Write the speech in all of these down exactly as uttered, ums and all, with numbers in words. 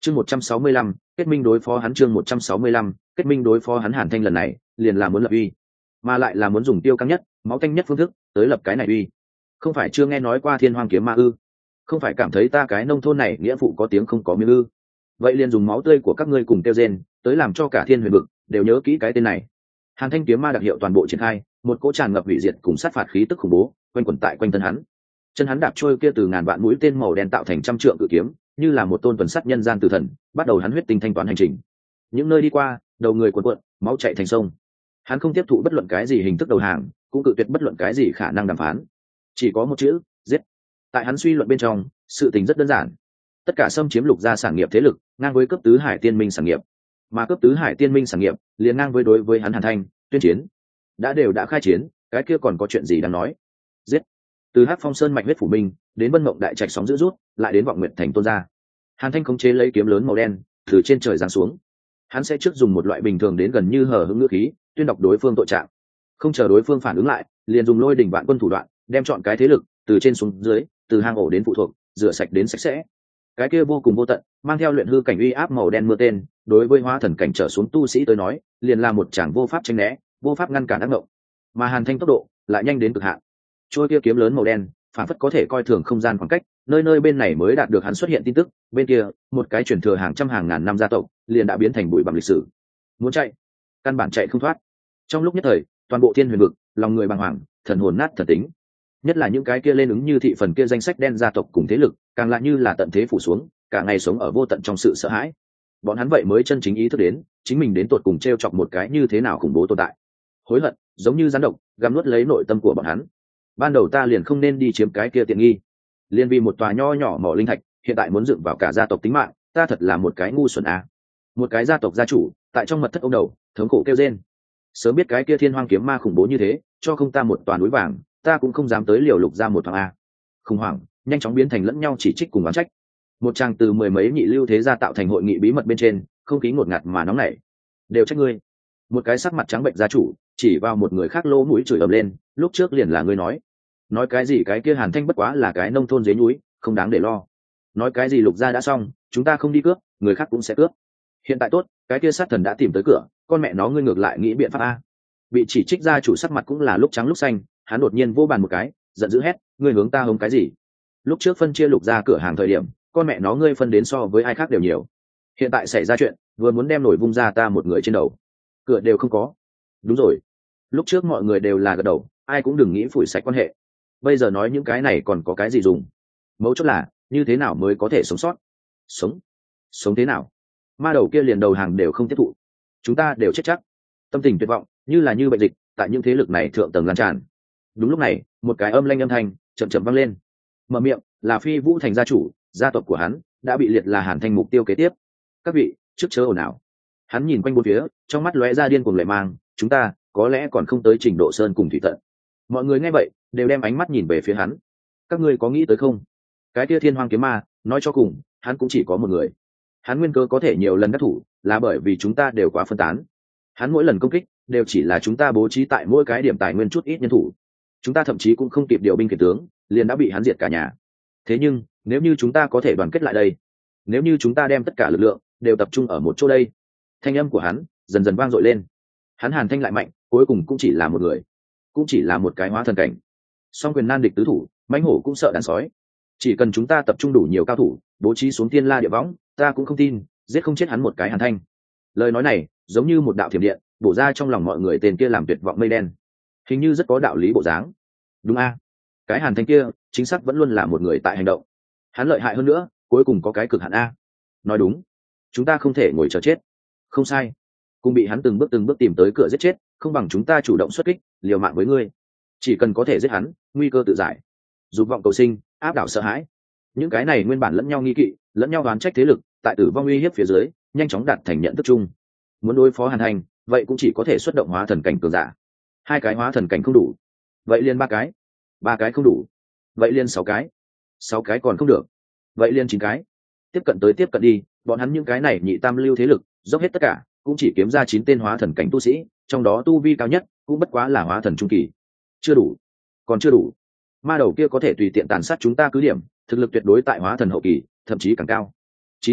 chương một trăm sáu mươi lăm kết minh đối phó hắn. Chương một trăm sáu mươi lăm kết minh đối phó hắn. Hàn Thanh lần này liền là muốn lập uy, mà lại là muốn dùng tiêu căng nhất máu tanh nhất phương thức tới lập cái này uy. Không phải chưa nghe nói qua Thiên Hoang kiếm ma ư? Không phải cảm thấy ta cái nông thôn này nghĩa phụ có tiếng không có miếng ư? Vậy liền dùng máu tươi của các ngươi cùng tiêu rên tới làm cho cả thiên huyền vực đều nhớ kỹ cái tên này. Hàn Thanh kiếm ma đặc hiệu toàn bộ triển khai, một cỗ tràn ngập hủy diệt cùng sát phạt khí tức khủng bố quanh quẩn tại quanh thân hắn. Chân hắn đạp trôi kia từ ngàn vạn mũi tên màu đen tạo thành trăm trượng cự kiếm, như là một tôn tuần sắt nhân gian tử thần, bắt đầu hắn huyết tinh thanh toán hành trình. Những nơi đi qua, đầu người cuộn cuộn, máu chảy thành sông. Hắn không tiếp thụ bất luận cái gì hình thức đầu hàng, cũng cự tuyệt bất luận cái gì khả năng đàm phán. Chỉ có một chữ, giết. Tại hắn suy luận bên trong, sự tình rất đơn giản. Tất cả xâm chiếm lục gia sản nghiệp thế lực, ngang với cấp tứ hải tiên minh sản nghiệp. Mà cấp tứ hải tiên minh sản nghiệp, liền ngang với đối với hắn Hàn Thanh, tuyên chiến. Đã đều đã khai chiến, cái kia còn có chuyện gì đáng nói? Giết. Từ Hắc Phong Sơn mạnh huyết phủ minh, đến Vân Mộng đại trạch sóng dữ rút, lại đến Vọng Nguyệt thành tôn gia. Hàn Thanh khống chế lấy kiếm lớn màu đen, từ trên trời giáng xuống. Hắn sẽ trước dùng một loại bình thường đến gần như hờ hững ngữ khí, tuyên đọc đối phương tội trạng. Không chờ đối phương phản ứng lại, liền dùng lôi đỉnh vạn quân thủ đoạn, đem chọn cái thế lực, từ trên xuống dưới, từ hang ổ đến phụ thuộc, rửa sạch đến sạch sẽ. Cái kia vô cùng vô tận, mang theo luyện hư cảnh uy áp màu đen mưa tên, đối với hóa thần cảnh trở xuống tu sĩ tới nói, liền là một chàng vô pháp tranh né, vô pháp ngăn cản ác ngộng. Mà Hàn Thanh tốc độ lại nhanh đến cực hạn. Trôi kia kiếm lớn màu đen, phản phất có thể coi thường không gian khoảng cách, nơi nơi bên này mới đạt được hắn xuất hiện tin tức, bên kia, một cái truyền thừa hàng trăm hàng ngàn năm gia tộc, liền đã biến thành bụi bặm lịch sử. Muốn chạy, căn bản chạy không thoát. Trong lúc nhất thời, toàn bộ thiên huyền vực, lòng người bàng hoàng, thần hồn nát thần tính. Nhất là những cái kia lên ứng như thị phần kia danh sách đen gia tộc cùng thế lực, càng lại như là tận thế phủ xuống, cả ngày sống ở vô tận trong sự sợ hãi. Bọn hắn vậy mới chân chính ý thức đến, chính mình đến tột cùng treo chọc một cái như thế nào khủng bố tồn tại. Hối hận, giống như rắn độc, gặm nuốt lấy nội tâm của bọn hắn. Ban đầu ta liền không nên đi chiếm cái kia tiện nghi, liền vì một tòa nho nhỏ mỏ linh thạch, hiện tại muốn dựng vào cả gia tộc tính mạng, ta thật là một cái ngu xuẩn à. Một cái gia tộc gia chủ, tại trong mật thất ông đầu, thống khổ kêu rên. Sớm biết cái kia Thiên Hoang kiếm ma khủng bố như thế, cho không ta một tòa núi vàng, ta cũng không dám tới liều lục ra một thoáng a. Khủng hoảng nhanh chóng biến thành lẫn nhau chỉ trích cùng oán trách. Một trang từ mười mấy nhị lưu thế gia tạo thành hội nghị bí mật bên trên, không khí ngột ngạt mà nóng nảy. Đều trách ngươi. Một cái sắc mặt trắng bệnh gia chủ chỉ vào một người khác lỗ mũi chửi ầm lên, lúc trước liền là ngươi nói. Nói cái gì cái kia Hàn Thanh bất quá là cái nông thôn dưới núi, không đáng để lo. Nói cái gì lục gia đã xong, chúng ta không đi cướp, người khác cũng sẽ cướp. Hiện tại tốt, cái kia sát thần đã tìm tới cửa, con mẹ nó ngươi ngược lại nghĩ biện pháp a. Bị chỉ trích gia chủ sắc mặt cũng là lúc trắng lúc xanh, hắn đột nhiên vô bàn một cái, giận dữ hét, ngươi hướng ta hống cái gì? Lúc trước phân chia lục gia cửa hàng thời điểm, con mẹ nó ngươi phân đến so với ai khác đều nhiều. Hiện tại xảy ra chuyện, vừa muốn đem nổi vung ra ta một người trên đầu, cửa đều không có. Đúng rồi, lúc trước mọi người đều là gật đầu, ai cũng đừng nghĩ phủi sạch quan hệ. Bây giờ nói những cái này còn có cái gì dùng? Mấu chốt là như thế nào mới có thể sống sót? Sống? Sống thế nào? Ma đầu kia liền đầu hàng đều không tiếp thụ, chúng ta đều chết chắc. Tâm tình tuyệt vọng, như là như bệnh dịch, tại những thế lực này thượng tầng lan tràn. Đúng lúc này, một cái âm lanh âm thanh chậm chậm vang lên. Mở miệng là Phi Vũ Thành gia chủ, gia tộc của hắn đã bị liệt là Hàn Thanh mục tiêu kế tiếp. Các vị, trước chớ ồn ào. Hắn nhìn quanh bốn phía, trong mắt lóe ra điên cuồng lệ mang, chúng ta có lẽ còn không tới trình độ sơn cùng thủy tận. Mọi người nghe vậy, đều đem ánh mắt nhìn về phía hắn. Các ngươi có nghĩ tới không? Cái kia Thiên Hoang kiếm ma, nói cho cùng, hắn cũng chỉ có một người. Hắn nguyên cơ có thể nhiều lần đắc thủ, là bởi vì chúng ta đều quá phân tán. Hắn mỗi lần công kích, đều chỉ là chúng ta bố trí tại mỗi cái điểm tài nguyên chút ít nhân thủ. Chúng ta thậm chí cũng không kịp điều binh kiệt tướng, liền đã bị hắn diệt cả nhà. Thế nhưng, nếu như chúng ta có thể đoàn kết lại đây, nếu như chúng ta đem tất cả lực lượng đều tập trung ở một chỗ đây, thanh âm của hắn dần dần vang dội lên. Hắn Hàn Thanh lại mạnh, cuối cùng cũng chỉ là một người, cũng chỉ là một cái hóa thần cảnh. Song quyền nan địch tứ thủ, mãnh hổ cũng sợ đàn sói. Chỉ cần chúng ta tập trung đủ nhiều cao thủ, bố trí xuống thiên la địa võng, ta cũng không tin giết không chết hắn một cái Hàn Thanh. Lời nói này giống như một đạo thiểm điện, bổ ra trong lòng mọi người, tên kia làm tuyệt vọng mây đen, hình như rất có đạo lý bộ dáng. Đúng a, cái Hàn Thanh kia chính xác vẫn luôn là một người tại hành động. Hắn lợi hại hơn nữa, cuối cùng có cái cực hạn a. Nói đúng, chúng ta không thể ngồi chờ chết. Không sai, cùng bị hắn từng bước từng bước tìm tới cửa giết chết, không bằng chúng ta chủ động xuất kích, liều mạng với ngươi. Chỉ cần có thể giết hắn, nguy cơ tự giải. Dục vọng cầu sinh, áp đảo sợ hãi, những cái này nguyên bản lẫn nhau nghi kỵ, lẫn nhau đoán trách thế lực, tại tử vong uy hiếp phía dưới, nhanh chóng đạt thành nhận thức chung. Muốn đối phó Hàn Thanh, vậy cũng chỉ có thể xuất động hóa thần cảnh cường giả. Hai cái hóa thần cảnh không đủ, vậy liền ba cái. Ba cái không đủ, vậy liền sáu cái. Sáu cái còn không được, vậy liền chín cái. Tiếp cận tới tiếp cận đi, bọn hắn những cái này nhị tam lưu thế lực, dốc hết tất cả, cũng chỉ kiếm ra chín tên hóa thần cảnh tu sĩ, trong đó tu vi cao nhất cũng bất quá là hóa thần trung kỳ. Chưa đủ, còn chưa đủ. Ma đầu kia có thể tùy tiện tàn sát chúng ta cứ điểm, thực lực tuyệt đối tại hóa thần hậu kỳ, thậm chí càng cao. Chín người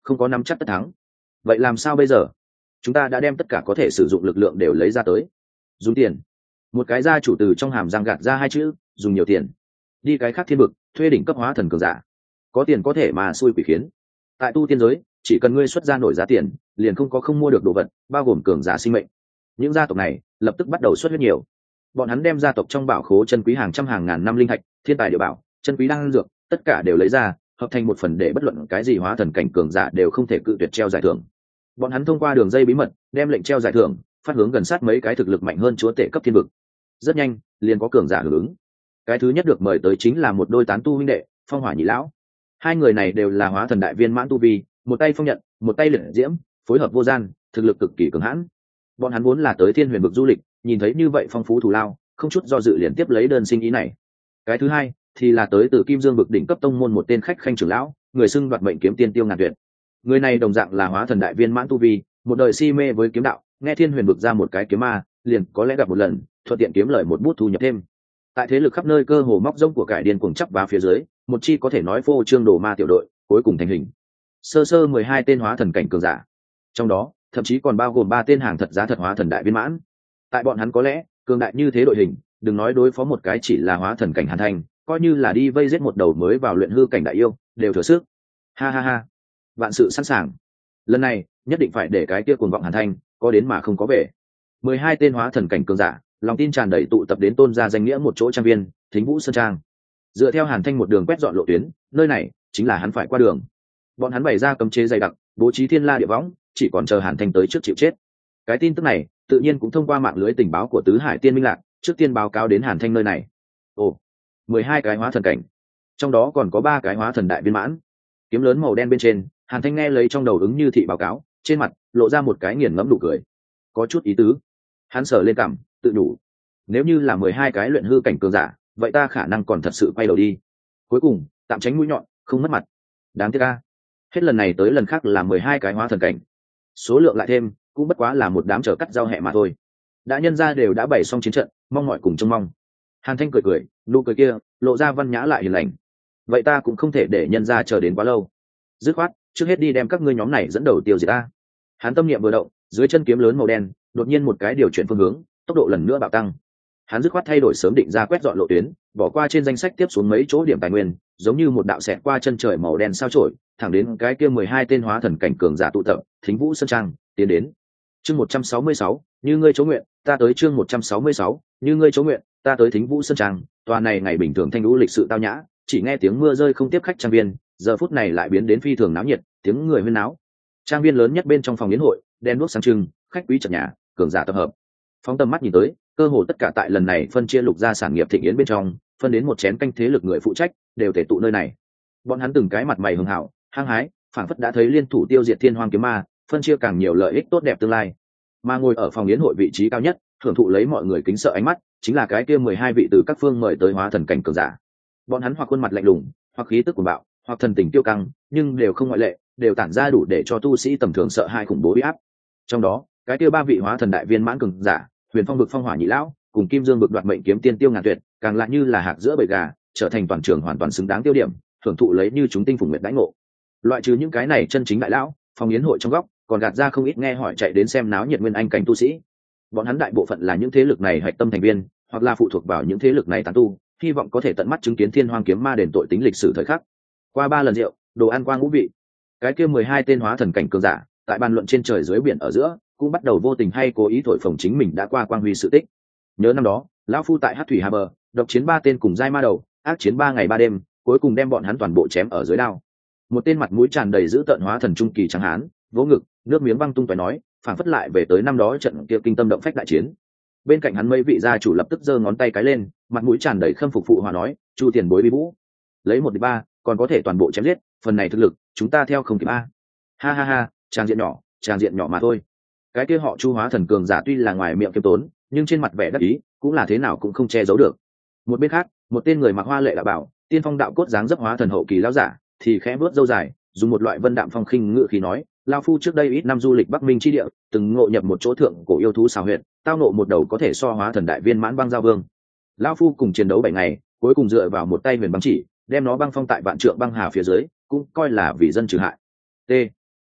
không có nắm chắc tất thắng. Vậy làm sao bây giờ? Chúng ta đã đem tất cả có thể sử dụng lực lượng đều lấy ra tới. Dùng tiền. Một cái gia chủ từ trong hàm răng gạt ra hai chữ, dùng nhiều tiền. Đi cái khác thiên vực, thuê đỉnh cấp hóa thần cường giả. Có tiền có thể mà xui quỷ khiến. Tại tu tiên giới, chỉ cần ngươi xuất ra nổi giá tiền, liền không có không mua được đồ vật, bao gồm cường giả sinh mệnh. Những gia tộc này lập tức bắt đầu xuất huyết nhiều. Bọn hắn đem gia tộc trong bảo khố chân quý hàng trăm hàng ngàn năm linh thạch, thiên tài địa bảo, chân quý đan dược, tất cả đều lấy ra, hợp thành một phần để bất luận cái gì hóa thần cảnh cường giả đều không thể cự tuyệt treo giải thưởng. Bọn hắn thông qua đường dây bí mật, đem lệnh treo giải thưởng phát hướng gần sát mấy cái thực lực mạnh hơn chúa tể cấp thiên vực. Rất nhanh, liền có cường giả hưởng ứng. Cái thứ nhất được mời tới chính là một đôi tán tu huynh đệ, Phong Hỏa Nhị lão. Hai người này đều là hóa thần đại viên mãn tu vi, một tay phong nhận, một tay liệt diễm, phối hợp vô gian, thực lực cực kỳ cường hãn. Bọn hắn vốn là tới Thiên Huyền vực du lịch, nhìn thấy như vậy phong phú thù lao, không chút do dự liền tiếp lấy đơn sinh ý này. Cái thứ hai thì là tới từ Kim Dương vực đỉnh cấp tông môn một tên khách khanh trưởng lão, người xưng đoạt mệnh kiếm tiên Tiêu Ngàn Tuyệt. Người này đồng dạng là hóa thần đại viên mãn tu vi, một đời si mê với kiếm đạo, nghe Thiên Huyền vực ra một cái kiếm ma, liền có lẽ gặp một lần, thuận tiện kiếm lời một bút thu nhập thêm. Tại thế lực khắp nơi cơ hồ móc rông của cải điên cuồng chắp vá phía dưới, một chi có thể nói phô trương đồ ma tiểu đội cuối cùng thành hình. Sơ sơ mười hai tên hóa thần cảnh cường giả, trong đó thậm chí còn bao gồm ba tên hàng thật giá thật hóa thần đại viên mãn. Tại bọn hắn có lẽ cường đại như thế đội hình, đừng nói đối phó một cái chỉ là hóa thần cảnh Hàn Thanh, coi như là đi vây giết một đầu mới vào luyện hư cảnh đại yêu, đều thừa sức. Ha ha ha, vạn sự sẵn sàng. Lần này nhất định phải để cái kia cuồng vọng Hàn Thanh có đến mà không có về. Mười hai tên hóa thần cảnh cường giả, lòng tin tràn đầy tụ tập đến tôn ra danh nghĩa một chỗ trang viên, Thính Vũ Sơn Trang. Dựa theo Hàn Thanh một đường quét dọn lộ tuyến, nơi này chính là hắn phải qua đường. Bọn hắn bày ra cấm chế dày đặc, bố trí thiên la địa võng, chỉ còn chờ Hàn Thanh tới trước chịu chết. Cái tin tức này tự nhiên cũng thông qua mạng lưới tình báo của Tứ Hải Tiên Minh Lạc, trước tiên báo cáo đến Hàn Thanh nơi này. Ồ, mười hai cái hóa thần cảnh, trong đó còn có ba cái hóa thần đại viên mãn. Kiếm lớn màu đen bên trên, Hàn Thanh nghe lấy trong đầu ứng như thị báo cáo, trên mặt lộ ra một cái nghiền ngẫm nụ cười, có chút ý tứ. Hắn sờ lên cằm, tự đủ, nếu như là mười hai cái luyện hư cảnh cường giả, vậy ta khả năng còn thật sự quay đầu đi. Cuối cùng tạm tránh mũi nhọn, không mất mặt. Đáng tiếc a, hết lần này tới lần khác là mười hai cái hóa thần cảnh, số lượng lại thêm cũng bất quá là một đám trở cắt giao hẹ mà thôi. Đã nhân ra đều đã bày xong chiến trận, mong mọi cùng trông mong. Hàn Thanh cười cười, nụ cười kia lộ ra văn nhã lại hiền lành. Vậy ta cũng không thể để nhân ra chờ đến quá lâu, dứt khoát trước hết đi đem các ngươi nhóm này dẫn đầu tiêu diệt ta. Hắn tâm niệm vừa động, dưới chân kiếm lớn màu đen đột nhiên một cái điều chuyển phương hướng, tốc độ lần nữa bạo tăng. Hắn dứt khoát thay đổi sớm định ra quét dọn lộ tuyến, bỏ qua trên danh sách tiếp xuống mấy chỗ điểm tài nguyên, giống như một đạo xẹt qua chân trời màu đen sao chổi, thẳng đến cái kia mười hai tên hóa thần cảnh cường giả tụ tập, Thính Vũ Sơn Trang, tiến đến. Chương một trăm sáu mươi sáu, như ngươi chỗ nguyện, ta tới chương một trăm sáu mươi sáu, như ngươi chỗ nguyện, ta tới Thính Vũ Sơn Trang. Tòa này ngày bình thường thanh lũ lịch sự tao nhã, chỉ nghe tiếng mưa rơi không tiếp khách trang viên, giờ phút này lại biến đến phi thường náo nhiệt, tiếng người huyên náo. Trang viên lớn nhất bên trong phòng yến hội, đèn đuốc sáng trưng, khách quý chật nhà, cường giả tập hợp. Phóng tầm mắt nhìn tới, cơ hồ tất cả tại lần này phân chia lục gia sản nghiệp thịnh yến bên trong, phân đến một chén canh thế lực người phụ trách, đều thể tụ nơi này. Bọn hắn từng cái mặt mày hưng hảo, hăng hái, phảng phất đã thấy liên thủ tiêu diệt thiên hoang kiếm ma, phân chia càng nhiều lợi ích tốt đẹp tương lai. Mà ngồi ở phòng yến hội vị trí cao nhất, thưởng thụ lấy mọi người kính sợ ánh mắt, chính là cái kia mười hai vị từ các phương mời tới hóa thần cảnh cường giả. Bọn hắn hoặc khuôn mặt lạnh lùng, hoặc khí tức cuồng bạo, hoặc thần tình tiêu căng, nhưng đều không ngoại lệ, đều tản ra đủ để cho tu sĩ tầm thường sợ hai khủng bố uy áp. Trong đó, cái kia ba vị hóa thần đại viên mãn cường giả, Huyền Phong vực Phong Hỏa Nhị lão, cùng Kim Dương vực đoạt mệnh kiếm tiên Tiêu Ngàn Tuyệt, càng lại như là hạc giữa bầy gà, trở thành toàn trường hoàn toàn xứng đáng tiêu điểm, thưởng thụ lấy như chúng tinh phùng nguyệt đãi ngộ. Loại trừ những cái này chân chính đại lão, phòng yến hội trong góc còn gạt ra không ít nghe hỏi chạy đến xem náo nhiệt nguyên anh cảnh tu sĩ. Bọn hắn đại bộ phận là những thế lực này hạch tâm thành viên, hoặc là phụ thuộc vào những thế lực này tán tu, hy vọng có thể tận mắt chứng kiến thiên hoang kiếm ma đền tội tính lịch sử thời khắc. Qua ba lần rượu, đồ ăn qua ngũ vị, cái kia mười hai tên hóa thần cảnh cường giả, tại bàn luận trên trời dưới biển ở giữa, cũng bắt đầu vô tình hay cố ý thổi phồng chính mình đã qua quang huy sự tích. Nhớ năm đó, lão phu tại Hắc Thủy Hà bờ, độc chiến ba tên cùng giai ma đầu, ác chiến ba ngày ba đêm, cuối cùng đem bọn hắn toàn bộ chém ở dưới đao. Một tên mặt mũi tràn đầy dữ tợn hóa thần trung kỳ trắng hán, vỗ ngực, nước miếng văng tung tóe nói, phảng phất lại về tới năm đó trận kia kinh tâm động phách đại chiến. Bên cạnh hắn mấy vị gia chủ lập tức giơ ngón tay cái lên, mặt mũi tràn đầy khâm phục phụ hòa nói, chu tiền bối bi vũ, lấy một đi ba, còn có thể toàn bộ chém giết, phần này thực lực, chúng ta theo không kịp a. Ha ha ha, trang diện nhỏ, trang diện nhỏ mà thôi. Cái kia họ Chu hóa thần cường giả tuy là ngoài miệng kiêm tốn, nhưng trên mặt vẻ đắc ý, cũng là thế nào cũng không che giấu được. Một bên khác, một tên người mặc hoa lệ đạo bảo, tiên phong đạo cốt dáng dấp hóa thần hậu kỳ lão giả, thì khẽ bước râu dài, dùng một loại vân đạm phong khinh ngự khí nói, lão phu trước đây ít năm du lịch Bắc Minh chi địa, từng ngộ nhập một chỗ thượng cổ yêu thú xào huyệt, tao ngộ một đầu có thể so hóa thần đại viên mãn băng giao vương. Lão phu cùng chiến đấu bảy ngày, cuối cùng dựa vào một tay huyền băng chỉ, đem nó băng phong tại vạn trượng băng hà phía dưới, cũng coi là vì dân trừ hại. T.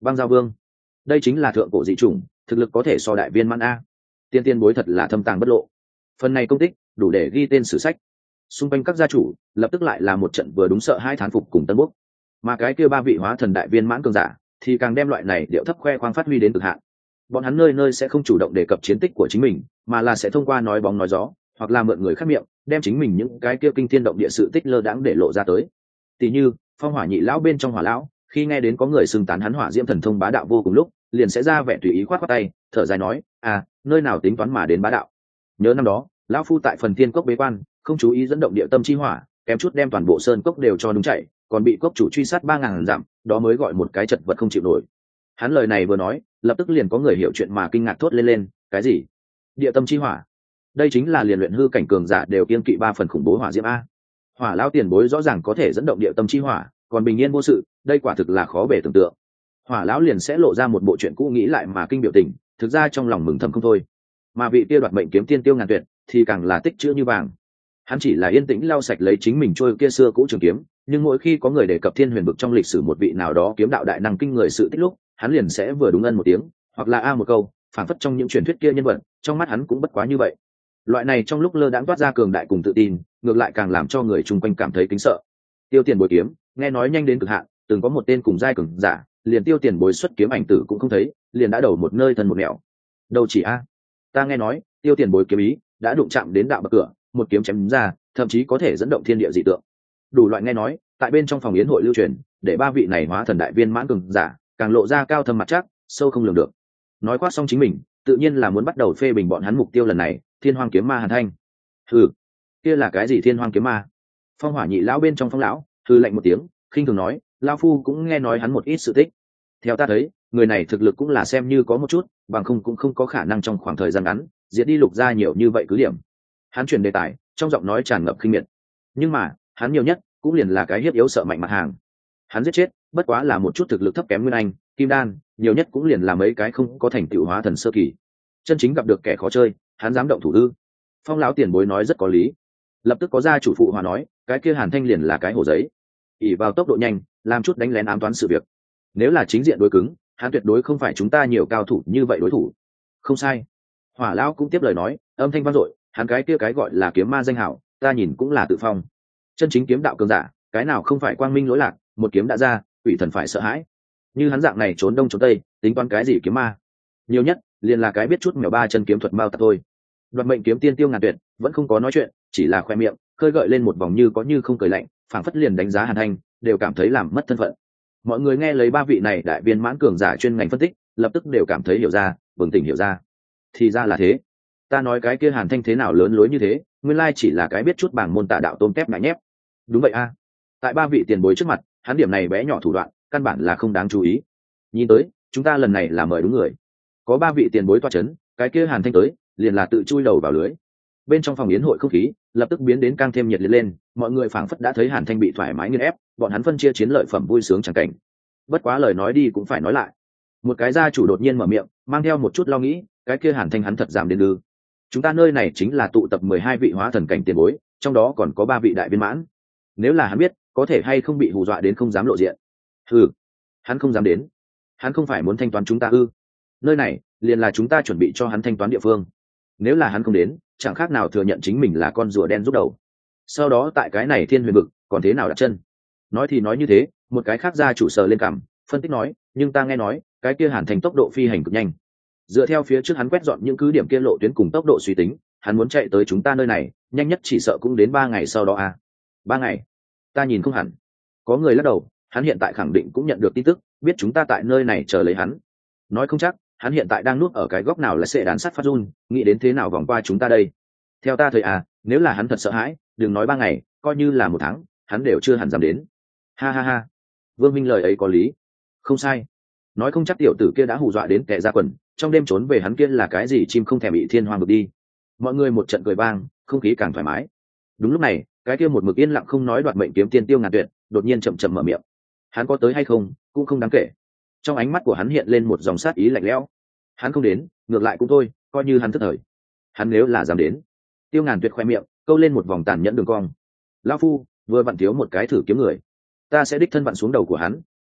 Băng giao vương, đây chính là thượng cổ dị chủng, thực lực có thể so đại viên mãn a. Tiên tiên bối thật là thâm tàng bất lộ, phần này công tích đủ để ghi tên sử sách. Xung quanh các gia chủ lập tức lại là một trận vừa đúng sợ hai thán phục cùng tân bốc, mà cái kia ba vị hóa thần đại viên mãn cường giả thì càng đem loại này điệu thấp khoe khoang phát huy đến cực hạn. Bọn hắn nơi nơi sẽ không chủ động đề cập chiến tích của chính mình, mà là sẽ thông qua nói bóng nói gió, hoặc là mượn người khác miệng đem chính mình những cái kia kinh thiên động địa sự tích lơ đãng để lộ ra tới. Tỷ như phong hỏa nhị lão bên trong hỏa lão, khi nghe đến có người xưng tán hắn hỏa diễm thần thông bá đạo vô cùng lúc, liền sẽ ra vẻ tùy ý khoát khoát tay, thở dài nói, à, nơi nào tính toán mà đến bá đạo. Nhớ năm đó lão phu tại phần tiên cốc bế quan, không chú ý dẫn động địa tâm chi hỏa, kém chút đem toàn bộ sơn cốc đều cho đúng chạy, còn bị cốc chủ truy sát ba ngàn dặm, đó mới gọi một cái chật vật không chịu nổi. Hắn lời này vừa nói, lập tức liền có người hiểu chuyện mà kinh ngạc thốt lên lên, cái gì? Địa tâm chi hỏa? Đây chính là liền luyện hư cảnh cường giả đều kiên kỵ ba phần khủng bố hỏa diễm a. Hỏa lão tiền bối rõ ràng có thể dẫn động địa tâm chi hỏa, còn bình yên vô sự, đây quả thực là khó bề tưởng tượng. Hỏa lão liền sẽ lộ ra một bộ chuyện cũ nghĩ lại mà kinh biểu tình, thực ra trong lòng mừng thầm không thôi. Mà vị kia đoạt mệnh kiếm tiên Tiêu Ngàn Tuyệt thì càng là tích chữ như vàng. Hắn chỉ là yên tĩnh lau sạch lấy chính mình trôi kia xưa cũ trường kiếm, nhưng mỗi khi có người đề cập Thiên Huyền Vực trong lịch sử một vị nào đó kiếm đạo đại năng kinh người sự tích lúc, hắn liền sẽ vừa đúng ân một tiếng, hoặc là a một câu, phản phất trong những truyền thuyết kia nhân vật, trong mắt hắn cũng bất quá như vậy. Loại này trong lúc lơ đãng toát ra cường đại cùng tự tin, ngược lại càng làm cho người chung quanh cảm thấy kính sợ. Tiêu Tiền Bối kiếm, nghe nói nhanh đến cực hạn, từng có một tên cùng giai cường giả, liền Tiêu Tiền Bối xuất kiếm ảnh tử cũng không thấy, liền đã đầu một nơi thân một nẻo. Đâu chỉ a, ta nghe nói, Tiêu Tiền Bối kiếm ý đã đụng chạm đến đạo bậc cửa, một kiếm chém ra, thậm chí có thể dẫn động thiên địa dị tượng. Đủ loại nghe nói, tại bên trong phòng yến hội lưu truyền, để ba vị này hóa thần đại viên mãn cường giả, càng lộ ra cao thâm mặt chắc, sâu không lường được. Nói quát xong chính mình, tự nhiên là muốn bắt đầu phê bình bọn hắn mục tiêu lần này, Thiên Hoang kiếm ma Hàn Thanh. Hừ, kia là cái gì Thiên Hoang kiếm ma? Phong hỏa nhị lão bên trong phong lão, hừ lạnh một tiếng, khinh thường nói, lão phu cũng nghe nói hắn một ít sự tích. Theo ta thấy, người này thực lực cũng là xem như có một chút, bằng không cũng không có khả năng trong khoảng thời gian ngắn, diệt đi lục gia nhiều như vậy cứ điểm. Hắn chuyển đề tài, trong giọng nói tràn ngập khinh miệt. Nhưng mà, hắn nhiều nhất cũng liền là cái hiếp yếu sợ mạnh mặt hàng. Hắn giết chết, bất quá là một chút thực lực thấp kém nguyên anh, kim đan, nhiều nhất cũng liền là mấy cái không có thành tựu hóa thần sơ kỳ. Chân chính gặp được kẻ khó chơi, hắn dám động thủ ư? Phong lão tiền bối nói rất có lý. Lập tức có gia chủ phụ hòa nói, cái kia Hàn Thanh liền là cái hồ giấy, ỉ vào tốc độ nhanh, làm chút đánh lén ám toán sự việc. Nếu là chính diện đối cứng, hắn tuyệt đối không phải chúng ta nhiều cao thủ như vậy đối thủ. Không sai. Hỏa lão cũng tiếp lời nói, âm thanh vang dội, hắn cái kia cái gọi là kiếm ma danh hảo, ta nhìn cũng là tự phong. Chân chính kiếm đạo cường giả, cái nào không phải quang minh lỗi lạc, một kiếm đã ra, quỷ thần phải sợ hãi. Như hắn dạng này trốn đông trốn tây, tính toán cái gì kiếm ma? Nhiều nhất liền là cái biết chút mèo ba chân kiếm thuật bao tạt thôi. Đoạt mệnh kiếm tiên Tiêu Ngàn Tuyệt vẫn không có nói chuyện, chỉ là khoe miệng khơi gợi lên một vòng như có như không cười lạnh, phảng phất liền đánh giá Hàn Thanh, đều cảm thấy làm mất thân phận. Mọi người nghe lấy ba vị này đại viên mãn cường giả chuyên ngành phân tích, lập tức đều cảm thấy hiểu ra, bừng tỉnh hiểu ra. Thì ra là thế. Ta nói cái kia Hàn Thanh thế nào lớn lối như thế, nguyên lai chỉ là cái biết chút bảng môn tà đạo tôm tép ngại nhép. Đúng vậy a. Tại ba vị tiền bối trước mặt, hắn điểm này bé nhỏ thủ đoạn, căn bản là không đáng chú ý. Nhìn tới, chúng ta lần này là mời đúng người. Có ba vị tiền bối toa chấn, cái kia Hàn Thanh tới, liền là tự chui đầu vào lưới. Bên trong phòng yến hội không khí lập tức biến đến càng thêm nhiệt liệt lên, mọi người phảng phất đã thấy Hàn Thanh bị thoải mái nghiền ép, bọn hắn phân chia chiến lợi phẩm vui sướng chẳng cảnh. Bất quá lời nói đi cũng phải nói lại, một cái gia chủ đột nhiên mở miệng, mang theo một chút lo nghĩ, cái kia Hàn Thanh hắn thật dám đến ư? Chúng ta nơi này chính là tụ tập mười hai vị hóa thần cảnh tiền bối, trong đó còn có ba vị đại viên mãn. Nếu là hắn biết, có thể hay không bị hù dọa đến không dám lộ diện. Ừ, hắn không dám đến, hắn không phải muốn thanh toán chúng ta ư? Nơi này liền là chúng ta chuẩn bị cho hắn thanh toán địa phương. Nếu là hắn không đến, chẳng khác nào thừa nhận chính mình là con rùa đen rút đầu. Sau đó tại cái này Thiên Huyền Vực còn thế nào đặt chân? Nói thì nói như thế, một cái khác gia chủ sờ lên cằm, phân tích nói, nhưng ta nghe nói cái kia Hàn Thành tốc độ phi hành cực nhanh. Dựa theo phía trước hắn quét dọn những cứ điểm kia lộ tuyến cùng tốc độ suy tính, hắn muốn chạy tới chúng ta nơi này, nhanh nhất chỉ sợ cũng đến ba ngày sau đó à? Ba ngày? Ta nhìn không hẳn. Có người lắc đầu, hắn hiện tại khẳng định cũng nhận được tin tức, biết chúng ta tại nơi này chờ lấy hắn. Nói không chắc, hắn hiện tại đang núp ở cái góc nào là sẽ đán sát phát run, nghĩ đến thế nào vòng qua chúng ta đây. Theo ta thời à, nếu là hắn thật sợ hãi, đừng nói ba ngày, coi như là một tháng, hắn đều chưa hẳn dám đến. Ha ha ha, Vương Minh lời ấy có lý. Không sai. Nói không chắc tiểu tử kia đã hù dọa đến kẻ ra quần, trong đêm trốn về hắn kia là cái gì chim không thèm bị Thiên Hoang Vực đi. Mọi người một trận cười vang, không khí càng thoải mái. Đúng lúc này, cái kia một mực yên lặng không nói đoạt mệnh kiếm tiên Tiêu Ngàn Tuyệt, đột nhiên chậm chậm mở miệng. Hắn có tới hay không, cũng không đáng kể. Trong ánh mắt của hắn hiện lên một dòng sát ý lạnh lẽo. Hắn không đến, ngược lại cũng thôi, coi như hắn thất thời. Hắn nếu là dám đến. Tiêu Ngàn Tuyệt khoe miệng câu lên một vòng tàn nhẫn đường cong. Lão phu vừa vặn thiếu một cái thử kiếm người, ta sẽ đích thân vặn xuống đầu của hắn,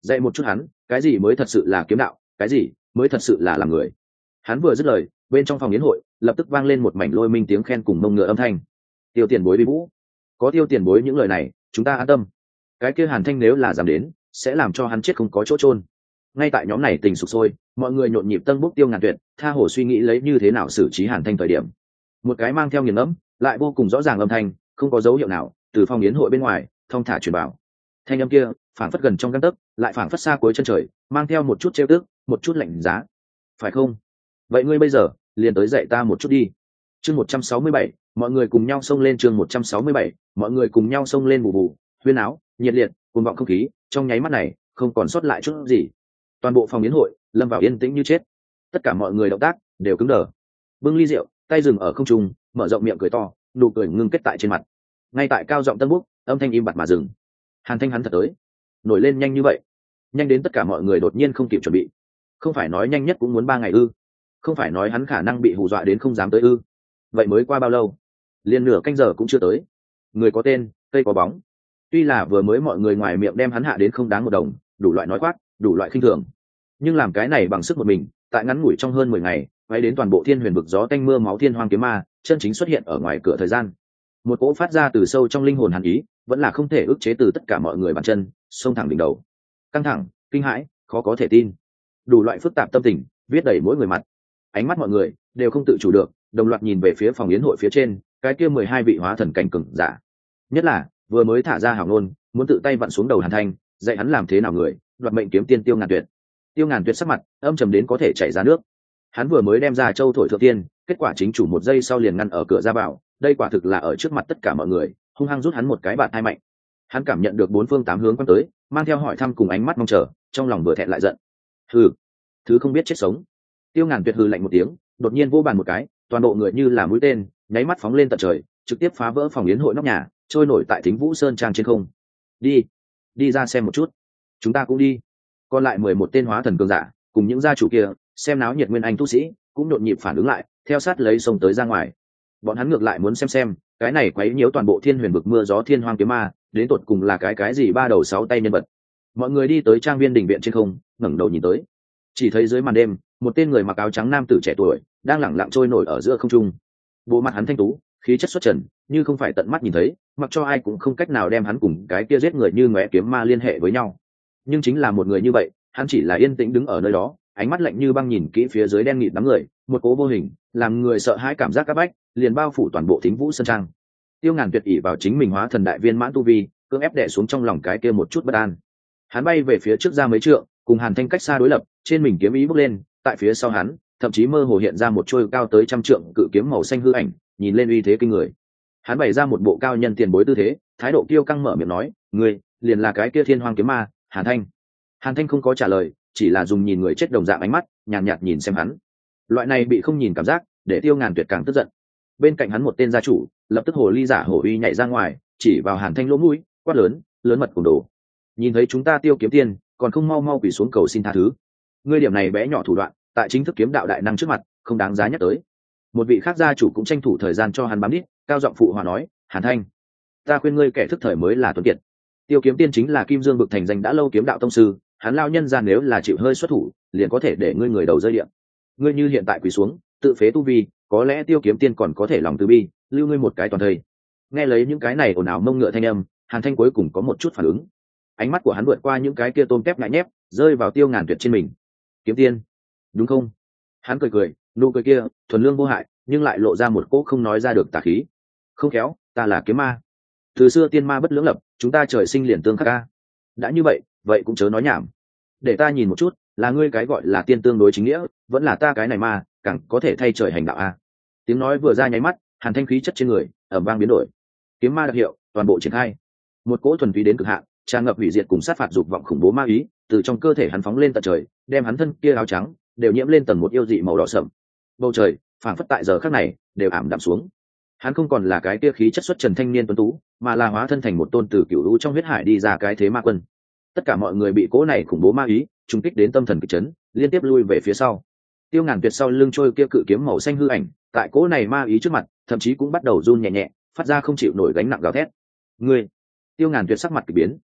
dạy một chút hắn cái gì mới thật sự là kiếm đạo, cái gì mới thật sự là làm người. Hắn vừa dứt lời, bên trong phòng yến hội lập tức vang lên một mảnh lôi minh tiếng khen cùng mông ngựa âm thanh. Tiêu tiền bối vi vũ, có Tiêu tiền bối những lời này chúng ta an tâm. Cái kia Hàn Thanh nếu là dám đến sẽ làm cho hắn chết không có chỗ chôn. Ngay tại nhóm này tình sục sôi, mọi người nhộn nhịp tân bốc Tiêu Ngàn Tuyệt tha hồ suy nghĩ lấy như thế nào xử trí Hàn Thanh thời điểm, một cái mang theo nghiền ngẫm lại vô cùng rõ ràng âm thanh không có dấu hiệu nào từ phòng yến hội bên ngoài thong thả truyền vào. Thanh âm kia phảng phất gần trong gang tấc, lại phảng phất xa cuối chân trời, mang theo một chút trêu tức, một chút lạnh giá. Phải không? Vậy ngươi bây giờ liền tới dạy ta một chút đi. Chương một trăm sáu mươi bảy, mọi người cùng nhau xông lên. Chương một trăm sáu mươi bảy, mọi người cùng nhau xông lên, bù bù, huyên áo, nhiệt liệt, cuồng vọng không khí, trong nháy mắt này không còn sót lại chút gì. Toàn bộ phòng yến hội lâm vào yên tĩnh như chết. Tất cả mọi người động tác đều cứng đờ. Bưng ly rượu, tay dừng ở không trung, mở rộng miệng cười to, nụ cười ngưng kết tại trên mặt. Ngay tại cao giọng tân búc, âm thanh im bặt mà dừng. Hàn Thanh hắn thật tới, nổi lên nhanh như vậy, nhanh đến tất cả mọi người đột nhiên không kịp chuẩn bị. Không phải nói nhanh nhất cũng muốn ba ngày ư? Không phải nói hắn khả năng bị hù dọa đến không dám tới ư? Vậy mới qua bao lâu? Liên nửa canh giờ cũng chưa tới. Người có tên, cây có bóng. Tuy là vừa mới mọi người ngoài miệng đem hắn hạ đến không đáng một đồng, đủ loại nói khoác, đủ loại khinh thường, nhưng làm cái này bằng sức một mình, tại ngắn ngủi trong hơn mười ngày, quay đến toàn bộ thiên huyền vực gió tanh mưa máu thiên hoang kiếm ma, chân chính xuất hiện ở ngoài cửa thời gian. Một cỗ phát ra từ sâu trong linh hồn hàn ý, vẫn là không thể ức chế từ tất cả mọi người bàn chân, xông thẳng đỉnh đầu. Căng thẳng, kinh hãi, khó có thể tin. Đủ loại phức tạp tâm tình, viết đầy mỗi người mặt. Ánh mắt mọi người đều không tự chủ được, đồng loạt nhìn về phía phòng yến hội phía trên, cái kia mười hai vị hóa thần cảnh cường giả. Nhất là, vừa mới thả ra hào ngôn, muốn tự tay vặn xuống đầu Hàn Thanh, dạy hắn làm thế nào người, đoạt mệnh kiếm tiên Tiêu Ngàn Tuyệt. Tiêu Ngàn Tuyệt sắc mặt âm trầm đến có thể chảy ra nước. Hắn vừa mới đem ra châu thổi thượng tiên, kết quả chính chủ một giây sau liền ngăn ở cửa ra vào, đây quả thực là ở trước mặt tất cả mọi người, hung hăng rút hắn một cái bạt hai mạnh. Hắn cảm nhận được bốn phương tám hướng quan tới, mang theo hỏi thăm cùng ánh mắt mong chờ, trong lòng vừa thẹn lại giận. Hừ, thứ không biết chết sống. Tiêu Ngàn Tuyệt hừ lạnh một tiếng, đột nhiên vô bàn một cái, toàn bộ người như là mũi tên, nháy mắt phóng lên tận trời, trực tiếp phá vỡ phòng yến hội nóc nhà, trôi nổi tại Thính Vũ Sơn trang trên không. Đi, đi ra xem một chút. Chúng ta cũng đi. Còn lại mười một tên hóa thần cường giả, cùng những gia chủ kia, xem náo nhiệt nguyên anh tu sĩ, cũng nhộn nhịp phản ứng lại, theo sát lấy sông tới ra ngoài. Bọn hắn ngược lại muốn xem xem, cái này quấy nhiễu toàn bộ thiên huyền vực mưa gió thiên hoang kiếm ma, đến tột cùng là cái cái gì ba đầu sáu tay nhân vật. Mọi người đi tới trang viên đình viện trên không, ngẩng đầu nhìn tới, chỉ thấy dưới màn đêm, một tên người mặc áo trắng nam tử trẻ tuổi đang lẳng lặng trôi nổi ở giữa không trung. Bộ mặt hắn thanh tú, khí chất xuất trần, như không phải tận mắt nhìn thấy, mặc cho ai cũng không cách nào đem hắn cùng cái kia giết người như ngóe kiếm ma liên hệ với nhau. Nhưng chính là một người như vậy, hắn chỉ là yên tĩnh đứng ở nơi đó, ánh mắt lạnh như băng nhìn kỹ phía dưới đen nghịt đám người, một cố vô hình làm người sợ hãi cảm giác áp bách liền bao phủ toàn bộ Thính Vũ Sơn trang. Tiêu Ngàn Tuyệt ỷ vào chính mình hóa thần đại viên mãn tu vi, cưỡng ép đè xuống trong lòng cái kia một chút bất an. Hắn bay về phía trước ra mấy trượng, cùng Hàn Thanh cách xa đối lập, trên mình kiếm ý bốc lên, tại phía sau hắn, thậm chí mơ hồ hiện ra một trôi cao tới trăm trượng cự kiếm màu xanh hư ảnh, nhìn lên uy thế kinh người. Hắn bày ra một bộ cao nhân tiền bối tư thế, thái độ kiêu căng mở miệng nói, "Ngươi, liền là cái kia Thiên Hoang kiếm ma, Hàn Thanh." Hàn Thanh không có trả lời, chỉ là dùng nhìn người chết đồng dạng ánh mắt, nhàn nhạt, nhạt nhìn xem hắn. Loại này bị không nhìn cảm giác, để Tiêu Ngàn Tuyệt càng tức giận. Bên cạnh hắn một tên gia chủ, lập tức hồ ly giả hổ uy nhảy ra ngoài, chỉ vào Hàn Thanh lỗ mũi, quát lớn, lớn mật cùng đồ. Nhìn thấy chúng ta Tiêu kiếm tiên, còn không mau mau quỳ xuống cầu xin tha thứ. Ngươi điểm này bé nhỏ thủ đoạn, tại chính thức kiếm đạo đại năng trước mặt, không đáng giá nhắc tới. Một vị khác gia chủ cũng tranh thủ thời gian cho hắn bám đít, cao giọng phụ hòa nói, Hàn Thanh, ta khuyên ngươi kẻ thức thời mới là tuấn kiệt. Tiêu kiếm tiên chính là Kim Dương vực thành danh đã lâu kiếm đạo tông sư, hắn lao nhân ra nếu là chịu hơi xuất thủ, liền có thể để ngươi người đầu rơi điện. Ngươi như hiện tại quỳ xuống, tự phế tu vi, có lẽ Tiêu kiếm tiên còn có thể lòng từ bi, lưu ngươi một cái toàn thây. Nghe lấy những cái này ồn ào mông ngựa thanh âm, Hàn Thanh cuối cùng có một chút phản ứng. Ánh mắt của hắn vượt qua những cái kia tôm tép ngại nhép, rơi vào Tiêu Ngàn Tuyệt trên mình. Kiếm tiên, đúng không? Hắn cười cười, nụ cười kia thuần lương vô hại, nhưng lại lộ ra một cỗ không nói ra được tà khí. Không khéo, ta là kiếm ma. Từ xưa tiên ma bất lưỡng lập, chúng ta trời sinh liền tương khắc ca. Đã như vậy, vậy cũng chớ nói nhảm. Để ta nhìn một chút, là ngươi cái gọi là tiên tương đối chính nghĩa, vẫn là ta cái này ma, càng có thể thay trời hành đạo a. Tiếng nói vừa ra nháy mắt, Hàn Thanh khí chất trên người ầm vang biến đổi. Kiếm ma đặc hiệu, toàn bộ triển khai. Một cỗ thuần túy đến cực hạn, tràn ngập hủy diệt cùng sát phạt dục vọng khủng bố ma ý, từ trong cơ thể hắn phóng lên tận trời, đem hắn thân kia áo trắng đều nhiễm lên tầng một yêu dị màu đỏ sẫm. Bầu trời, phảng phất tại giờ khắc này, đều ảm đạm xuống. Hắn không còn là cái kia khí chất xuất trần thanh niên tuấn tú, mà là hóa thân thành một tôn tử cựu lũ trong huyết hải đi ra cái thế ma quân. Tất cả mọi người bị cỗ này khủng bố ma ý trùng kích đến tâm thần kịch chấn, liên tiếp lui về phía sau. Tiêu Ngàn Tuyệt sau lưng trôi kia cự kiếm màu xanh hư ảnh, tại cỗ này ma ý trước mặt, thậm chí cũng bắt đầu run nhẹ nhẹ, phát ra không chịu nổi gánh nặng gào thét. Ngươi! Tiêu Ngàn Tuyệt sắc mặt kỳ biến.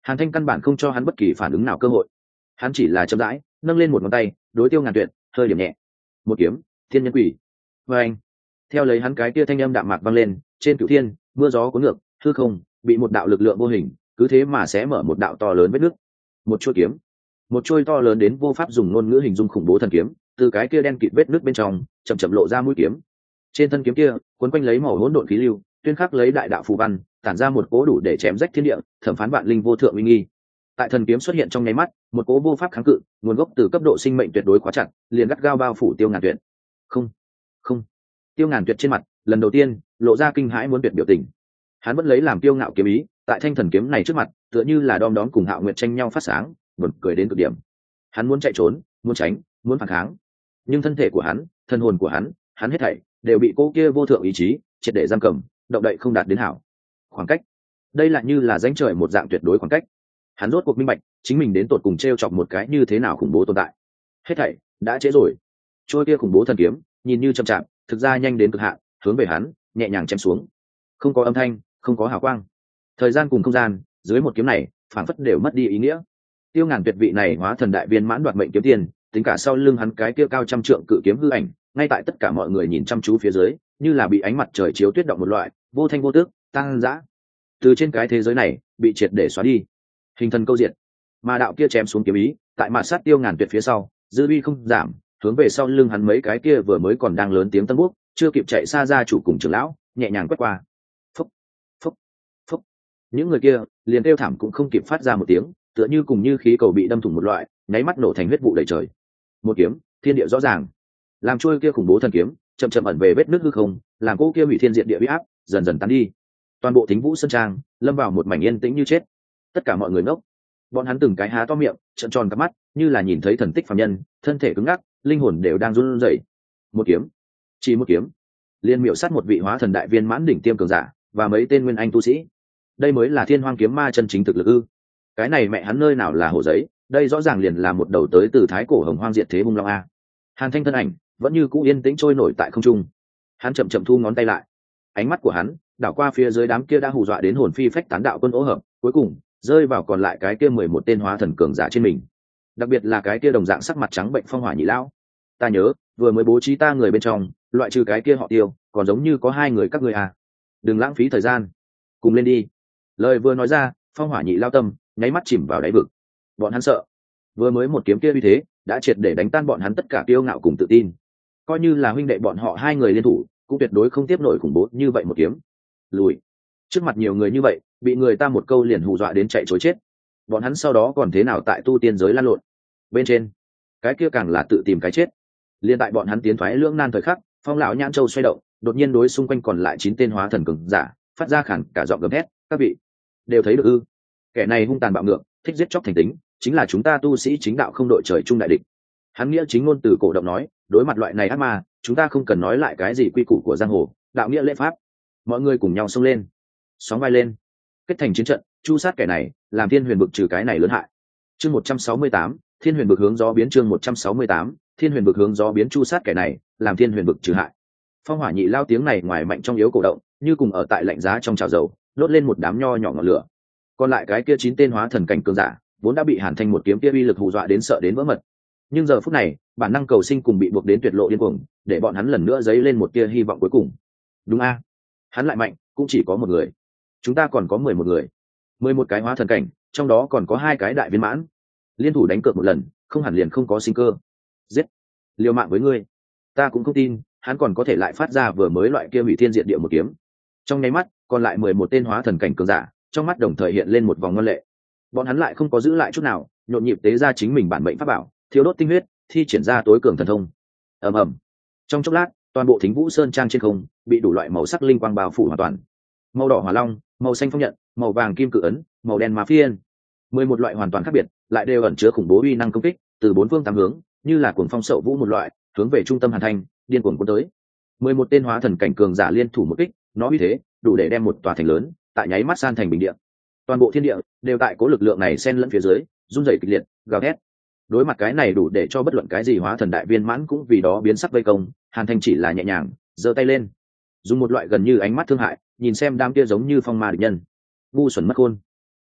Hàn Thanh căn bản không cho hắn bất kỳ phản ứng nào cơ hội, hắn chỉ là chậm rãi nâng lên một ngón tay đối Tiêu Ngàn Tuyệt hơi điểm nhẹ. Một kiếm thiên nhân quỷ. Và anh theo lấy hắn cái kia thanh âm đạm mạc vang lên, trên cửu thiên mưa gió cuốn ngược, hư không bị một đạo lực lượng vô hình cứ thế mà sẽ mở một đạo to lớn vết nứt. Một chuôi kiếm, một chuôi to lớn đến vô pháp dùng ngôn ngữ hình dung khủng bố thần kiếm, từ cái kia đen kịt vết nứt bên trong chậm chậm lộ ra mũi kiếm. Trên thân kiếm kia cuốn quanh lấy màu hỗn độn khí lưu, tuyên khắc lấy đại đạo phù văn, tản ra một cỗ đủ để chém rách thiên địa, thẩm phán vạn linh vô thượng uy nghi. Tại thần kiếm xuất hiện trong nháy mắt, một cỗ vô pháp kháng cự, nguồn gốc từ cấp độ sinh mệnh tuyệt đối quá chặt, liền gắt gao bao phủ Tiêu Ngàn Tuyệt. Không, không. Tiêu Ngàn Tuyệt trên mặt lần đầu tiên lộ ra kinh hãi muốn tuyệt biểu tình. Hắn vẫn lấy làm kiêu ngạo kiếm ý, tại thanh thần kiếm này trước mặt, tựa như là đom đóm cùng Hạo Nguyệt tranh nhau phát sáng, buồn cười đến cực điểm. Hắn muốn chạy trốn, muốn tránh, muốn phản kháng, nhưng thân thể của hắn, thân hồn của hắn, hắn hết thảy đều bị cô kia vô thượng ý chí triệt để giam cầm, động đậy không đạt đến hảo. Khoảng cách, đây lại như là rãnh trời một dạng tuyệt đối khoảng cách. Hắn rốt cuộc minh bạch, chính mình đến tột cùng treo chọc một cái như thế nào khủng bố tồn tại. Hết thảy đã trễ rồi. Trôi kia khủng bố thần kiếm, nhìn như chậm chạp, thực ra nhanh đến cực hạn, hướng về hắn nhẹ nhàng chém xuống. Không có âm thanh, không có hào quang, thời gian cùng không gian dưới một kiếm này phảng phất đều mất đi ý nghĩa. Tiêu Ngàn Tuyệt vị này hóa thần đại viên mãn đoạt mệnh kiếm tiền, tính cả sau lưng hắn cái kia cao trăm trượng cự kiếm hư ảnh, ngay tại tất cả mọi người nhìn chăm chú phía dưới, như là bị ánh mặt trời chiếu tuyết động một loại, vô thanh vô tước, tăng dã. Từ trên cái thế giới này bị triệt để xóa đi, hình thần câu diệt. Mà đạo kia chém xuống kiếm ý, tại mạt sát Tiêu Ngàn Tuyệt phía sau, dư uy không giảm, hướng về sau lưng hắn mấy cái kia vừa mới còn đang lớn tiếng tân bốc, chưa kịp chạy xa ra chủ cùng trưởng lão, nhẹ nhàng quét qua. Phúc, phúc, phúc. Những người kia liền kêu thảm cũng không kịp phát ra một tiếng, tựa như cùng như khí cầu bị đâm thủng một loại, nháy mắt nổ thành huyết vụ đầy trời. Một kiếm, thiên địa rõ ràng. Làm trôi kia khủng bố thần kiếm, chậm chậm ẩn về vết nứt hư không, làm cô kia hủy thiên diệt địa uy áp dần dần tan đi. Toàn bộ Thính Vũ Sơn Trang lâm vào một mảnh yên tĩnh như chết. Tất cả mọi người ngốc. Bọn hắn từng cái há to miệng, trợn tròn cặp mắt, như là nhìn thấy thần tích phàm nhân, thân thể cứng ngắc, linh hồn đều đang run rẩy. Một kiếm, chỉ một kiếm, liên miệu sát một vị hóa thần đại viên mãn đỉnh tiêm cường giả và mấy tên nguyên anh tu sĩ. Đây mới là Thiên Hoang kiếm ma chân chính thực lực ư? Cái này mẹ hắn nơi nào là hồ giấy, đây rõ ràng liền là một đầu tới từ thái cổ hồng hoang diệt thế hung long a. Hàn Thanh thân ảnh vẫn như cũ yên tĩnh trôi nổi tại không trung. Hắn chậm chậm thu ngón tay lại, ánh mắt của hắn đảo qua phía dưới đám kia đã hù dọa đến hồn phi phách tán đạo quân ố hợp, cuối cùng rơi vào còn lại cái kia mười một tên hóa thần cường giả trên mình. Đặc biệt là cái kia đồng dạng sắc mặt trắng bệnh phong hỏa nhị lão. Ta nhớ vừa mới bố trí ta người bên trong, loại trừ cái kia họ Tiêu, còn giống như có hai người các ngươi à. Đừng lãng phí thời gian, cùng lên đi. Lời vừa nói ra, phong hỏa nhị lao tâm nháy mắt chìm vào đáy vực. Bọn hắn sợ, vừa mới một kiếm kia uy thế đã triệt để đánh tan bọn hắn tất cả kiêu ngạo cùng tự tin. Coi như là huynh đệ bọn họ hai người liên thủ, cũng tuyệt đối không tiếp nổi khủng bố như vậy một kiếm. Lùi. Trước mặt nhiều người như vậy, bị người ta một câu liền hù dọa đến chạy trối chết. Bọn hắn sau đó còn thế nào tại tu tiên giới lan lộn. Bên trên, cái kia càng là tự tìm cái chết. Liên tại bọn hắn tiến thoái lưỡng nan thời khắc, Phong lão nhãn châu xoay động, đột nhiên đối xung quanh còn lại chín tên hóa thần cường giả phát ra khản cả giọng gầm thét, các vị đều thấy được ư? Kẻ này hung tàn bạo ngược, thích giết chóc thành tính, chính là chúng ta tu sĩ chính đạo không đội trời chung đại địch. Hắn nghĩa chính ngôn từ cổ động nói, đối mặt loại này ác ma, chúng ta không cần nói lại cái gì quy củ của giang hồ, đạo nghĩa lễ pháp. Mọi người cùng nhau xông lên, sóng vai lên, kết thành chiến trận, chu sát kẻ này, làm Thiên Huyền Vực trừ cái này lớn hại. Chương một trăm sáu mươi tám, Thiên Huyền Vực hướng gió biến. Chương một trăm sáu mươi tám, Thiên Huyền Vực hướng gió biến, chu sát kẻ này, làm Thiên Huyền Vực trừ hại. Phong hỏa nhị lao tiếng này ngoài mạnh trong yếu cổ động, như cùng ở tại lạnh giá trong chảo dầu, đốt lên một đám nho nhỏ ngọn lửa. Còn lại cái kia chín tên hóa thần cảnh cường giả, vốn đã bị Hàn Thanh một kiếm kia uy lực hù dọa đến sợ đến vỡ mật. Nhưng giờ phút này, bản năng cầu sinh cùng bị buộc đến tuyệt lộ điên cuồng, để bọn hắn lần nữa dấy lên một tia hy vọng cuối cùng. Đúng a, hắn lại mạnh, cũng chỉ có một người. Chúng ta còn có mười một người, mười một cái hóa thần cảnh, trong đó còn có hai cái đại viên mãn. Liên thủ đánh cược một lần, không hẳn liền không có sinh cơ. Giết, liều mạng với ngươi. Ta cũng không tin, hắn còn có thể lại phát ra vừa mới loại kia hủy thiên diệt địa một kiếm. Trong nháy mắt, còn lại mười một tên hóa thần cảnh cường giả, trong mắt đồng thời hiện lên một vòng ngân lệ. Bọn hắn lại không có giữ lại chút nào, nhộn nhịp tế ra chính mình bản mệnh pháp bảo, thiếu đốt tinh huyết, thi triển ra tối cường thần thông. Ầm ầm. Trong chốc lát, toàn bộ Thính Vũ Sơn Trang trên không bị đủ loại màu sắc linh quang bao phủ hoàn toàn. Màu đỏ hỏa long, màu xanh phong nhận, màu vàng kim cự ấn, màu đen ma phiên, mười một loại hoàn toàn khác biệt, lại đều ẩn chứa khủng bố uy năng công kích, từ bốn phương tám hướng, như là cuồng phong sậu vũ một loại, hướng về trung tâm Hàn Thanh, điên cuồng cuốn tới. mười một tên hóa thần cảnh cường giả liên thủ một kích, nó uy thế đủ để đem một tòa thành lớn tại nháy mắt san thành bình địa. Toàn bộ thiên địa đều tại cố lực lượng này xen lẫn phía dưới, run rẩy kịch liệt, gào thét. Đối mặt cái này đủ để cho bất luận cái gì hóa thần đại viên mãn cũng vì đó biến sắc vây công, Hàn Thanh chỉ là nhẹ nhàng giơ tay lên, dùng một loại gần như ánh mắt thương hại nhìn xem đám kia giống như phong ma địch nhân. Ngu xuẩn mất khôn.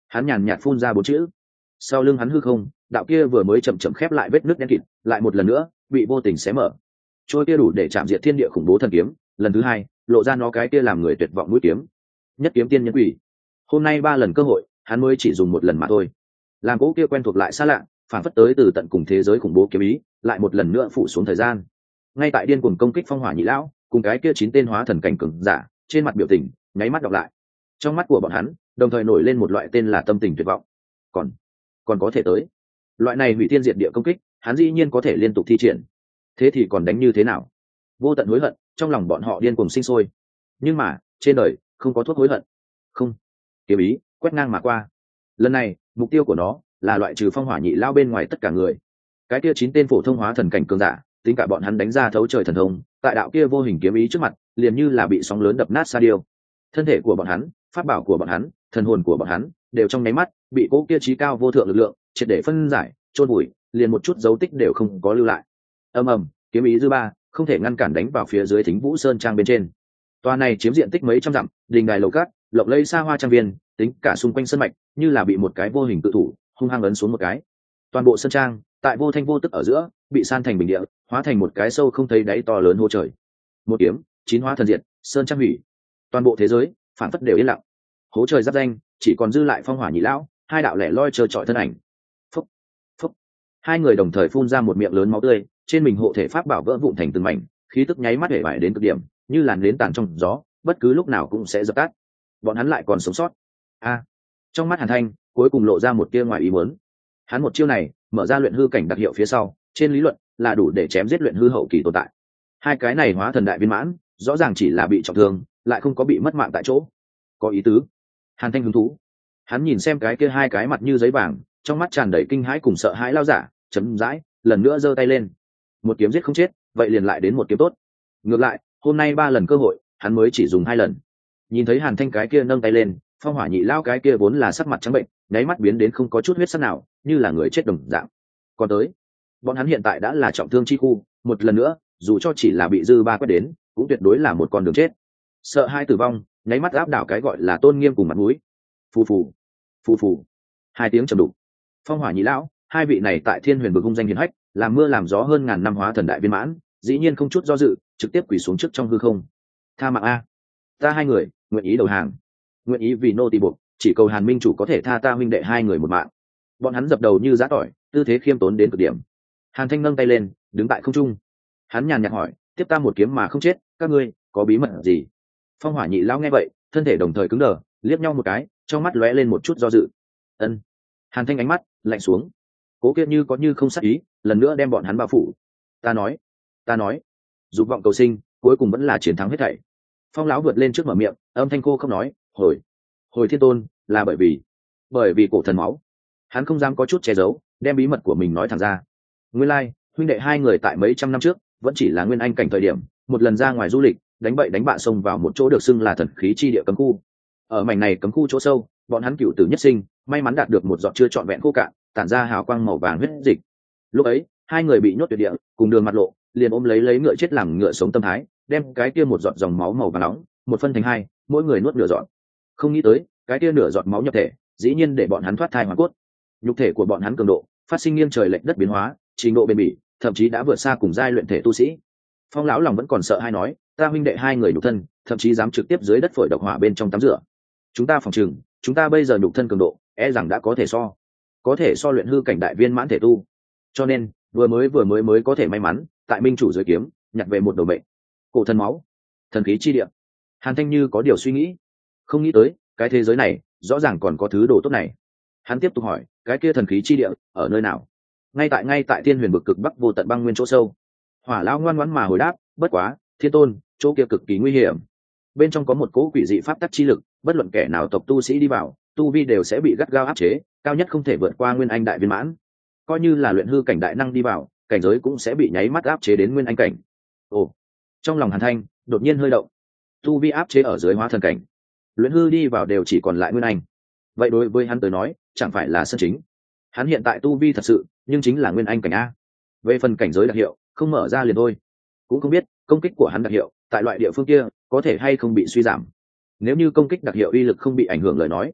Hắn nhàn nhạt phun ra bốn chữ. Sau lưng hắn hư không, đạo kia vừa mới chậm chậm khép lại vết nước đen kịt, lại một lần nữa bị vô tình xé mở. Trôi kia đủ để chạm diệt thiên địa khủng bố thần kiếm, lần thứ hai lộ ra nó cái kia làm người tuyệt vọng mũi kiếm. Nhất kiếm tiên nhân quỷ. Hôm nay ba lần cơ hội, hắn mới chỉ dùng một lần mà thôi. Làm cỗ kia quen thuộc lại xa lạ, phản phất tới từ tận cùng thế giới khủng bố kiếm ý, lại một lần nữa phủ xuống thời gian. Ngay tại điên cuồng công kích phong hỏa nhị lão, cùng cái kia chín tên hóa thần cảnh cường giả, trên mặt biểu tình nháy mắt đọc lại. Trong mắt của bọn hắn, đồng thời nổi lên một loại tên là tâm tình tuyệt vọng. Còn, còn có thể tới. Loại này hủy thiên diệt địa công kích, hắn dĩ nhiên có thể liên tục thi triển. Thế thì còn đánh như thế nào? Vô tận hối hận, trong lòng bọn họ điên cuồng sinh sôi. Nhưng mà, trên đời không có thuốc hối hận. Không. Kiếm ý quét ngang mà qua. Lần này, mục tiêu của nó là loại trừ phong hỏa nhị lao bên ngoài tất cả người. Cái kia chín tên phổ thông hóa thần cảnh cường giả, tính cả bọn hắn đánh ra thấu trời thần thông, tại đạo kia vô hình kiếm ý trước mặt, liền như là bị sóng lớn đập nát sa điêu. Thân thể của bọn hắn, pháp bảo của bọn hắn, thần hồn của bọn hắn, đều trong nháy mắt bị cố kia trí cao vô thượng lực lượng triệt để phân giải, chôn vùi, liền một chút dấu tích đều không có lưu lại. Ầm ầm, kiếm ý dư ba, không thể ngăn cản đánh vào phía dưới Thính Vũ Sơn trang bên trên. Tòa này chiếm diện tích mấy trăm dặm, đình đài lầu cát, lộng lẫy xa hoa trang viên, tính cả xung quanh sân mạch, như là bị một cái vô hình tự thủ hung hăng ấn xuống một cái. Toàn bộ sân trang, tại vô thanh vô tức ở giữa, bị san thành bình địa, hóa thành một cái sâu không thấy đáy to lớn hô trời. Một kiếm, chín hóa thần diệt, sơn trang hủy. Toàn bộ thế giới, phản phất đều yên lặng. Hố trời giáp danh, chỉ còn dư lại phong hỏa nhị lão, hai đạo lẻ loi trơ trọi thân ảnh. Phúc, phúc. Hai người đồng thời phun ra một miệng lớn máu tươi, trên mình hộ thể pháp bảo vỡ vụn thành từng mảnh, khí tức nháy mắt hể bại đến cực điểm, như làn nến tàn trong gió, bất cứ lúc nào cũng sẽ dập tắt. Bọn hắn lại còn sống sót. A. Trong mắt Hàn Thanh, cuối cùng lộ ra một tia ngoài ý muốn. Hắn một chiêu này, mở ra luyện hư cảnh đặc hiệu phía sau, trên lý luận là đủ để chém giết luyện hư hậu kỳ tồn tại. Hai cái này hóa thần đại viên mãn, rõ ràng chỉ là bị trọng thương, lại không có bị mất mạng tại chỗ. Có ý tứ. Hàn Thanh hứng thú. Hắn nhìn xem cái kia hai cái mặt như giấy vàng, trong mắt tràn đầy kinh hãi cùng sợ hãi lao giả, chấm dãi, lần nữa giơ tay lên. Một kiếm giết không chết, vậy liền lại đến một kiếm tốt. Ngược lại, hôm nay ba lần cơ hội, hắn mới chỉ dùng hai lần. Nhìn thấy Hàn Thanh cái kia nâng tay lên, phong hỏa nhị lao cái kia vốn là sắc mặt trắng bệnh, nháy mắt biến đến không có chút huyết sắc nào, như là người chết đồng dạng. Còn tới, bọn hắn hiện tại đã là trọng thương chi khu, một lần nữa, dù cho chỉ là bị dư ba quét đến, cũng tuyệt đối là một con đường chết. Sợ hai tử vong, nháy mắt áp đảo cái gọi là tôn nghiêm cùng mặt mũi. Phù phù, phù phù, hai tiếng trầm đục. Phong hỏa nhị lão, hai vị này tại Thiên Huyền vực hung danh hiển hách, làm mưa làm gió hơn ngàn năm hóa thần đại viên mãn, dĩ nhiên không chút do dự, trực tiếp quỳ xuống trước trong hư không. Tha mạng a, ta hai người nguyện ý đầu hàng, nguyện ý vì nô tỳ buộc, chỉ cầu Hàn minh chủ có thể tha ta huynh đệ hai người một mạng. Bọn hắn dập đầu như giã tỏi, tư thế khiêm tốn đến cực điểm. Hàn Thanh nâng tay lên, đứng tại không trung. Hắn nhàn nhạt hỏi, tiếp ta một kiếm mà không chết, các ngươi có bí mật gì? Phong hỏa nhị lão nghe vậy, thân thể đồng thời cứng đờ, liếc nhau một cái, trong mắt lóe lên một chút do dự. Ân. Hàn Thanh ánh mắt lạnh xuống, cố kiệt như có như không sát ý, lần nữa đem bọn hắn bao phủ. Ta nói, ta nói, dục vọng cầu sinh, cuối cùng vẫn là chiến thắng hết thảy. Phong lão vượt lên trước mở miệng, âm thanh cô không nói, hồi, hồi thiên tôn, là bởi vì, bởi vì cổ thần máu. Hắn không dám có chút che giấu, đem bí mật của mình nói thẳng ra. Nguyên lai, like, huynh đệ hai người tại mấy trăm năm trước, vẫn chỉ là nguyên anh cảnh thời điểm, một lần ra ngoài du lịch, đánh bậy đánh bạ xông vào một chỗ được xưng là thần khí chi địa cấm khu. Ở mảnh này cấm khu chỗ sâu, bọn hắn cựu tử nhất sinh, may mắn đạt được một giọt chưa trọn vẹn khô cạn, tản ra hào quang màu vàng huyết dịch. Lúc ấy, hai người bị nhốt tuyệt địa, cùng đường mặt lộ, liền ôm lấy lấy ngựa chết làm ngựa sống tâm thái, đem cái kia một giọt dòng máu màu vàng nóng, một phân thành hai, mỗi người nuốt nửa giọt. Không nghĩ tới, cái kia nửa giọt máu nhập thể, dĩ nhiên để bọn hắn thoát thai hoàn cốt. Nhục thể của bọn hắn cường độ, phát sinh nghiêng trời lệch đất biến hóa, trình độ bền bỉ, thậm chí đã vượt xa cùng giai luyện thể tu sĩ. Phong lão lòng vẫn còn sợ hai nói, ta huynh đệ hai người nhục thân, thậm chí dám trực tiếp dưới đất phổi độc hỏa bên trong tắm rửa. Chúng ta phòng trường, chúng ta bây giờ nhục thân cường độ, e rằng đã có thể so, có thể so luyện hư cảnh đại viên mãn thể tu. Cho nên, vừa mới vừa mới mới có thể may mắn, tại minh chủ dưới kiếm, nhặt về một đầu mệnh. Cổ thần máu, thần khí chi địa. Hàn Thanh như có điều suy nghĩ, không nghĩ tới, cái thế giới này, rõ ràng còn có thứ đồ tốt này. Hắn tiếp tục hỏi, cái kia thần khí chi địa, ở nơi nào? Ngay tại ngay tại Thiên Huyền vực cực bắc vô tận băng nguyên chỗ sâu. Hỏa lão ngoan ngoãn mà hồi đáp, bất quá, thiên tôn, chỗ kia cực kỳ nguy hiểm. Bên trong có một cỗ quỷ dị pháp tắc chi lực, bất luận kẻ nào tộc tu sĩ đi vào, tu vi đều sẽ bị gắt gao áp chế, cao nhất không thể vượt qua nguyên anh đại viên mãn. Coi như là luyện hư cảnh đại năng đi vào, cảnh giới cũng sẽ bị nháy mắt áp chế đến nguyên anh cảnh. Ồ, trong lòng Hàn Thanh đột nhiên hơi động. Tu vi áp chế ở dưới hóa thần cảnh, luyện hư đi vào đều chỉ còn lại nguyên anh. Vậy đối với hắn tới nói, chẳng phải là sân chính. Hắn hiện tại tu vi thật sự, nhưng chính là nguyên anh cảnh a. Về phần cảnh giới đặc hiệu, không mở ra liền thôi. Cũng không biết công kích của hắn đặc hiệu tại loại địa phương kia có thể hay không bị suy giảm. Nếu như công kích đặc hiệu uy lực không bị ảnh hưởng lời nói,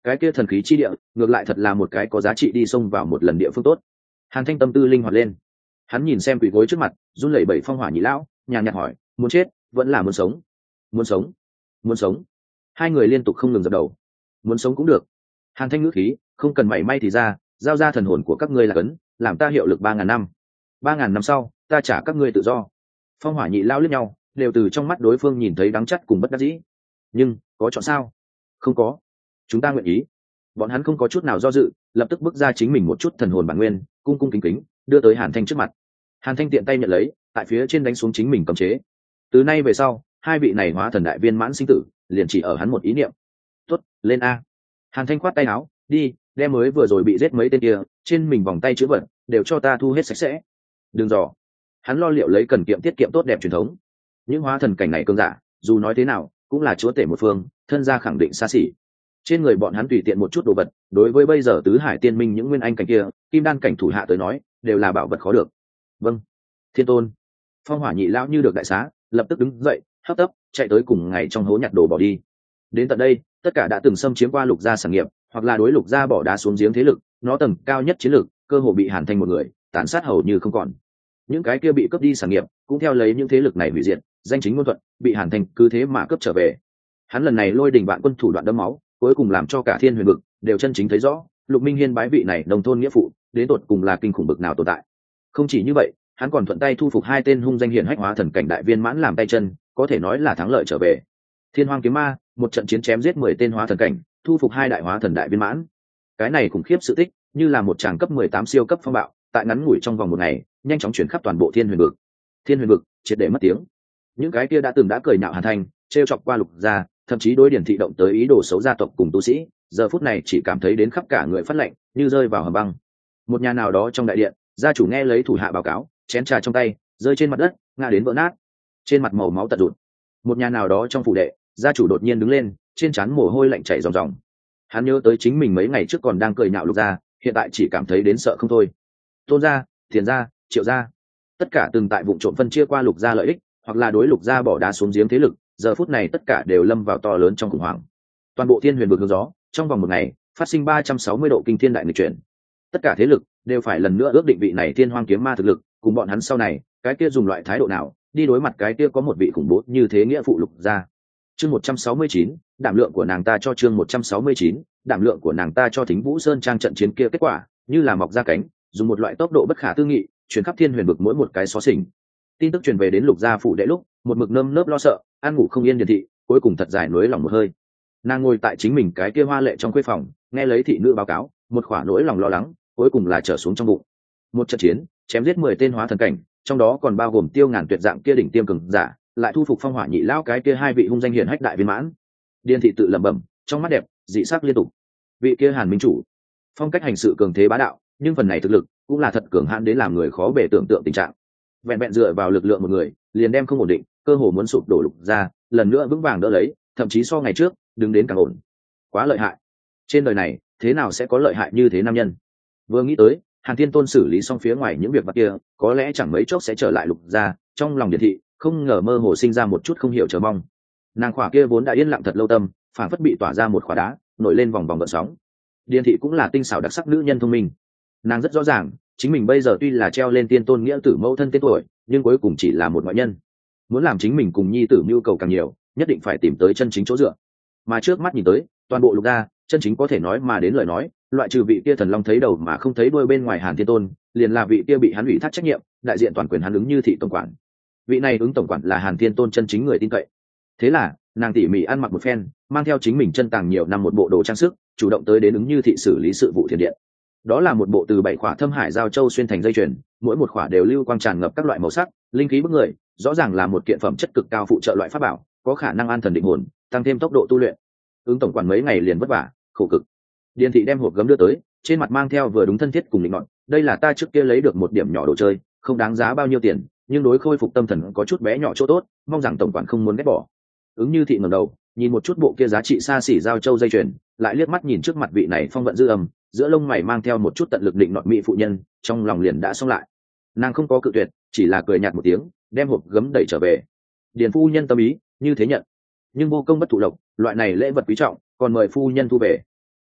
cái kia thần khí chi địa ngược lại thật là một cái có giá trị đi xông vào một lần địa phương tốt. Hàn Thanh tâm tư linh hoạt lên, hắn nhìn xem quỷ gối trước mặt run lẩy bẩy phong hỏa nhị lão, nhàn nhạt hỏi, muốn chết vẫn là muốn sống? Muốn sống, muốn sống. Hai người liên tục không ngừng dập đầu. Muốn sống cũng được. Hàn Thanh ngữ khí không cần mảy may thì ra, giao ra thần hồn của các ngươi là cấn, làm ta hiệu lực ba ngàn năm. Ba ngàn năm sau ta trả các ngươi tự do. Phong hỏa nhị lão liếc nhau, đều từ trong mắt đối phương nhìn thấy đắng chắt cùng bất đắc dĩ. Nhưng có chọn sao? Không có. Chúng ta nguyện ý. Bọn hắn không có chút nào do dự, lập tức bước ra chính mình một chút thần hồn bản nguyên, cung cung kính kính đưa tới Hàn Thanh trước mặt. Hàn Thanh tiện tay nhận lấy, tại phía trên đánh xuống chính mình cấm chế. Từ nay về sau, hai vị này hóa thần đại viên mãn sinh tử, liền chỉ ở hắn một ý niệm. Tốt, lên a. Hàn Thanh khoát tay áo, đi, đem mới vừa rồi bị giết mấy tên kia, trên mình vòng tay chữ vật, đều cho ta thu hết sạch sẽ. Đừng dò. Hắn lo liệu lấy cần kiệm tiết kiệm tốt đẹp truyền thống. Những hóa thần cảnh này cương giả, dù nói thế nào, cũng là chúa tể một phương, thân gia khẳng định xa xỉ. Trên người bọn hắn tùy tiện một chút đồ vật, đối với bây giờ tứ hải tiên minh những nguyên anh cảnh kia, kim đan cảnh thủ hạ tới nói, đều là bảo vật khó được. Vâng, Thiên Tôn. Phong hỏa nhị lão như được đại xá, lập tức đứng dậy, hấp tấp chạy tới cùng ngày trong hố nhặt đồ bỏ đi. Đến tận đây, tất cả đã từng xâm chiếm qua lục gia sản nghiệp, hoặc là đối lục gia bỏ đá xuống giếng thế lực, nó tầng cao nhất chiến lực, cơ hồ bị Hàn Thanh một người tàn sát hầu như không còn. Những cái kia bị cướp đi sản nghiệp, cũng theo lấy những thế lực này hủy diệt, danh chính ngôn thuận, bị Hàn Thanh cứ thế mà cướp trở về. Hắn lần này lôi đình vạn quân thủ đoạn đẫm máu, cuối cùng làm cho cả thiên huyền vực đều chân chính thấy rõ, Lục Minh Hiên bái vị này đồng thôn nghĩa phụ, đến tột cùng là kinh khủng bực nào tồn tại. Không chỉ như vậy, hắn còn thuận tay thu phục hai tên hung danh hiển hách hóa thần cảnh đại viên mãn làm tay chân, có thể nói là thắng lợi trở về. Thiên Hoang kiếm ma, một trận chiến chém giết mười tên hóa thần cảnh, thu phục hai đại hóa thần đại viên mãn. Cái này khủng khiếp sự tích, như là một tràng cấp mười tám siêu cấp phong bạo, tại ngắn ngủi trong vòng một ngày, nhanh chóng chuyển khắp toàn bộ thiên huyền vực. Thiên huyền vực triệt để mất tiếng. Những cái kia đã từng đã cười nhạo Hàn Thanh, trêu chọc qua Lục gia, thậm chí đối điển thị động tới ý đồ xấu gia tộc cùng tu sĩ, giờ phút này chỉ cảm thấy đến khắp cả người phát lạnh, như rơi vào hầm băng. Một nhà nào đó trong đại điện, gia chủ nghe lấy thủ hạ báo cáo, chén trà trong tay rơi trên mặt đất, ngã đến vỡ nát, trên mặt màu máu tận rụt. Một nhà nào đó trong phủ đệ, gia chủ đột nhiên đứng lên, trên trán mồ hôi lạnh chảy ròng ròng. Hắn nhớ tới chính mình mấy ngày trước còn đang cười nhạo Lục gia, hiện tại chỉ cảm thấy đến sợ không thôi. Tôn gia, Thiền gia, Triệu gia, tất cả từng tại vụ trộm phân chia qua Lục gia lợi ích, hoặc là đối Lục gia bỏ đá xuống giếng thế lực, giờ phút này tất cả đều lâm vào to lớn trong khủng hoảng. Toàn bộ thiên huyền vực hướng gió, trong vòng một ngày phát sinh ba trăm sáu mươi độ kinh thiên đại nghịch chuyển. Tất cả thế lực đều phải lần nữa ước định vị này thiên hoang kiếm ma thực lực, cùng bọn hắn sau này cái kia dùng loại thái độ nào đi đối mặt cái kia có một vị khủng bố như thế nghĩa phụ Lục gia. Chương một trăm sáu mươi chín, đảm lượng của nàng ta cho chương một trăm sáu mươi chín, đảm lượng của nàng ta cho Thính Vũ Sơn trang trận chiến kia kết quả, như là mọc ra cánh, dùng một loại tốc độ bất khả tư nghị, truyền khắp thiên huyền vực mỗi một cái xó xỉnh. Tin tức truyền về đến Lục gia phủ đệ lúc, một mực nơm nớp lo sợ, ăn ngủ không yên Điền thị, cuối cùng thật dài nối lòng một hơi. Nàng ngồi tại chính mình cái kia hoa lệ trong khuê phòng, nghe lấy thị nữ báo cáo, một khỏa nỗi lòng lo lắng, cuối cùng là trở xuống trong bụng. Một trận chiến, chém giết mười tên hóa thần cảnh, trong đó còn bao gồm Tiêu Ngàn tuyệt dạng kia đỉnh tiêm cường giả, lại thu phục Phong Hỏa nhị lão cái kia hai vị hung danh hiển hách đại viên mãn. Điền thị tự lẩm bẩm, trong mắt đẹp, dị sắc liên tục. Vị kia Hàn minh chủ, phong cách hành sự cường thế bá đạo, nhưng phần này thực lực cũng là thật cường hãn đến làm người khó bề tưởng tượng tình trạng. Vẹn vẹn dựa vào lực lượng một người, liền đem không ổn định, cơ hồ muốn sụp đổ Lục gia, lần nữa vững vàng đỡ lấy, thậm chí so ngày trước, đứng đến càng ổn. Quá lợi hại. Trên đời này, thế nào sẽ có lợi hại như thế nam nhân? Vừa nghĩ tới, Hàn Thiên Tôn xử lý xong phía ngoài những việc vặt kia, có lẽ chẳng mấy chốc sẽ trở lại Lục gia, trong lòng Điền thị không ngờ mơ hồ sinh ra một chút không hiểu chờ mong. Nàng khỏa kia vốn đã yên lặng thật lâu tâm, phản phất bị tỏa ra một khỏa đá, nổi lên vòng vòng gợn sóng. Điền thị cũng là tinh xảo đặc sắc nữ nhân thông minh. Nàng rất rõ ràng, chính mình bây giờ tuy là treo lên tiên tôn nghĩa tử mẫu thân tên tuổi, nhưng cuối cùng chỉ là một ngoại nhân. Muốn làm chính mình cùng nhi tử nhu cầu càng nhiều, nhất định phải tìm tới chân chính chỗ dựa. Mà trước mắt nhìn tới, toàn bộ Lục gia, chân chính có thể nói mà đến lời nói, loại trừ vị kia thần long thấy đầu mà không thấy đuôi bên ngoài Hàn Thiên Tôn, liền là vị kia bị hắn ủy thác trách nhiệm, đại diện toàn quyền hắn ứng Như thị tổng quản. Vị này ứng tổng quản là Hàn Thiên Tôn chân chính người tin cậy. Thế là, nàng tỉ mỉ ăn mặc một phen, mang theo chính mình chân tàng nhiều năm một bộ đồ trang sức, chủ động tới đến ứng Như thị xử lý sự vụ thiền điện. Đó là một bộ từ bảy khỏa thâm hải giao châu xuyên thành dây chuyền, mỗi một khỏa đều lưu quang tràn ngập các loại màu sắc, linh khí bức người, rõ ràng là một kiện phẩm chất cực cao phụ trợ loại pháp bảo, có khả năng an thần định hồn, tăng thêm tốc độ tu luyện. Ứng tổng quản mấy ngày liền vất vả, khổ cực. Điền thị đem hộp gấm đưa tới, trên mặt mang theo vừa đúng thân thiết cùng định ngọn, đây là ta trước kia lấy được một điểm nhỏ đồ chơi, không đáng giá bao nhiêu tiền, nhưng đối khôi phục tâm thần có chút bé nhỏ chỗ tốt, mong rằng tổng quản không muốn ghét bỏ. Ứng Như thị ngẩng đầu, nhìn một chút bộ kia giá trị xa xỉ giao châu dây chuyền, lại liếc mắt nhìn trước mặt vị này phong vận dư âm, giữa lông mày mang theo một chút tận lực định nọt mỹ phụ nhân, trong lòng liền đã xong lại. Nàng không có cự tuyệt, chỉ là cười nhạt một tiếng, đem hộp gấm đẩy trở về. Điền phu nhân tâm ý, như thế nhận, nhưng vô công bất thụ lộc, loại này lễ vật quý trọng, còn mời phu nhân thu về.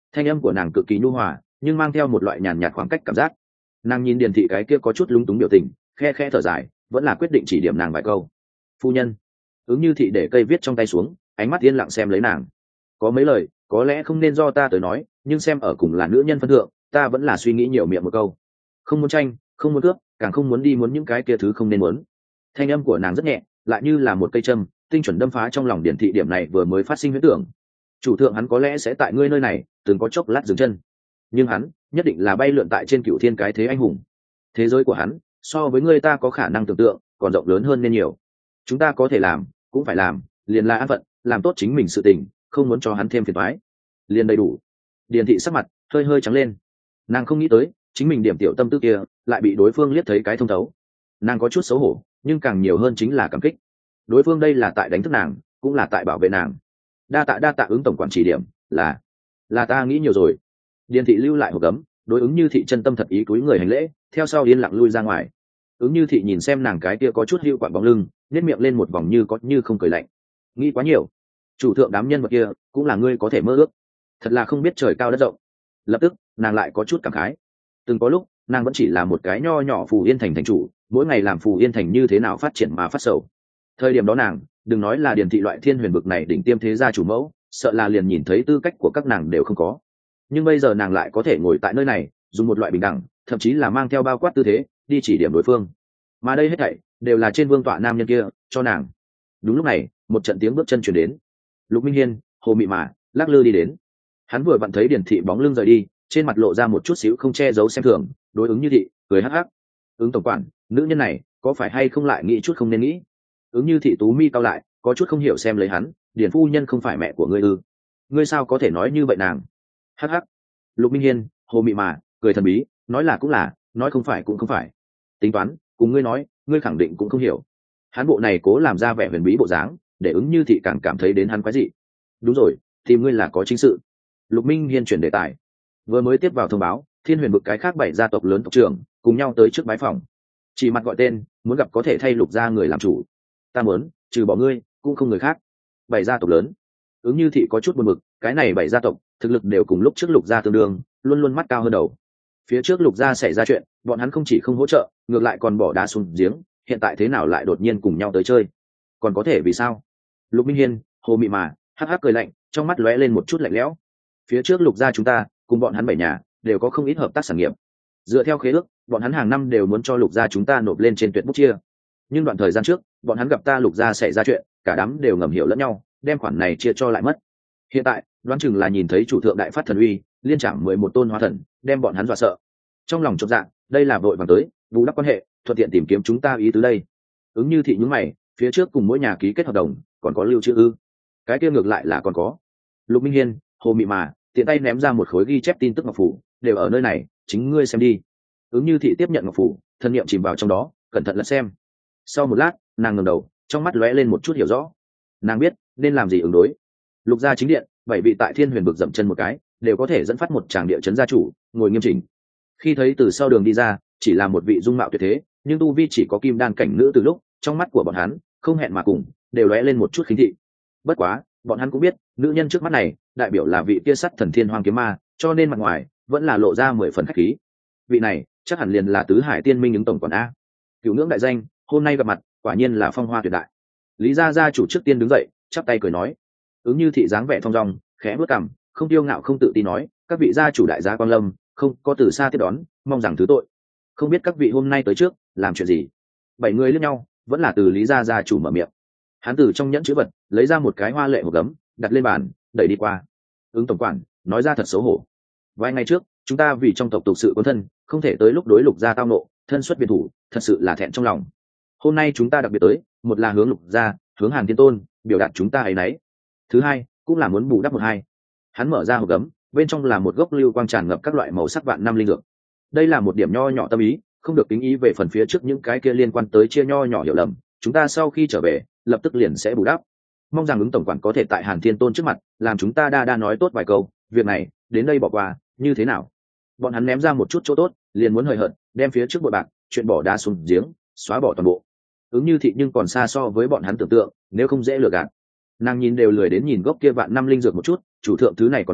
thanh âm của nàng cực kỳ nhu hòa nhưng mang theo một loại nhàn nhạt khoảng cách cảm giác. Nàng nhìn điền thị cái kia có chút lúng túng biểu tình, khe khe thở dài, vẫn là quyết định chỉ điểm nàng vài câu. Phu nhân. Ứng Như Thị để cây viết trong tay xuống, ánh mắt yên lặng xem lấy nàng. Có mấy lời có lẽ không nên do ta tới nói, nhưng xem ở cùng là nữ nhân phân thượng, ta vẫn là suy nghĩ nhiều miệng một câu. Không muốn tranh, không muốn cướp, càng không muốn đi muốn những cái kia thứ không nên muốn. Thanh âm của nàng rất nhẹ, lại như là một cây châm, tinh chuẩn đâm phá trong lòng điển thị. Điểm này vừa mới phát sinh huyễn tưởng. Chủ thượng hắn có lẽ sẽ tại ngươi nơi này từng có chốc lát dừng chân, nhưng hắn nhất định là bay lượn tại trên cựu thiên cái thế anh hùng. Thế giới của hắn so với ngươi ta có khả năng tưởng tượng còn rộng lớn hơn nên nhiều. Chúng ta có thể làm cũng phải làm, liền là an phận, làm tốt chính mình sự tình, không muốn cho hắn thêm phiền toái, liền đầy đủ. Điền thị sắc mặt hơi hơi trắng lên, nàng không nghĩ tới chính mình điểm tiểu tâm tư kia lại bị đối phương liếc thấy cái thông thấu. Nàng có chút xấu hổ, nhưng càng nhiều hơn chính là cảm kích. Đối phương đây là tại đánh thức nàng, cũng là tại bảo vệ nàng. Đa tạ đa tạ Ứng tổng quản chỉ điểm, là là ta nghĩ nhiều rồi. Điền thị lưu lại hộp gấm, đối Ứng Như Thị chân tâm thật ý cúi người hành lễ, theo sau yên lặng lui ra ngoài. Ứng Như Thị nhìn xem nàng cái kia có chút hữu quặn bóng lưng, nhếch miệng lên một vòng như có như không cười lạnh. Nghĩ quá nhiều, chủ thượng đám nhân vật kia cũng là ngươi có thể mơ ước, thật là không biết trời cao đất rộng. Lập tức nàng lại có chút cảm khái. Từng có lúc nàng vẫn chỉ là một cái nho nhỏ Phù Yên thành thành chủ, mỗi ngày làm Phù Yên thành như thế nào phát triển mà phát sầu. Thời điểm đó nàng đừng nói là Điền thị loại thiên huyền bực này đỉnh tiêm thế gia chủ mẫu, sợ là liền nhìn thấy tư cách của các nàng đều không có. Nhưng bây giờ nàng lại có thể ngồi tại nơi này, dùng một loại bình đẳng, thậm chí là mang theo bao quát tư thế đi chỉ điểm đối phương. Mà đây hết thảy đều là trên vương tọa nam nhân kia cho nàng. Đúng lúc này một trận tiếng bước chân chuyển đến. Lục Minh Hiên Hồ Mị Mà lắc lư đi đến. Hắn vừa vặn thấy Điền thị bóng lưng rời đi, trên mặt lộ ra một chút xíu không che giấu xem thường, đối Ứng Như Thị cười hắc hắc. Ứng tổng quản, nữ nhân này có phải hay không lại nghĩ chút không nên nghĩ. Ứng Như Thị tú mi cao lại, có chút không hiểu xem lấy hắn. Điền phu nhân không phải mẹ của ngươi ư? Ngươi sao có thể nói như vậy nàng? Hắc hắc. Lục Minh Hiên Hồ Mị Mà cười thần bí, nói là cũng là, nói không phải cũng không phải. Tính toán cùng ngươi nói, ngươi khẳng định cũng không hiểu. Hắn bộ này cố làm ra vẻ huyền bí bộ dáng, để Ứng Như Thị càng cảm thấy đến hắn quái dị. Đúng rồi, tìm ngươi là có chính sự. Lục Minh Hiên chuyển đề tài. Vừa mới tiếp vào thông báo, Thiên Huyền vực cái khác bảy gia tộc lớn tộc trưởng cùng nhau tới trước bái phòng, chỉ mặt gọi tên, muốn gặp có thể thay Lục gia người làm chủ. Ta muốn trừ bỏ ngươi cũng không người khác. Bảy gia tộc lớn. Ứng Như Thị có chút buồn bực, cái này bảy gia tộc thực lực đều cùng lúc trước Lục gia tương đương, luôn luôn mắt cao hơn đầu. Phía trước Lục gia xảy ra chuyện, bọn hắn không chỉ không hỗ trợ, ngược lại còn bỏ đá xuống giếng, hiện tại thế nào lại đột nhiên cùng nhau tới chơi? Còn có thể vì sao? Lục Minh Hiên Hồ Mị Mà hắc hắc cười lạnh, trong mắt lóe lên một chút lạnh lẽo. Phía trước Lục gia chúng ta cùng bọn hắn bảy nhà đều có không ít hợp tác sản nghiệp, dựa theo khế ước bọn hắn hàng năm đều muốn cho Lục gia chúng ta nộp lên trên tuyệt bút chia. Nhưng đoạn thời gian trước bọn hắn gặp ta Lục gia xảy ra chuyện, cả đám đều ngầm hiểu lẫn nhau, đem khoản này chia cho lại mất. Hiện tại đoán chừng là nhìn thấy chủ thượng đại phát thần uy, liên trảm mười một tôn hóa thần, đem bọn hắn dọa sợ. Trong lòng chột dạ, đây là vội vàng tới bù đắp quan hệ, thuận tiện tìm kiếm chúng ta ý tứ đây. Ứng Như Thị nhúng mày, phía trước cùng mỗi nhà ký kết hợp đồng còn có lưu trữ ư? Cái kia ngược lại là còn có. Lục Minh Hiên Hồ Mị Mà tiện tay ném ra một khối ghi chép tin tức ngọc phủ, đều ở nơi này, chính ngươi xem đi. Ứng Như Thị tiếp nhận ngọc phủ, thân niệm chìm vào trong đó, cẩn thận lật xem. Sau một lát nàng ngẩng đầu, trong mắt lóe lên một chút hiểu rõ. Nàng biết nên làm gì ứng đối. Lục gia chính điện, bảy vị tại Thiên Huyền vực dậm chân một cái, đều có thể dẫn phát một tràng địa chấn gia chủ ngồi nghiêm chỉnh. Khi thấy từ sau đường đi ra, chỉ là một vị dung mạo tuyệt thế, nhưng tu vi chỉ có kim đan cảnh nữ từ lúc, trong mắt của bọn hắn không hẹn mà cùng đều lóe lên một chút khinh thị. Bất quá bọn hắn cũng biết nữ nhân trước mắt này đại biểu là vị kia sắt thần Thiên Hoang kiếm ma, cho nên mặt ngoài vẫn là lộ ra mười phần khách khí. Vị này chắc hẳn liền là tứ hải tiên minh ứng tổng quản a. Cửu ngưỡng đại danh, hôm nay gặp mặt quả nhiên là phong hoa tuyệt đại. Lý gia gia chủ trước tiên đứng dậy, chắp tay cười nói. Ứng Như Thị dáng vẻ thong dong, khẽ bước cằm, không tiêu ngạo không tự tin nói, các vị gia chủ đại gia Quang Lâm không có từ xa tiếp đón, mong rằng thứ tội. Không biết các vị hôm nay tới trước làm chuyện gì? Bảy người liếc nhau, vẫn là từ Lý gia gia chủ mở miệng. Hắn từ trong nhẫn chữ vật lấy ra một cái hoa lệ hộp gấm, đặt lên bàn, đẩy đi qua. Ứng tổng quản nói ra thật xấu hổ. Vài ngày trước chúng ta vì trong tộc tục sự quân thân, không thể tới lúc đối Lục gia tao nộ, thân xuất biệt thủ, thật sự là thẹn trong lòng. Hôm nay chúng ta đặc biệt tới, một là hướng Lục gia, hướng Hàn Thiên Tôn biểu đạt chúng ta ấy nấy. Thứ hai cũng là muốn bù đắp một hai. Hắn mở ra hộp gấm, bên trong là một gốc lưu quang tràn ngập các loại màu sắc vạn năm linh dược. Đây là một điểm nho nhỏ tâm ý, không được kính ý về phần phía trước những cái kia liên quan tới chia nho nhỏ hiểu lầm, chúng ta sau khi trở về lập tức liền sẽ bù đắp. Mong rằng ứng tổng quản có thể tại Hàn Thiên Tôn trước mặt làm chúng ta đa đa nói tốt vài câu, việc này đến đây bỏ qua như thế nào? Bọn hắn ném ra một chút chỗ tốt, liền muốn hời hợt đem phía trước bội bạc chuyện bỏ đá xuống giếng, xóa bỏ toàn bộ. Ứng Như Thị nhưng còn xa so với bọn hắn tưởng tượng, nếu không dễ lừa gạt. Nàng nhìn đều lười đến nhìn gốc kia vạn năm linh dược một chút, chủ thượng thứ này còn nhiều,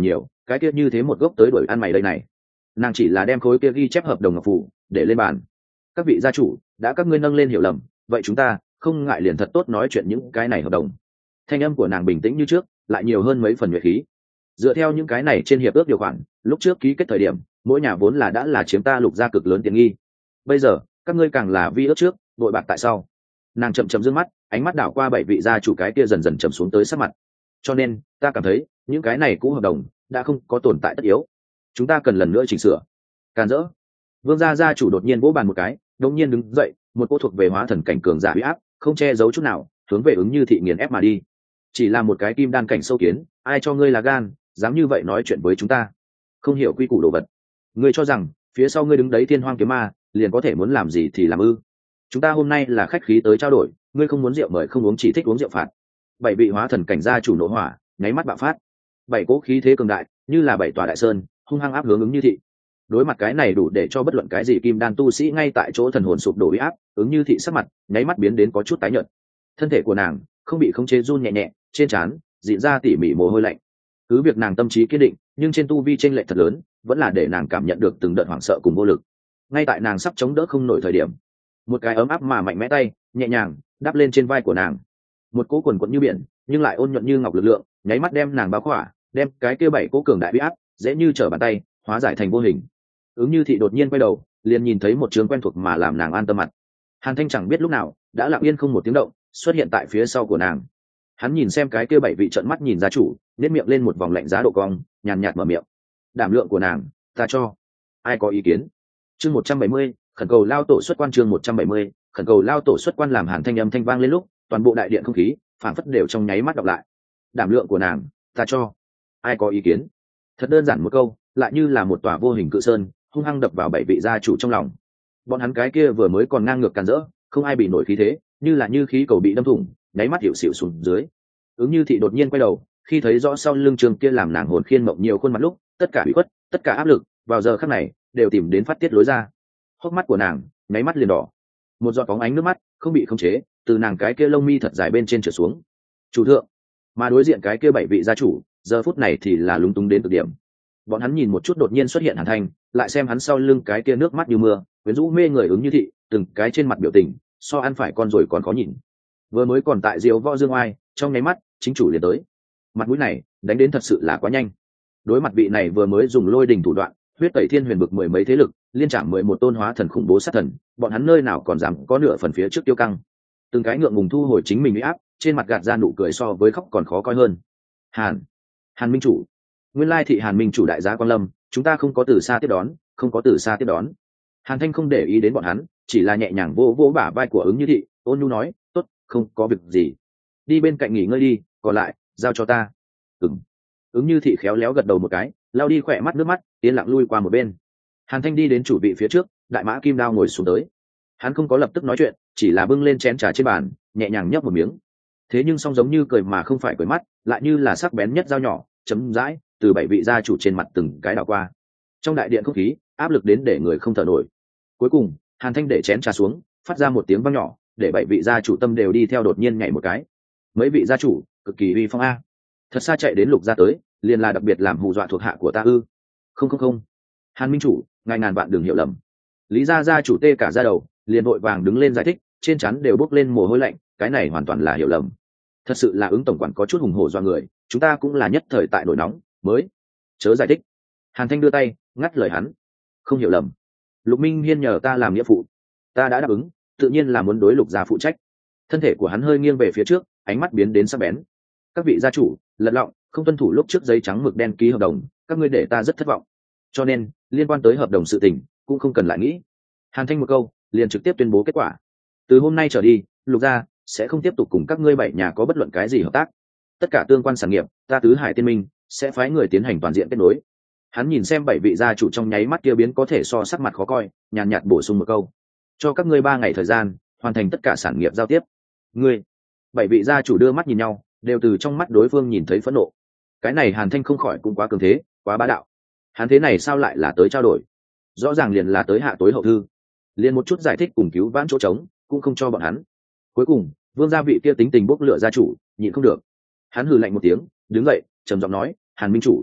cái kia như thế một gốc tới đuổi ăn mày đây này. Nàng chỉ là đem khối kia ghi chép hợp đồng ngọc phủ để lên bàn. Các vị gia chủ, đã các ngươi nâng lên hiểu lầm, vậy chúng ta không ngại liền thật tốt nói chuyện những cái này hợp đồng. Thanh âm của nàng bình tĩnh như trước, lại nhiều hơn mấy phần nhuệ khí. Dựa theo những cái này trên hiệp ước điều khoản, lúc trước ký kết thời điểm, mỗi nhà vốn là đã là chiếm ta Lục gia cực lớn tiền nghi. Bây giờ, các ngươi càng là vi ước trước, đội bạc tại sau. Nàng chậm chậm dương mắt, ánh mắt đảo qua bảy vị gia chủ cái kia dần dần chậm xuống tới sắc mặt. Cho nên, ta cảm thấy, những cái này cũ hợp đồng đã không có tồn tại tất yếu. Chúng ta cần lần nữa chỉnh sửa. Càn rỡ. Vương gia gia chủ đột nhiên vỗ bàn một cái, đột nhiên đứng dậy, một cô thuộc về hóa thần cảnh cường giả uy áp, không che giấu chút nào, hướng về ứng như thị nghiền ép mà đi. Chỉ là một cái kim đan cảnh sâu kiến, ai cho ngươi là gan, dám như vậy nói chuyện với chúng ta? Không hiểu quy củ đồ vật. Ngươi cho rằng phía sau ngươi đứng đấy thiên hoang kiếm ma, liền có thể muốn làm gì thì làm ư? Chúng ta hôm nay là khách khí tới trao đổi, ngươi không muốn rượu mời không uống chỉ thích uống rượu phạt. Bảy vị hóa thần cảnh gia chủ nổ hỏa, nháy mắt bạo phát. Bảy cỗ khí thế cường đại, như là bảy tòa đại sơn, hung hăng áp hướng ứng như thị. Đối mặt cái này đủ để cho bất luận cái gì kim đan tu sĩ ngay tại chỗ thần hồn sụp đổ uy áp, ứng như thị sắc mặt nháy mắt biến đến có chút tái nhợt. Thân thể của nàng không bị khống chế run nhẹ nhẹ, trên trán dịn ra tỉ mỉ mồ hôi lạnh. Cứ việc nàng tâm trí kiên định, nhưng trên tu vi chênh lệch thật lớn, vẫn là để nàng cảm nhận được từng đợt hoảng sợ cùng vô lực. Ngay tại nàng sắp chống đỡ không nổi thời điểm, một cái ấm áp mà mạnh mẽ tay nhẹ nhàng đắp lên trên vai của nàng. Một cỗ quần quẫn như biển, nhưng lại ôn nhuận như ngọc lực lượng, nháy mắt đem nàng bao khỏa, đem cái kia bảy cỗ cường đại uy áp dễ như trở bàn tay hóa giải thành vô hình. Ứng như thị đột nhiên quay đầu, liền nhìn thấy một trường quen thuộc mà làm nàng an tâm mặt. Hàn Thanh chẳng biết lúc nào đã lặng yên không một tiếng động xuất hiện tại phía sau của nàng. Hắn nhìn xem cái kia bảy vị trợn mắt nhìn gia chủ, nét miệng lên một vòng lạnh giá độ cong, nhàn nhạt mở miệng. Đảm lượng của nàng, ta cho. Ai có ý kiến? Chương một trăm bảy mươi, khẩn cầu lao tổ xuất quan. Chương một trăm bảy mươi, khẩn cầu lao tổ xuất quan. Làm Hàn Thanh âm thanh vang lên lúc, toàn bộ đại điện không khí phảng phất đều trong nháy mắt đọc lại. Đảm lượng của nàng, ta cho. Ai có ý kiến? Thật đơn giản một câu, lại như là một tòa vô hình cự sơn, hung hăng đập vào bảy vị gia chủ trong lòng. Bọn hắn cái kia vừa mới còn ngang ngược càn rỡ, không ai bị nổi khí thế, như là như khí cầu bị đâm thủng, nháy mắt hiểu xỉu xuống dưới. Ứng như thị đột nhiên quay đầu, khi thấy rõ sau lưng trường kia làm nàng hồn khiên mộng nhiều khuôn mặt lúc, tất cả bị khuất, tất cả áp lực, vào giờ khắc này đều tìm đến phát tiết lối ra. Hốc mắt của nàng nháy mắt liền đỏ, một giọt bóng ánh nước mắt không bị khống chế từ nàng cái kia lông mi thật dài bên trên trở xuống. Chủ thượng. Mà đối diện cái kia bảy vị gia chủ giờ phút này thì là lúng túng đến cực điểm. Bọn hắn nhìn một chút đột nhiên xuất hiện Hàn Thanh, lại xem hắn sau lưng cái kia nước mắt như mưa quyến rũ mê người ứng như thị, từng cái trên mặt biểu tình so ăn phải con rồi còn khó nhìn. Vừa mới còn tại diều võ dương oai, trong nháy mắt chính chủ liền tới. Mặt mũi này đánh đến thật sự là quá nhanh. Đối mặt vị này vừa mới dùng lôi đình thủ đoạn huyết tẩy thiên huyền bực mười mấy thế lực, liên trảm mười một tôn hóa thần khủng bố sát thần, bọn hắn nơi nào còn dám có nửa phần phía trước tiêu căng. Từng cái ngượng ngùng thu hồi chính mình uy áp, trên mặt gạt ra nụ cười so với khóc còn khó coi hơn. Hàn, Hàn minh chủ, nguyên lai thị Hàn minh chủ đại gia quan lâm, chúng ta không có từ xa tiếp đón, không có từ xa tiếp đón. Hàn Thanh không để ý đến bọn hắn, chỉ là nhẹ nhàng vỗ vỗ bả vai của ứng như thị, ôn nhu nói, tốt, không có việc gì, đi bên cạnh nghỉ ngơi đi, còn lại giao cho ta. Ừm. Ứng như thị khéo léo gật đầu một cái, lao đi khỏe mắt nước mắt, yên lặng lui qua một bên. Hàn Thanh đi đến chủ vị phía trước, đại mã kim đao ngồi xuống tới. Hắn không có lập tức nói chuyện, chỉ là bưng lên chén trà trên bàn, nhẹ nhàng nhấp một miếng. Thế nhưng song giống như cười mà không phải cười mắt, lại như là sắc bén nhất dao nhỏ, chấm dãi từ bảy vị gia chủ trên mặt từng cái đảo qua. Trong đại điện không khí áp lực đến để người không thở nổi. Cuối cùng, Hàn Thanh để chén trà xuống, phát ra một tiếng vang nhỏ, để bảy vị gia chủ tâm đều đi theo đột nhiên nhảy một cái. Mấy vị gia chủ cực kỳ uy phong a, thật xa chạy đến Lục gia tới, liền là đặc biệt làm hù dọa thuộc hạ của ta ư? Không không không, Hàn minh chủ, ngài ngàn vạn đừng hiểu lầm. Lý gia gia chủ tê cả da đầu, liền vội vàng đứng lên giải thích, trên trán đều bốc lên mồ hôi lạnh, cái này hoàn toàn là hiểu lầm. Thật sự là ứng tổng quản có chút hùng hổ do người, chúng ta cũng là nhất thời tại nổi nóng mới chớ giải thích. Hàn Thanh đưa tay ngắt lời hắn, không hiểu lầm, Lục Minh Hiên nhờ ta làm nghĩa phụ, ta đã đáp ứng, tự nhiên là muốn đối Lục gia phụ trách. Thân thể của hắn hơi nghiêng về phía trước, ánh mắt biến đến sắc bén. Các vị gia chủ lật lọng không tuân thủ lúc trước giấy trắng mực đen ký hợp đồng, các ngươi để ta rất thất vọng, cho nên liên quan tới hợp đồng sự tình cũng không cần lại nghĩ. Hàn Thanh một câu liền trực tiếp tuyên bố kết quả, từ hôm nay trở đi Lục gia sẽ không tiếp tục cùng các ngươi bảy nhà có bất luận cái gì hợp tác, tất cả tương quan sản nghiệp ta Tứ Hải Tiên Minh sẽ phái người tiến hành toàn diện kết nối. Hắn nhìn xem bảy vị gia chủ trong nháy mắt kia biến có thể so sắc mặt khó coi, nhàn nhạt bổ sung một câu, cho các ngươi ba ngày thời gian hoàn thành tất cả sản nghiệp giao tiếp. Ngươi. Bảy vị gia chủ đưa mắt nhìn nhau, đều từ trong mắt đối phương nhìn thấy phẫn nộ. Cái này Hàn Thanh không khỏi cũng quá cường thế, quá bá đạo. Hắn thế này sao lại là tới trao đổi? Rõ ràng liền là tới hạ tối hậu thư, liền một chút giải thích cùng cứu vãn chỗ trống cũng không cho bọn hắn. Cuối cùng vương gia vị kia tính tình bốc lửa gia chủ nhịn không được, hắn hừ lạnh một tiếng, đứng dậy trầm giọng nói, Hàn minh chủ,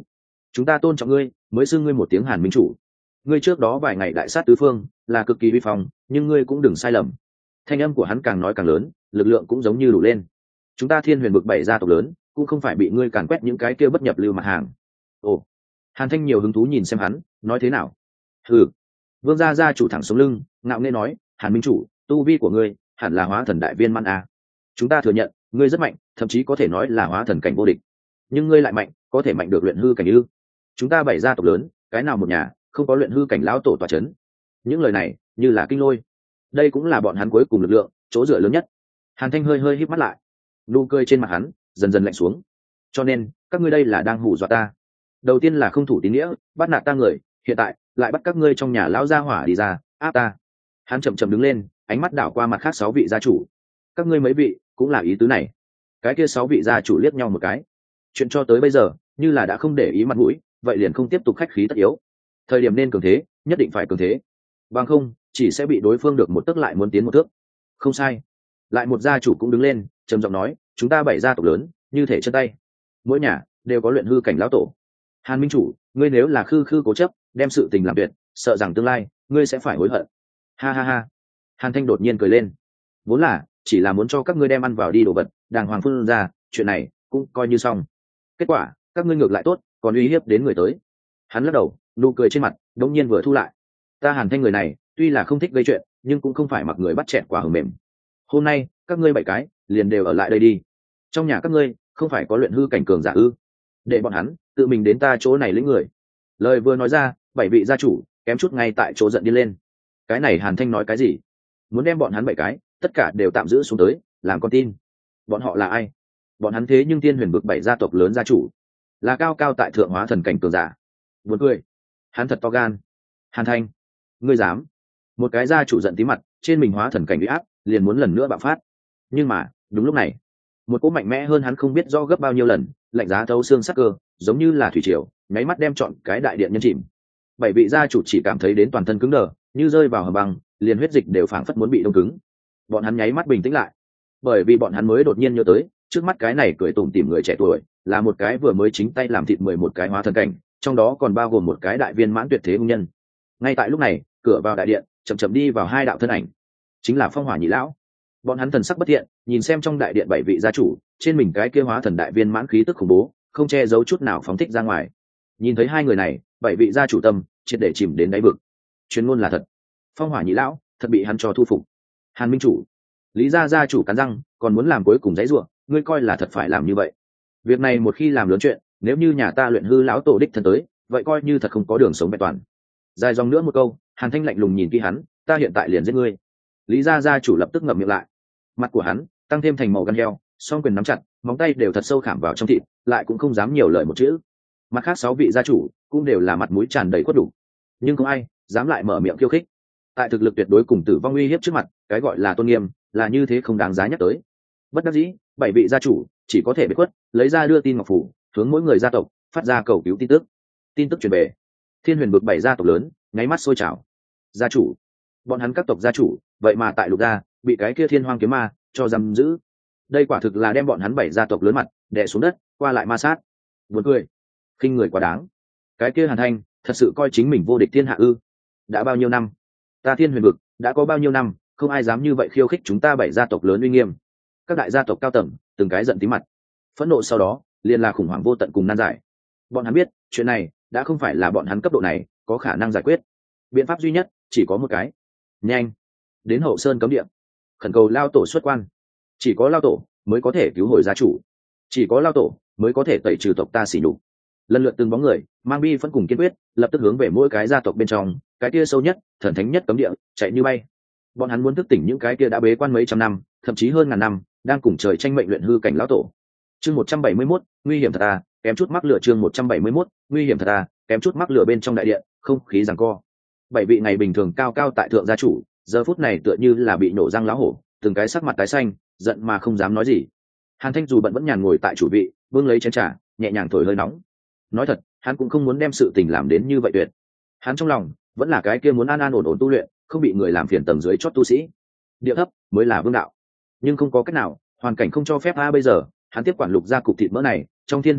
chúng ta tôn trọng ngươi mới xưng ngươi một tiếng Hàn minh chủ. Ngươi trước đó vài ngày đại sát tứ phương là cực kỳ vi phong, nhưng ngươi cũng đừng sai lầm. Thanh âm của hắn càng nói càng lớn, lực lượng cũng giống như đủ lên. Chúng ta Thiên Huyền vực bảy gia tộc lớn cũng không phải bị ngươi càn quét những cái kia bất nhập lưu mặt hàng. Ồ. Hàn Thanh nhiều hứng thú nhìn xem hắn, nói thế nào? Ừ. Vương gia gia chủ thẳng sống lưng, ngạo nghễ nói, Hàn minh chủ, tu vi của ngươi hẳn là hóa thần đại viên mãn a. Chúng ta thừa nhận ngươi rất mạnh, thậm chí có thể nói là hóa thần cảnh vô địch, nhưng ngươi lại mạnh, có thể mạnh được luyện hư cảnh ư? Chúng ta bảy gia tộc lớn, cái nào một nhà không có luyện hư cảnh lão tổ tọa chấn? Những lời này như là kinh lôi, đây cũng là bọn hắn cuối cùng lực lượng, chỗ dựa lớn nhất. Hàn Thanh hơi hơi híp mắt lại, nụ cười trên mặt hắn dần dần lạnh xuống. Cho nên các ngươi đây là đang hù dọa ta. Đầu tiên là không thủ tín nghĩa, bắt nạt ta người, hiện tại lại bắt các ngươi trong nhà lão gia hỏa đi ra áp ta. Hắn chậm chậm đứng lên, ánh mắt đảo qua mặt khác sáu vị gia chủ. Các ngươi mấy vị cũng là ý tứ này? Cái kia sáu vị gia chủ liếc nhau một cái. Chuyện cho tới bây giờ như là đã không để ý mặt mũi, vậy liền không tiếp tục khách khí tất yếu. Thời điểm nên cường thế, nhất định phải cường thế, bằng không chỉ sẽ bị đối phương được một tấc lại muốn tiến một thước. Không sai. Lại một gia chủ cũng đứng lên, trầm giọng nói, chúng ta bảy gia tộc lớn như thể chân tay, mỗi nhà đều có luyện hư cảnh lão tổ. Hàn minh chủ, ngươi nếu là khư khư cố chấp đem sự tình làm tuyệt, sợ rằng tương lai ngươi sẽ phải hối hận. Ha ha ha. Hàn Thanh đột nhiên cười lên, vốn là chỉ là muốn cho các ngươi đem ăn vào đi đồ vật đàng hoàng phun ra, chuyện này cũng coi như xong. Kết quả các ngươi ngược lại tốt, còn uy hiếp đến người tới. Hắn lắc đầu, nụ cười trên mặt đột nhiên vừa thu lại. Ta Hàn Thanh người này tuy là không thích gây chuyện, nhưng cũng không phải mặc người bắt chẹt quả hờ mềm. Hôm nay các ngươi bảy cái liền đều ở lại đây đi. Trong nhà các ngươi không phải có luyện hư cảnh cường giả ư? Để bọn hắn tự mình đến ta chỗ này lĩnh người. Lời vừa nói ra, bảy vị gia chủ kém chút ngay tại chỗ giận đi lên. Cái này Hàn Thanh nói cái gì? Muốn đem bọn hắn bảy cái tất cả đều tạm giữ xuống tới làm con tin? Bọn họ là ai? Bọn hắn thế nhưng Thiên Huyền vực bảy gia tộc lớn gia chủ, là cao cao tại thượng hóa thần cảnh cường giả. Buồn cười. Hắn thật to gan. Hàn Thanh, ngươi dám? Một cái gia chủ giận tí mặt, trên mình hóa thần cảnh bị áp, liền muốn lần nữa bạo phát. Nhưng mà đúng lúc này, một cỗ mạnh mẽ hơn hắn không biết do gấp bao nhiêu lần, lạnh giá thấu xương sắc cơ, giống như là thủy triều, nháy mắt đem trọn cái đại điện nhân chìm. Bảy vị gia chủ chỉ cảm thấy đến toàn thân cứng đờ, như rơi vào hầm băng, liền huyết dịch đều phảng phất muốn bị đông cứng. Bọn hắn nháy mắt bình tĩnh lại, bởi vì bọn hắn mới đột nhiên nhớ tới, trước mắt cái này cười tủm tỉm người trẻ tuổi, là một cái vừa mới chính tay làm thịt mười một cái hóa thần cảnh, trong đó còn bao gồm một cái đại viên mãn tuyệt thế hung nhân. Ngay tại lúc này, cửa vào đại điện chậm chậm đi vào hai đạo thân ảnh, chính là Phong Hỏa Nhị lão. Bọn hắn thần sắc bất thiện, nhìn xem trong đại điện bảy vị gia chủ, trên mình cái kia hóa thần đại viên mãn khí tức khủng bố, không che giấu chút nào phóng thích ra ngoài. Nhìn thấy hai người này, bảy vị gia chủ tâm triệt để chìm đến đáy vực. Chuyên ngôn là thật, Phong Hỏa Nhị lão thật bị hắn cho thu phục. Hàn minh chủ, Lý gia gia chủ cắn răng, còn muốn làm cuối cùng giấy ruộng, ngươi coi là thật phải làm như vậy? Việc này một khi làm lớn chuyện, nếu như nhà ta luyện hư lão tổ đích thân tới, vậy coi như thật không có đường sống vẹn toàn. Dài dòng nữa một câu, Hàn Thanh lạnh lùng nhìn kỹ hắn, ta hiện tại liền giết ngươi. Lý gia gia chủ lập tức ngậm miệng lại, mặt của hắn tăng thêm thành màu gan heo, song quyền nắm chặt, móng tay đều thật sâu khảm vào trong thịt, lại cũng không dám nhiều lời một chữ. Mặt khác sáu vị gia chủ cũng đều là mặt mũi tràn đầy khuất đủ, nhưng không ai dám lại mở miệng khiêu khích. Tại thực lực tuyệt đối cùng tử vong uy hiếp trước mặt, cái gọi là tôn nghiêm là như thế không đáng giá nhắc tới. Bất đắc dĩ, bảy vị gia chủ chỉ có thể bị khuất, lấy ra đưa tin ngọc phủ, hướng mỗi người gia tộc phát ra cầu cứu tin tức. Tin tức truyền về, Thiên Huyền vực bảy gia tộc lớn nháy mắt sôi trào. Gia chủ, bọn hắn các tộc gia chủ, vậy mà tại lục gia bị cái kia Thiên Hoang kiếm ma cho giam giữ. Đây quả thực là đem bọn hắn bảy gia tộc lớn mặt đè xuống đất, qua lại ma sát. Buồn cười, khinh người quá đáng. Cái kia Hàn Thanh thật sự coi chính mình vô địch thiên hạ ư? Đã bao nhiêu năm, ta Thiên Huyền vực đã có bao nhiêu năm không ai dám như vậy khiêu khích chúng ta bảy gia tộc lớn uy nghiêm. Các đại gia tộc cao tầng từng cái giận tí mặt, phẫn nộ sau đó liền là khủng hoảng vô tận cùng nan giải. Bọn hắn biết chuyện này đã không phải là bọn hắn cấp độ này có khả năng giải quyết, biện pháp duy nhất chỉ có một cái: nhanh đến Hậu Sơn cấm địa, khẩn cầu lao tổ xuất quan. Chỉ có lao tổ mới có thể cứu hồi gia chủ, chỉ có lao tổ mới có thể tẩy trừ tộc ta xỉ nhục. Lần lượt từng bóng người mang bi phân cùng kiên quyết, lập tức hướng về mỗi cái gia tộc bên trong cái kia sâu nhất, thần thánh nhất cấm địa chạy như bay. Bọn hắn muốn thức tỉnh những cái kia đã bế quan mấy trăm năm, thậm chí hơn ngàn năm, đang cùng trời tranh mệnh luyện hư cảnh lão tổ. Chương một trăm bảy mươi mốt, nguy hiểm thật à, kém chút mắc lửa. Chương một trăm bảy mươi mốt, nguy hiểm thật à, kém chút mắc lửa. Bên trong đại điện, không khí giằng co. Bảy vị ngày bình thường cao cao tại thượng gia chủ, giờ phút này tựa như là bị nổ răng lá hổ, từng cái sắc mặt tái xanh, giận mà không dám nói gì. Hàn Thanh dù bận vẫn nhàn ngồi tại chủ vị, vương lấy chén trà, nhẹ nhàng thổi hơi nóng. Nói thật, hắn cũng không muốn đem sự tình làm đến như vậy tuyệt. Hắn trong lòng vẫn là cái kia muốn an an ổn ổn tu luyện, không bị người làm phiền tầng dưới chót tu sĩ. Địa thấp mới là vương đạo. Nhưng không có cách nào, hoàn cảnh không cho phép a. Bây giờ hắn tiếp quản lục gia cục thịt mỡ này, trong Thiên Huyền vực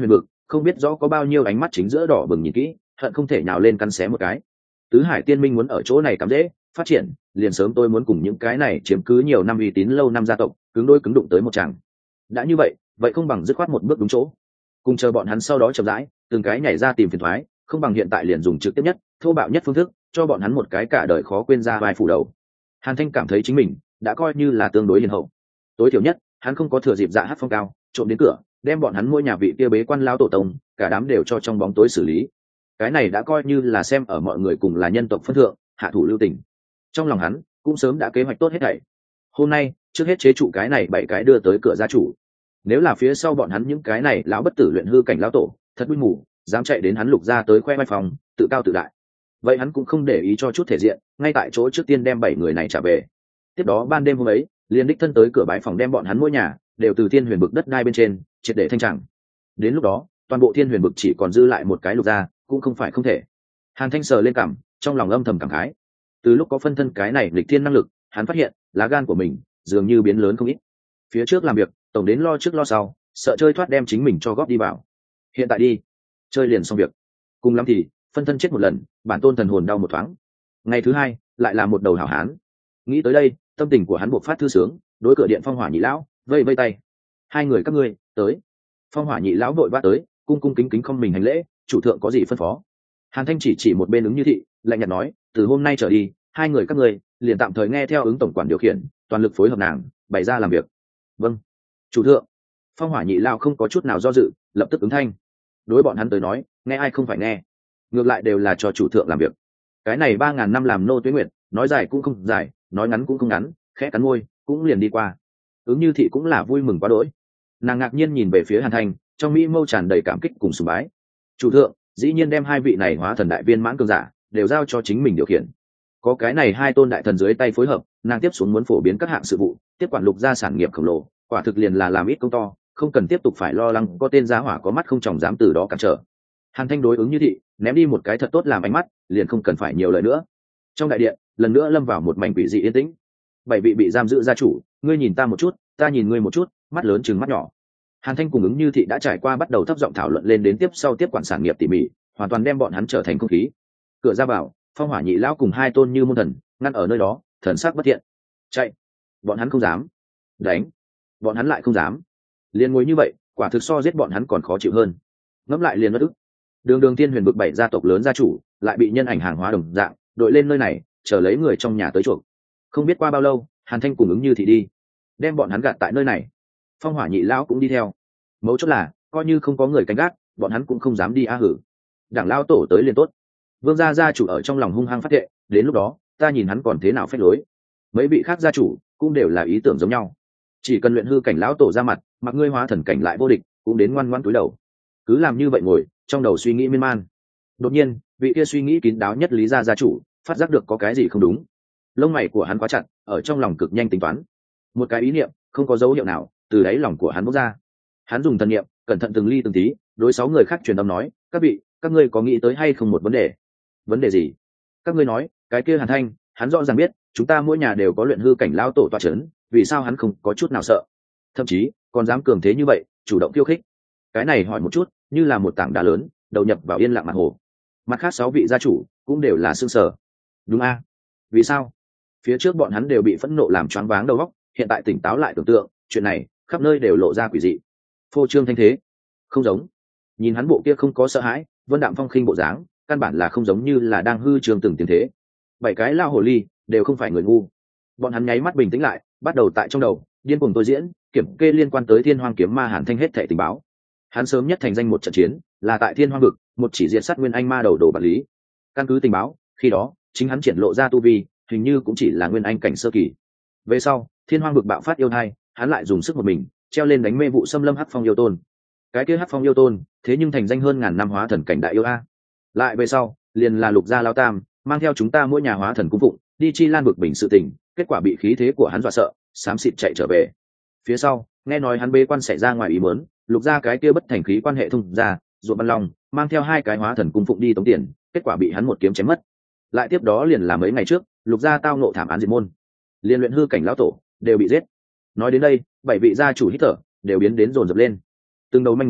không biết rõ có bao nhiêu ánh mắt chính giữa đỏ bừng nhìn kỹ, hận không thể nhào lên cắn xé một cái. Tứ Hải Tiên Minh muốn ở chỗ này cắm dễ phát triển, liền sớm tôi muốn cùng những cái này chiếm cứ nhiều năm uy tín lâu năm gia tộc cứng đôi cứng đụng tới một chàng. Đã như vậy vậy không bằng dứt khoát một bước đúng chỗ, cùng chờ bọn hắn sau đó chậm rãi từng cái nhảy ra tìm phiền thoái, không bằng hiện tại liền dùng trực tiếp nhất thô bạo nhất phương thức cho bọn hắn một cái cả đời khó quên ra vai phủ đầu. Hàn Thanh cảm thấy chính mình đã coi như là tương đối hiền hậu, tối thiểu nhất hắn không có thừa dịp dạ hát phong cao trộm đến cửa đem bọn hắn mỗi nhà vị kia bế quan lao tổ tông cả đám đều cho trong bóng tối xử lý. Cái này đã coi như là xem ở mọi người cùng là nhân tộc phân thượng hạ thủ lưu tình. Trong lòng hắn cũng sớm đã kế hoạch tốt hết thảy. Hôm nay trước hết chế trụ cái này bảy cái đưa tới cửa gia chủ, nếu là phía sau bọn hắn những cái này lão bất tử luyện hư cảnh lão tổ thật bụi mù dám chạy đến hắn Lục gia tới khoe vai phòng tự cao tự đại, vậy hắn cũng không để ý cho chút thể diện, ngay tại chỗ trước tiên đem bảy người này trả về. Tiếp đó ban đêm hôm ấy liền đích thân tới cửa bái phòng đem bọn hắn mỗi nhà đều từ thiên huyền bực đất đai bên trên triệt để thanh tràng. Đến lúc đó toàn bộ thiên huyền bực chỉ còn dư lại một cái Lục gia cũng không phải không thể. Hàn Thanh sờ lên cằm, trong lòng âm thầm cảm khái. Từ lúc có phân thân cái này lịch thiên năng lực, hắn phát hiện lá gan của mình dường như biến lớn không ít. Phía trước làm việc tổng đến lo trước lo sau, sợ chơi thoát đem chính mình cho góp đi vào. Hiện tại đi chơi liền xong việc, cùng lắm thì phân thân chết một lần, bản tôn thần hồn đau một thoáng. Ngày thứ hai lại là một đầu hảo hán. Nghĩ tới đây tâm tình của hắn buộc phát thư sướng, đối cửa điện Phong Hỏa Nhị lão vây vây tay, hai người các ngươi tới. Phong Hỏa Nhị lão vội vã tới, cung cung kính kính không mình hành lễ, chủ thượng có gì phân phó. Hàn Thanh chỉ chỉ một bên ứng như thị, lạnh nhạt nói, từ hôm nay trở đi hai người các ngươi liền tạm thời nghe theo ứng tổng quản điều khiển, toàn lực phối hợp nàng bày ra làm việc. Vâng chủ thượng. Phong Hỏa Nhị lão không có chút nào do dự, lập tức ứng thanh. Đối bọn hắn tới nói nghe ai không phải nghe, ngược lại đều là cho chủ thượng làm việc. Cái này ba ngàn năm làm nô tuế nguyệt, nói dài cũng không dài, nói ngắn cũng không ngắn, khẽ cắn môi cũng liền đi qua. Ứng như thị cũng là vui mừng quá đỗi, nàng ngạc nhiên nhìn về phía Hàn Thanh, trong mỹ mâu tràn đầy cảm kích cùng sùng bái. Chủ thượng dĩ nhiên đem hai vị này hóa thần đại viên mãn cường giả đều giao cho chính mình điều khiển. Có cái này hai tôn đại thần dưới tay phối hợp, nàng tiếp xuống muốn phổ biến các hạng sự vụ, tiếp quản Lục gia sản nghiệp khổng lồ, quả thực liền là làm ít công to, không cần tiếp tục phải lo lắng có tên giá hỏa có mắt không tròng dám từ đó cản trở. Hàn Thanh đối ứng như thị ném đi một cái thật tốt làm ánh mắt, liền không cần phải nhiều lời nữa. Trong đại điện lần nữa lâm vào một mảnh quỷ dị yên tĩnh. Bảy vị bị giam giữ gia chủ, ngươi nhìn ta một chút, ta nhìn ngươi một chút, mắt lớn chừng mắt nhỏ. Hàn Thanh cùng ứng như thị đã trải qua bắt đầu thấp giọng thảo luận lên đến tiếp sau tiếp quản sản nghiệp tỉ mỉ, hoàn toàn đem bọn hắn trở thành không khí. Cửa ra vào, Phong Hỏa Nhị lão cùng hai tôn như môn thần ngăn ở nơi đó, thần sắc bất thiện. Chạy, bọn hắn không dám. Đánh, bọn hắn lại không dám. Liên ngồi như vậy, quả thực so giết bọn hắn còn khó chịu hơn. Ngẫm lại liền bất ức. Đường Đường Thiên Huyền bực bảy gia tộc lớn gia chủ, lại bị nhân ảnh hàng hóa đồng dạng đội lên nơi này, chờ lấy người trong nhà tới chuộc. Không biết qua bao lâu, Hàn Thanh cùng ứng như thị đi, đem bọn hắn gạt tại nơi này. Phong Hỏa Nhị lão cũng đi theo. Mấu chốt là coi như không có người canh gác, bọn hắn cũng không dám đi a hử. Đảng lao tổ tới liền tốt. Vương gia gia chủ ở trong lòng hung hăng phát thệ, đến lúc đó ta nhìn hắn còn thế nào phép lối. Mấy vị khác gia chủ cũng đều là ý tưởng giống nhau, chỉ cần luyện hư cảnh lão tổ ra mặt, mặc ngươi hóa thần cảnh lại vô địch, cũng đến ngoan ngoãn cúi đầu. Cứ làm như vậy ngồi, trong đầu suy nghĩ miên man. Đột nhiên vị kia suy nghĩ kín đáo nhất Lý gia gia chủ phát giác được có cái gì không đúng, lông mày của hắn quá chặt, ở trong lòng cực nhanh tính toán. Một cái ý niệm không có dấu hiệu nào từ đáy lòng của hắn bốc ra. Hắn dùng thần niệm cẩn thận từng ly từng tí đối sáu người khác truyền âm nói, các vị, các ngươi có nghĩ tới hay không một vấn đề? Vấn đề gì? Các ngươi nói, cái kia Hàn Thanh, hắn rõ ràng biết chúng ta mỗi nhà đều có luyện hư cảnh lão tổ tọa chấn, vì sao hắn không có chút nào sợ, thậm chí còn dám cường thế như vậy chủ động khiêu khích? Cái này hỏi một chút như là một tảng đá lớn đầu nhập vào yên lặng mặt hồ. Mặt khác sáu vị gia chủ cũng đều là sương sờ. Đúng a? Vì sao? Phía trước bọn hắn đều bị phẫn nộ làm choáng váng đầu óc, hiện tại tỉnh táo lại tưởng tượng, chuyện này khắp nơi đều lộ ra quỷ dị. Phô trương thanh thế, không giống. Nhìn hắn bộ kia không có sợ hãi, vân đạm phong khinh bộ dáng, căn bản là không giống như là đang hư trường từng tiếng thế. Bảy cái lao hồ ly đều không phải người ngu. Bọn hắn nháy mắt bình tĩnh lại, bắt đầu tại trong đầu điên cuồng tôi diễn, kiểm kê liên quan tới Thiên Hoang kiếm ma Hàn Thanh hết thảy tình báo. Hắn sớm nhất thành danh một trận chiến, là tại Thiên Hoang vực, một chỉ diệt sát nguyên anh ma đầu đồ bản lý. Căn cứ tình báo, khi đó chính hắn triển lộ ra tu vi, hình như cũng chỉ là nguyên anh cảnh sơ kỳ. Về sau, Thiên Hoang vực bạo phát yêu thai, hắn lại dùng sức một mình treo lên đánh mê vụ xâm lâm hắc phong yêu tôn. Cái kia hắc phong yêu tôn, thế nhưng thành danh hơn ngàn năm hóa thần cảnh đại yêu a. Lại về sau, liền là Lục gia lão tam, mang theo chúng ta mỗi nhà hóa thần cung phụng, đi Chi Lan vực bình sự tình, kết quả bị khí thế của hắn dọa sợ, xám xịt chạy trở về. Phía sau, nghe nói hắn bế quan xảy ra ngoài ý muốn, Lục gia cái kia bất thành khí quan hệ thông ra, ruột Văn Long mang theo hai cái hóa thần cung phụng đi tống tiền, kết quả bị hắn một kiếm chém mất. Lại tiếp đó liền là mấy ngày trước, Lục gia tao ngộ thảm án diệt môn, liên luyện hư cảnh lão tổ đều bị giết. Nói đến đây, bảy vị gia chủ hít thở đều biến đến dồn dập lên. Từng đầu manh mối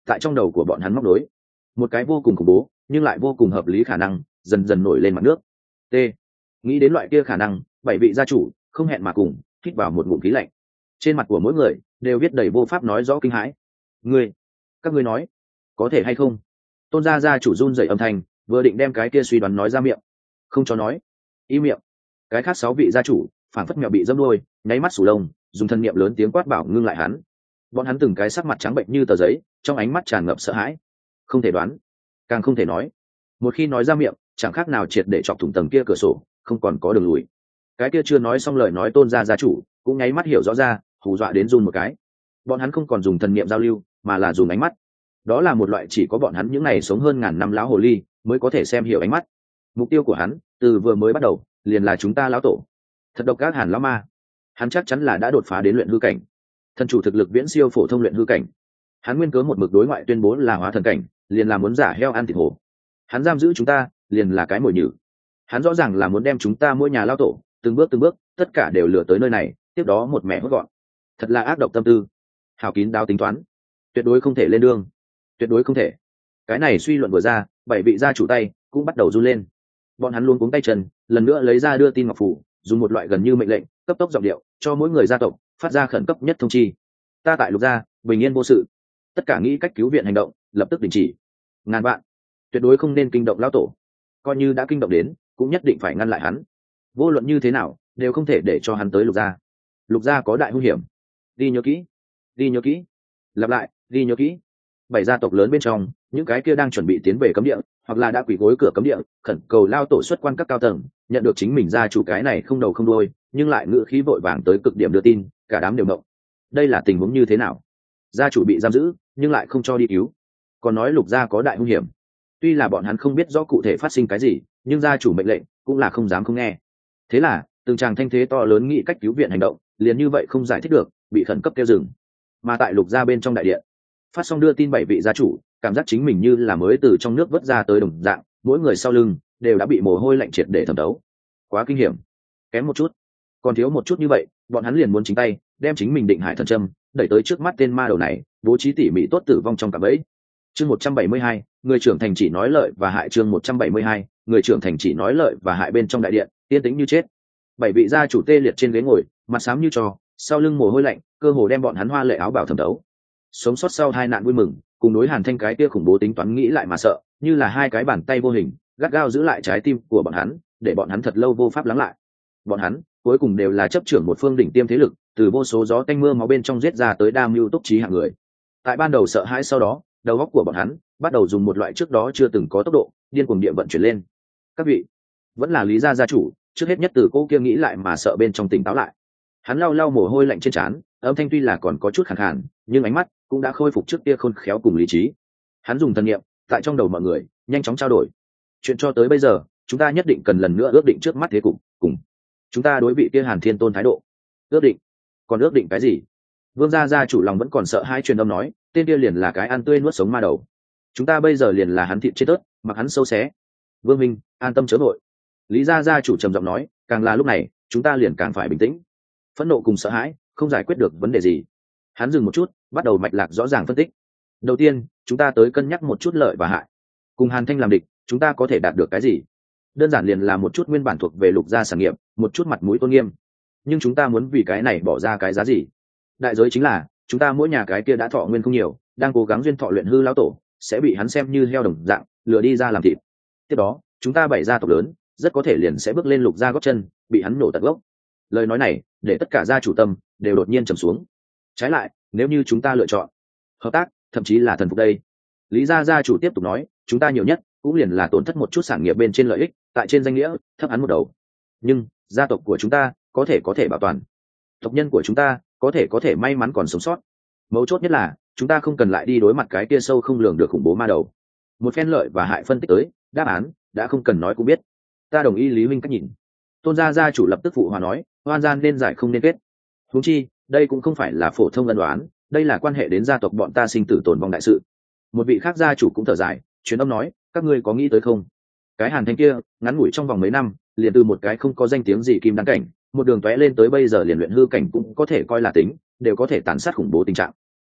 tại trong đầu của bọn hắn móc đối một cái vô cùng khủng bố nhưng lại vô cùng hợp lý khả năng dần dần nổi lên mặt nước. T nghĩ đến loại kia khả năng, bảy vị gia chủ không hẹn mà cùng hít vào một ngụm khí lạnh. Trên mặt của mỗi người đều viết đầy vô pháp nói rõ kinh hãi. Ngươi, các ngươi nói có thể hay không? Tôn gia gia chủ run rẩy âm thanh, vừa định đem cái kia suy đoán nói ra miệng, không cho nói, im miệng. Cái khác sáu vị gia chủ phản phất mèo bị dâm đuôi, nháy mắt sù lông, dùng thân niệm lớn tiếng quát bảo ngưng lại hắn. Bọn hắn từng cái sắc mặt trắng bệnh như tờ giấy, trong ánh mắt tràn ngập sợ hãi. Không thể đoán, càng không thể nói. Một khi nói ra miệng, chẳng khác nào triệt để chọc thủng tầng kia cửa sổ, không còn có đường lùi. Cái kia chưa nói xong lời nói Tôn gia gia chủ cũng nháy mắt hiểu rõ ra, hù dọa đến run một cái. Bọn hắn không còn dùng thần niệm giao lưu, mà là dùng ánh mắt. Đó là một loại chỉ có bọn hắn những ngày sống hơn ngàn năm lão hồ ly mới có thể xem hiểu ánh mắt. Mục tiêu của hắn từ vừa mới bắt đầu liền là chúng ta lão tổ. Thật độc ác Hàn lão ma, hắn chắc chắn là đã đột phá đến luyện hư cảnh. Thần chủ thực lực viễn siêu phổ thông luyện hư cảnh. Hắn nguyên cớ một mực đối ngoại tuyên bố là hóa thần cảnh, liền là muốn giả heo ăn thịt hổ. Hắn giam giữ chúng ta, liền là cái mồi nhử. Hắn rõ ràng là muốn đem chúng ta mỗi nhà lão tổ từng bước từng bước tất cả đều lừa tới nơi này, tiếp đó một mẹ hốt gọn. Thật là ác độc tâm tư, hào kín đáo tính toán, tuyệt đối không thể lên đường, tuyệt đối không thể. Cái này suy luận vừa ra, bảy vị gia chủ tay cũng bắt đầu run lên. Bọn hắn luôn cuống tay chân, lần nữa lấy ra đưa tin ngọc phủ, dùng một loại gần như mệnh lệnh cấp tốc giọng điệu cho mỗi người gia tộc phát ra khẩn cấp nhất thông chi. Ta tại Lục gia bình yên vô sự, tất cả nghĩ cách cứu viện hành động lập tức đình chỉ. Ngàn vạn tuyệt đối không nên kinh động lão tổ, coi như đã kinh động đến cũng nhất định phải ngăn lại hắn. Vô luận như thế nào đều không thể để cho hắn tới Lục gia. Lục gia có đại hung hiểm, đi nhớ kỹ, đi nhớ kỹ, lặp lại, đi nhớ kỹ. Bảy gia tộc lớn bên trong, những cái kia đang chuẩn bị tiến về cấm địa hoặc là đã quỳ gối cửa cấm địa khẩn cầu lao tổ xuất quan các cao tầng, nhận được chính mình gia chủ cái này không đầu không đuôi nhưng lại ngữ khí vội vàng tới cực điểm đưa tin, cả đám đều động. Đây là tình huống như thế nào? Gia chủ bị giam giữ nhưng lại không cho đi cứu, còn nói Lục gia có đại hung hiểm. Tuy là bọn hắn không biết rõ cụ thể phát sinh cái gì, nhưng gia chủ mệnh lệnh cũng là không dám không nghe. Thế là từng tràng thanh thế to lớn nghĩ cách cứu viện hành động liền như vậy không giải thích được bị khẩn cấp kêu dừng. Mà tại Lục gia bên trong đại điện, phát xong đưa tin bảy vị gia chủ cảm giác chính mình như là mới từ trong nước vớt ra tới đồng dạng, mỗi người sau lưng đều đã bị mồ hôi lạnh triệt để thẩm đấu. Quá kinh hiểm, kém một chút, còn thiếu một chút như vậy bọn hắn liền muốn chính tay đem chính mình định hải thần châm đẩy tới trước mắt tên ma đầu này, bố trí tỉ mỉ tốt tử vong trong cạm bẫy. Chương một trăm bảy mươi hai, người trưởng thành chỉ nói lợi và hại. Chương một trăm bảy mươi hai, người trưởng thành chỉ nói lợi và hại. Bên trong đại điện yên tĩnh như chết, bảy vị gia chủ tê liệt trên ghế ngồi, mặt xám như trò, sau lưng mồ hôi lạnh cơ hồ đem bọn hắn hoa lệ áo bào thẩm đấu. Sống sót sau hai nạn vui mừng cùng đối Hàn Thanh cái kia khủng bố tính toán nghĩ lại mà sợ, như là hai cái bàn tay vô hình gắt gao giữ lại trái tim của bọn hắn, để bọn hắn thật lâu vô pháp lắng lại. Bọn hắn cuối cùng đều là chấp trưởng một phương đỉnh tiêm thế lực, từ vô số gió tanh mưa máu bên trong giết ra tới đa mưu túc trí hạng người. Tại ban đầu sợ hãi, sau đó đầu óc của bọn hắn bắt đầu dùng một loại trước đó chưa từng có tốc độ điên cuồng địa vận chuyển lên. Các vị, vẫn là Lý gia gia chủ trước hết nhất từ cô kia nghĩ lại mà sợ bên trong tỉnh táo lại. Hắn lau lau mồ hôi lạnh trên trán, âm thanh tuy là còn có chút khàn khàn, nhưng ánh mắt cũng đã khôi phục trước kia khôn khéo cùng lý trí. Hắn dùng thần niệm tại trong đầu mọi người nhanh chóng trao đổi. Chuyện cho tới bây giờ, chúng ta nhất định cần lần nữa ước định trước mắt thế cục, cùng chúng ta đối vị kia Hàn Thiên Tôn thái độ. Ước định? Còn ước định cái gì? Vương gia gia chủ lòng vẫn còn sợ hai, truyền âm nói, tên kia liền là cái ăn tươi nuốt sống ma đầu. Chúng ta bây giờ liền là hắn thịt chết tớt, mặc hắn sâu xé. Vương minh, an tâm chớ vội. Lý gia gia chủ trầm giọng nói, càng là lúc này, chúng ta liền càng phải bình tĩnh. Phẫn nộ cùng sợ hãi không giải quyết được vấn đề gì. Hắn dừng một chút, bắt đầu mạch lạc rõ ràng phân tích. Đầu tiên, chúng ta tới cân nhắc một chút lợi và hại. Cùng Hàn Thanh làm địch, chúng ta có thể đạt được cái gì? Đơn giản liền là một chút nguyên bản thuộc về Lục gia sản nghiệp, một chút mặt mũi tôn nghiêm. Nhưng chúng ta muốn vì cái này bỏ ra cái giá gì? Đại giới chính là chúng ta mỗi nhà cái kia đã thọ nguyên không nhiều, đang cố gắng duyên thọ luyện hư lão tổ, sẽ bị hắn xem như heo đồng dạng lừa đi ra làm thịt. Tiếp đó, chúng ta bảy gia tộc lớn, rất có thể liền sẽ bước lên Lục gia gót chân, bị hắn nổ tận gốc. Lời nói này để tất cả gia chủ tâm đều đột nhiên trầm xuống. Trái lại, nếu như chúng ta lựa chọn hợp tác, thậm chí là thần phục đây, Lý gia gia chủ tiếp tục nói, chúng ta nhiều nhất cũng liền là tổn thất một chút sản nghiệp bên trên lợi ích, tại trên danh nghĩa thấp hắn một đầu. Nhưng gia tộc của chúng ta có thể có thể bảo toàn, tộc nhân của chúng ta có thể có thể may mắn còn sống sót. Mấu chốt nhất là chúng ta không cần lại đi đối mặt cái kia sâu không lường được khủng bố ma đầu. Một phen lợi và hại phân tích tới, đáp án đã không cần nói cũng biết. Ta đồng ý Lý huynh cách nhìn. Tôn gia gia chủ lập tức phụ hòa nói, oan gian nên giải không nên kết. Huống chi đây cũng không phải là phổ thông ân đoán, đây là quan hệ đến gia tộc bọn ta sinh tử tồn vong đại sự. Một vị khác gia chủ cũng thở dài, truyền âm nói, các ngươi có nghĩ tới không, cái Hàn Thanh kia ngắn ngủi trong vòng mấy năm liền từ một cái không có danh tiếng gì kim đăng cảnh, một đường tóe lên tới bây giờ liền luyện hư cảnh cũng có thể coi là tính, đều có thể tàn sát khủng bố tình trạng.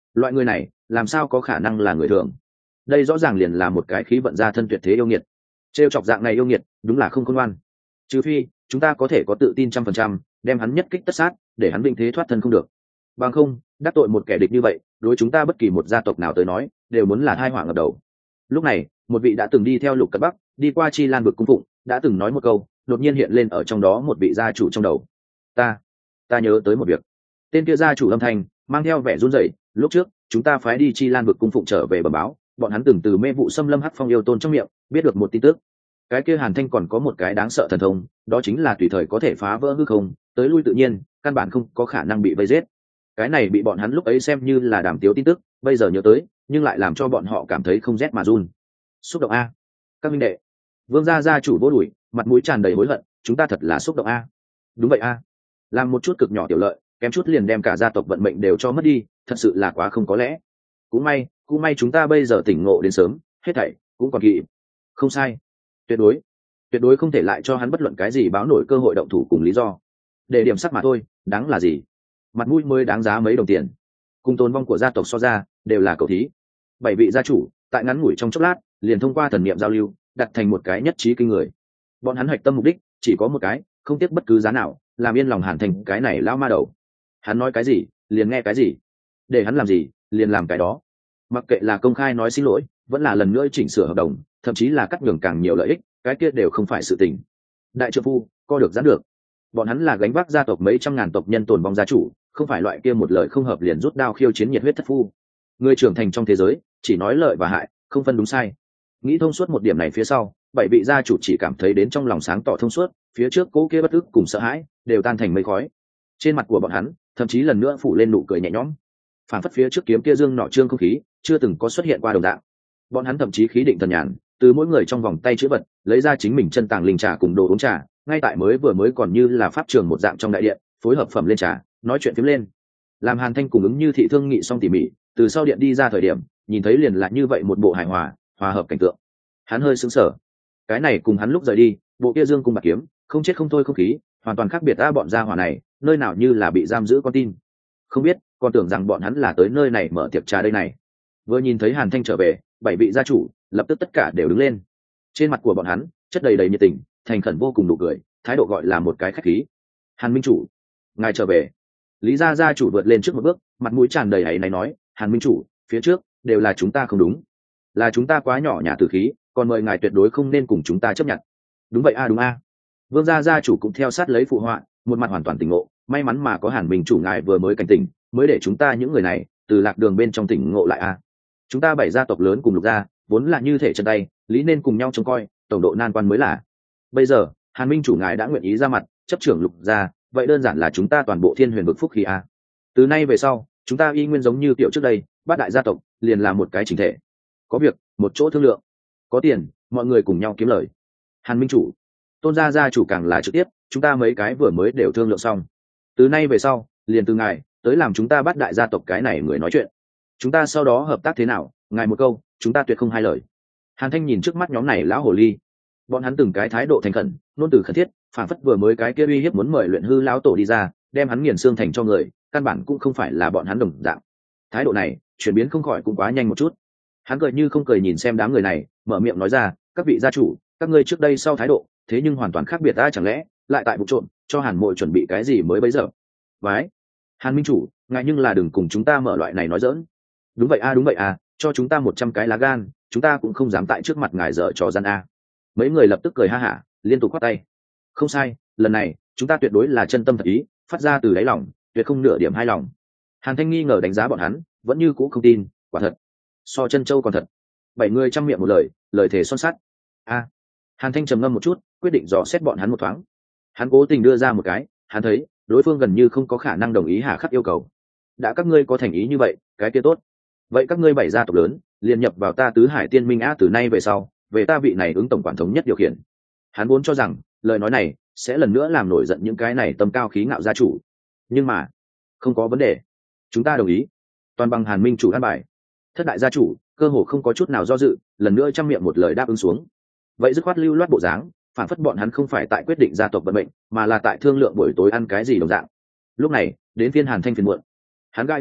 loại người này làm sao có khả năng là người thường? Đây rõ ràng liền là một cái khí vận gia thân tuyệt thế yêu nghiệt. Trêu chọc dạng này yêu nghiệt đúng là không khôn ngoan. Trừ phi chúng ta có thể có tự tin trăm phần trăm đem hắn nhất kích tất sát, để hắn vinh thế thoát thân không được. Bằng không đắc tội một kẻ địch như vậy, đối chúng ta bất kỳ một gia tộc nào tới nói đều muốn là tai họa ngập đầu. Lúc này một vị đã từng đi theo Lục Cận Bắc đi qua Chi Lan vực cung phụng đã từng nói một câu đột nhiên hiện lên ở trong đó một vị gia chủ trong đầu. ta ta nhớ tới một việc. Tên kia gia chủ âm thanh mang theo vẻ run rẩy. Lúc trước chúng ta phái đi Chi Lan vực cung phụng trở về bẩm báo, bọn hắn từng từ mê vụ xâm lâm hắc phong yêu tôn trong miệng biết được một tin tức. Cái kia Hàn Thanh còn có một cái đáng sợ thần thông, đó chính là tùy thời có thể phá vỡ hư không, tới lui tự nhiên, căn bản không có khả năng bị vây giết. Cái này bị bọn hắn lúc ấy xem như là đàm tiếu tin tức, bây giờ nhớ tới nhưng lại làm cho bọn họ cảm thấy không rét mà run. Xúc động a, các minh đệ. Vương gia gia chủ vỗ đùi, mặt mũi tràn đầy hối hận, chúng ta thật là xúc động a. Đúng vậy a, làm một chút cực nhỏ tiểu lợi, kém chút liền đem cả gia tộc vận mệnh đều cho mất đi, thật sự là quá không có lẽ. Cũng may cũng may chúng ta bây giờ tỉnh ngộ đến sớm, hết thảy cũng còn kịp. Không sai, tuyệt đối tuyệt đối không thể lại cho hắn bất luận cái gì báo nổi cơ hội động thủ cùng lý do. Để điểm sắc mà thôi, đáng là gì? Mặt mũi mới đáng giá mấy đồng tiền. Cùng tồn vong của gia tộc so ra đều là cầu thí. Bảy vị gia chủ tại ngắn ngủi trong chốc lát liền thông qua thần niệm giao lưu đặt thành một cái nhất trí kinh người. Bọn hắn hoạch tâm mục đích chỉ có một cái, không tiếc bất cứ giá nào làm yên lòng Hàn Thành cái này lão ma đầu. Hắn nói cái gì liền nghe cái gì, để hắn làm gì liền làm cái đó. Mặc kệ là công khai nói xin lỗi vẫn là lần nữa chỉnh sửa hợp đồng, thậm chí là cắt nhường càng nhiều lợi ích, cái kia đều không phải sự tình. Đại trợ phu co được giãn được. Bọn hắn là gánh vác gia tộc mấy trăm ngàn tộc nhân tồn vong gia chủ, không phải loại kia một lời không hợp liền rút đao khiêu chiến nhiệt huyết thất phu. Người trưởng thành trong thế giới chỉ nói lợi và hại, không phân đúng sai. Nghĩ thông suốt một điểm này phía sau, bảy vị gia chủ chỉ cảm thấy đến trong lòng sáng tỏ thông suốt, phía trước cố kia bất ức cùng sợ hãi đều tan thành mây khói. Trên mặt của bọn hắn thậm chí lần nữa phủ lên nụ cười nhẹ nhõm, phản phất phía trước kiếm kia dương nọ trương không khí chưa từng có xuất hiện qua đồng dạng. Bọn hắn thậm chí khí định thần nhàn, từ mỗi người trong vòng tay chữ vật lấy ra chính mình chân tàng linh trà cùng đồ uống trà, ngay tại mới vừa mới còn như là pháp trường một dạng trong đại điện phối hợp phẩm lên trà, nói chuyện phím lên. Làm Hàn Thanh cùng ứng như thị thương nghị xong tỉ mỉ, từ sau điện đi ra thời điểm nhìn thấy liền là như vậy một bộ hài hòa hòa hợp cảnh tượng. Hắn hơi sững sờ, cái này cùng hắn lúc rời đi bộ kia dương cung bạc kiếm không chết không thôi không khí hoàn toàn khác biệt. Ta bọn gia hỏa này nơi nào như là bị giam giữ con tin, không biết còn tưởng rằng bọn hắn là tới nơi này mở tiệc trà đây này. Vừa nhìn thấy Hàn Thanh trở về, bảy vị gia chủ lập tức tất cả đều đứng lên. Trên mặt của bọn hắn chất đầy đầy nhiệt tình, thành khẩn vô cùng nụ cười, thái độ gọi là một cái khách khí. Hàn minh chủ, ngài trở về. Lý gia gia chủ vượt lên trước một bước, mặt mũi tràn đầy áy náy nói, Hàn minh chủ, phía trước đều là chúng ta không đúng, là chúng ta quá nhỏ nhà tử khí, còn mời ngài tuyệt đối không nên cùng chúng ta chấp nhận. Đúng vậy a, đúng a. Vương gia gia chủ cũng theo sát lấy phụ họa, một mặt hoàn toàn tỉnh ngộ, may mắn mà có Hàn minh chủ ngài vừa mới cảnh tỉnh, mới để chúng ta những người này từ lạc đường bên trong tỉnh ngộ lại a. Chúng ta bảy gia tộc lớn cùng Lục gia vốn là như thể chân tay, lý nên cùng nhau trông coi, tổng độ nan quan mới là. Bây giờ Hàn minh chủ ngài đã nguyện ý ra mặt chấp trưởng Lục gia, vậy đơn giản là chúng ta toàn bộ Thiên Huyền vực phúc khí a. Từ nay về sau chúng ta y nguyên giống như tiểu trước đây, bát đại gia tộc liền là một cái chỉnh thể, có việc một chỗ thương lượng, có tiền mọi người cùng nhau kiếm lời. Hàn minh chủ, Tôn gia gia chủ càng là trực tiếp, chúng ta mấy cái vừa mới đều thương lượng xong, từ nay về sau liền từ ngài tới làm chúng ta bát đại gia tộc cái này người nói chuyện, chúng ta sau đó hợp tác thế nào ngài một câu chúng ta tuyệt không hai lời. Hàn Thanh nhìn trước mắt nhóm này lão hồ ly, bọn hắn từng cái thái độ thành khẩn, ngôn từ khẩn thiết, phản phất vừa mới cái kia uy hiếp muốn mời luyện hư lão tổ đi ra đem hắn nghiền xương thành cho người, căn bản cũng không phải là bọn hắn đồng dạng. Thái độ này chuyển biến không khỏi cũng quá nhanh một chút. Hắn cười như không cười nhìn xem đám người này, mở miệng nói ra, các vị gia chủ, các ngươi trước đây sau thái độ thế nhưng hoàn toàn khác biệt, ta chẳng lẽ lại tại vụ trộm cho Hàn Mội chuẩn bị cái gì mới bấy giờ? Vái, Hàn minh chủ, ngài nhưng là đừng cùng chúng ta mở loại này nói dỡn. Đúng vậy a, đúng vậy a, cho chúng ta một trăm cái lá gan, chúng ta cũng không dám tại trước mặt ngài dở trò gian a. Mấy người lập tức cười ha hả, liên tục khoát tay. Không sai, lần này chúng ta tuyệt đối là chân tâm thật ý, phát ra từ đáy lòng, tuyệt không nửa điểm hai lòng. Hàn Thanh nghi ngờ đánh giá bọn hắn, vẫn như cũ không tin, quả thật so chân châu còn thật. Bảy người chăm miệng một lời, lời thề son sắt. A. Hàn Thanh trầm ngâm một chút, quyết định dò xét bọn hắn một thoáng. Hắn cố tình đưa ra một cái, hắn thấy đối phương gần như không có khả năng đồng ý hà khắc yêu cầu. Đã các ngươi có thành ý như vậy, cái kia tốt. Vậy các ngươi bảy gia tộc lớn liền nhập vào ta Tứ Hải Tiên Minh á, từ nay về sau về ta vị này ứng tổng quản thống nhất điều khiển. Hắn vốn cho rằng lời nói này sẽ lần nữa làm nổi giận những cái này tâm cao khí ngạo gia chủ, nhưng mà không có vấn đề, chúng ta đồng ý. Toàn bằng Hàn minh chủ an bài. Thất đại gia chủ cơ hồ không có chút nào do dự, lần nữa trăm miệng một lời đáp ứng xuống. Vậy dứt khoát lưu loát bộ dáng, phản phất bọn hắn không phải tại quyết định gia tộc vận mệnh, mà là tại thương lượng buổi tối ăn cái gì đồng dạng. Lúc này đến phiên Hàn Thanh phiền muộn. Hắn gãi gãi đầu,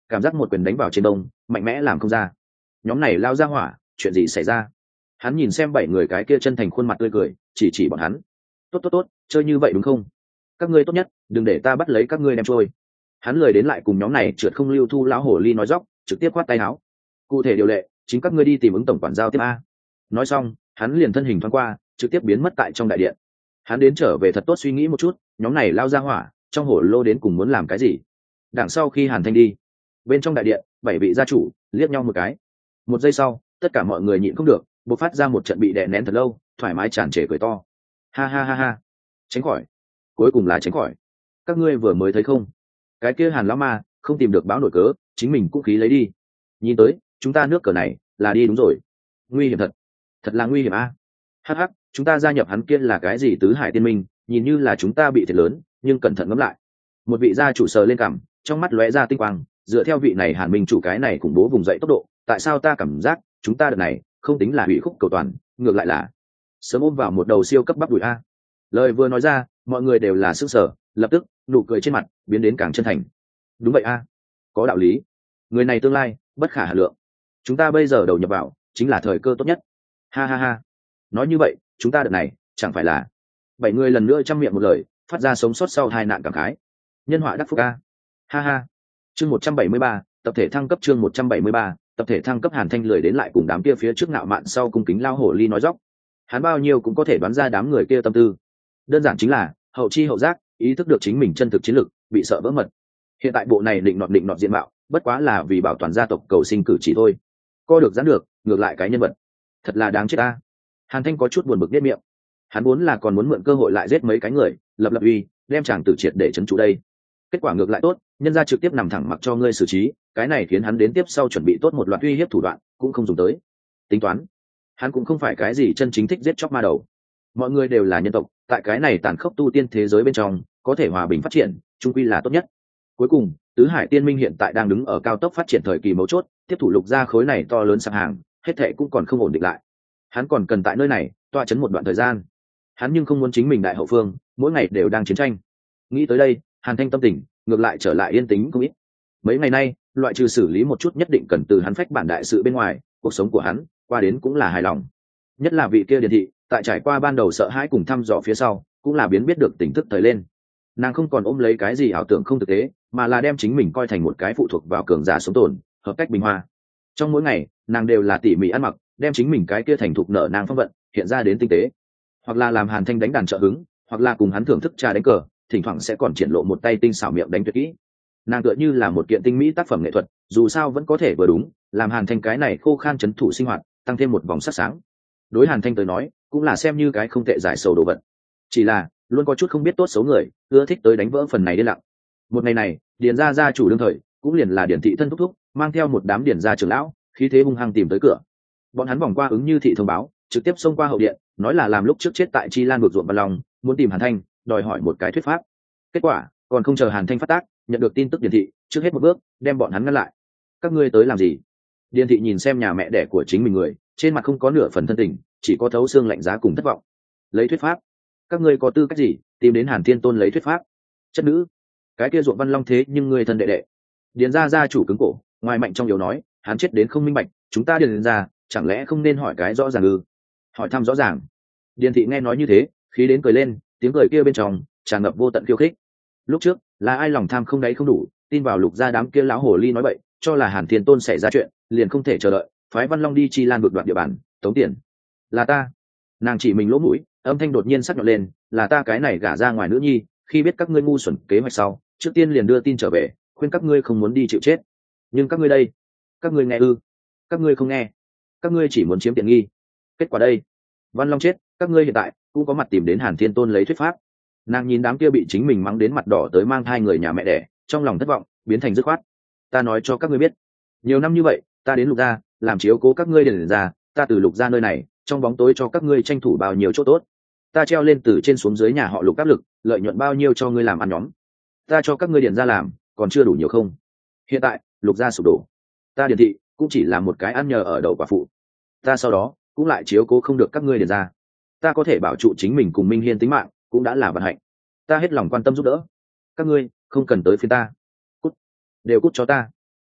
cảm giác một quyền đánh vào trên đông, mạnh mẽ làm không ra. Nhóm này lao ra hỏa, chuyện gì xảy ra? Hắn nhìn xem bảy người cái kia chân thành khuôn mặt tươi cười, chỉ chỉ bọn hắn. Tốt tốt tốt, chơi như vậy đúng không? Các ngươi tốt nhất, đừng để ta bắt lấy các ngươi đem trôi. Hắn lười đến lại cùng nhóm này trượt không lưu thu lão hổ ly nói dóc, trực tiếp quát tay áo. Cụ thể điều lệ, chính các ngươi đi tìm ứng tổng quản giao tiếp a. Nói xong, hắn liền thân hình thoáng qua, trực tiếp biến mất tại trong đại điện. Hắn đến trở về thật tốt suy nghĩ một chút, nhóm này lao ra hỏa, trong hổ lô đến cùng muốn làm cái gì? Đằng sau khi Hàn Thanh đi, bên trong đại điện, bảy vị gia chủ liếc nhau một cái. Một giây sau, tất cả mọi người nhịn không được, bộc phát ra một trận bị đè nén thật lâu, thoải mái tràn trề cười to. Ha ha ha ha, tránh khỏi, cuối cùng là tránh khỏi. Các ngươi vừa mới thấy không? Cái kia Hàn lão ma không tìm được báo nổi cớ, chính mình cũng khí lấy đi. Nhìn tới, chúng ta nước cờ này là đi đúng rồi. Nguy hiểm thật, thật là nguy hiểm a. Hắc hắc, chúng ta gia nhập hắn kia là cái gì tứ hải tiên minh, nhìn như là chúng ta bị thiệt lớn, nhưng cẩn thận ngẫm lại. Một vị gia chủ sờ lên cằm, trong mắt lóe ra tinh quang, dựa theo vị này Hàn Minh chủ cái này khủng bố vùng dậy tốc độ, tại sao ta cảm giác chúng ta đợt này không tính là hủy khúc cầu toàn, ngược lại là sớm ôm vào một đầu siêu cấp bắp đùi a. Lời vừa nói ra, mọi người đều là sức sở, lập tức nụ cười trên mặt biến đến càng chân thành. Đúng vậy a, có đạo lý. Người này tương lai bất khả hà lượng, chúng ta bây giờ đầu nhập vào chính là thời cơ tốt nhất. Ha ha ha, nói như vậy chúng ta đợt này chẳng phải là bảy người lần nữa trăm miệng một lời phát ra sống sót sau hai nạn cảm khái. Nhân họa đắc phúc a. Ha ha. Chương một trăm bảy mươi ba, tập thể thăng cấp. Chương một trăm bảy mươi ba, tập thể thăng cấp. Hàn Thanh lười đến lại cùng đám kia phía trước ngạo mạn sau cung kính lao hổ ly nói dóc. Hắn bao nhiêu cũng có thể đoán ra đám người kia tâm tư. Đơn giản chính là hậu chi hậu giác, ý thức được chính mình chân thực chiến lực bị sợ vỡ mật. Hiện tại bộ này định nọt định nọt diện mạo, bất quá là vì bảo toàn gia tộc cầu sinh cử chỉ thôi. Co được giãn được, ngược lại cái nhân vật, thật là đáng chết ta. Hàn Thanh có chút buồn bực biết miệng. Hắn muốn là còn muốn mượn cơ hội lại giết mấy cái người, lập lập uy, đem chàng tử triệt để trấn trụ đây. Kết quả ngược lại tốt, nhân gia trực tiếp nằm thẳng mặc cho ngươi xử trí, cái này khiến hắn đến tiếp sau chuẩn bị tốt một loạt uy hiếp thủ đoạn, cũng không dùng tới. Tính toán, hắn cũng không phải cái gì chân chính thích giết chóc ma đầu. Mọi người đều là nhân tộc, tại cái này tàn khốc tu tiên thế giới bên trong, có thể hòa bình phát triển, chung quy là tốt nhất. Cuối cùng, tứ hải tiên minh hiện tại đang đứng ở cao tốc phát triển thời kỳ mấu chốt, tiếp thủ lục gia khối này to lớn sạp hàng, hết thệ cũng còn không ổn định lại. Hắn còn cần tại nơi này tọa chấn một đoạn thời gian. Hắn nhưng không muốn chính mình đại hậu phương mỗi ngày đều đang chiến tranh. Nghĩ tới đây, Hàn Thanh tâm tình ngược lại trở lại yên tĩnh không ít. Mấy ngày nay, loại trừ xử lý một chút nhất định cần từ hắn phách bản đại sự bên ngoài, cuộc sống của hắn qua đến cũng là hài lòng. Nhất là vị kia Điền thị, tại trải qua ban đầu sợ hãi cùng thăm dò phía sau, cũng là biến biết được tỉnh thức thời lên. Nàng không còn ôm lấy cái gì ảo tưởng không thực tế, mà là đem chính mình coi thành một cái phụ thuộc vào cường giả sống tồn, hợp cách bình hoa. Trong mỗi ngày, nàng đều là tỉ mỉ ăn mặc, đem chính mình cái kia thành thục nở nàng phong vận hiện ra đến tinh tế, hoặc là làm Hàn Thanh đánh đàn trợ hứng, hoặc là cùng hắn thưởng thức trà đánh cờ, thỉnh thoảng sẽ còn triển lộ một tay tinh xảo miệng đánh tuyệt kỹ. Nàng tựa như là một kiện tinh mỹ tác phẩm nghệ thuật, dù sao vẫn có thể vừa đúng làm Hàn Thanh cái này khô khan chấn thủ sinh hoạt tăng thêm một vòng sắc sáng. Đối Hàn Thanh tới nói cũng là xem như cái không tệ giải sầu đồ vật, chỉ là luôn có chút không biết tốt xấu người ưa thích tới đánh vỡ phần này đi lặng. Một ngày này, điền gia gia chủ đương thời cũng liền là điền thị thân thúc thúc mang theo một đám điền gia trưởng lão khí thế hung hăng tìm tới cửa. Bọn hắn vòng qua ứng như thị thông báo, trực tiếp xông qua hậu điện, nói là làm lúc trước chết tại Chi Lan vực ruộng Văn Long, muốn tìm Hàn Thanh, đòi hỏi một cái thuyết pháp. Kết quả, còn không chờ Hàn Thanh phát tác, nhận được tin tức Điền thị, trước hết một bước, đem bọn hắn ngăn lại. Các ngươi tới làm gì? Điền thị nhìn xem nhà mẹ đẻ của chính mình người, trên mặt không có nửa phần thân tình, chỉ có thấu xương lạnh giá cùng thất vọng. Lấy thuyết pháp? Các ngươi có tư cách gì tìm đến Hàn Thiên Tôn lấy thuyết pháp? Chất nữ, cái kia ruộng Văn Long thế nhưng ngươi thân đệ đệ. Điền gia gia chủ cứng cổ, ngoài mạnh trong yếu nói, hắn chết đến không minh bạch, chúng ta điền gia chẳng lẽ không nên hỏi cái rõ ràng ư? Hỏi thăm rõ ràng. Điền thị nghe nói như thế, khí đến cười lên, tiếng cười kia bên trong tràn ngập vô tận khiêu khích. Lúc trước là ai lòng tham không đáy không đủ, tin vào lục gia đám kia lão hồ ly nói bậy, cho là Hàn Thiên Tôn xảy ra chuyện, liền không thể chờ đợi, phái Văn Long đi Chi Lan vực đoạt địa bàn, tống tiền. Là ta. Nàng chỉ mình lỗ mũi, âm thanh đột nhiên sắc nhọn lên, là ta cái này gả ra ngoài nữ nhi, khi biết các ngươi ngu xuẩn kế hoạch sau, trước tiên liền đưa tin trở về, khuyên các ngươi không muốn đi chịu chết. Nhưng các ngươi đây, các ngươi nghe ư? Các ngươi không nghe. Các ngươi chỉ muốn chiếm tiện nghi. Kết quả đây, Văn Long chết, các ngươi hiện tại cũng có mặt tìm đến Hàn Thiên Tôn lấy thuyết pháp. Nàng nhìn đám kia bị chính mình mắng đến mặt đỏ tới mang hai người nhà mẹ đẻ, trong lòng thất vọng biến thành dứt khoát. Ta nói cho các ngươi biết, nhiều năm như vậy ta đến lục gia làm chiếu cố các ngươi điền ra, ta từ lục gia nơi này trong bóng tối cho các ngươi tranh thủ bao nhiêu chỗ tốt. Ta treo lên từ trên xuống dưới nhà họ lục áp lực, lợi nhuận bao nhiêu cho ngươi làm ăn nhóm. Ta cho các ngươi điền ra làm còn chưa đủ nhiều không? Hiện tại lục gia sụp đổ, ta điền thị cũng chỉ là một cái ăn nhờ ở đậu quả phụ. Ta sau đó cũng lại chiếu cố không được các ngươi điền ra. Ta có thể bảo trụ chính mình cùng Minh Hiên tính mạng cũng đã là vận hạnh. Ta hết lòng quan tâm giúp đỡ, các ngươi không cần tới phiên ta. Cút, đều cút cho ta.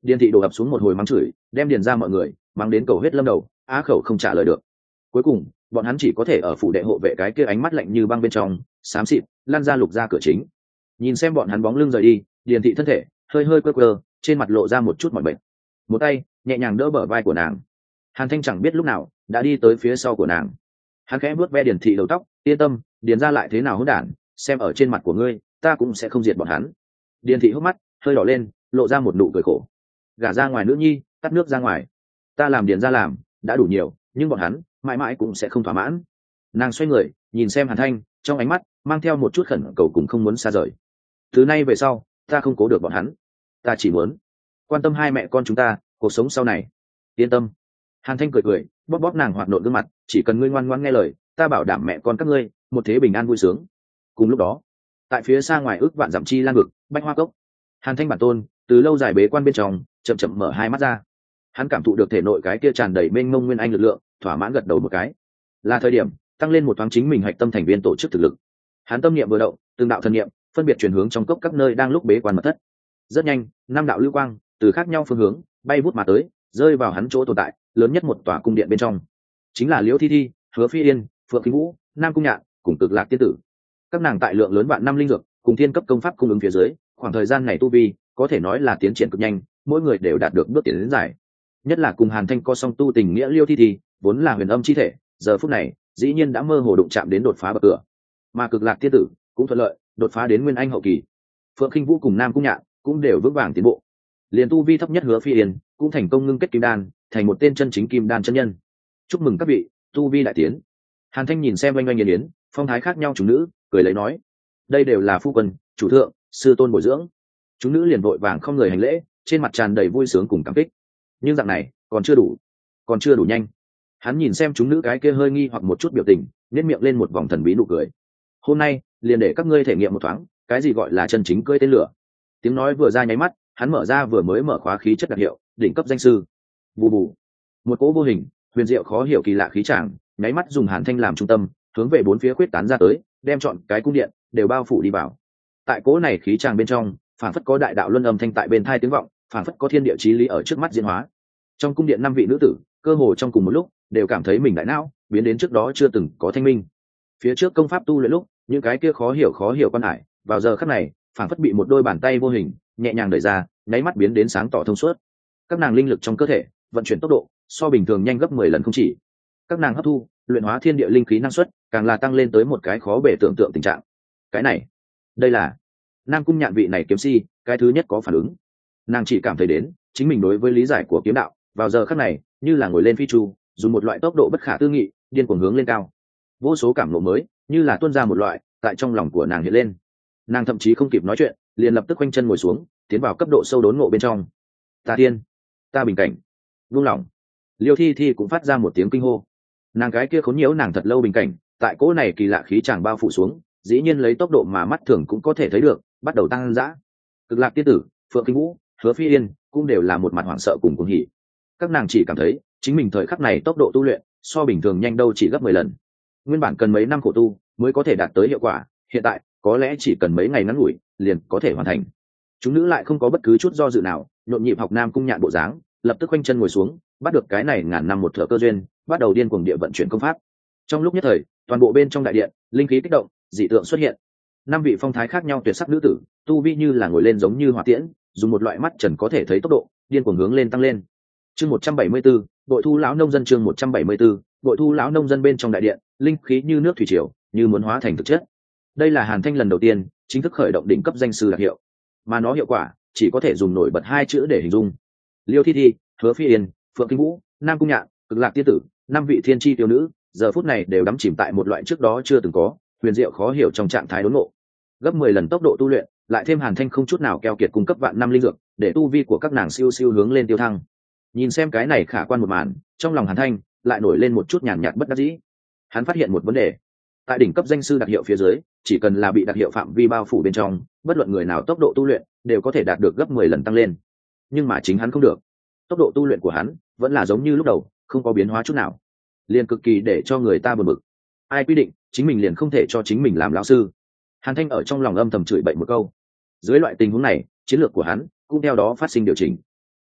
Điền thị đổ ập xuống một hồi mắng chửi, đem Điền ra mọi người mắng đến cầu hết lâm đầu, á khẩu không trả lời được. Cuối cùng bọn hắn chỉ có thể ở phủ đệ hộ vệ cái kia ánh mắt lạnh như băng bên trong xám xịt lan ra lục ra cửa chính. Nhìn xem bọn hắn bóng lưng rời đi, Điền thị thân thể hơi hơi quơ quơ, trên mặt lộ ra một chút mỏi mệt, một tay nhẹ nhàng đỡ bờ vai của nàng. Hàn Thanh chẳng biết lúc nào đã đi tới phía sau của nàng, hắn khẽ vuốt ve Điền thị đầu tóc, yên tâm, Điền ra lại thế nào hỗn đản, xem ở trên mặt của ngươi, ta cũng sẽ không diệt bọn hắn. Điền thị hốc mắt hơi đỏ lên, lộ ra một nụ cười khổ. Gả ra ngoài nữ nhi, tắt nước ra ngoài, ta làm Điền ra làm đã đủ nhiều, nhưng bọn hắn mãi mãi cũng sẽ không thỏa mãn. Nàng xoay người nhìn xem Hàn Thanh, trong ánh mắt mang theo một chút khẩn cầu cùng không muốn xa rời. Từ nay về sau ta không cố được bọn hắn, ta chỉ muốn quan tâm hai mẹ con chúng ta cuộc sống sau này. Yên tâm. Hàn Thanh cười cười, bóp bóp nàng hoạt nộn gương mặt, chỉ cần ngươi ngoan ngoãn nghe lời, ta bảo đảm mẹ con các ngươi một thế bình an vui sướng. Cùng lúc đó, tại phía xa ngoài ước vạn dặm chi lan vực bách hoa cốc, Hàn Thanh bản tôn từ lâu dài bế quan bên trong chậm chậm mở hai mắt ra. Hắn cảm thụ được thể nội cái kia tràn đầy mênh mông nguyên anh lực lượng, thỏa mãn gật đầu một cái. Là thời điểm tăng lên một thoáng chính mình hạch tâm thành viên tổ chức thực lực. Hắn tâm niệm vừa động, từng đạo thần niệm phân biệt chuyển hướng trong cốc các nơi đang lúc bế quan mật thất. Rất nhanh, năm đạo lưu quang từ khác nhau phương hướng bay vút mà tới, rơi vào hắn chỗ tồn tại lớn nhất một tòa cung điện bên trong. Chính là Liễu Thi Thi, Hứa Phi Yên, Phượng Kinh Vũ, Nam Cung Nhạn cùng Cực Lạc Tiên Tử. Các nàng tại lượng lớn vạn năm linh dược cùng thiên cấp công pháp cung ứng phía dưới, khoảng thời gian này tu vi có thể nói là tiến triển cực nhanh, mỗi người đều đạt được bước tiến đến giải. Nhất là cùng Hàn Thanh có song tu tình nghĩa Liễu Thi Thi, vốn là huyền âm chi thể, giờ phút này dĩ nhiên đã mơ hồ đụng chạm đến đột phá bậc cửa. Mà Cực Lạc Tiên Tử cũng thuận lợi đột phá đến nguyên anh hậu kỳ. Phượng Kinh Vũ cùng Nam Cung Nhạn cũng đều vững vàng tiến bộ. Liền tu vi thấp nhất Hứa Phi Yên cũng thành công ngưng kết kim đan, thành một tên chân chính kim đan chân nhân. Chúc mừng các vị, tu vi đại tiến. Hàn Thanh nhìn xem oanh oanh nghiền yến, phong thái khác nhau chúng nữ, cười lấy nói: đây đều là phu quân, chủ thượng, sư tôn bồi dưỡng. Chúng nữ liền vội vàng không người hành lễ, trên mặt tràn đầy vui sướng cùng cảm kích. Nhưng dạng này còn chưa đủ, còn chưa đủ nhanh. Hắn nhìn xem chúng nữ cái kia hơi nghi hoặc một chút biểu tình, nét miệng lên một vòng thần bí nụ cười. Hôm nay liền để các ngươi thể nghiệm một thoáng cái gì gọi là chân chính cưỡi tên lửa. Tiếng nói vừa ra nháy mắt, hắn mở ra vừa mới mở khóa khí chất đặc hiệu đỉnh cấp danh sư. Bù bù, một cỗ vô hình huyền diệu khó hiểu kỳ lạ khí tràng nháy mắt dùng Hàn Thanh làm trung tâm, hướng về bốn phía khuyết tán ra tới, đem chọn cái cung điện đều bao phủ đi vào. Tại cỗ này khí tràng bên trong, phảng phất có đại đạo luân âm thanh tại bên thai tiếng vọng, phảng phất có thiên địa chí lý ở trước mắt diễn hóa. Trong cung điện năm vị nữ tử cơ hồ trong cùng một lúc đều cảm thấy mình đại não biến đến trước đó chưa từng có thanh minh. Phía trước công pháp tu luyện lúc, những cái kia khó hiểu khó hiểu quan hải, vào giờ khắc này phảng phất bị một đôi bàn tay vô hình nhẹ nhàng đẩy ra, nháy mắt biến đến sáng tỏ thông suốt. Các nàng linh lực trong cơ thể vận chuyển tốc độ so bình thường nhanh gấp mười lần không chỉ. Các nàng hấp thu luyện hóa thiên địa linh khí năng suất càng là tăng lên tới một cái khó bể tưởng tượng tình trạng. Cái này, đây là Nam Cung Nhạn vị này kiếm si cái thứ nhất có phản ứng. Nàng chỉ cảm thấy đến chính mình đối với lý giải của kiếm đạo vào giờ khắc này như là ngồi lên phi chu, dùng một loại tốc độ bất khả tư nghị điên cuồng hướng lên cao. Vô số cảm ngộ mới như là tuôn ra một loại tại trong lòng của nàng hiện lên. Nàng thậm chí không kịp nói chuyện, liền lập tức quanh chân ngồi xuống, tiến vào cấp độ sâu đốn ngộ bên trong. Ta tiên, ta bình cảnh, buông lỏng. Liêu Thi Thi cũng phát ra một tiếng kinh hô. Nàng cái kia khốn nhiễu nàng thật lâu bình cảnh, tại cỗ này kỳ lạ khí tràng bao phủ xuống, dĩ nhiên lấy tốc độ mà mắt thường cũng có thể thấy được bắt đầu tăng dã. Cực Lạc Tiên Tử, Phượng Kinh Vũ, Hứa Phi Yên cũng đều là một mặt hoảng sợ cùng cuồng hỉ. Các nàng chỉ cảm thấy chính mình thời khắc này tốc độ tu luyện so bình thường nhanh đâu chỉ gấp mười lần. Nguyên bản cần mấy năm khổ tu mới có thể đạt tới hiệu quả, hiện tại có lẽ chỉ cần mấy ngày ngắn ngủi liền có thể hoàn thành. Chúng nữ lại không có bất cứ chút do dự nào, nhộn nhịp học Nam Cung Nhạn bộ dáng, lập tức quanh chân ngồi xuống, bắt được cái này ngàn năm một thửa cơ duyên, bắt đầu điên cuồng địa vận chuyển công pháp. Trong lúc nhất thời, toàn bộ bên trong đại điện linh khí kích động, dị tượng xuất hiện. Năm vị phong thái khác nhau tuyệt sắc nữ tử, tu vi như là ngồi lên giống như hỏa tiễn, dùng một loại mắt trần có thể thấy tốc độ điên cuồng hướng lên tăng lên. Chương một trăm bảy mươi 174, Bội Thu lão nông dân chương một trăm bảy mươi 174, Bội Thu lão nông dân bên trong đại điện, linh khí như nước thủy triều, như muốn hóa thành thực chất. Đây là Hàn Thanh lần đầu tiên chính thức khởi động đỉnh cấp danh sư đặc hiệu, mà nó hiệu quả chỉ có thể dùng nổi bật hai chữ để hình dung. Liêu Thi Thi, Hứa Phi Yên, Phượng Kinh Vũ, Nam Cung Nhạn, Cực Lạc Tiên Tử, năm vị thiên chi tiêu nữ, giờ phút này đều đắm chìm tại một loại trước đó chưa từng có huyền diệu khó hiểu trong trạng thái đốn ngộ. Gấp mười lần tốc độ tu luyện, lại thêm Hàn Thanh không chút nào keo kiệt cung cấp vạn năm linh dược, để tu vi của các nàng siêu siêu hướng lên tiêu thăng. Nhìn xem cái này khả quan một màn, trong lòng Hàn Thanh lại nổi lên một chút nhàn nhạt bất đắc dĩ. Hắn phát hiện một vấn đề, tại đỉnh cấp danh sư đặc hiệu phía dưới, chỉ cần là bị đặc hiệu phạm vi bao phủ bên trong, bất luận người nào tốc độ tu luyện đều có thể đạt được gấp mười lần tăng lên. Nhưng mà chính hắn không được, tốc độ tu luyện của hắn vẫn là giống như lúc đầu, không có biến hóa chút nào, liền cực kỳ để cho người ta buồn bực. Ai quy định chính mình liền không thể cho chính mình làm lão sư? Hàn Thanh ở trong lòng âm thầm chửi bậy một câu. Dưới loại tình huống này, chiến lược của hắn cũng theo đó phát sinh điều chỉnh.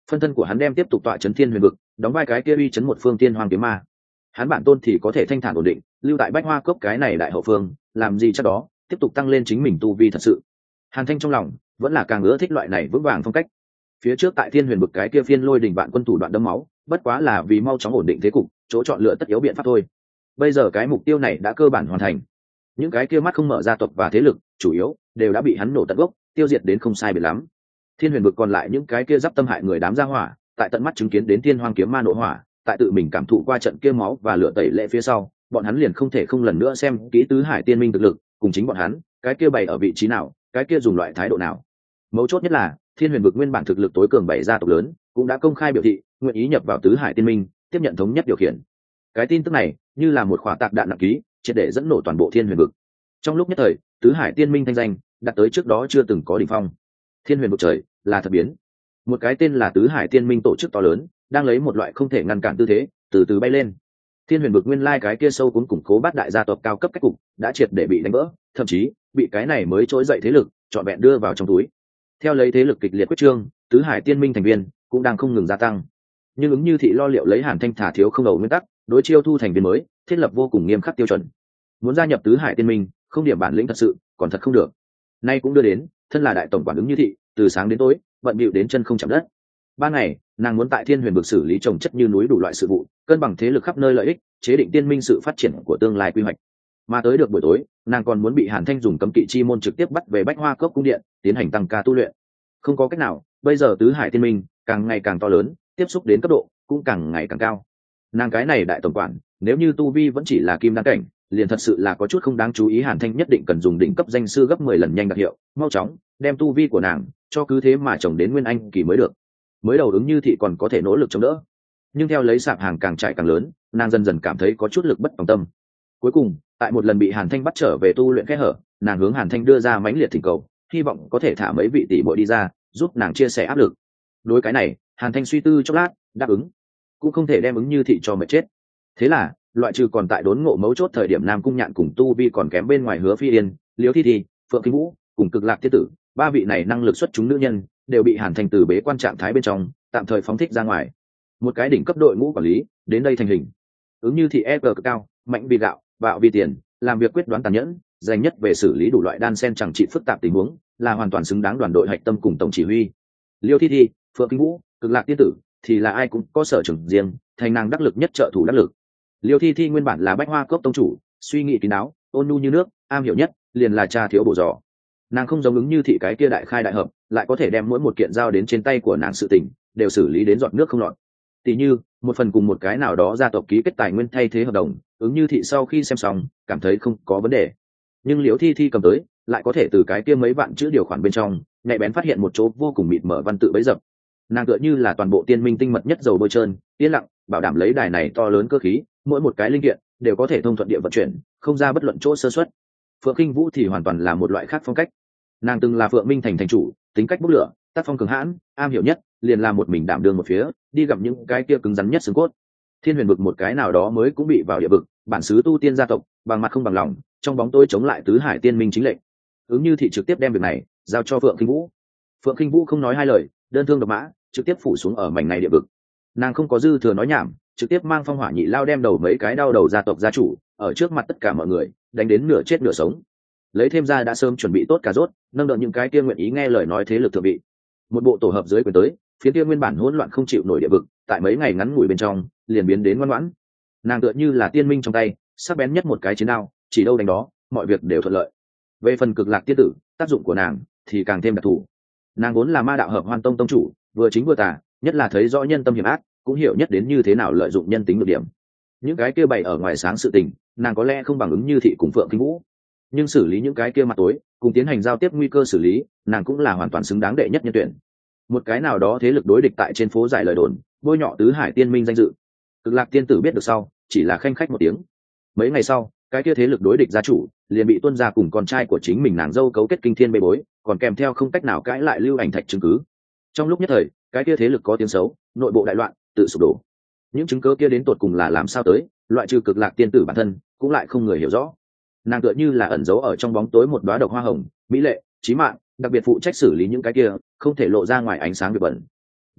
phân thân của hắn đem tiếp tục tọa chấn thiên huyền vực, đóng vai cái kia uy chấn một phương tiên hoàng kiếm ma. Hắn bản tôn thì có thể thanh thản ổn định lưu tại bách hoa cốc cái này đại hậu phương, làm gì chắc đó tiếp tục tăng lên chính mình tu vi thật sự. Hàn Thanh trong lòng vẫn là càng ưa thích loại này vững vàng phong cách. Phía trước tại thiên huyền vực cái kia phiên lôi đình vạn quân thủ đoạn đẫm máu, bất quá là vì mau chóng ổn định thế cục, chỗ chọn lựa tất yếu biện pháp thôi. Bây giờ cái mục tiêu này đã cơ bản hoàn thành, những cái kia mắt không mở ra tộc và thế lực chủ yếu đều đã bị hắn nổ tận gốc, tiêu diệt đến không sai biệt lắm. Thiên huyền vực còn lại những cái kia giáp tâm hại người đám gia hỏa, tại tận mắt chứng kiến đến thiên hoang kiếm ma nổ hỏa, tại tự mình cảm thụ qua trận kia máu và lửa tẩy lệ phía sau, bọn hắn liền không thể không lần nữa xem kỹ tứ hải tiên minh thực lực, cùng chính bọn hắn cái kia bày ở vị trí nào, cái kia dùng loại thái độ nào. Mấu chốt nhất là thiên huyền vực nguyên bản thực lực tối cường bảy gia tộc lớn cũng đã công khai biểu thị nguyện ý nhập vào tứ hải tiên minh, tiếp nhận thống nhất điều khiển. Cái tin tức này như là một khỏa tạc đạn nặng ký, triệt để dẫn nổ toàn bộ thiên huyền vực. Trong lúc nhất thời, tứ hải tiên minh thanh danh đạt tới trước đó chưa từng có đỉnh phong. Thiên huyền vực trời là thật biến, một cái tên là tứ hải tiên minh tổ chức to lớn đang lấy một loại không thể ngăn cản tư thế từ từ bay lên. Thiên huyền vực nguyên lai cái kia sâu cuốn củng cố bát đại gia tộc cao cấp cách cục đã triệt để bị đánh vỡ, thậm chí bị cái này mới trỗi dậy thế lực trọn vẹn đưa vào trong túi. Theo lấy thế lực kịch liệt quyết trương, tứ hải tiên minh thành viên cũng đang không ngừng gia tăng. Nhưng ứng như thị lo liệu lấy Hàn Thanh thả thiếu không đầu nguyên tắc, đối chiêu thu thành viên mới thiết lập vô cùng nghiêm khắc tiêu chuẩn. Muốn gia nhập tứ hải tiên minh, không điểm bản lĩnh thật sự còn thật không được. Nay cũng đưa đến thân là đại tổng quản ứng như thị, từ sáng đến tối bận bịu đến chân không chạm đất. Ban ngày nàng muốn tại thiên huyền vực xử lý trồng chất như núi đủ loại sự vụ, cân bằng thế lực khắp nơi lợi ích, chế định tiên minh sự phát triển của tương lai quy hoạch. Mà tới được buổi tối, nàng còn muốn bị Hàn Thanh dùng cấm kỵ chi môn trực tiếp bắt về bách hoa cốc cung điện tiến hành tăng ca tu luyện. Không có cách nào, bây giờ tứ hải tiên minh càng ngày càng to lớn, tiếp xúc đến cấp độ cũng càng ngày càng cao. Nàng cái này đại tổng quản nếu như tu vi vẫn chỉ là kim đan cảnh, liền thật sự là có chút không đáng chú ý. Hàn Thanh nhất định cần dùng đỉnh cấp danh sư gấp mười lần nhanh đặc hiệu, mau chóng đem tu vi của nàng cho cứ thế mà trồng đến nguyên anh kỳ mới được. Mới đầu ứng như thị còn có thể nỗ lực chống đỡ, nhưng theo lấy sạp hàng càng chạy càng lớn, nàng dần dần cảm thấy có chút lực bất tòng tâm. Cuối cùng tại một lần bị Hàn Thanh bắt trở về tu luyện kẽ hở, nàng hướng Hàn Thanh đưa ra mãnh liệt thỉnh cầu, hy vọng có thể thả mấy vị tỷ muội đi ra giúp nàng chia sẻ áp lực. Đối cái này Hàn Thanh suy tư chốc lát đáp ứng, cũng không thể đem ứng như thị cho mệt chết. Thế là loại trừ còn tại đốn ngộ mấu chốt thời điểm Nam Cung Nhạn cùng tu vi còn kém bên ngoài Hứa Phi Yên, Liễu Thi Thi, Phượng Kinh Vũ cùng Cực Lạc Tiên Tử, ba vị này năng lực xuất chúng nữ nhân đều bị Hàn Thanh từ bế quan trạng thái bên trong tạm thời phóng thích ra ngoài. Một cái đỉnh cấp đội ngũ quản lý đến đây thành hình. Ứng như thị e giê cực cao, mạnh vì gạo, bạo vì tiền, làm việc quyết đoán tàn nhẫn, dành nhất về xử lý đủ loại đan sen chẳng trị phức tạp tình huống, là hoàn toàn xứng đáng đoàn đội hạch tâm cùng tổng chỉ huy. Liêu Thi Thi, Phượng Kinh Vũ, Cực Lạc Tiên Tử thì là ai cũng có sở trường riêng, thành nàng đắc lực nhất trợ thủ đắc lực. Liêu Thi Thi nguyên bản là bách hoa cốc tông chủ, suy nghĩ kín đáo, ôn nhu như nước, am hiểu nhất liền là cha thiếu bổ dò. Nàng không giống ứng như thị cái kia đại khai đại hợp, lại có thể đem mỗi một kiện giao đến trên tay của nàng sự tình đều xử lý đến giọt nước không lọt. Tỷ như một phần cùng một cái nào đó gia tộc ký kết tài nguyên thay thế hợp đồng, ứng như thị sau khi xem xong cảm thấy không có vấn đề, nhưng Liễu Thi Thi cầm tới lại có thể từ cái kia mấy vạn chữ điều khoản bên trong nhạy bén phát hiện một chỗ vô cùng mịt mở văn tự bấy dập. Nàng tựa như là toàn bộ tiên minh tinh mật nhất dầu bôi trơn, yên lặng bảo đảm lấy đài này to lớn cơ khí, mỗi một cái linh kiện đều có thể thông thuận địa vận chuyển, không ra bất luận chỗ sơ suất. Phượng Kinh Vũ thì hoàn toàn là một loại khác phong cách. Nàng từng là Phượng Minh thành thành chủ, tính cách bốc lửa, tác phong cường hãn, am hiểu nhất liền là một mình đảm đương một phía, đi gặp những cái kia cứng rắn nhất xương cốt. Thiên huyền vực một cái nào đó mới cũng bị vào địa vực, bản xứ tu tiên gia tộc bằng mặt không bằng lòng, trong bóng tối chống lại tứ hải tiên minh chính lệnh. Ứng như thị trực tiếp đem việc này giao cho Phượng Kinh Vũ. Phượng Kinh Vũ không nói hai lời, đơn thương độc mã trực tiếp phủ xuống ở mảnh này địa vực. Nàng không có dư thừa nói nhảm, trực tiếp mang phong hỏa nhị lao đem đầu mấy cái đau đầu gia tộc gia chủ ở trước mặt tất cả mọi người đánh đến nửa chết nửa sống. Lấy thêm ra đã sớm chuẩn bị tốt cả rốt, nâng đỡ những cái kia nguyện ý nghe lời nói thế lực thượng vị. Một bộ tổ hợp dưới quyền tới, phía kia nguyên bản hỗn loạn không chịu nổi địa vực, tại mấy ngày ngắn ngủi bên trong liền biến đến ngoan ngoãn. Nàng tựa như là tiên minh trong tay sắc bén nhất một cái chiến đao, chỉ đâu đánh đó, mọi việc đều thuận lợi. Về phần Cực Lạc Tiên Tử, tác dụng của nàng thì càng thêm đặc thù. Nàng vốn là ma đạo hợp hoan tông tông chủ, vừa chính vừa tà, nhất là thấy rõ nhân tâm hiểm ác, cũng hiểu nhất đến như thế nào lợi dụng nhân tính được điểm. Những cái kia bày ở ngoài sáng sự tình, nàng có lẽ không bằng ứng như thị cùng Phượng Kinh Vũ, nhưng xử lý những cái kia mặt tối, cùng tiến hành giao tiếp nguy cơ xử lý, nàng cũng là hoàn toàn xứng đáng đệ nhất nhân tuyển. Một cái nào đó thế lực đối địch tại trên phố giải lời đồn, bôi nhọ tứ hải tiên minh danh dự. Cực Lạc Tiên Tử biết được sau, chỉ là khanh khách một tiếng. Mấy ngày sau, cái kia thế lực đối địch gia chủ liền bị tuân gia cùng con trai của chính mình nàng dâu cấu kết kinh thiên bê bối, còn kèm theo không cách nào cãi lại lưu ảnh thạch chứng cứ. Trong lúc nhất thời, cái kia thế lực có tiếng xấu, nội bộ đại loạn, tự sụp đổ. Những chứng cứ kia đến tột cùng là làm sao tới, loại trừ Cực Lạc Tiên Tử bản thân, cũng lại không người hiểu rõ. Nàng tựa như là ẩn giấu ở trong bóng tối một đóa độc hoa hồng, mỹ lệ, chí mạng, đặc biệt phụ trách xử lý những cái kia không thể lộ ra ngoài ánh sáng việc bẩn.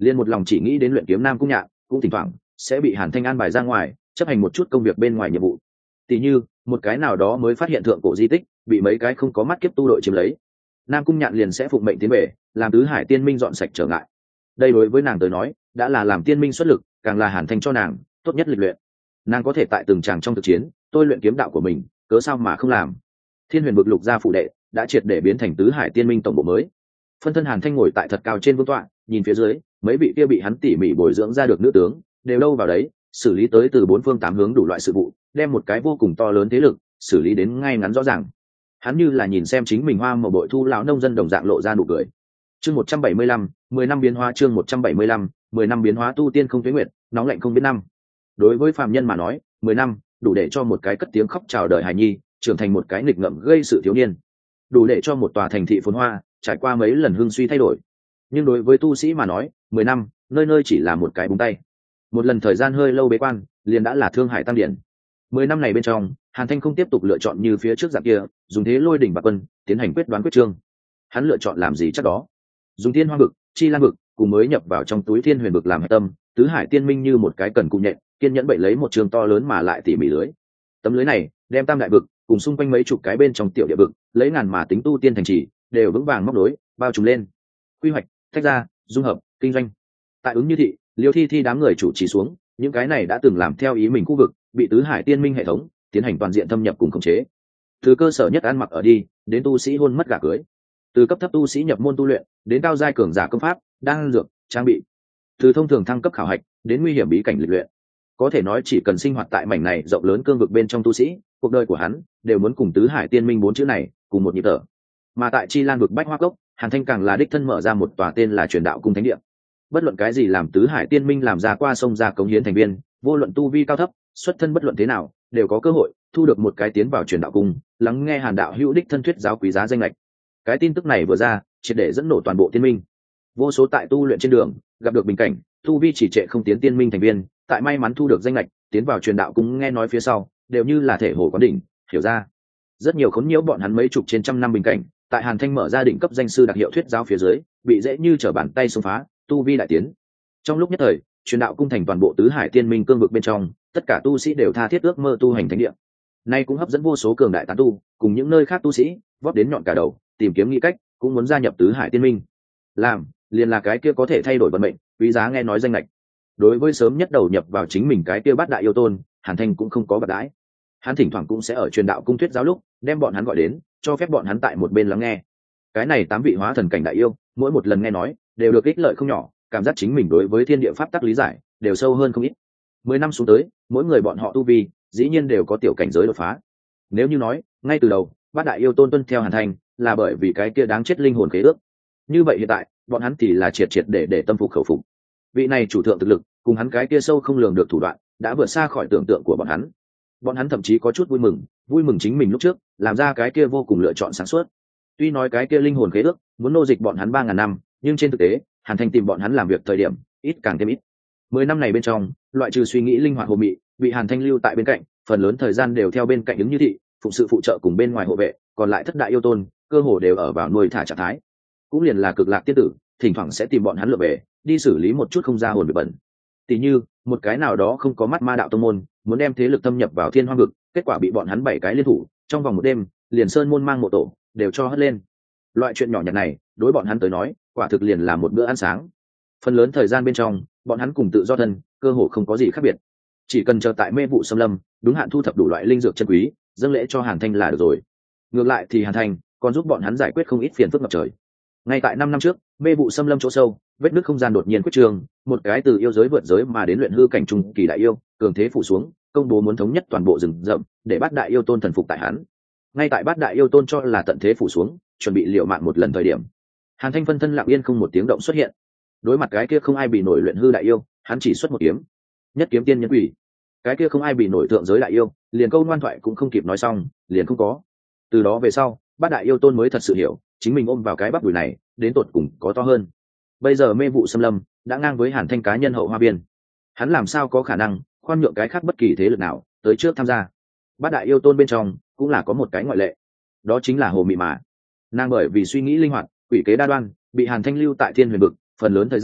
liền một lòng chỉ nghĩ đến luyện kiếm Nam Cung Nhạn, cũng thỉnh thoảng sẽ bị Hàn Thanh an bài ra ngoài chấp hành một chút công việc bên ngoài nhiệm vụ, tỉ như một cái nào đó mới phát hiện thượng cổ di tích bị mấy cái không có mắt kiếp tu đội chiếm lấy, Nam Cung Nhạn liền sẽ phụng mệnh tiến về làm tứ hải tiên minh dọn sạch trở ngại. Đây đối với nàng tới nói đã là làm tiên minh xuất lực, càng là Hàn Thanh cho nàng tốt nhất lịch luyện. Nàng có thể tại từng tràng trong thực chiến tôi luyện kiếm đạo của mình, cớ sao mà không làm. Thiên Huyền vực lục gia phụ đệ đã triệt để biến thành tứ hải tiên minh tổng bộ mới. Phân thân Hàn Thanh ngồi tại thật cao trên vương tọa, nhìn phía dưới mấy vị kia bị hắn tỉ mỉ bồi dưỡng ra được nữ tướng đều đâu vào đấy xử lý tới từ bốn phương tám hướng đủ loại sự vụ, đem một cái vô cùng to lớn thế lực xử lý đến ngay ngắn rõ ràng. Hắn như là nhìn xem chính mình hoa màu bội thu lão nông dân đồng dạng lộ ra nụ cười. Chương một trăm bảy mươi lăm, mười năm biến hóa. Chương một trăm bảy mươi lăm, mười năm biến hóa. Tu tiên không tuế nguyệt, nóng lạnh không biết năm. Đối với phàm nhân mà nói, mười năm đủ để cho một cái cất tiếng khóc chào đời hài nhi trưởng thành một cái nghịch ngợm gây sự thiếu niên, đủ để cho một tòa thành thị phồn hoa trải qua mấy lần hưng suy thay đổi. Nhưng đối với tu sĩ mà nói, mười năm nơi nơi chỉ là một cái búng tay. Một lần thời gian hơi lâu bế quan liền đã là thương hải tăng điển. Mười năm này bên trong, Hàn Thanh không tiếp tục lựa chọn như phía trước dạng kia dùng thế lôi đỉnh bạc quân tiến hành quyết đoán quyết trương. Hắn lựa chọn làm gì chắc đó, dùng thiên hoang vực, chi lan vực cùng mới nhập vào trong túi thiên huyền vực làm hệ tâm, tứ hải tiên minh như một cái cần cụ nhện kiên nhẫn bậy lấy một trường to lớn mà lại tỉ mỉ lưới. Tấm lưới này đem tam đại vực cùng xung quanh mấy chục cái bên trong tiểu địa vực lấy ngàn mà tính tu tiên thành trì đều vững vàng móc nối bao trùm lên. Quy hoạch, tách ra, dung hợp, kinh doanh. Tại ứng như thị, Liêu Thi Thi đám người chủ trì xuống, những cái này đã từng làm theo ý mình khu vực bị tứ hải tiên minh hệ thống tiến hành toàn diện thâm nhập cùng khống chế. Từ cơ sở nhất ăn mặc ở đi đến tu sĩ hôn mất gả cưới, từ cấp thấp tu sĩ nhập môn tu luyện đến cao giai cường giả công pháp, đan dược, trang bị, từ thông thường thăng cấp khảo hạch đến nguy hiểm bí cảnh lịch luyện. Có thể nói chỉ cần sinh hoạt tại mảnh này rộng lớn cương vực bên trong tu sĩ, cuộc đời của hắn đều muốn cùng tứ hải tiên minh bốn chữ này cùng một nhịp thở. Mà tại Chi Lan vực Bách Hoa Cốc, Hàn Thanh càng là đích thân mở ra một tòa tên là Truyền Đạo Cung thánh địa. Bất luận cái gì làm tứ hải tiên minh làm ra qua sông ra cống hiến thành viên, vô luận tu vi cao thấp, xuất thân bất luận thế nào, đều có cơ hội thu được một cái tiến vào Truyền Đạo Cung, lắng nghe Hàn đạo hữu đích thân thuyết giáo quý giá danh lệch. Cái tin tức này vừa ra, triệt để dẫn nổ toàn bộ tiên minh. Vô số tại tu luyện trên đường gặp được bình cảnh, tu vi chỉ trệ không tiến tiên minh thành viên, tại may mắn thu được danh lệch tiến vào Truyền Đạo Cung nghe nói phía sau, đều như là thể hồ quán đỉnh, hiểu ra. Rất nhiều khốn nhiễu bọn hắn mấy chục trên trăm năm bình cảnh, tại Hàn Thanh mở ra đỉnh cấp danh sư đặc hiệu thuyết giáo phía dưới, bị dễ như trở bàn tay xông phá, tu vi đại tiến. Trong lúc nhất thời, Truyền Đạo Cung thành toàn bộ tứ hải tiên minh cương vực bên trong, tất cả tu sĩ đều tha thiết ước mơ tu hành thánh địa. Nay cũng hấp dẫn vô số cường đại tán tu, cùng những nơi khác tu sĩ, vót đến nhọn cả đầu, tìm kiếm nghĩ cách, cũng muốn gia nhập tứ hải tiên minh. Làm, liền là cái kia có thể thay đổi vận mệnh, quý giá nghe nói danh lệch. Đối với sớm nhất đầu nhập vào chính mình cái kia bát đại yêu tôn, Hàn Thanh cũng không có bạc đãi. Hắn thỉnh thoảng cũng sẽ ở Truyền Đạo Cung thuyết giáo lúc, đem bọn hắn gọi đến, cho phép bọn hắn tại một bên lắng nghe. Cái này tám vị hóa thần cảnh đại yêu, mỗi một lần nghe nói, đều được ích lợi không nhỏ, cảm giác chính mình đối với thiên địa pháp tắc lý giải đều sâu hơn không ít. Mười năm xuống tới, mỗi người bọn họ tu vi, dĩ nhiên đều có tiểu cảnh giới đột phá. Nếu như nói, ngay từ đầu, bát đại yêu tôn tuân theo Hàn Thanh, là bởi vì cái kia đáng chết linh hồn khế ước. Như vậy hiện tại, bọn hắn thì là triệt triệt để để tâm phục khẩu phục. Vị này chủ thượng thực lực, cùng hắn cái kia sâu không lường được thủ đoạn, đã vượt xa khỏi tưởng tượng của bọn hắn. Bọn hắn thậm chí có chút vui mừng, vui mừng chính mình lúc trước làm ra cái kia vô cùng lựa chọn sáng suốt. Tuy nói cái kia linh hồn khế ước muốn nô dịch bọn hắn ba ngàn năm, nhưng trên thực tế, Hàn Thanh tìm bọn hắn làm việc thời điểm ít càng thêm ít. Mười năm này bên trong, loại trừ suy nghĩ linh hoạt hồ mị, bị Hàn Thanh lưu tại bên cạnh, phần lớn thời gian đều theo bên cạnh ứng như thị, phụng sự phụ trợ cùng bên ngoài hộ vệ, còn lại thất đại yêu tôn, cơ hồ đều ở vào nuôi thả trạng thái. Cũng liền là cực lạc tiên tử, thỉnh thoảng sẽ tìm bọn hắn lựa về, đi xử lý một chút không ra hồn bị bẩn. Tỷ như, một cái nào đó không có mắt ma đạo tông môn, muốn đem thế lực thâm nhập vào thiên hoang vực, kết quả bị bọn hắn bảy cái liên thủ, trong vòng một đêm, liền sơn môn mang mộ tổ, đều cho hất lên. Loại chuyện nhỏ nhặt này, đối bọn hắn tới nói, quả thực liền là một bữa ăn sáng. Phần lớn thời gian bên trong, bọn hắn cùng tự do thân, cơ hồ không có gì khác biệt. Chỉ cần chờ tại mê vụ xâm lâm, đúng hạn thu thập đủ loại linh dược chân quý, dâng lễ cho Hàn Thanh là được rồi. Ngược lại thì Hàn Thanh còn giúp bọn hắn giải quyết không ít phiền phức ngập trời. Ngay tại năm năm trước, mê vụ xâm lâm chỗ sâu, vết nứt không gian đột nhiên quyết trường, một cái từ yêu giới vượt giới mà đến luyện hư cảnh trung kỳ đại yêu, cường thế phủ xuống, công bố muốn thống nhất toàn bộ rừng rậm, để bát đại yêu tôn thần phục tại hắn. Ngay tại bát đại yêu tôn cho là tận thế phủ xuống, chuẩn bị liều mạng một lần thời điểm, Hàn Thanh phân thân lặng yên không một tiếng động xuất hiện. Đối mặt cái kia không ai bị nổi luyện hư đại yêu, hắn chỉ xuất một kiếm, nhất kiếm tiên nhân quỷ. Cái kia không ai bị nổi thượng giới đại yêu, liền câu ngoan thoại cũng không kịp nói xong, liền không có. Từ đó về sau, bát đại yêu tôn mới thật sự hiểu, chính mình ôm vào cái bắp đùi này, đến tột cùng có to hơn. Bây giờ mê vụ xâm lâm đã ngang với Hàn Thanh cá nhân hậu hoa biên, hắn làm sao có khả năng khoan nhượng cái khác bất kỳ thế lực nào tới trước tham gia. Bát đại yêu tôn bên trong cũng là có một cái ngoại lệ, đó chính là Hồ Mị Mà. Nàng bởi vì suy nghĩ linh hoạt, quỷ kế đa đoan, bị Hàn Thanh lưu tại thiên huyền vực, phần lớn thời gian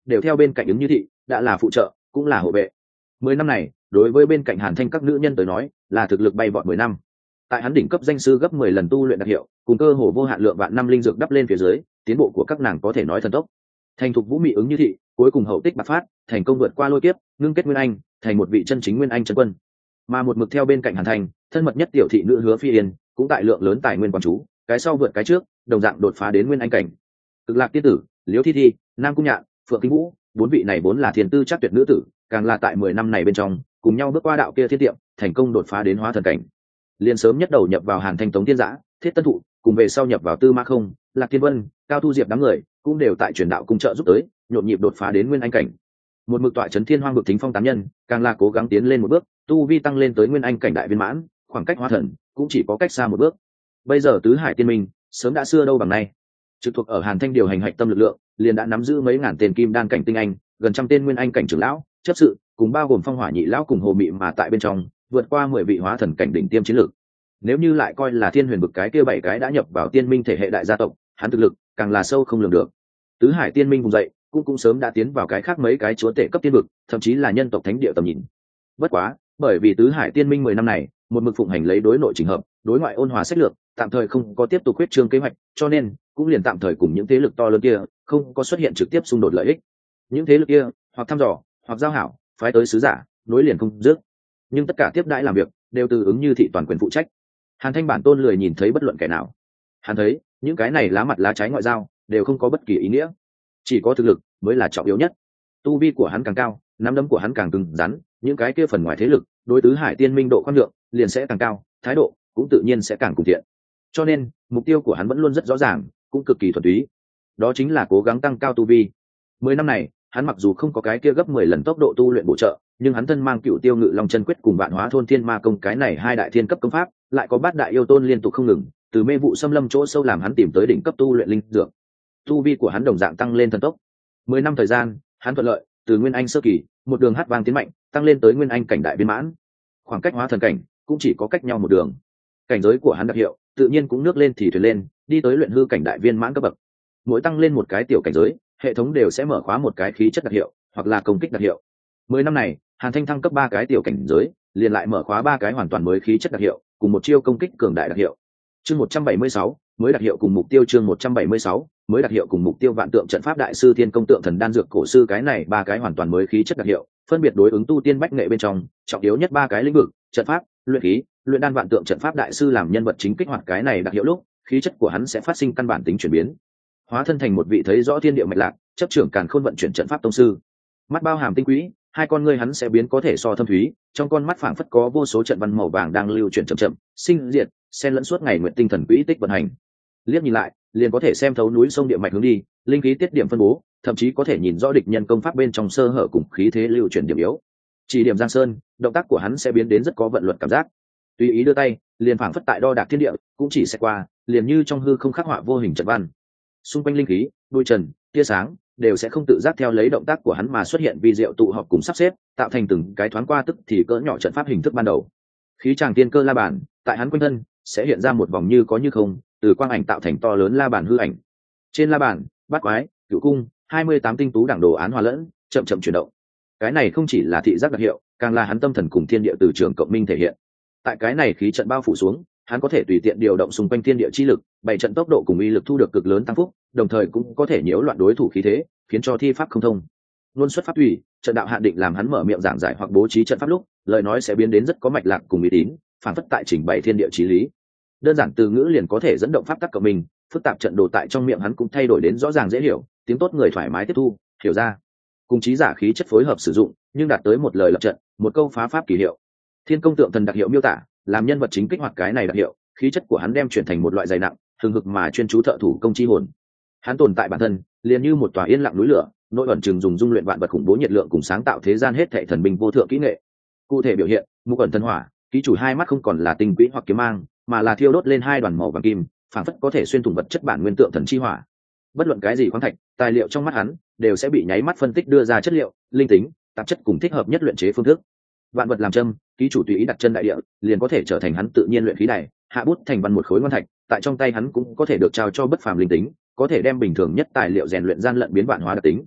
đều theo bên cạnh ứng như thị đã là phụ trợ cũng là hộ vệ. Mười năm này đối với bên cạnh Hàn Thanh các nữ nhân tới nói là thực lực bay vọt mười năm. Tại hắn đỉnh cấp danh sư gấp mười lần tu luyện đặc hiệu, cùng cơ hồ vô hạn lượng vạn năm linh dược đắp lên phía dưới, tiến bộ của các nàng có thể nói thần tốc. Thành thục vũ mị ứng như thị, cuối cùng hậu tích bạc phát, thành công vượt qua lôi kiếp, ngưng kết nguyên anh, thành một vị chân chính nguyên anh chân quân. Mà một mực theo bên cạnh Hàn Thanh, thân mật nhất tiểu thị nữ Hứa Phi Yên, cũng tại lượng lớn tài nguyên quan chú, cái sau vượt cái trước, đồng dạng đột phá đến nguyên anh cảnh. Cực Lạc tiên tử, Liễu Thi Thi, Nam Cung Nhạn, Phượng Kinh Vũ, bốn vị này vốn là thiên tư chắc tuyệt nữ tử, càng là tại mười năm này bên trong, cùng nhau bước qua đạo kia thiên tiệm, thành công đột phá đến hóa thần cảnh. Liên sớm nhất đầu nhập vào Hàn Thanh Tống Tiên Giã, Thiết Tân Thụ, cùng về sau nhập vào Tư Ma Không, Lạc Thiên Vân, Cao Thu Diệp đám người, cũng đều tại truyền đạo cung trợ giúp tới, nhộn nhịp đột phá đến nguyên anh cảnh. Một mực tọa chấn thiên hoang vực thính phong tám nhân, càng là cố gắng tiến lên một bước, tu vi tăng lên tới nguyên anh cảnh đại viên mãn, khoảng cách hóa thần cũng chỉ có cách xa một bước. Bây giờ tứ hải tiên minh sớm đã xưa đâu bằng nay, trực thuộc ở Hàn Thanh điều hành hạch tâm lực lượng, liền đã nắm giữ mấy ngàn tên kim đan cảnh tinh anh, gần trăm tên nguyên anh cảnh trưởng lão, chấp sự, cùng bao gồm phong hỏa nhị lão cùng hồ mị mà tại bên trong, vượt qua mười vị hóa thần cảnh đỉnh tiêm chiến lược. Nếu như lại coi là thiên huyền vực cái kia bảy cái đã nhập vào tiên minh thể hệ đại gia tộc, hắn thực lực càng là sâu không lường được. Tứ hải tiên minh vùng dậy, cũng cũng sớm đã tiến vào cái khác mấy cái chúa tể cấp tiên vực, thậm chí là nhân tộc thánh địa tầm nhìn. Bất quá, bởi vì tứ hải tiên minh mười năm này, một mực phụng hành lấy đối nội chỉnh hợp, đối ngoại ôn hòa sách lược, tạm thời không có tiếp tục huyết trương kế hoạch, cho nên cũng liền tạm thời cùng những thế lực to lớn kia không có xuất hiện trực tiếp xung đột lợi ích. Những thế lực kia hoặc thăm dò, hoặc giao hảo, phái tới sứ giả, nối liền không dứt. Nhưng tất cả tiếp đãi làm việc đều từ ứng như thị toàn quyền phụ trách. Hàn Thanh bản tôn lười nhìn thấy bất luận kẻ nào. Hắn thấy những cái này lá mặt lá trái ngoại giao đều không có bất kỳ ý nghĩa, chỉ có thực lực mới là trọng yếu nhất. Tu vi của hắn càng cao, nắm đấm của hắn càng cứng rắn, những cái kia phần ngoài thế lực đối tứ hải tiên minh độ khoan lượng liền sẽ càng cao, thái độ cũng tự nhiên sẽ càng cùng thiện. Cho nên mục tiêu của hắn vẫn luôn rất rõ ràng, cũng cực kỳ thuần túy, đó chính là cố gắng tăng cao tu vi. Mười năm này hắn mặc dù không có cái kia gấp mười lần tốc độ tu luyện bổ trợ, nhưng hắn thân mang Cựu Tiêu Ngự Long Chân Quyết cùng Vạn Hóa Thôn Thiên Ma Công cái này hai đại thiên cấp công pháp, lại có bát đại yêu tôn liên tục không ngừng, từ mê vụ xâm lâm chỗ sâu làm hắn tìm tới đỉnh cấp tu luyện linh dược. Tu vi của hắn đồng dạng tăng lên thần tốc. Mười năm thời gian, hắn thuận lợi từ nguyên anh sơ kỳ, một đường hát vang tiến mạnh, tăng lên tới nguyên anh cảnh đại viên mãn. Khoảng cách hóa thần cảnh cũng chỉ có cách nhau một đường. Cảnh giới của hắn đặc hiệu, tự nhiên cũng nước lên thì thuyền lên, đi tới luyện hư cảnh đại viên mãn cấp bậc. Mỗi tăng lên một cái tiểu cảnh giới, hệ thống đều sẽ mở khóa một cái khí chất đặc hiệu, hoặc là công kích đặc hiệu. Mười năm này, Hàn Thanh thăng cấp ba cái tiểu cảnh giới, liền lại mở khóa ba cái hoàn toàn mới khí chất đặc hiệu, cùng một chiêu công kích cường đại đặc hiệu. Chương một trăm bảy mươi sáu, mới đặc hiệu cùng mục tiêu chương một trăm bảy mươi sáu, mới đặc hiệu cùng mục tiêu vạn tượng trận pháp đại sư thiên công tượng thần đan dược cổ sư cái này ba cái hoàn toàn mới khí chất đặc hiệu, phân biệt đối ứng tu tiên bách nghệ bên trong, trọng yếu nhất ba cái lĩnh vực, trận pháp, luyện khí, luyện đan vạn tượng trận pháp đại sư làm nhân vật chính kích hoạt cái này đặc hiệu lúc, khí chất của hắn sẽ phát sinh căn bản tính chuyển biến. Hóa thân thành một vị thấy rõ thiên địa mạch lạc, chấp trưởng càn khôn vận chuyển trận pháp tông sư. Mắt bao hàm tinh quỹ, hai con ngươi hắn sẽ biến có thể so thâm thúy, trong con mắt phảng phất có vô số trận văn màu vàng đang lưu chuyển chậm chậm, sinh diệt, xen lẫn suốt ngày nguyện tinh thần quỹ tích vận hành. Liếc nhìn lại, liền có thể xem thấu núi sông địa mạch hướng đi, linh khí tiết điểm phân bố, thậm chí có thể nhìn rõ địch nhân công pháp bên trong sơ hở cùng khí thế lưu chuyển điểm yếu. Chỉ điểm Giang Sơn, động tác của hắn sẽ biến đến rất có vận luật cảm giác. Tùy ý đưa tay, liền phảng phất tại đo đạc thiên địa, cũng chỉ sẽ qua, liền như trong hư không khắc họa vô hình trận văn. Xung quanh linh khí, đuôi trần, tia sáng đều sẽ không tự giác theo lấy động tác của hắn mà xuất hiện vi diệu tụ họp cùng sắp xếp, tạo thành từng cái thoáng qua tức thì cỡ nhỏ trận pháp hình thức ban đầu. Khí tràng tiên cơ la bàn, tại hắn quanh thân sẽ hiện ra một vòng như có như không, từ quang ảnh tạo thành to lớn la bàn hư ảnh. Trên la bàn, bát quái, cửu cung, hai mươi tám tinh tú đẳng đồ án hòa lẫn, chậm chậm chuyển động. Cái này không chỉ là thị giác đặc hiệu, càng là hắn tâm thần cùng thiên địa từ trường cộng minh thể hiện. Tại cái này khí trận bao phủ xuống, hắn có thể tùy tiện điều động xung quanh thiên địa chi lực, bảy trận tốc độ cùng uy lực thu được cực lớn tăng phúc, đồng thời cũng có thể nhiễu loạn đối thủ khí thế, khiến cho thi pháp không thông. Luôn xuất pháp tùy, trận đạo hạn định làm hắn mở miệng giảng giải hoặc bố trí trận pháp lúc, lời nói sẽ biến đến rất có mạch lạc cùng uy tín, phản phất tại trình bày thiên địa chí lý. Đơn giản từ ngữ liền có thể dẫn động pháp tắc cộng mình, phức tạp trận đồ tại trong miệng hắn cũng thay đổi đến rõ ràng dễ hiểu, tiếng tốt người thoải mái tiếp thu, hiểu ra. Cùng trí giả khí chất phối hợp sử dụng, nhưng đạt tới một lời lập trận, một câu phá pháp kỳ hiệu. Thiên công tượng thần đặc hiệu miêu tả, làm nhân vật chính kích hoạt cái này đặc hiệu, khí chất của hắn đem chuyển thành một loại dày nặng, thường hực mà chuyên chú thợ thủ công chi hồn. Hắn tồn tại bản thân, liền như một tòa yên lặng núi lửa, nội ẩn chừng dùng dung luyện vạn vật khủng bố nhiệt lượng cùng sáng tạo thế gian hết thảy thần binh vô thượng kỹ nghệ. Cụ thể biểu hiện, mục ẩn thần hỏa, ký chủ hai mắt không còn là tinh quỹ hoặc kiếm mang, mà là thiêu đốt lên hai đoàn màu vàng kim, phảng phất có thể xuyên thủng vật chất bản nguyên tượng thần chi hỏa. Bất luận cái gì khoáng thạch, tài liệu trong mắt hắn đều sẽ bị nháy mắt phân tích đưa ra chất liệu, linh tính, tạp chất cùng thích hợp nhất luyện chế phương thức. Vạn vật làm châm, ký chủ tùy ý đặt chân đại địa, liền có thể trở thành hắn tự nhiên luyện khí đài, hạ bút thành văn một khối ngon thạch, tại trong tay hắn cũng có thể được trao cho bất phàm linh tính, có thể đem bình thường nhất tài liệu rèn luyện gian lận biến vạn hóa đặc tính.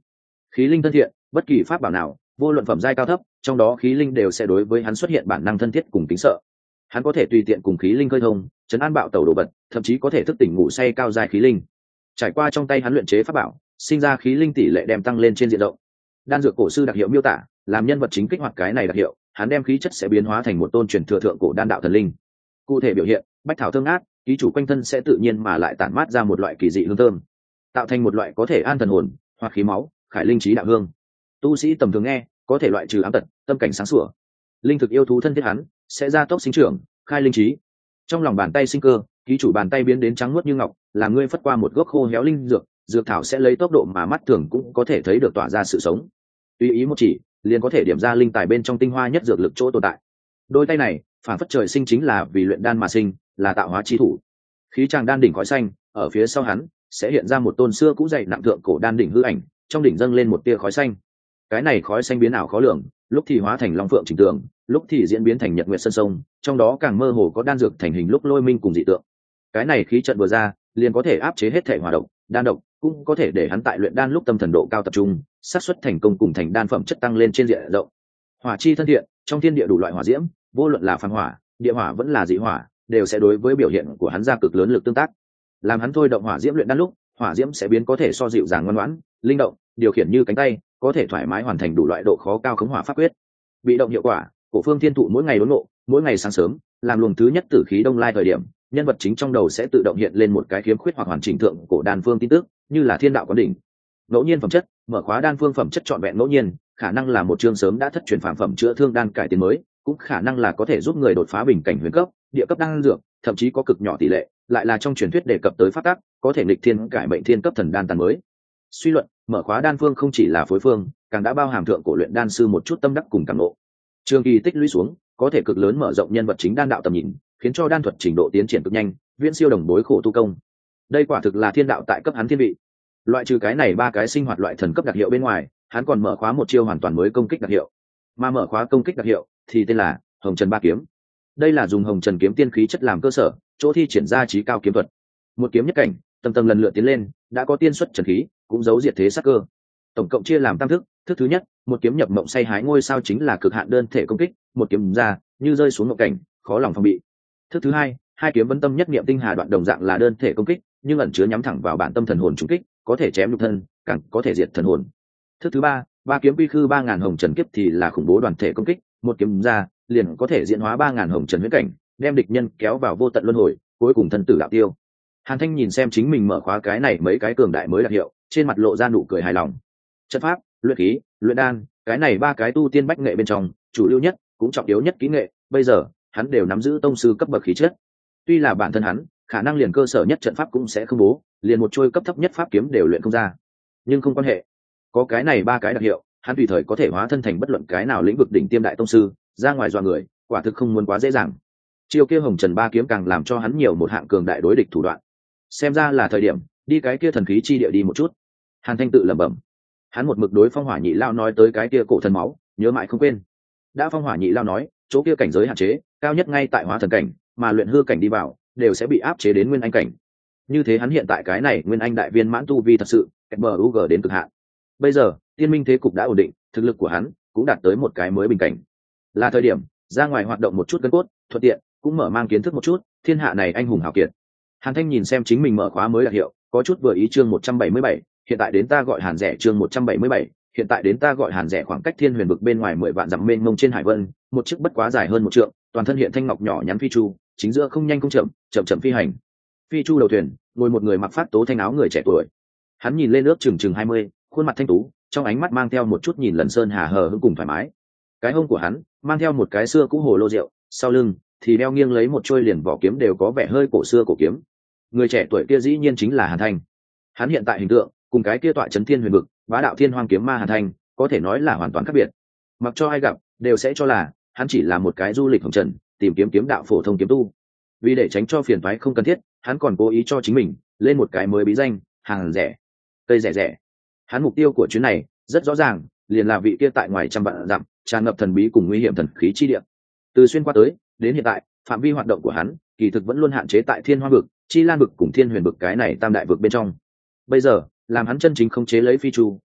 Khí linh thân thiện, bất kỳ pháp bảo nào, vô luận phẩm giai cao thấp, trong đó khí linh đều sẽ đối với hắn xuất hiện bản năng thân thiết cùng kính sợ. Hắn có thể tùy tiện cùng khí linh khơi thông, chấn an bạo tẩu đồ vật, thậm chí có thể thức tỉnh ngủ say cao giai khí linh. Trải qua trong tay hắn luyện chế pháp bảo, sinh ra khí linh tỷ lệ đem tăng lên trên diện rộng. Đan dược cổ sư đặc hiệu miêu tả, làm nhân vật chính kích hoạt cái này đặc hiệu, hắn đem khí chất sẽ biến hóa thành một tôn truyền thừa thượng cổ đan đạo thần linh. Cụ thể biểu hiện, bách thảo thơm ngát, ký chủ quanh thân sẽ tự nhiên mà lại tản mát ra một loại kỳ dị hương thơm, tạo thành một loại có thể an thần hồn, hoặc khí máu, khải linh trí đạo hương. Tu sĩ tầm thường nghe, có thể loại trừ ám tật, tâm cảnh sáng sủa. Linh thực yêu thú thân thiết hắn, sẽ gia tốc sinh trưởng, khai linh trí. Trong lòng bàn tay sinh cơ, ký chủ bàn tay biến đến trắng muốt như ngọc, làm ngươi phất qua một gốc khô héo linh dược, dược thảo sẽ lấy tốc độ mà mắt thường cũng có thể thấy được tỏa ra sự sống. Tùy ý một chỉ, liền có thể điểm ra linh tài bên trong tinh hoa nhất dược lực chỗ tồn tại. Đôi tay này, phản phất trời sinh chính là vì luyện đan mà sinh, là tạo hóa chi thủ. Khí tràng đan đỉnh khói xanh, ở phía sau hắn sẽ hiện ra một tôn xưa cũ dày nặng thượng cổ đan đỉnh hư ảnh, trong đỉnh dâng lên một tia khói xanh. Cái này khói xanh biến ảo khó lường, lúc thì hóa thành long phượng chỉnh tường, lúc thì diễn biến thành nhật nguyệt sơn sông, trong đó càng mơ hồ có đan dược thành hình lúc lôi minh cùng dị tượng. Cái này khí trận vừa ra, liền có thể áp chế hết thể hỏa độc, đan độc, cũng có thể để hắn tại luyện đan lúc tâm thần độ cao tập trung, xác suất thành công cùng thành đan phẩm chất tăng lên trên diện rộng. Hỏa chi thân thiện, trong thiên địa đủ loại hỏa diễm, vô luận là phàm hỏa, địa hỏa vẫn là dị hỏa, đều sẽ đối với biểu hiện của hắn ra cực lớn lực tương tác. Làm hắn thôi động hỏa diễm luyện đan lúc, hỏa diễm sẽ biến có thể so dịu dàng ngoan ngoãn, linh động, điều khiển như cánh tay, có thể thoải mái hoàn thành đủ loại độ khó cao khống hỏa pháp quyết. Bị động hiệu quả, cổ phương thiên thụ mỗi ngày đốn ngộ, mỗi ngày sáng sớm, làm luồng thứ nhất tử khí đông lai thời điểm, nhân vật chính trong đầu sẽ tự động hiện lên một cái khiếm khuyết hoặc hoàn chỉnh thượng cổ đan phương tin tức, như là thiên đạo quán đỉnh. Ngẫu nhiên phẩm chất, mở khóa đan phương phẩm chất trọn vẹn ngẫu nhiên, khả năng là một chương sớm đã thất truyền phàm phẩm chữa thương đan cải tiến mới, cũng khả năng là có thể giúp người đột phá bình cảnh huyền cấp, địa cấp đan dược, thậm chí có cực nhỏ tỷ lệ, lại là trong truyền thuyết đề cập tới pháp tắc, có thể nghịch thiên cải mệnh thiên cấp thần đan tàn mới. Suy luận, mở khóa đan phương không chỉ là phối phương, càng đã bao hàm thượng cổ luyện đan sư một chút tâm đắc cùng cảm ngộ. Trường kỳ tích lũy xuống, có thể cực lớn mở rộng nhân vật chính đan đạo tầm nhìn, khiến cho đan thuật trình độ tiến triển cực nhanh, viễn siêu đồng bối khổ tu công. Đây quả thực là thiên đạo tại cấp hắn thiên vị. Loại trừ cái này ba cái sinh hoạt loại thần cấp đặc hiệu bên ngoài, hắn còn mở khóa một chiêu hoàn toàn mới công kích đặc hiệu. Mà mở khóa công kích đặc hiệu thì tên là Hồng Trần Ba Kiếm. Đây là dùng Hồng Trần kiếm tiên khí chất làm cơ sở, chỗ thi triển ra trí cao kiếm thuật. Một kiếm nhất cảnh, tầng tầng lần lượt tiến lên, đã có tiên xuất trần khí, cũng giấu diệt thế sắc cơ. Tổng cộng chia làm tam thức, thức thứ nhất, một kiếm nhập mộng say hái ngôi sao chính là cực hạn đơn thể công kích, một kiếm ra, như rơi xuống ngộ cảnh, khó lòng phòng bị. Thức thứ hai, hai kiếm vấn tâm nhất niệm tinh hà đoạn đồng dạng là đơn thể công kích, nhưng ẩn chứa nhắm thẳng vào bản tâm thần hồn trùng kích, có thể chém nhục thân, càng có thể diệt thần hồn. Thức thứ ba, ba kiếm quy khư ba ngàn hồng trần kiếp thì là khủng bố đoàn thể công kích, một kiếm ra, liền có thể diễn hóa ba ngàn hồng trần huyễn cảnh, đem địch nhân kéo vào vô tận luân hồi, cuối cùng thân tử đạo tiêu. Hàn Thanh nhìn xem chính mình mở khóa cái này mấy cái cường đại mới đặc hiệu, trên mặt lộ ra nụ cười hài lòng. Trận pháp, luyện khí, luyện đan, cái này ba cái tu tiên bách nghệ bên trong, chủ lưu nhất, cũng trọng yếu nhất kỹ nghệ, bây giờ, hắn đều nắm giữ tông sư cấp bậc khí chất. Tuy là bản thân hắn, khả năng liền cơ sở nhất trận pháp cũng sẽ không bố, liền một trôi cấp thấp nhất pháp kiếm đều luyện không ra. Nhưng không quan hệ, có cái này ba cái đặc hiệu, hắn tùy thời có thể hóa thân thành bất luận cái nào lĩnh vực đỉnh tiêm đại tông sư, ra ngoài dọa người, quả thực không muốn quá dễ dàng. Chiêu kia Hồng Trần Ba Kiếm càng làm cho hắn nhiều một hạng cường đại đối địch thủ đoạn. Xem ra là thời điểm đi cái kia thần khí chi địa đi một chút. Hàn Thanh tự lẩm bẩm. Hắn một mực đối Phong Hỏa Nhị Lao nói tới cái kia cổ thần máu, nhớ mãi không quên. Đã Phong Hỏa Nhị Lao nói, chỗ kia cảnh giới hạn chế, cao nhất ngay tại hóa thần cảnh, mà luyện hư cảnh đi vào, đều sẽ bị áp chế đến nguyên anh cảnh. Như thế hắn hiện tại cái này nguyên anh đại viên mãn tu vi thật sự, bờ u g đến cực hạn. Bây giờ, tiên minh thế cục đã ổn định, thực lực của hắn cũng đạt tới một cái mới bình cảnh. Là thời điểm ra ngoài hoạt động một chút gân cốt, thuận tiện cũng mở mang kiến thức một chút thiên hạ này anh hùng hào kiệt. Hàn Thanh nhìn xem chính mình mở khóa mới đặc hiệu, có chút vừa ý. Chương một trăm bảy mươi bảy, hiện tại đến ta gọi Hàn Rẻ. Chương một trăm bảy mươi bảy, hiện tại đến ta gọi Hàn Rẻ. Khoảng cách Thiên Huyền vực bên ngoài mười vạn dặm mênh mông trên hải vân, một chiếc bất quá dài hơn một trượng, toàn thân hiện thanh ngọc nhỏ nhắn phi chu, chính giữa không nhanh không chậm, chậm chậm phi hành. Phi chu đầu thuyền, ngồi một người mặc phát tố thanh áo người trẻ tuổi. Hắn nhìn lên ước chừng chừng hai mươi, khuôn mặt thanh tú, trong ánh mắt mang theo một chút nhìn lần sơn hà hờ hững cùng thoải mái. Cái hông của hắn mang theo một cái xưa cũ hồ lô rượu, sau lưng thì đeo nghiêng lấy một trôi liền vỏ kiếm đều có vẻ hơi cổ xưa cổ kiếm. Người trẻ tuổi kia dĩ nhiên chính là Hàn Thanh. Hắn hiện tại hình tượng cùng cái kia tọa chấn Thiên Huyền vực, bá đạo thiên hoang kiếm ma Hàn Thanh, có thể nói là hoàn toàn khác biệt. Mặc cho ai gặp đều sẽ cho là hắn chỉ là một cái du lịch hồng trần, tìm kiếm kiếm đạo phổ thông kiếm tu. Vì để tránh cho phiền toái không cần thiết, hắn còn cố ý cho chính mình lên một cái mới bí danh, Hàn Rẻ. Cây rẻ rẻ. Hắn mục tiêu của chuyến này rất rõ ràng, liền là vị kia tại ngoài trăm vạn dặm, tràn ngập thần bí cùng nguy hiểm thần khí chi địa. Từ xuyên qua tới đến hiện tại, phạm vi hoạt động của hắn kỳ thực vẫn luôn hạn chế tại Thiên Hoa vực, Chi Lan vực cùng Thiên Huyền vực cái này tam đại vực bên trong. Bây giờ, làm hắn chân chính khống chế lấy phi chu,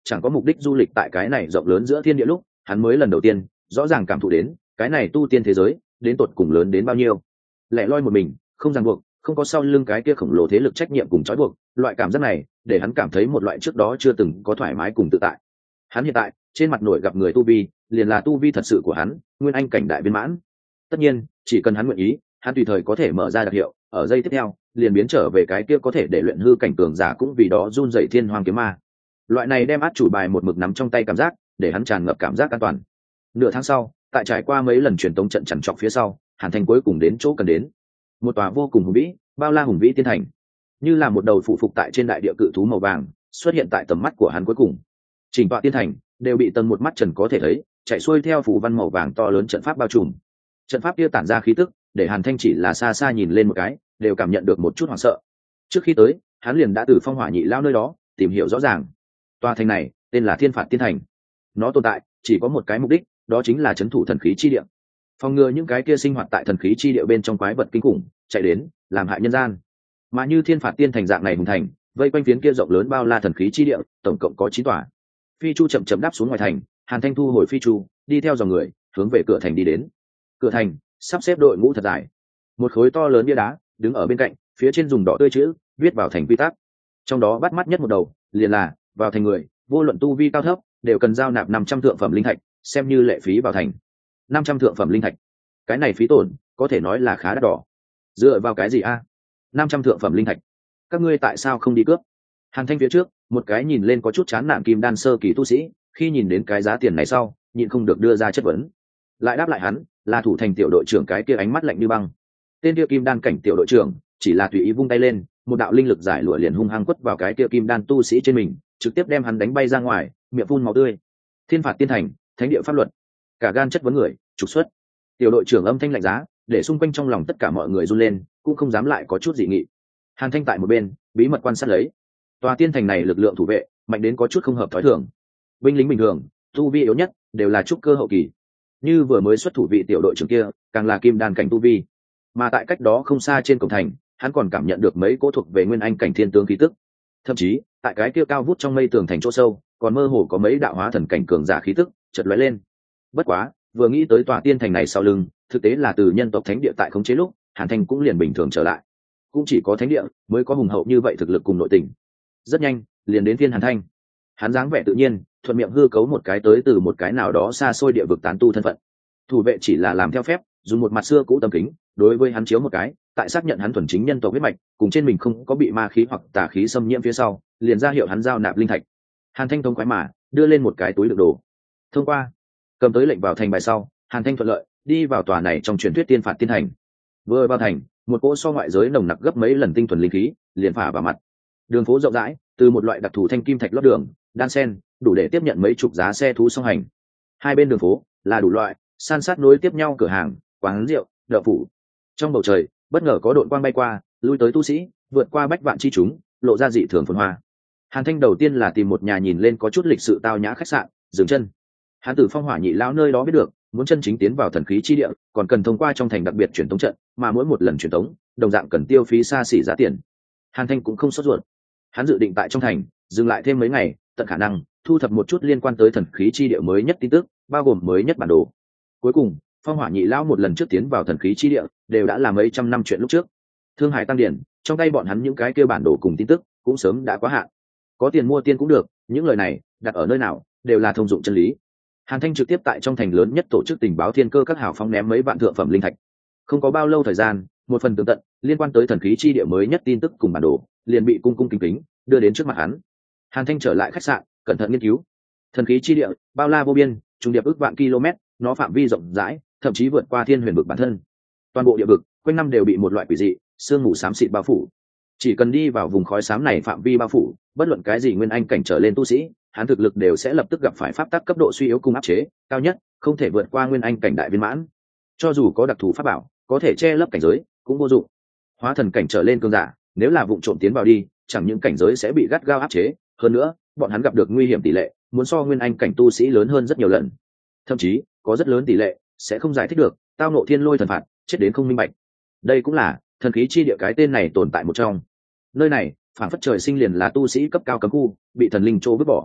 chẳng có mục đích du lịch tại cái này rộng lớn giữa thiên địa lúc hắn mới lần đầu tiên rõ ràng cảm thụ đến cái này tu tiên thế giới đến tột cùng lớn đến bao nhiêu. Lẻ loi một mình, không ràng buộc, không có sau lưng cái kia khổng lồ thế lực trách nhiệm cùng trói buộc, loại cảm giác này để hắn cảm thấy một loại trước đó chưa từng có thoải mái cùng tự tại. Hắn hiện tại trên mặt nổi gặp người tu vi liền là tu vi thật sự của hắn, nguyên anh cảnh đại viên mãn. Tất nhiên chỉ cần hắn nguyện ý, hắn tùy thời có thể mở ra đặc hiệu, ở giây tiếp theo liền biến trở về cái kia có thể để luyện hư cảnh cường giả cũng vì đó run dậy thiên hoàng kiếm ma. Loại này đem át chủ bài một mực nắm trong tay cảm giác để hắn tràn ngập cảm giác an toàn. Nửa tháng sau, tại trải qua mấy lần truyền tống trận chằn trọc phía sau, Hàn Thanh cuối cùng đến chỗ cần đến, một tòa vô cùng hùng vĩ, bao la hùng vĩ tiên thành, như là một đầu phụ phục tại trên đại địa cự thú màu vàng xuất hiện tại tầm mắt của hắn cuối cùng. Chỉnh tọa tiên thành đều bị tầng một mắt trần có thể thấy chạy xuôi theo phù văn màu vàng to lớn trận pháp bao trùm. Trận pháp kia tản ra khí tức để Hàn Thanh chỉ là xa xa nhìn lên một cái đều cảm nhận được một chút hoảng sợ. Trước khi tới, hắn liền đã từ Phong Hỏa Nhị Lao nơi đó tìm hiểu rõ ràng, tòa thành này tên là Thiên Phạt Tiên Thành. Nó tồn tại chỉ có một cái mục đích, đó chính là trấn thủ thần khí chi địa, phòng ngừa những cái kia sinh hoạt tại thần khí chi địa bên trong quái vật kinh khủng chạy đến làm hại nhân gian. Mà như Thiên Phạt Tiên Thành dạng này hùng thành, vây quanh phiến kia rộng lớn bao la thần khí chi địa tổng cộng có chín tòa. Phi chu chậm chậm đáp xuống ngoài thành, Hàn Thanh thu hồi phi chu, đi theo dòng người hướng về cửa thành đi đến. Cửa thành sắp xếp đội ngũ thật dài, một khối to lớn bia đá đứng ở bên cạnh, phía trên dùng đỏ tươi chữ viết vào thành quy tắc. Trong đó bắt mắt nhất một đầu liền là vào thành người vô luận tu vi cao thấp đều cần giao nạp năm trăm thượng phẩm linh thạch xem như lệ phí vào thành. Năm trăm thượng phẩm linh thạch, cái này phí tổn có thể nói là khá đắt đỏ. Dựa vào cái gì a? Năm trăm thượng phẩm linh thạch, các ngươi tại sao không đi cướp? Hàn Thanh phía trước một cái nhìn lên có chút chán nản kim đan sơ kỳ tu sĩ, khi nhìn đến cái giá tiền này sau nhịn không được đưa ra chất vấn. Lại đáp lại hắn là thủ thành tiểu đội trưởng cái kia ánh mắt lạnh như băng. Tên kia kim đan cảnh tiểu đội trưởng chỉ là tùy ý vung tay lên, một đạo linh lực giải lụa liền hung hăng quất vào cái kia kim đan tu sĩ trên mình, trực tiếp đem hắn đánh bay ra ngoài, miệng phun máu tươi. Thiên Phạt Tiên Thành, thánh địa pháp luật, cả gan chất vấn người, trục xuất. Tiểu đội trưởng âm thanh lạnh giá để xung quanh trong lòng tất cả mọi người run lên, cũng không dám lại có chút dị nghị. Hàn Thanh tại một bên bí mật quan sát lấy tòa tiên thành này, lực lượng thủ vệ mạnh đến có chút không hợp thói thường. Binh lính bình thường tu vi yếu nhất đều là trúc cơ hậu kỳ, như vừa mới xuất thủ vị tiểu đội trưởng kia càng là kim đan cảnh tu vi. Mà tại cách đó không xa trên cổng thành, hắn còn cảm nhận được mấy cỗ thuộc về nguyên anh cảnh thiên tướng khí tức. Thậm chí tại cái kia cao vút trong mây tường thành chỗ sâu còn mơ hồ có mấy đạo hóa thần cảnh cường giả khí tức chợt lóe lên. Bất quá vừa nghĩ tới tòa tiên thành này sau lưng thực tế là từ nhân tộc thánh địa tại khống chế lúc, Hàn Thanh cũng liền bình thường trở lại. Cũng chỉ có thánh địa mới có hùng hậu như vậy thực lực cùng nội tình. Rất nhanh liền đến phiên Hàn Thanh. Hắn dáng vẻ tự nhiên thuận miệng hư cấu một cái tới từ một cái nào đó xa xôi địa vực tán tu thân phận. Thủ vệ chỉ là làm theo phép, dùng một mặt xưa cũ tấm kính đối với hắn chiếu một cái, tại xác nhận hắn thuần chính nhân tộc huyết mạch cùng trên mình không có bị ma khí hoặc tà khí xâm nhiễm phía sau, liền ra hiệu hắn giao nạp linh thạch. Hàn Thanh thông quái mà đưa lên một cái túi đựng đồ. Thông qua, cầm tới lệnh vào thành bài sau, Hàn Thanh thuận lợi đi vào tòa này trong truyền thuyết Tiên Phạt Tiên Thành. Vừa vào thành, một cỗ so ngoại giới nồng nặc gấp mấy lần tinh thuần linh khí liền phả vào mặt. Đường phố rộng rãi, từ một loại đặc thù thanh kim thạch lót đường đan sen, đủ để tiếp nhận mấy chục giá xe thú song hành. Hai bên đường phố là đủ loại san sát nối tiếp nhau cửa hàng, quán rượu, đậu phủ. Trong bầu trời bất ngờ có đội quang bay qua, lui tới tu sĩ vượt qua bách vạn chi chúng, lộ ra dị thường phồn hoa. Hàn Thanh đầu tiên là tìm một nhà nhìn lên có chút lịch sự tao nhã khách sạn dừng chân. Hắn từ Phong Hỏa Nhị Lão nơi đó biết được, muốn chân chính tiến vào thần khí chi địa còn cần thông qua trong thành đặc biệt truyền tống trận, mà mỗi một lần truyền tống đồng dạng cần tiêu phí xa xỉ giá tiền. Hàn Thanh cũng không sốt ruột, hắn dự định tại trong thành dừng lại thêm mấy ngày, tận khả năng thu thập một chút liên quan tới thần khí chi địa mới nhất tin tức, bao gồm mới nhất bản đồ. Cuối cùng Phong Hỏa Nhị Lão một lần trước tiến vào thần khí chi địa đều đã là mấy trăm năm chuyện lúc trước. Thương Hải Tăng Điển trong tay bọn hắn những cái kia bản đồ cùng tin tức cũng sớm đã quá hạn. Có tiền mua tiên cũng được, những lời này đặt ở nơi nào đều là thông dụng chân lý. Hàn Thanh trực tiếp tại trong thành lớn nhất tổ chức tình báo thiên cơ các hào phóng ném mấy vạn thượng phẩm linh thạch. Không có bao lâu thời gian, một phần tường tận liên quan tới thần khí chi địa mới nhất tin tức cùng bản đồ liền bị cung cung kính kính đưa đến trước mặt hắn. Hàn Thanh trở lại khách sạn, cẩn thận nghiên cứu. Thần khí chi địa bao la vô biên, trùng điệp ước vạn km, nó phạm vi rộng rãi, thậm chí vượt qua thiên huyền vực bản thân. Toàn bộ địa vực quanh năm đều bị một loại quỷ dị sương mù xám xịt bao phủ. Chỉ cần đi vào vùng khói xám này phạm vi bao phủ, bất luận cái gì nguyên anh cảnh trở lên tu sĩ, hắn thực lực đều sẽ lập tức gặp phải pháp tắc cấp độ suy yếu cùng áp chế, cao nhất không thể vượt qua nguyên anh cảnh đại viên mãn. Cho dù có đặc thù pháp bảo có thể che lấp cảnh giới cũng vô dụng. Hóa thần cảnh trở lên cường giả, nếu là vụng trộm tiến vào đi, chẳng những cảnh giới sẽ bị gắt gao áp chế, hơn nữa bọn hắn gặp được nguy hiểm tỷ lệ muốn so nguyên anh cảnh tu sĩ lớn hơn rất nhiều lần. Thậm chí có rất lớn tỷ lệ sẽ không giải thích được, tao nộ thiên lôi thần phạt, chết đến không minh bạch. Đây cũng là thần khí chi địa cái tên này tồn tại một trong. Nơi này phản phất trời sinh liền là tu sĩ cấp cao cấm khu, bị thần linh trô vứt bỏ.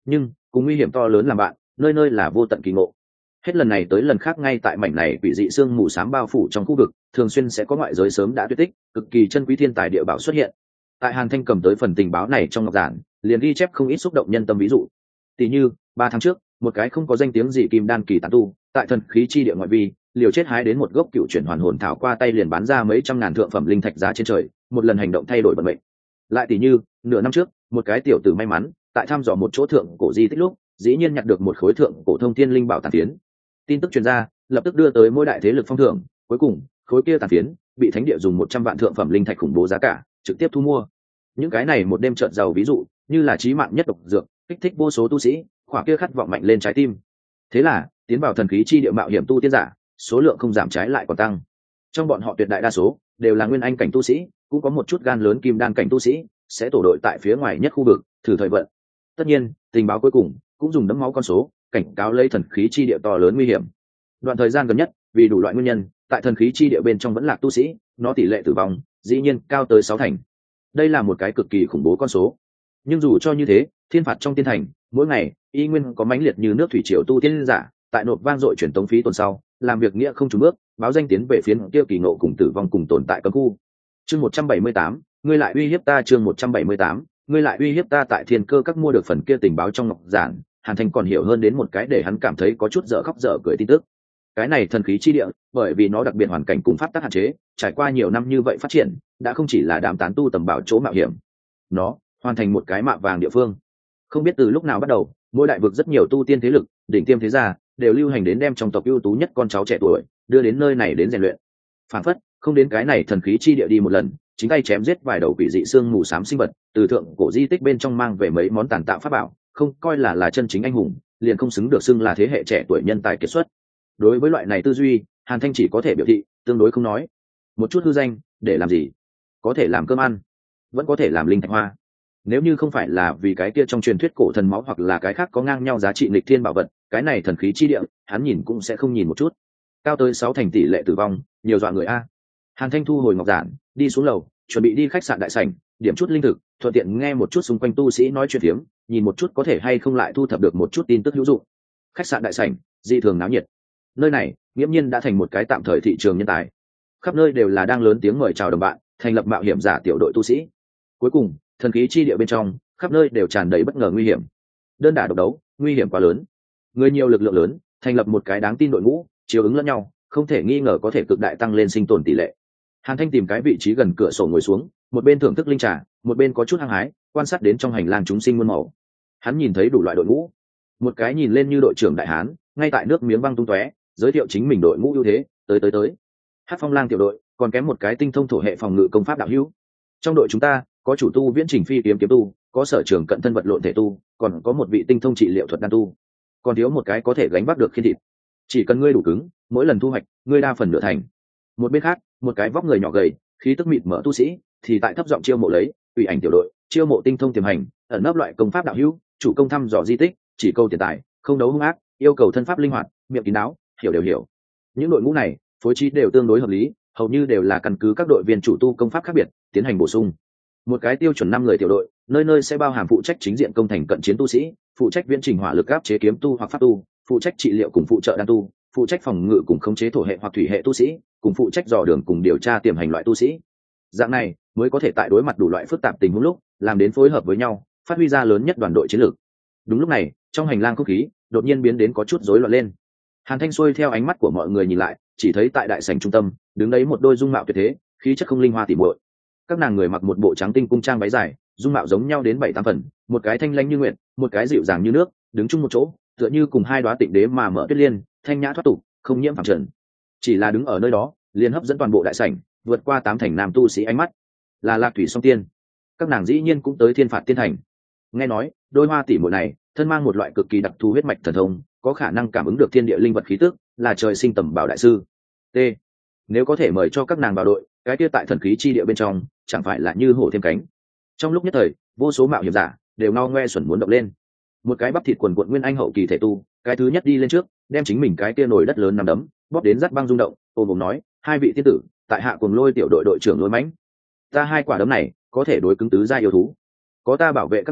nhưng cùng nguy hiểm to lớn làm bạn, nơi nơi là vô tận kỳ ngộ. Hết lần này tới lần khác, ngay tại mảnh này quỷ dị sương mù xám bao phủ trong khu vực, thường xuyên sẽ có ngoại giới sớm đã tuyệt tích, cực kỳ chân quý thiên tài địa bảo xuất hiện. Tại Hàn Thanh cầm tới phần tình báo này trong ngọc giản, liền ghi chép không ít xúc động nhân tâm ví dụ. Tỷ như, ba tháng trước, một cái không có danh tiếng gì kim đan kỳ tán tu, tại thần khí chi địa ngoại vi, liều chết hái đến một gốc cựu chuyển hoàn hồn thảo, qua tay liền bán ra mấy trăm ngàn thượng phẩm linh thạch giá trên trời, một lần hành động thay đổi vận mệnh. Lại tỷ như, nửa năm trước, một cái tiểu tử may mắn, tại thăm dò một chỗ thượng cổ di tích lúc, dĩ nhiên nhặt được một khối thượng cổ thông thiên linh bảo tàn phiến. Tin tức truyền ra, lập tức đưa tới mỗi đại thế lực phong thưởng, cuối cùng, khối kia tàn phiến bị thánh địa dùng một trăm vạn thượng phẩm linh thạch khủng bố giá cả trực tiếp thu mua. Những cái này một đêm trợn giàu ví dụ, như là chí mạng nhất độc dược, kích thích vô số tu sĩ, khỏa kia khát vọng mạnh lên trái tim. Thế là, tiến vào thần khí chi địa mạo hiểm tu tiên giả, số lượng không giảm trái lại còn tăng. Trong bọn họ tuyệt đại đa số đều là nguyên anh cảnh tu sĩ, cũng có một chút gan lớn kim đan cảnh tu sĩ sẽ tổ đội tại phía ngoài nhất khu vực thử thời vận. Tất nhiên, tình báo cuối cùng cũng dùng đẫm máu con số cảnh cáo lấy thần khí chi địa to lớn nguy hiểm. Đoạn thời gian gần nhất, vì đủ loại nguyên nhân, tại thần khí chi địa bên trong vẫn lạc tu sĩ, nó tỷ lệ tử vong dĩ nhiên cao tới sáu thành. Đây là một cái cực kỳ khủng bố con số. Nhưng dù cho như thế, thiên phạt trong tiên thành, mỗi ngày y nguyên có mãnh liệt như nước thủy triều tu tiên giả, tại nộp vang dội truyền tống phí tuần sau, làm việc nghĩa không trùng bước, báo danh tiến về phiến kia kỳ ngộ cùng tử vong cùng tồn tại cấm khu. Chương một trăm bảy mươi tám, ngươi lại uy hiếp ta. Chương một trăm bảy mươi tám, ngươi lại uy hiếp ta. Tại Thiên Cơ Các mua được phần kia tình báo trong ngọc giản, Hàn Thanh còn hiểu hơn đến một cái để hắn cảm thấy có chút dở khóc dở cười tin tức. Cái này thần khí chi địa, bởi vì nó đặc biệt hoàn cảnh cùng pháp tắc hạn chế, trải qua nhiều năm như vậy phát triển, đã không chỉ là đám tán tu tầm bảo chỗ mạo hiểm, nó hoàn thành một cái mạ vàng địa phương. Không biết từ lúc nào bắt đầu, mỗi đại vực rất nhiều tu tiên thế lực, đỉnh tiêm thế gia đều lưu hành đến đem trong tộc ưu tú nhất con cháu trẻ tuổi đưa đến nơi này đến rèn luyện. Phản phất không đến cái này thần khí chi địa đi một lần, chính tay chém giết vài đầu quỷ dị xương mù xám sinh vật, từ thượng cổ di tích bên trong mang về mấy món tàn tạo pháp bảo, không coi là là chân chính anh hùng, liền không xứng được xưng là thế hệ trẻ tuổi nhân tài kiệt xuất. Đối với loại này tư duy, Hàn Thanh chỉ có thể biểu thị tương đối không nói. Một chút hư danh để làm gì? Có thể làm cơm ăn, vẫn có thể làm linh thạch hoa. Nếu như không phải là vì cái kia trong truyền thuyết cổ thần máu hoặc là cái khác có ngang nhau giá trị nghịch thiên bảo vật, cái này thần khí chi địa hắn nhìn cũng sẽ không nhìn một chút. Cao tới sáu thành tỷ lệ tử vong, nhiều dọa người a. Hàn Thanh thu hồi ngọc giản, đi xuống lầu, chuẩn bị đi khách sạn đại sảnh, điểm chút linh thực, thuận tiện nghe một chút xung quanh tu sĩ nói chuyện phiếm, nhìn một chút có thể hay không lại thu thập được một chút tin tức hữu dụng. Khách sạn đại sảnh dị thường náo nhiệt. Nơi này nghiễm nhiên đã thành một cái tạm thời thị trường nhân tài, khắp nơi đều là đang lớn tiếng mời chào đồng bạn, thành lập mạo hiểm giả tiểu đội tu sĩ. Cuối cùng, thần khí chi địa bên trong khắp nơi đều tràn đầy bất ngờ nguy hiểm, đơn đả độc đấu, nguy hiểm quá lớn, người nhiều lực lượng lớn, thành lập một cái đáng tin đội ngũ, chiếu ứng lẫn nhau, không thể nghi ngờ có thể cực đại tăng lên sinh tồn tỷ lệ. Hàn Thanh tìm cái vị trí gần cửa sổ ngồi xuống, một bên thưởng thức linh trà, một bên có chút hăng hái quan sát đến trong hành lang chúng sinh muôn màu. Hắn nhìn thấy đủ loại đội ngũ, một cái nhìn lên như đội trưởng đại hán, ngay tại nước miếng văng tung tóe, giới thiệu chính mình đội ngũ ưu thế, tới tới tới. Hắc Phong Lang tiểu đội, còn kém một cái tinh thông thổ hệ phòng ngự công pháp đạo hữu. Trong đội chúng ta có chủ tu viễn trình phi kiếm kiếm tu, có sở trường cận thân vật lộn thể tu, còn có một vị tinh thông trị liệu thuật đan tu, còn thiếu một cái có thể gánh vác được khiên thịt. Chỉ cần ngươi đủ cứng, mỗi lần thu hoạch ngươi đa phần nửa thành. Một bên khác, một cái vóc người nhỏ gầy, khí tức mịt mờ tu sĩ thì tại thấp giọng chiêu mộ lấy ủy ảnh tiểu đội, chiêu mộ tinh thông tiềm hành, ẩn nấp loại công pháp đạo hữu, chủ công thăm dò di tích, chỉ câu tiền tài, không đấu hung ác, yêu cầu thân pháp linh hoạt, miệng kín đáo, hiểu đều hiểu. Những đội ngũ này phối trí đều tương đối hợp lý, hầu như đều là căn cứ các đội viên chủ tu công pháp khác biệt tiến hành bổ sung. Một cái tiêu chuẩn năm người tiểu đội, nơi nơi sẽ bao hàm phụ trách chính diện công thành cận chiến tu sĩ, phụ trách viễn trình hỏa lực áp chế kiếm tu hoặc pháp tu, phụ trách trị liệu cùng phụ trợ đan tu, phụ trách phòng ngự cùng khống chế thổ hệ hoặc thủy hệ tu sĩ, cùng phụ trách dò đường cùng điều tra tiềm hành loại tu sĩ. Dạng này mới có thể tại đối mặt đủ loại phức tạp tình huống lúc, làm đến phối hợp với nhau, phát huy ra lớn nhất đoàn đội chiến lược. Đúng lúc này, trong hành lang không khí đột nhiên biến đến có chút rối loạn lên. Hàn Thanh xuôi theo ánh mắt của mọi người nhìn lại, chỉ thấy tại đại sảnh trung tâm đứng đấy một đôi dung mạo tuyệt thế, khí chất không linh hoa tỉ muội. Các nàng người mặc một bộ trắng tinh cung trang váy dài, dung mạo giống nhau đến bảy tám phần, một cái thanh lãnh như nguyện, một cái dịu dàng như nước, đứng chung một chỗ, tựa như cùng hai đóa tịnh đế mà mở tuyết liên, thanh nhã thoát tục, không nhiễm phàm trần. Chỉ là đứng ở nơi đó, liền hấp dẫn toàn bộ đại sảnh, vượt qua tám thành nam tu sĩ ánh mắt. Là Lạc Thủy Song Tiên. Các nàng dĩ nhiên cũng tới Thiên Phạt Tiên Thành. Nghe nói, đôi hoa tỷ muội này, thân mang một loại cực kỳ đặc thù huyết mạch thần thông, có khả năng cảm ứng được thiên địa linh vật khí tức, là trời sinh tầm bảo đại sư. T. Nếu có thể mời cho các nàng vào đội, cái kia tại thần khí chi địa bên trong, chẳng phải là như hổ thêm cánh. Trong lúc nhất thời, vô số mạo hiểm giả đều ngao ngoe xuẩn muốn động lên. Một cái bắp thịt quần quận nguyên anh hậu kỳ thể tu, cái thứ nhất đi lên trước, đem chính mình cái kia nồi đất lớn nằm đấm, bóp đến rắt băng rung động, ôm ôm nói, hai vị tiên tử, tại hạ cùng lôi tiểu đội đội trưởng lôi mãnh, ta hai quả đấm này có thể đối cứng tứ gia yêu thú, có ta bảo vệ các ngươi,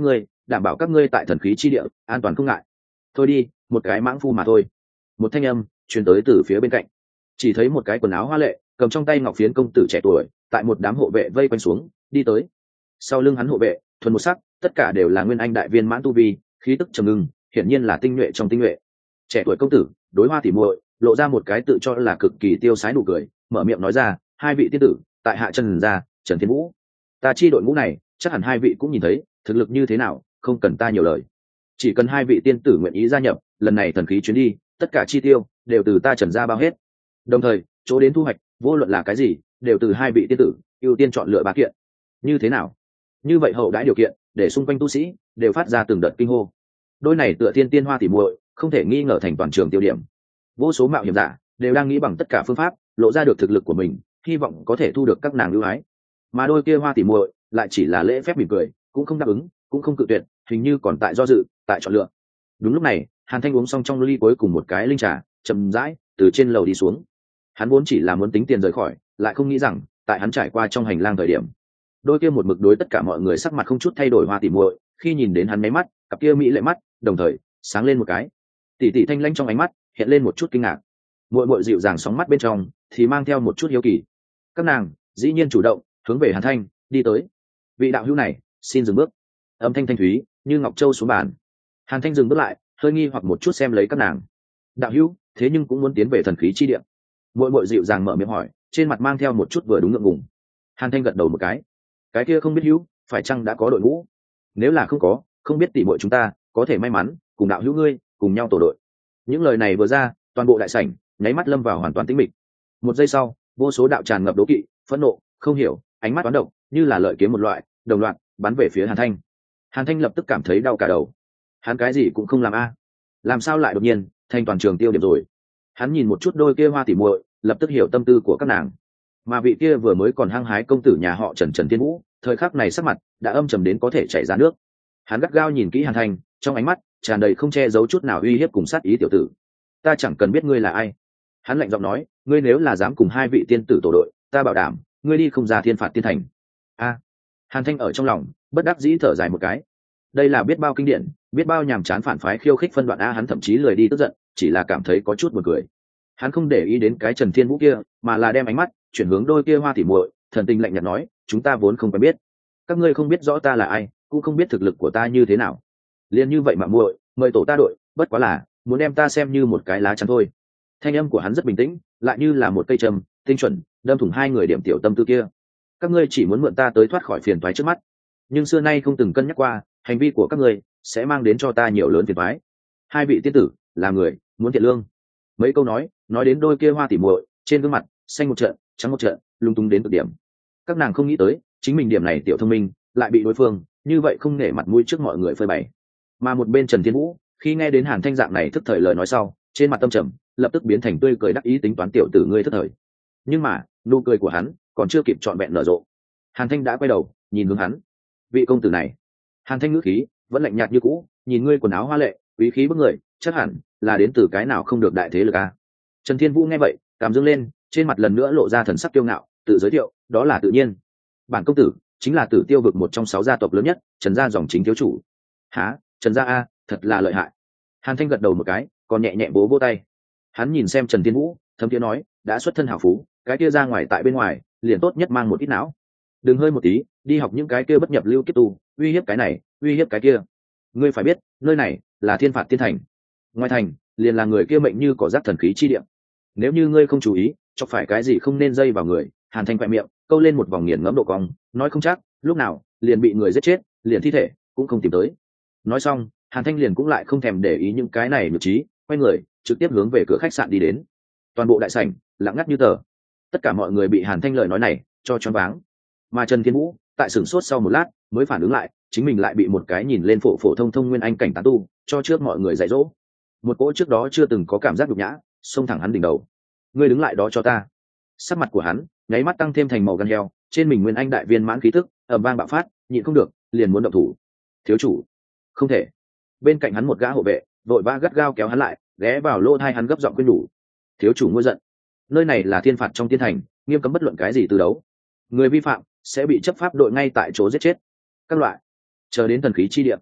đảm bảo các ngươi tại thần khí chi địa an toàn không ngại. Thôi đi, một cái mãng phu mà thôi. Một thanh âm truyền tới từ phía bên cạnh, chỉ thấy một cái quần áo hoa lệ, cầm trong tay ngọc phiến công tử trẻ tuổi, tại một đám hộ vệ vây quanh xuống đi tới. Sau lưng hắn hộ vệ thuần một sắc, tất cả đều là nguyên anh đại viên mãn tu vi, khí tức trầm ngưng, hiển nhiên là tinh nhuệ trong tinh nhuệ. Trẻ tuổi công tử đối Hoa tỉ muội lộ ra một cái tự cho là cực kỳ tiêu sái nụ cười, mở miệng nói ra, hai vị tiên tử tại hạ Trần gia Trần Thiên Vũ, ta chi đội ngũ này chắc hẳn hai vị cũng nhìn thấy thực lực như thế nào, không cần ta nhiều lời, chỉ cần hai vị tiên tử nguyện ý gia nhập lần này thần khí chuyến đi, tất cả chi tiêu đều từ ta Trần gia bao hết, đồng thời chỗ đến thu hoạch vô luận là cái gì đều từ hai vị tiên tử ưu tiên chọn lựa ba kiện. Như thế nào? Như vậy hậu đãi điều kiện để xung quanh tu sĩ đều phát ra từng đợt kinh hô. Đôi này tựa thiên tiên Hoa tỉ muội không thể nghi ngờ thành toàn trường tiêu điểm. Vô số mạo hiểm giả đều đang nghĩ bằng tất cả phương pháp lộ ra được thực lực của mình, hy vọng có thể thu được các nàng ưu ái. Mà đôi kia Hoa tỉ muội lại chỉ là lễ phép mỉm cười, cũng không đáp ứng, cũng không cự tuyệt, hình như còn tại do dự, tại chọn lựa. Đúng lúc này, Hàn Thanh uống xong trong ly cuối cùng một cái linh trà, chậm rãi từ trên lầu đi xuống. Hắn vốn chỉ là muốn tính tiền rời khỏi, lại không nghĩ rằng tại hắn trải qua trong hành lang thời điểm, đôi kia một mực đối tất cả mọi người sắc mặt không chút thay đổi Hoa tỉ muội khi nhìn đến hắn mấy mắt, cặp kia mỹ lệ mắt đồng thời sáng lên một cái, tỷ tỷ thanh lãnh trong ánh mắt hiện lên một chút kinh ngạc, muội muội dịu dàng sóng mắt bên trong thì mang theo một chút hiếu kỳ. Các nàng dĩ nhiên chủ động hướng về Hàn Thanh đi tới. Vị đạo hữu này xin dừng bước. Âm thanh thanh thúy như ngọc châu xuống bàn. Hàn Thanh dừng bước lại, hơi nghi hoặc một chút xem lấy các nàng. Đạo hữu thế nhưng cũng muốn tiến về thần khí chi địa? Muội muội dịu dàng mở miệng hỏi, trên mặt mang theo một chút vừa đúng ngượng ngùng. Hàn Thanh gật đầu một cái. Cái kia không biết hữu phải chăng đã có đội ngũ? Nếu là không có, không biết tỷ muội chúng ta có thể may mắn cùng đạo hữu ngươi cùng nhau tổ đội. Những lời này vừa ra, toàn bộ đại sảnh nháy mắt lâm vào hoàn toàn tĩnh mịch. Một giây sau, vô số đạo tràn ngập đố kỵ, phẫn nộ, không hiểu, ánh mắt toán độc, như là lợi kiếm một loại, đồng loạt bắn về phía Hàn Thanh. Hàn Thanh lập tức cảm thấy đau cả đầu. Hắn cái gì cũng không làm a, làm sao lại đột nhiên thành toàn trường tiêu điểm rồi? Hắn nhìn một chút đôi kia Hoa tỉ muội, lập tức hiểu tâm tư của các nàng. Mà vị kia vừa mới còn hăng hái công tử nhà họ Trần Trần Thiên Vũ, thời khắc này sắc mặt đã âm trầm đến có thể chảy ra nước. Hắn gắt gao nhìn kỹ Hàn Thanh, trong ánh mắt tràn đầy không che giấu chút nào uy hiếp cùng sát ý. Tiểu tử, ta chẳng cần biết ngươi là ai. Hắn lạnh giọng nói, ngươi nếu là dám cùng hai vị tiên tử tổ đội, ta bảo đảm ngươi đi không ra thiên phạt tiên thành. A. Hàn Thanh ở trong lòng bất đắc dĩ thở dài một cái. Đây là biết bao kinh điển, biết bao nhàm chán phản phái khiêu khích phân đoạn a. Hắn thậm chí lười đi tức giận, chỉ là cảm thấy có chút buồn cười. Hắn không để ý đến cái Trần Thiên Vũ kia, mà là đem ánh mắt chuyển hướng đôi kia Hoa tỉ muội, thần tình lạnh nhạt nói, chúng ta vốn không quen biết, các ngươi không biết rõ ta là ai, cũng không biết thực lực của ta như thế nào, liền như vậy mà muội mời tổ ta đội, bất quá là muốn đem ta xem như một cái lá chắn thôi. Thanh âm của hắn rất bình tĩnh, lại như là một cây châm tinh chuẩn đâm thủng hai người điểm tiểu tâm tư kia. Các ngươi chỉ muốn mượn ta tới thoát khỏi phiền toái trước mắt, nhưng xưa nay không từng cân nhắc qua hành vi của các ngươi sẽ mang đến cho ta nhiều lớn phiền toái. Hai vị tiên tử là người muốn thiện lương. Mấy câu nói nói đến đôi kia Hoa tỉ muội, trên gương mặt xanh một trận trắng một trận, lung tung đến cực điểm. Các nàng không nghĩ tới chính mình điểm này tiểu thông minh lại bị đối phương như vậy không nể mặt mũi trước mọi người phơi bày. Mà một bên Trần Thiên Vũ khi nghe đến Hàn Thanh dạng này thức thời lời nói sau, trên mặt tâm trầm lập tức biến thành tươi cười đắc ý, tính toán tiểu tử ngươi thức thời. Nhưng mà nụ cười của hắn còn chưa kịp trọn vẹn nở rộ, Hàn Thanh đã quay đầu nhìn hướng hắn. Vị công tử này, Hàn Thanh ngữ khí vẫn lạnh nhạt như cũ, nhìn ngươi quần áo hoa lệ, quý khí bức người, chắc hẳn là đến từ cái nào không được đại thế lực a. Trần Thiên Vũ nghe vậy cảm dương lên, trên mặt lần nữa lộ ra thần sắc kiêu ngạo, tự giới thiệu, đó là tự nhiên, bản công tử chính là Tử Tiêu vực một trong sáu gia tộc lớn nhất, Trần gia dòng chính thiếu chủ. Hả? Trần gia a, thật là lợi hại. Hàn Thanh gật đầu một cái, còn nhẹ nhẹ bố vỗ tay. Hắn nhìn xem Trần Thiên Vũ, thấm tiếng nói, đã xuất thân hảo phú, cái kia ra ngoài tại bên ngoài liền tốt nhất mang một ít não, đừng hơi một tí đi học những cái kia bất nhập lưu kiếp tu, uy hiếp cái này uy hiếp cái kia. Ngươi phải biết nơi này là thiên phạt tiên thành, ngoài thành liền là người kia mệnh như cỏ rác thần khí chi địa. Nếu như ngươi không chú ý chọc phải cái gì không nên dây vào người. Hàn Thanh quẹ miệng câu lên một vòng nghiền ngẫm độ cong, nói không chắc lúc nào liền bị người giết chết, liền thi thể cũng không tìm tới. Nói xong Hàn Thanh liền cũng lại không thèm để ý những cái này nhược trí, quay người trực tiếp hướng về cửa khách sạn đi đến. Toàn bộ đại sảnh lặng ngắt như tờ, tất cả mọi người bị Hàn Thanh lời nói này cho choáng váng. Mà Trần Thiên Vũ tại sửng sốt sau một lát mới phản ứng lại, chính mình lại bị một cái nhìn lên phổ phổ thông thông nguyên anh cảnh tán tu cho trước mọi người dạy dỗ. Một cỗ trước đó chưa từng có cảm giác nhục nhã xông thẳng hắn đỉnh đầu. Ngươi đứng lại đó cho ta. Sắc mặt của hắn nháy mắt tăng thêm thành màu gan heo, trên mình nguyên anh đại viên mãn khí tức ầm vang bạo phát, nhịn không được liền muốn động thủ. Thiếu chủ, không thể. Bên cạnh hắn một gã hộ vệ vội vã gắt gao kéo hắn lại, ghé vào lỗ tai hắn gấp giọng khuyên nhủ. Thiếu chủ ngôi giận, nơi này là thiên phạt trong tiên thành, nghiêm cấm bất luận cái gì từ đấu, người vi phạm sẽ bị chấp pháp đội ngay tại chỗ giết chết. Các loại chờ đến thần khí chi địa,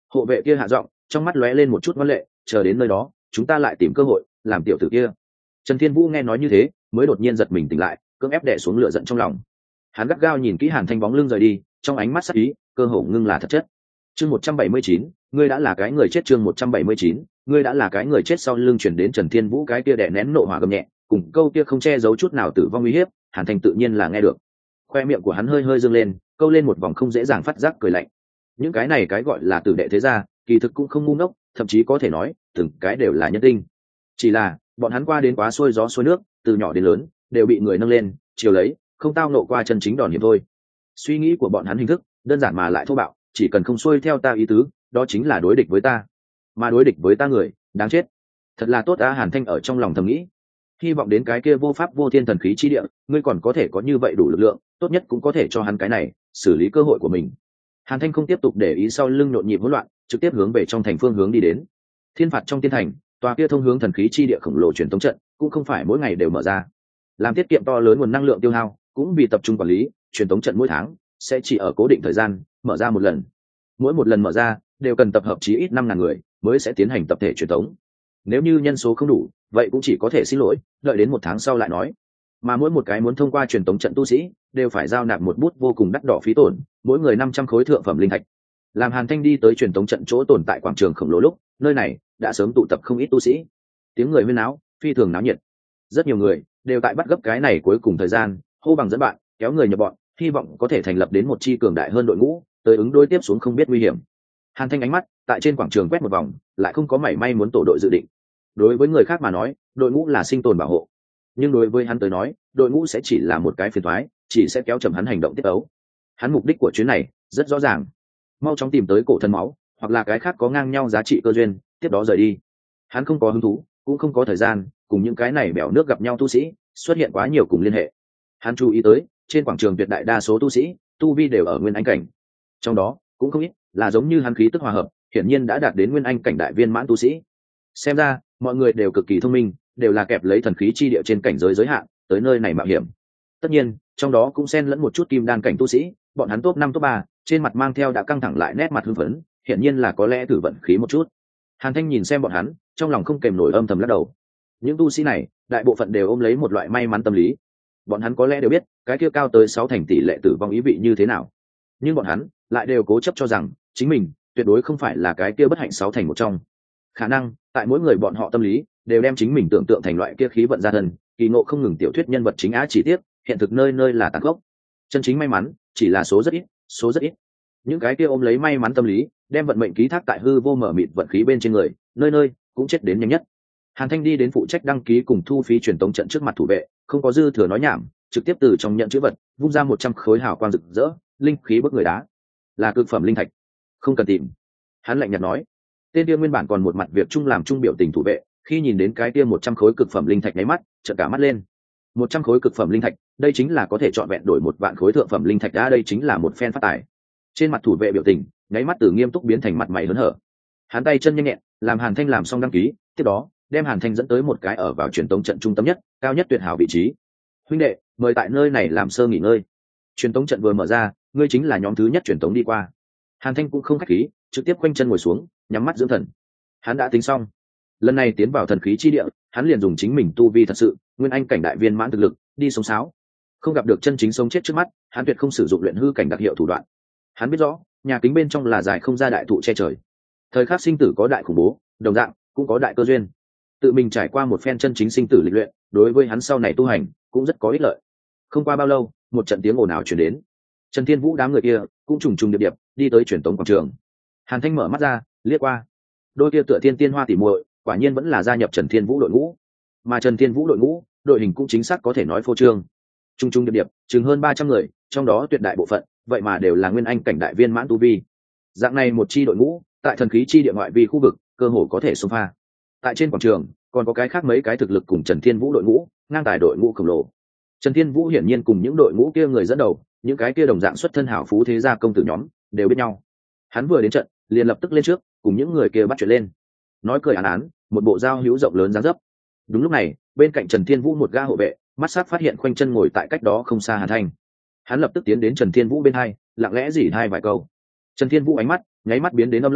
Hộ vệ kia hạ giọng, trong mắt lóe lên một chút ngoan lệ, chờ đến nơi đó chúng ta lại tìm cơ hội làm tiểu tử kia. Trần Thiên Vũ nghe nói như thế mới đột nhiên giật mình tỉnh lại, cưỡng ép đè xuống lửa giận trong lòng. Hắn gắt gao nhìn kỹ Hàn Thanh bóng lưng rời đi, trong ánh mắt sắc ý cơ hồ ngưng là thật chất. Chương một trăm bảy mươi chín, ngươi đã là cái người chết. Chương một trăm bảy mươi chín, ngươi đã là cái người chết. Sau lưng chuyển đến Trần Thiên Vũ cái kia đè nén nộ hỏa gầm nhẹ, cùng câu kia không che giấu chút nào tử vong uy hiếp, Hàn Thanh tự nhiên là nghe được. Khoe miệng của hắn hơi hơi dương lên, câu lên một vòng không dễ dàng phát giác cười lạnh. Những cái này cái gọi là tử đệ thế gia, kỳ thực cũng không ngu ngốc, thậm chí có thể nói từng cái đều là nhân tinh. Chỉ là bọn hắn qua đến quá xuôi gió xuôi nước, từ nhỏ đến lớn đều bị người nâng lên chiều lấy, không tao nộ qua chân chính đòn hiểm thôi. Suy nghĩ của bọn hắn hình thức đơn giản mà lại thô bạo, chỉ cần không xuôi theo ta ý tứ, đó chính là đối địch với ta, mà đối địch với ta người đáng chết. Thật là tốt á. Hàn Thanh ở trong lòng thầm nghĩ, hy vọng đến cái kia vô pháp vô thiên thần khí chi địa, ngươi còn có thể có như vậy đủ lực lượng, tốt nhất cũng có thể cho hắn cái này xử lý cơ hội của mình. Hàn Thanh không tiếp tục để ý sau lưng nhộn nhịp hỗn loạn, trực tiếp hướng về trong thành phương hướng đi đến. Thiên phạt trong tiên thành, tòa kia thông hướng thần khí chi địa khổng lồ truyền tống trận cũng không phải mỗi ngày đều mở ra, làm tiết kiệm to lớn nguồn năng lượng tiêu hao, cũng vì tập trung quản lý, truyền tống trận mỗi tháng sẽ chỉ ở cố định thời gian mở ra một lần. Mỗi một lần mở ra đều cần tập hợp chí ít năm ngàn người mới sẽ tiến hành tập thể truyền tống. Nếu như nhân số không đủ, vậy cũng chỉ có thể xin lỗi, đợi đến một tháng sau lại nói. Mà mỗi một cái muốn thông qua truyền tống trận tu sĩ đều phải giao nạp một bút vô cùng đắt đỏ phí tổn, mỗi người năm trăm khối thượng phẩm linh thạch. Làm Hàn Thanh đi tới truyền tống trận chỗ tồn tại quảng trường khổng lồ lúc, nơi này đã sớm tụ tập không ít tu sĩ, tiếng người huyên náo phi thường náo nhiệt. Rất nhiều người đều tại bắt gấp cái này cuối cùng thời gian, hô bằng dẫn bạn, kéo người nhập bọn, hy vọng có thể thành lập đến một chi cường đại hơn đội ngũ, tới ứng đối tiếp xuống không biết nguy hiểm. Hàn Thanh ánh mắt tại trên quảng trường quét một vòng, lại không có mảy may muốn tổ đội dự định. Đối với người khác mà nói, đội ngũ là sinh tồn bảo hộ, nhưng đối với hắn tới nói, đội ngũ sẽ chỉ là một cái phiền toái, chỉ sẽ kéo chậm hắn hành động tiết ấu. Hắn mục đích của chuyến này rất rõ ràng, mau chóng tìm tới cổ thần máu, hoặc là cái khác có ngang nhau giá trị cơ duyên, tiếp đó rời đi. Hắn không có hứng thú, cũng không có thời gian cùng những cái này bèo nước gặp nhau tu sĩ xuất hiện quá nhiều cùng liên hệ. Hắn chú ý tới trên quảng trường tuyệt đại đa số tu sĩ tu vi đều ở nguyên anh cảnh, trong đó cũng không ít là giống như hắn khí tức hòa hợp, hiển nhiên đã đạt đến nguyên anh cảnh đại viên mãn tu sĩ. Xem ra mọi người đều cực kỳ thông minh, đều là kẹp lấy thần khí chi địa trên cảnh giới giới hạn tới nơi này mạo hiểm. Tất nhiên trong đó cũng xen lẫn một chút kim đan cảnh tu sĩ, bọn hắn top năm top ba, trên mặt mang theo đã căng thẳng lại nét mặt hưng phấn, hiển nhiên là có lẽ thử vận khí một chút. Hàn Thanh nhìn xem bọn hắn, trong lòng không kèm nổi âm thầm lắc đầu. Những tu sĩ này đại bộ phận đều ôm lấy một loại may mắn tâm lý, bọn hắn có lẽ đều biết cái kia cao tới sáu thành tỷ lệ tử vong ý vị như thế nào, nhưng bọn hắn lại đều cố chấp cho rằng chính mình tuyệt đối không phải là cái kia bất hạnh sáu thành một trong. Khả năng tại mỗi người bọn họ tâm lý đều đem chính mình tưởng tượng thành loại kia khí vận gia thân, kỳ ngộ không ngừng tiểu thuyết nhân vật chính á chỉ tiếc, hiện thực nơi nơi là tàn khốc. Chân chính may mắn chỉ là số rất ít, số rất ít. Những cái kia ôm lấy may mắn tâm lý, đem vận mệnh ký thác tại hư vô mở mịt vận khí bên trên người, nơi nơi cũng chết đến nhanh nhất. Hàn Thanh đi đến phụ trách đăng ký cùng thu phí truyền tống trận trước mặt thủ vệ, không có dư thừa nói nhảm, trực tiếp từ trong nhận chữ vật vung ra một trăm khối hào quang rực rỡ, linh khí bức người đá, là cực phẩm linh thạch, không cần tìm. Hắn lạnh nhạt nói. Tên kia nguyên bản còn một mặt việc chung làm chung biểu tình thủ vệ, khi nhìn đến cái kia một trăm khối cực phẩm linh thạch nháy mắt trợn cả mắt lên. Một trăm khối cực phẩm linh thạch, đây chính là có thể chọn vẹn đổi một vạn khối thượng phẩm linh thạch đã, đây chính là một phen phát tài. Trên mặt thủ vệ biểu tình nháy mắt từ nghiêm túc biến thành mặt mày hớn hở. Hắn tay chân nhanh nhẹn làm Hàn Thanh làm xong đăng ký, tiếp đó đem Hàn Thanh dẫn tới một cái ở vào truyền tống trận trung tâm nhất, cao nhất tuyệt hảo vị trí. Huynh đệ, mời tại nơi này làm sơ nghỉ ngơi. Truyền tống trận vừa mở ra, ngươi chính là nhóm thứ nhất truyền tống đi qua. Hàn Thanh cũng không khách khí, trực tiếp quanh chân ngồi xuống, nhắm mắt dưỡng thần. Hắn đã tính xong, lần này tiến vào thần khí chi địa, hắn liền dùng chính mình tu vi thật sự, nguyên anh cảnh đại viên mãn thực lực, đi sống sáo. Không gặp được chân chính sống chết trước mắt, hắn tuyệt không sử dụng luyện hư cảnh đặc hiệu thủ đoạn. Hắn biết rõ, nhà kính bên trong là dài không ra đại thụ che trời. Thời khắc sinh tử có đại khủng bố, đồng dạng cũng có đại cơ duyên. Tự mình trải qua một phen chân chính sinh tử lịch luyện, đối với hắn sau này tu hành cũng rất có ích lợi. Không qua bao lâu, một trận tiếng ồn ào truyền đến. Trần Thiên Vũ đám người kia cũng trùng trùng điệp điệp đi tới truyền tống quảng trường. Hàn Thanh mở mắt ra, liếc qua, đôi kia tựa thiên tiên hoa tỉ muội, quả nhiên vẫn là gia nhập Trần Thiên Vũ đội ngũ. Mà Trần Thiên Vũ đội ngũ, đội hình cũng chính xác có thể nói phô trương. Trung trung điệp điệp, chừng hơn ba trăm người, trong đó tuyệt đại bộ phận, vậy mà đều là nguyên anh cảnh đại viên mãn tu vi. Dạng này một chi đội ngũ, tại thần khí chi địa ngoại vi khu vực, cơ hồ có thể xông pha. Tại trên quảng trường, còn có cái khác mấy cái thực lực cùng Trần Thiên Vũ đội ngũ, ngang tài đội ngũ khổng lồ. Trần Thiên Vũ hiển nhiên cùng những đội ngũ kia người dẫn đầu, những cái kia đồng dạng xuất thân hảo phú thế gia công tử nhóm, đều biết nhau. Hắn vừa đến trận, liền lập tức lên trước, cùng những người kia bắt chuyện lên. Nói cười án án, một bộ dao hữu rộng lớn dáng dấp. Đúng lúc này, bên cạnh Trần Thiên Vũ một gã hộ vệ, mắt sắc phát hiện khoanh chân ngồi tại cách đó không xa Hàn Thanh. Hắn lập tức tiến đến Trần Thiên Vũ bên hai, lặng lẽ rỉ hai vài câu. Trần Thiên Vũ ánh mắt nháy mắt biến đến âm lãnh,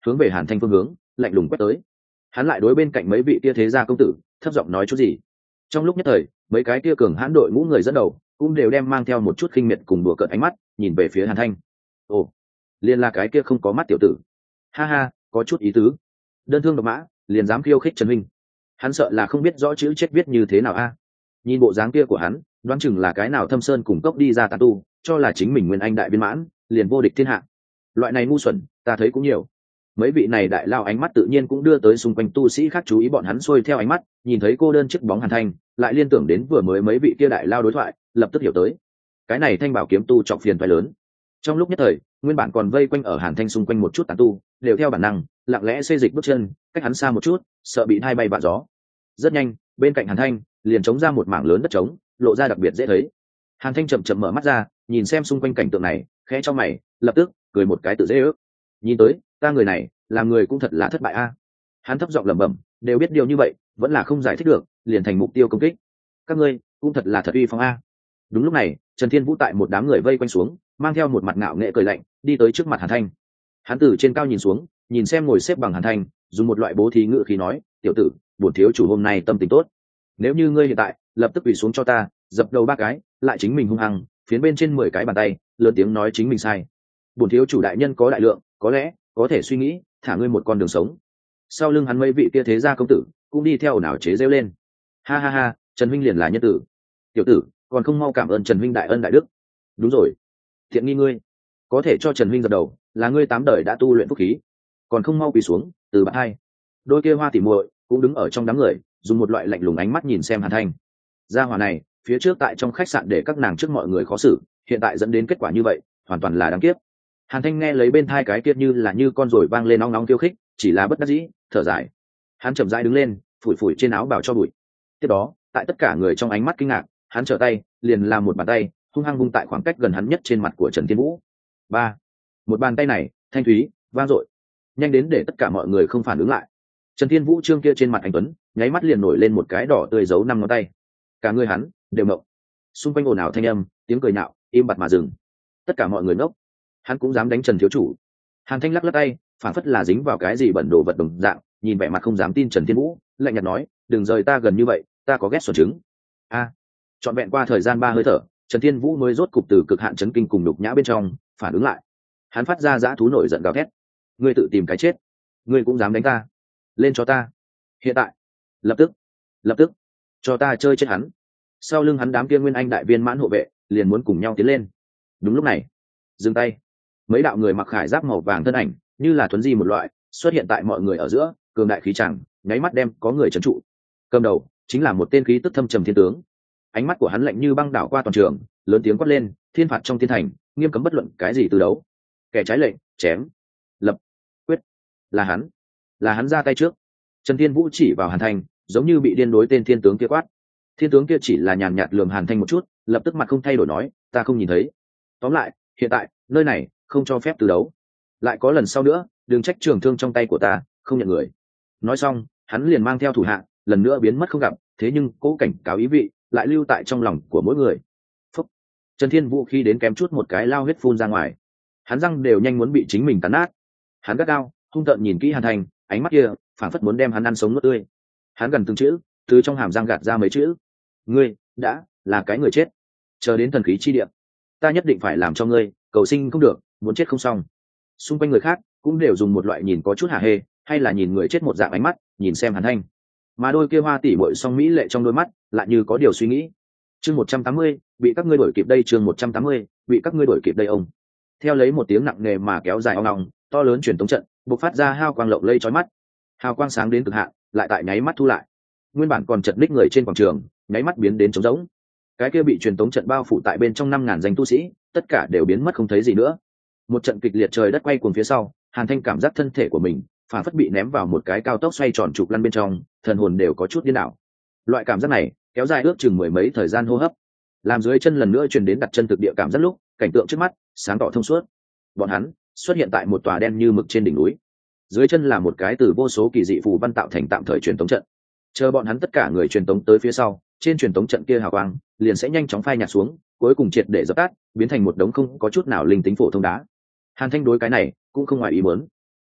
hướng về Hàn Thanh phương hướng lạnh lùng quét tới. Hắn lại đối bên cạnh mấy vị kia thế gia công tử thấp giọng nói chút gì. Trong lúc nhất thời, mấy cái kia cường hãn đội ngũ người dẫn đầu cũng đều đem mang theo một chút khinh miệt cùng đùa cợt ánh mắt nhìn về phía Hàn Thanh. Ồ, liền là cái kia không có mắt tiểu tử. Ha ha, có chút ý tứ. Đơn thương độc mã, liền dám khiêu khích Trần Minh. Hắn sợ là không biết rõ chữ chết viết như thế nào a. Nhìn bộ dáng kia của hắn, đoán chừng là cái nào thâm sơn cùng cốc đi ra tán tu, cho là chính mình nguyên anh đại viên mãn, liền vô địch thiên hạ. Loại này ngu xuẩn, ta thấy cũng nhiều. Mấy vị này đại lao ánh mắt tự nhiên cũng đưa tới xung quanh tu sĩ khác chú ý, bọn hắn xuôi theo ánh mắt, nhìn thấy cô đơn chiếc bóng Hàn Thanh, lại liên tưởng đến vừa mới mấy vị kia đại lao đối thoại, lập tức hiểu tới. Cái này Thanh Bảo kiếm tu trọng phiền toái lớn. Trong lúc nhất thời, nguyên bản còn vây quanh ở Hàn Thanh xung quanh một chút tán tu, đều theo bản năng, lặng lẽ xê dịch bước chân, cách hắn xa một chút, sợ bị hai bay vạ gió. Rất nhanh, bên cạnh Hàn Thanh, liền chống ra một mảng lớn đất trống, lộ ra đặc biệt dễ thấy. Hàn Thanh chậm chậm mở mắt ra, nhìn xem xung quanh cảnh tượng này, khẽ trong mày, lập tức cười một cái tự dễ ước. Nhìn tới, ta người này, làm người cũng thật là thất bại a. Hắn thấp giọng lẩm bẩm, đều biết điều như vậy, vẫn là không giải thích được, liền thành mục tiêu công kích. Các ngươi, cũng thật là thật uy phong a. Đúng lúc này, Trần Thiên Vũ tại một đám người vây quanh xuống, mang theo một mặt ngạo nghễ cười lạnh, đi tới trước mặt Hàn Thanh. Hắn từ trên cao nhìn xuống, nhìn xem ngồi xếp bằng Hàn Thanh, dùng một loại bố thí ngữ khí nói, tiểu tử, bổn thiếu chủ hôm nay tâm tình tốt. Nếu như ngươi hiện tại lập tức quỳ xuống cho ta, dập đầu ba cái, lại chính mình hung hăng phiến bên trên mười cái bàn tay, lớn tiếng nói chính mình sai. Bổn thiếu chủ đại nhân có đại lượng, có lẽ có thể suy nghĩ thả ngươi một con đường sống. Sau lưng hắn mấy vị kia thế gia công tử cũng đi theo ồn ào chế rêu lên. Ha ha ha, Trần huynh liền là nhân tử. Tiểu tử, còn không mau cảm ơn Trần huynh đại ân đại đức. Đúng rồi, thiện nghi ngươi, có thể cho Trần huynh dập đầu, là ngươi tám đời đã tu luyện phúc khí, còn không mau quỳ xuống. Từ bạn hai, đôi kia hoa tỉ muội cũng đứng ở trong đám người, dùng một loại lạnh lùng ánh mắt nhìn xem Hàn Thanh. Gia hỏa này, phía trước tại trong khách sạn để các nàng trước mọi người khó xử, hiện tại dẫn đến kết quả như vậy, hoàn toàn là đáng tiếc. Hàn Thanh nghe lấy bên thai cái kia như là như con rồi vang lên nóng nóng khiêu khích, chỉ là bất đắc dĩ, thở dài. Hắn chậm rãi đứng lên, phủi phủi trên áo bào cho bụi. Tiếp đó, tại tất cả người trong ánh mắt kinh ngạc, hắn trở tay, liền làm một bàn tay, hung hăng vung tại khoảng cách gần hắn nhất trên mặt của Trần Thiên Vũ. Ba, một bàn tay này, thanh thúy, vang dội, nhanh đến để tất cả mọi người không phản ứng lại. Trần Thiên Vũ trương kia trên mặt anh tuấn, nháy mắt liền nổi lên một cái đỏ tươi giấu năm ngón tay. Cả người hắn đều ngộng. Xung quanh ồn ào thanh âm, tiếng cười nhạo, im bặt mà dừng. Tất cả mọi người ngốc. Hắn cũng dám đánh Trần thiếu chủ. Hàn Thanh lắc lắc tay, phản phất là dính vào cái gì bẩn đồ vật đồng dạng, nhìn vẻ mặt không dám tin Trần Thiên Vũ, lạnh nhạt nói, đừng rời ta gần như vậy, ta có ghét xuẩn trứng. A, à, trọn vẹn qua thời gian ba hơi thở, Trần Thiên Vũ mới rốt cục từ cực hạn chấn kinh cùng đục nhã bên trong phản ứng lại. Hắn phát ra dã thú nổi giận gào thét, ngươi tự tìm cái chết, ngươi cũng dám đánh ta, lên cho ta, hiện tại, lập tức, lập tức, cho ta chơi chết hắn. Sau lưng hắn đám kia nguyên anh đại viên mãn hộ vệ liền muốn cùng nhau tiến lên. Đúng lúc này, dừng tay. Mấy đạo người mặc khải giáp màu vàng thân ảnh như là thuấn di một loại xuất hiện tại mọi người ở giữa, cường đại khí chẳng nháy mắt đem có người trấn trụ. Cầm đầu chính là một tên khí tức thâm trầm thiên tướng. Ánh mắt của hắn lạnh như băng đảo qua toàn trường, lớn tiếng quát lên, thiên phạt trong thiên thành, nghiêm cấm bất luận cái gì từ đấu. Kẻ trái lệnh, chém. Lập. Quyết. Là hắn. Là hắn ra tay trước. Trần Thiên Vũ chỉ vào Hàn Thanh, giống như bị điên đối tên thiên tướng kia quát. Thiên tướng kia chỉ là nhàn nhạt lườm Hàn Thanh một chút, lập tức mặt không thay đổi nói, ta không nhìn thấy. Tóm lại, hiện tại, nơi này không cho phép từ đấu. Lại có lần sau nữa, đừng trách trường thương trong tay của ta, không nhận người. Nói xong, hắn liền mang theo thủ hạ, lần nữa biến mất không gặp, thế nhưng cố cảnh cáo ý vị lại lưu tại trong lòng của mỗi người. Phúc. Trần Thiên Vũ khi đến kém chút một cái lao huyết phun ra ngoài, hắn răng đều nhanh muốn bị chính mình cắn nát. Hắn gắt gao hung tợn nhìn kỹ Hàn Thanh, ánh mắt kia phảng phất muốn đem hắn ăn sống nuốt tươi. Hắn gần từng chữ, từ trong hàm răng gạt ra mấy chữ, ngươi đã là cái người chết, chờ đến thần khí chi địa, ta nhất định phải làm cho ngươi cầu sinh không được, muốn chết không xong. Xung quanh người khác cũng đều dùng một loại nhìn có chút hả hê, hay là nhìn người chết một dạng ánh mắt nhìn xem Hàn Thanh, mà đôi kia hoa tỉ muội song mỹ lệ trong đôi mắt lại như có điều suy nghĩ. Chương một trăm tám mươi, bị các ngươi đuổi kịp đây. Chương một trăm tám mươi, bị các ngươi đuổi kịp đây. Ông theo lấy một tiếng nặng nề mà kéo dài ong ong, to lớn truyền tống trận bộc phát ra hào quang lộng lây chói mắt. Hào quang sáng đến cực hạn, lại tại nháy mắt thu lại. Nguyên bản còn chật ních người trên quảng trường, nháy mắt biến đến trống rỗng. Cái kia bị truyền tống trận bao phủ tại bên trong năm ngàn danh tu sĩ, tất cả đều biến mất không thấy gì nữa. Một trận kịch liệt trời đất quay cuồng phía sau, Hàn Thanh cảm giác thân thể của mình phản phất bị ném vào một cái cao tốc xoay tròn trục lăn bên trong, thần hồn đều có chút điên đảo. Loại cảm giác này kéo dài ước chừng mười mấy thời gian hô hấp, làm dưới chân lần nữa truyền đến đặt chân thực địa cảm giác lúc, cảnh tượng trước mắt sáng tỏ thông suốt. Bọn hắn xuất hiện tại một tòa đen như mực trên đỉnh núi, dưới chân là một cái từ vô số kỳ dị phù văn tạo thành tạm thời truyền tống trận. Chờ bọn hắn tất cả người truyền tống tới phía sau, trên truyền tống trận kia hào quang liền sẽ nhanh chóng phai nhạt xuống, cuối cùng triệt để dập tắt, biến thành một đống không có chút nào linh tính phổ thông đá. Hàn Thanh đối cái này cũng không ngoài ý muốn.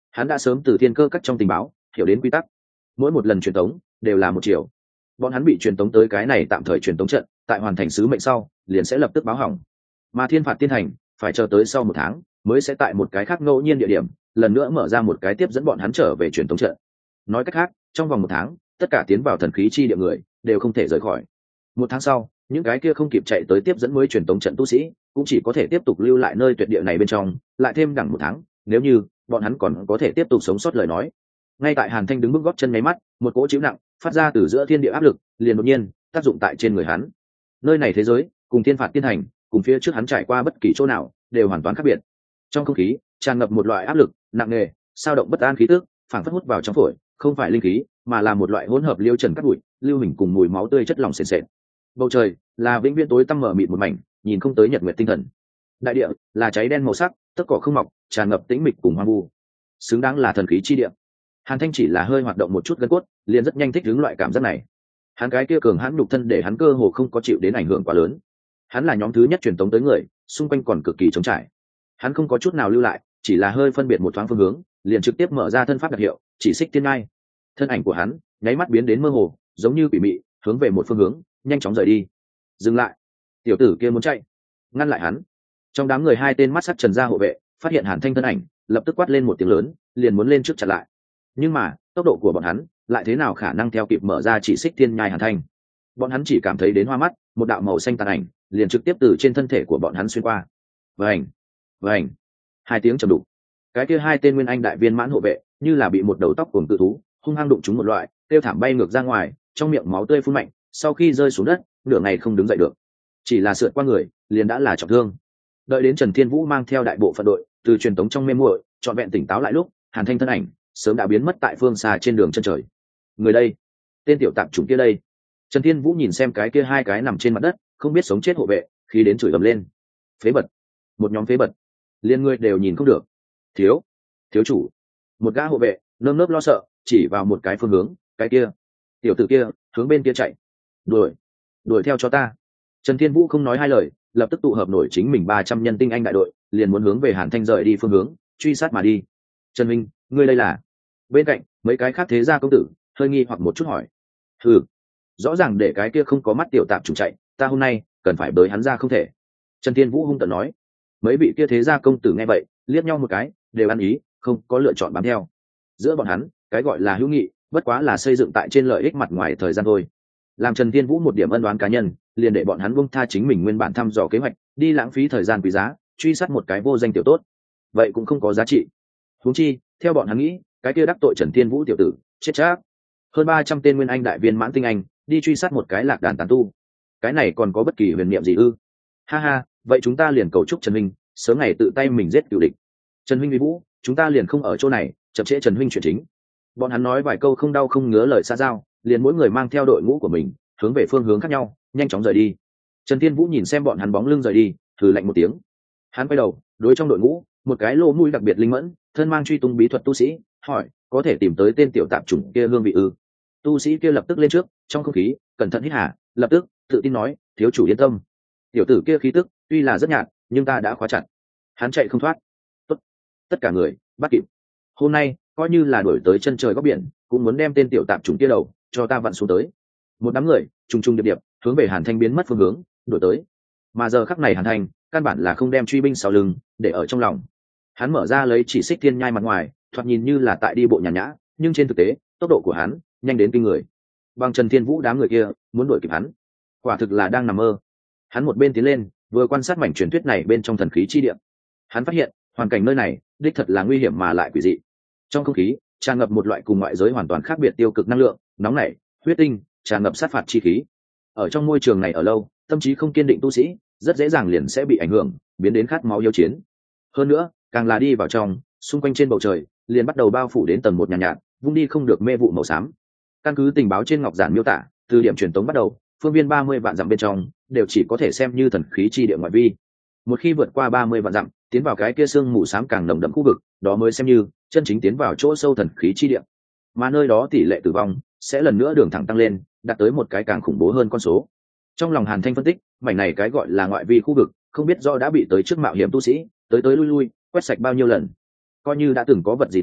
Hắn đã sớm từ thiên cơ các trong tình báo hiểu đến quy tắc, mỗi một lần truyền tống đều là một chiều. Bọn hắn bị truyền tống tới cái này tạm thời truyền tống trận, tại hoàn thành sứ mệnh sau liền sẽ lập tức báo hỏng, mà thiên phạt tiên thành phải chờ tới sau một tháng mới sẽ tại một cái khác ngẫu nhiên địa điểm lần nữa mở ra một cái tiếp dẫn bọn hắn trở về truyền tống trận. Nói cách khác, trong vòng một tháng tất cả tiến vào thần khí chi địa người đều không thể rời khỏi. Một tháng sau, những cái kia không kịp chạy tới tiếp dẫn mới truyền tống trận tu sĩ cũng chỉ có thể tiếp tục lưu lại nơi tuyệt địa này bên trong, lại thêm đẳng một tháng, nếu như bọn hắn còn có thể tiếp tục sống sót lời nói. Ngay tại Hàn Thanh đứng bước gót chân nháy mắt, một cỗ chịu nặng phát ra từ giữa thiên địa áp lực liền đột nhiên tác dụng tại trên người hắn. Nơi này thế giới cùng thiên phạt tiên thành, cùng phía trước hắn trải qua bất kỳ chỗ nào đều hoàn toàn khác biệt. Trong không khí tràn ngập một loại áp lực nặng nề, sao động bất an khí tức, phảng phất hút vào trong phổi, không phải linh khí, mà là một loại hỗn hợp liêu trần cát bụi, lưu hình cùng mùi máu tươi chất lỏng sền sệt. Bầu trời là vĩnh viễn tối tăm mờ mịt một mảnh, nhìn không tới nhật nguyệt tinh thần. Đại địa là cháy đen màu sắc, tất cỏ không mọc, tràn ngập tĩnh mịch cùng hoang vu, xứng đáng là thần khí chi địa. Hàn Thanh chỉ là hơi hoạt động một chút gân cốt, liền rất nhanh thích ứng loại cảm giác này. Hắn cái kia cường hãn nhục thân để hắn cơ hồ không có chịu đến ảnh hưởng quá lớn. Hắn là nhóm thứ nhất truyền tống tới người, xung quanh còn cực kỳ trống trải. Hắn không có chút nào lưu lại, chỉ là hơi phân biệt một thoáng phương hướng, liền trực tiếp mở ra thân pháp đặc hiệu, chỉ xích tiên ngai. Thân ảnh của hắn nháy mắt biến đến mơ hồ, giống như quỷ mị, hướng về một phương hướng, nhanh chóng rời đi. Dừng lại! Tiểu tử kia muốn chạy, ngăn lại hắn. Trong đám người hai tên mắt sắc trần gia hộ vệ phát hiện Hàn Thanh thân ảnh, lập tức quát lên một tiếng lớn, liền muốn lên trước chặn lại. Nhưng mà tốc độ của bọn hắn lại thế nào khả năng theo kịp mở ra chỉ xích thiên nhai Hàn Thanh. Bọn hắn chỉ cảm thấy đến hoa mắt, một đạo màu xanh tàn ảnh liền trực tiếp từ trên thân thể của bọn hắn xuyên qua. Vành, vành, hai tiếng trầm đục. Cái kia hai tên nguyên anh đại viên mãn hộ vệ như là bị một đầu tóc cuồng tự thú hung hăng đụng trúng một loại, tiêu thảm bay ngược ra ngoài, trong miệng máu tươi phun mạnh, sau khi rơi xuống đất nửa ngày không đứng dậy được, chỉ là sượt qua người liền đã là trọng thương. Đợi đến Trần Thiên Vũ mang theo đại bộ phận đội từ truyền tống trong mê muội trọn vẹn tỉnh táo lại lúc, Hàn Thanh thân ảnh sớm đã biến mất tại phương xa trên đường chân trời. Người đây, tên tiểu tạp chủng kia đây. Trần Thiên Vũ nhìn xem cái kia hai cái nằm trên mặt đất không biết sống chết hộ vệ, khí đến chửi ầm lên. Phế bật, một nhóm phế bật, liên người đều nhìn không được. Thiếu, thiếu chủ. Một gã hộ vệ nơm nớp lo sợ chỉ vào một cái phương hướng, cái kia, tiểu tử kia hướng bên kia chạy. Đuổi, đuổi theo cho ta. Trần Thiên Vũ không nói hai lời, lập tức tụ hợp nổi chính mình ba trăm nhân tinh anh đại đội, liền muốn hướng về Hàn Thanh rời đi phương hướng truy sát mà đi. Trần Minh, ngươi đây là? Bên cạnh mấy cái khác thế gia công tử hơi nghi hoặc một chút hỏi. Ừ, rõ ràng để cái kia không có mắt tiểu tạp chủng chạy, ta hôm nay cần phải bới hắn ra không thể. Trần Thiên Vũ hung tợn nói. Mấy vị kia thế gia công tử nghe vậy liếc nhau một cái, đều ăn ý, không có lựa chọn bám theo. Giữa bọn hắn cái gọi là hữu nghị bất quá là xây dựng tại trên lợi ích mặt ngoài thời gian thôi. Làm Trần Thiên Vũ một điểm ân đoán cá nhân, liền để bọn hắn buông tha chính mình nguyên bản thăm dò kế hoạch, đi lãng phí thời gian quý giá truy sát một cái vô danh tiểu tốt, vậy cũng không có giá trị. Huống chi theo bọn hắn nghĩ, cái kia đắc tội Trần Thiên Vũ tiểu tử chết chắc. Hơn ba trăm tên nguyên anh đại viên mãn tinh anh đi truy sát một cái lạc đàn tán tu, cái này còn có bất kỳ huyền niệm gì ư? Ha ha, vậy chúng ta liền cầu chúc Trần Minh sớm ngày tự tay mình giết cựu địch. Trần Minh vi vũ, chúng ta liền không ở chỗ này chậm trễ Trần Minh chuyện chính. Bọn hắn nói vài câu không đau không ngứa lời xa giao, liền mỗi người mang theo đội ngũ của mình hướng về phương hướng khác nhau nhanh chóng rời đi. Trần Thiên Vũ nhìn xem bọn hắn bóng lưng rời đi, thử lạnh một tiếng. Hắn quay đầu đối trong đội ngũ một cái lô mũi đặc biệt linh mẫn, thân mang truy tung bí thuật tu sĩ hỏi, có thể tìm tới tên tiểu tạp chủng kia hương vị ư? Tu sĩ kia lập tức lên trước, trong không khí cẩn thận hít hà, lập tức tự tin nói, thiếu chủ yên tâm, tiểu tử kia khí tức tuy là rất nhạt nhưng ta đã khóa chặt, hắn chạy không thoát. Tốt, tất cả người bắt kịp, hôm nay coi như là đuổi tới chân trời góc biển cũng muốn đem tên tiểu tạp chủng kia đầu cho ta vặn xuống tới. Một đám người trùng trùng điệp điệp hướng về Hàn Thanh biến mất phương hướng đuổi tới, mà giờ khắc này Hàn Thanh căn bản là không đem truy binh sau lưng để ở trong lòng. Hắn mở ra lấy chỉ xích thiên nhai mặt ngoài, thoạt nhìn như là tại đi bộ nhàn nhã, nhưng trên thực tế tốc độ của hắn nhanh đến kinh người. Bằng Trần Thiên Vũ đám người kia muốn đuổi kịp hắn, quả thực là đang nằm mơ. Hắn một bên tiến lên vừa quan sát mảnh truyền thuyết này bên trong thần khí chi địa. Hắn phát hiện hoàn cảnh nơi này đích thật là nguy hiểm mà lại quỷ dị. Trong không khí tràn ngập một loại cùng ngoại giới hoàn toàn khác biệt tiêu cực năng lượng nóng nảy, huyết tinh, tràn ngập sát phạt chi khí. Ở trong môi trường này ở lâu, tâm trí không kiên định tu sĩ rất dễ dàng liền sẽ bị ảnh hưởng, biến đến khát máu yêu chiến. Hơn nữa càng là đi vào trong, xung quanh trên bầu trời liền bắt đầu bao phủ đến tầng một nhàn nhạt, nhạt vung đi không được mê vụ màu xám. Căn cứ tình báo trên ngọc giản miêu tả, từ điểm truyền tống bắt đầu, phương viên ba mươi vạn dặm bên trong đều chỉ có thể xem như thần khí chi địa ngoại vi. Một khi vượt qua ba mươi vạn dặm, tiến vào cái kia sương mù xám càng nồng đậm khu vực, đó mới xem như chân chính tiến vào chỗ sâu thần khí chi địa. Mà nơi đó tỷ lệ tử vong sẽ lần nữa đường thẳng tăng lên, đạt tới một cái càng khủng bố hơn con số. Trong lòng Hàn Thanh phân tích, mảnh này cái gọi là ngoại vi khu vực, không biết do đã bị tới trước mạo hiểm tu sĩ tới tới lui lui quét sạch bao nhiêu lần. Coi như đã từng có vật gì tốt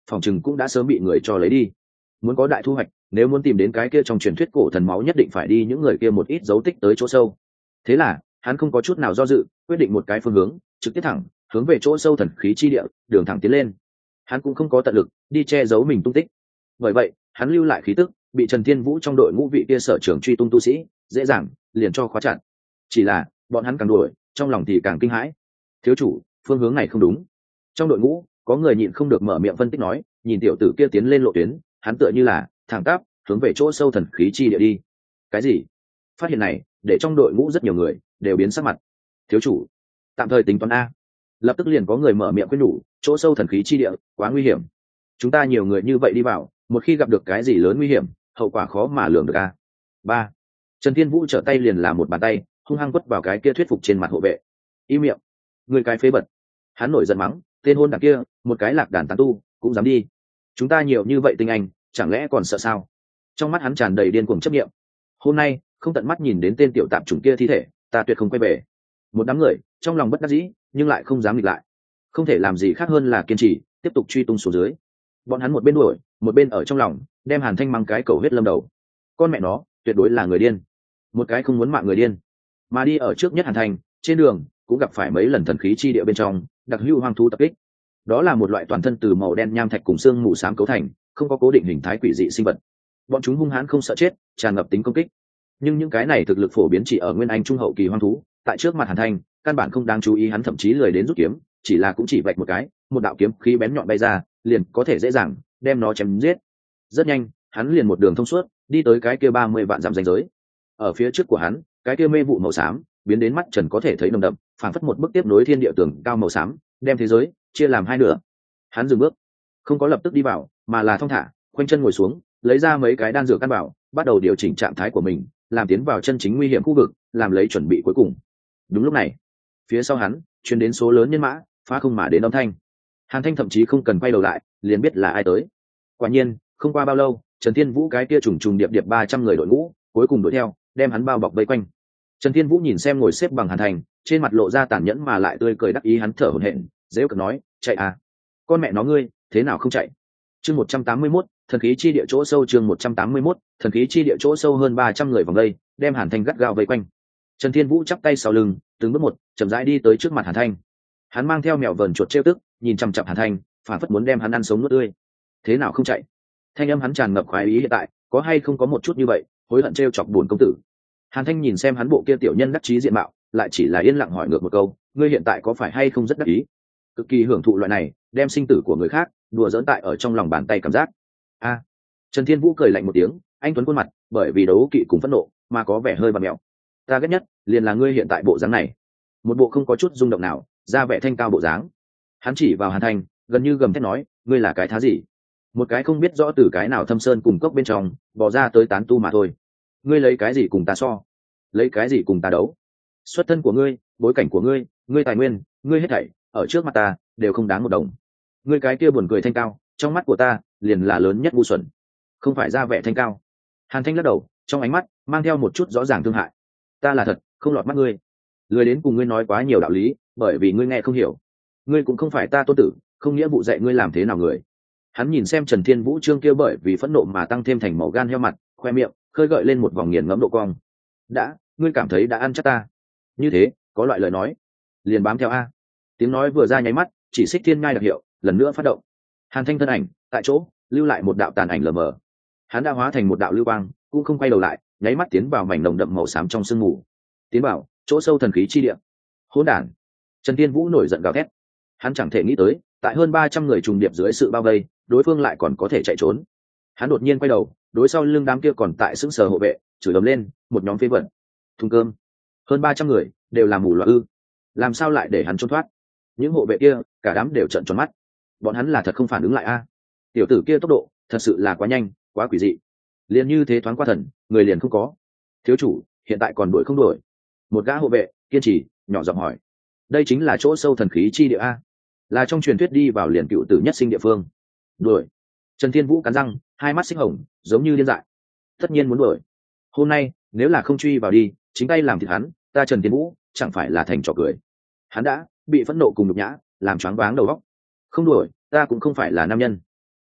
phòng chừng cũng đã sớm bị người cho lấy đi. Muốn có đại thu hoạch, nếu muốn tìm đến cái kia trong truyền thuyết cổ thần máu nhất định phải đi những người kia một ít dấu tích tới chỗ sâu. Thế là hắn không có chút nào do dự, quyết định một cái phương hướng, trực tiếp thẳng hướng về chỗ sâu thần khí chi địa, đường thẳng tiến lên. Hắn cũng không có tận lực đi che giấu mình tung tích, bởi vậy hắn lưu lại khí tức, bị Trần Thiên Vũ trong đội ngũ vị kia sở trưởng truy tung tu sĩ dễ dàng liền cho khóa chặt. Chỉ là bọn hắn càng đuổi, trong lòng thì càng kinh hãi. Thiếu chủ, phương hướng này không đúng. Trong đội ngũ có người nhịn không được mở miệng phân tích nói, nhìn tiểu tử kia tiến lên lộ tuyến, hắn tựa như là thẳng tắp hướng về chỗ sâu thần khí chi địa đi. Cái gì? Phát hiện này để trong đội ngũ rất nhiều người đều biến sắc mặt. Thiếu chủ, tạm thời tính toán a. Lập tức liền có người mở miệng khuyên nhủ, chỗ sâu thần khí chi địa quá nguy hiểm, chúng ta nhiều người như vậy đi vào, một khi gặp được cái gì lớn nguy hiểm, hậu quả khó mà lường được a. Ba. Trần Thiên Vũ trở tay liền làm một bàn tay hung hăng quất vào cái kia thuyết phục trên mặt hộ vệ. Im miệng, người cái phế bật. Hắn nổi giận mắng, tên hôn đảng kia, một cái lạc đàn tán tu cũng dám đi, chúng ta nhiều như vậy tinh anh, chẳng lẽ còn sợ sao? Trong mắt hắn tràn đầy điên cuồng chấp niệm. Hôm nay không tận mắt nhìn đến tên tiểu tạp chủng kia thi thể, ta tuyệt không quay về. Một đám người trong lòng bất đắc dĩ, nhưng lại không dám nghịch lại, không thể làm gì khác hơn là kiên trì tiếp tục truy tung xuống dưới. Bọn hắn một bên đuổi, một bên ở trong lòng đem Hàn Thanh mang cái cầu huyết lâm đầu. Con mẹ nó tuyệt đối là người điên, một cái không muốn mạng người điên. Mà đi ở trước nhất Hàn Thanh, trên đường cũng gặp phải mấy lần thần khí chi địa bên trong đặc hữu hoang thú tập kích. Đó là một loại toàn thân từ màu đen nham thạch cùng xương mù xám cấu thành, không có cố định hình thái quỷ dị sinh vật. Bọn chúng hung hãn không sợ chết, tràn ngập tính công kích. Nhưng những cái này thực lực phổ biến chỉ ở nguyên anh trung hậu kỳ hoang thú, tại trước mặt Hàn Thanh căn bản không đáng chú ý. Hắn thậm chí lười đến rút kiếm, chỉ là cũng chỉ vạch một cái, một đạo kiếm khí bén nhọn bay ra, liền có thể dễ dàng đem nó chém giết. Rất nhanh, hắn liền một đường thông suốt đi tới cái kia ba mươi vạn dặm ranh giới. Ở phía trước của hắn, cái kia mê vụ màu xám biến đến mắt trần có thể thấy nồng đậm, phảng phất một bức tiếp nối thiên địa tường cao màu xám, đem thế giới chia làm hai nửa. Hắn dừng bước, không có lập tức đi vào, mà là thong thả khoanh chân ngồi xuống, lấy ra mấy cái đan dược căn bảo, bắt đầu điều chỉnh trạng thái của mình, làm tiến vào chân chính nguy hiểm khu vực, làm lấy chuẩn bị cuối cùng. Đúng lúc này, phía sau hắn truyền đến số lớn nhân mã phá không mà đến âm thanh. Hàn Thanh thậm chí không cần quay đầu lại, liền biết là ai tới. Quả nhiên, không qua bao lâu, Trần Thiên Vũ cái kia trùng trùng điệp điệp ba trăm người đội ngũ cuối cùng đuổi theo, đem hắn bao bọc vây quanh. Trần Thiên Vũ nhìn xem ngồi xếp bằng Hàn Thành, trên mặt lộ ra tàn nhẫn mà lại tươi cười đắc ý. Hắn thở hổn hển, dễ cợt nói, chạy à? Con mẹ nó ngươi, thế nào không chạy? Chương một trăm tám mươi mốt, thần khí chi địa chỗ sâu. Chương một trăm tám mươi mốt, thần khí chi địa chỗ sâu. Hơn ba trăm người vòng đây, đem Hàn Thanh gắt gao vây quanh. Trần Thiên Vũ chắp tay sau lưng, từng bước một, chậm rãi đi tới trước mặt Hàn Thanh. Hắn mang theo mèo vờn chuột trêu tức, nhìn chằm chằm Hàn Thanh, phản phất muốn đem hắn ăn sống nuốt tươi. Thế nào không chạy? Thanh âm hắn tràn ngập khoái ý hiện tại, có hay không có một chút như vậy, hối hận trêu chọc buồn công tử. Hàn Thanh nhìn xem hắn bộ kia tiểu nhân đắc chí diện mạo, lại chỉ là yên lặng hỏi ngược một câu, ngươi hiện tại có phải hay không rất đắc ý, cực kỳ hưởng thụ loại này đem sinh tử của người khác đùa dỡn tại ở trong lòng bàn tay cảm giác? A. À, Trần Thiên Vũ cười lạnh một tiếng, anh tuấn khuôn mặt bởi vì đấu kỵ cùng phẫn nộ mà có vẻ hơi bặm mèo. Ta ghét nhất liền là ngươi hiện tại bộ dáng này, một bộ không có chút rung động nào, ra vẻ thanh cao bộ dáng. Hắn chỉ vào Hàn Thanh, gần như gầm thét nói, ngươi là cái thá gì? Một cái không biết rõ từ cái nào thâm sơn cùng cốc bên trong bò ra tới tán tu mà thôi. Ngươi lấy cái gì cùng ta so? Lấy cái gì cùng ta đấu? Xuất thân của ngươi, bối cảnh của ngươi, ngươi tài nguyên, ngươi hết thảy ở trước mặt ta đều không đáng một đồng. Ngươi cái kia buồn cười thanh cao, trong mắt của ta liền là lớn nhất ngu xuẩn, không phải ra vẻ thanh cao. Hàn Thanh lắc đầu, trong ánh mắt mang theo một chút rõ ràng thương hại. Ta là thật không lọt mắt ngươi, lười đến cùng ngươi nói quá nhiều đạo lý, bởi vì ngươi nghe không hiểu. Ngươi cũng không phải ta tôn tử, không nghĩa vụ dạy ngươi làm thế nào người. Hắn nhìn xem Trần Thiên Vũ trương kia bởi vì phẫn nộ mà tăng thêm thành màu gan heo mặt, khoe miệng khơi gợi lên một vòng nghiền ngẫm độ cong. Đã, ngươi cảm thấy đã ăn chắc ta, như thế có loại lời nói liền bám theo a. Tiếng nói vừa ra nháy mắt, chỉ xích thiên ngai đặc hiệu lần nữa phát động. Hàn Thanh thân ảnh tại chỗ lưu lại một đạo tàn ảnh lờ mờ, hắn đã hóa thành một đạo lưu quang, cũng không quay đầu lại, nháy mắt tiến vào mảnh nồng đậm màu xám trong sương mù, tiến vào chỗ sâu thần khí chi địa. Hỗn đản! Trần Thiên Vũ nổi giận gào thét. Hắn chẳng thể nghĩ tới, tại hơn ba trăm người trùng điệp dưới sự bao vây, đối phương lại còn có thể chạy trốn. Hắn đột nhiên quay đầu, đối sau lưng đám kia còn tại sững sờ hộ vệ chửi ầm lên, một nhóm phế vật, thùng cơm. Hơn ba trăm người đều là mù loà ư? Làm sao lại để hắn trốn thoát? Những hộ vệ kia cả đám đều trợn tròn mắt, bọn hắn là thật không phản ứng lại a. Tiểu tử kia tốc độ thật sự là quá nhanh, quá quỷ dị, liền như thế thoáng qua thần, người liền không có. Thiếu chủ, hiện tại còn đuổi không đuổi? Một gã hộ vệ kiên trì nhỏ giọng hỏi. Đây chính là chỗ sâu thần khí chi địa a, là trong truyền thuyết đi vào liền cựu tử nhất sinh địa phương. Đuổi! Trần Thiên Vũ cắn răng, hai mắt xích hồng giống như điên dại. Tất nhiên muốn đuổi. Hôm nay nếu là không truy vào đi, chính tay làm thịt hắn, ta Trần Thiên Vũ chẳng phải là thành trò cười. Hắn đã bị phẫn nộ cùng nhục nhã làm choáng váng đầu óc. Không đuổi, ta cũng không phải là nam nhân.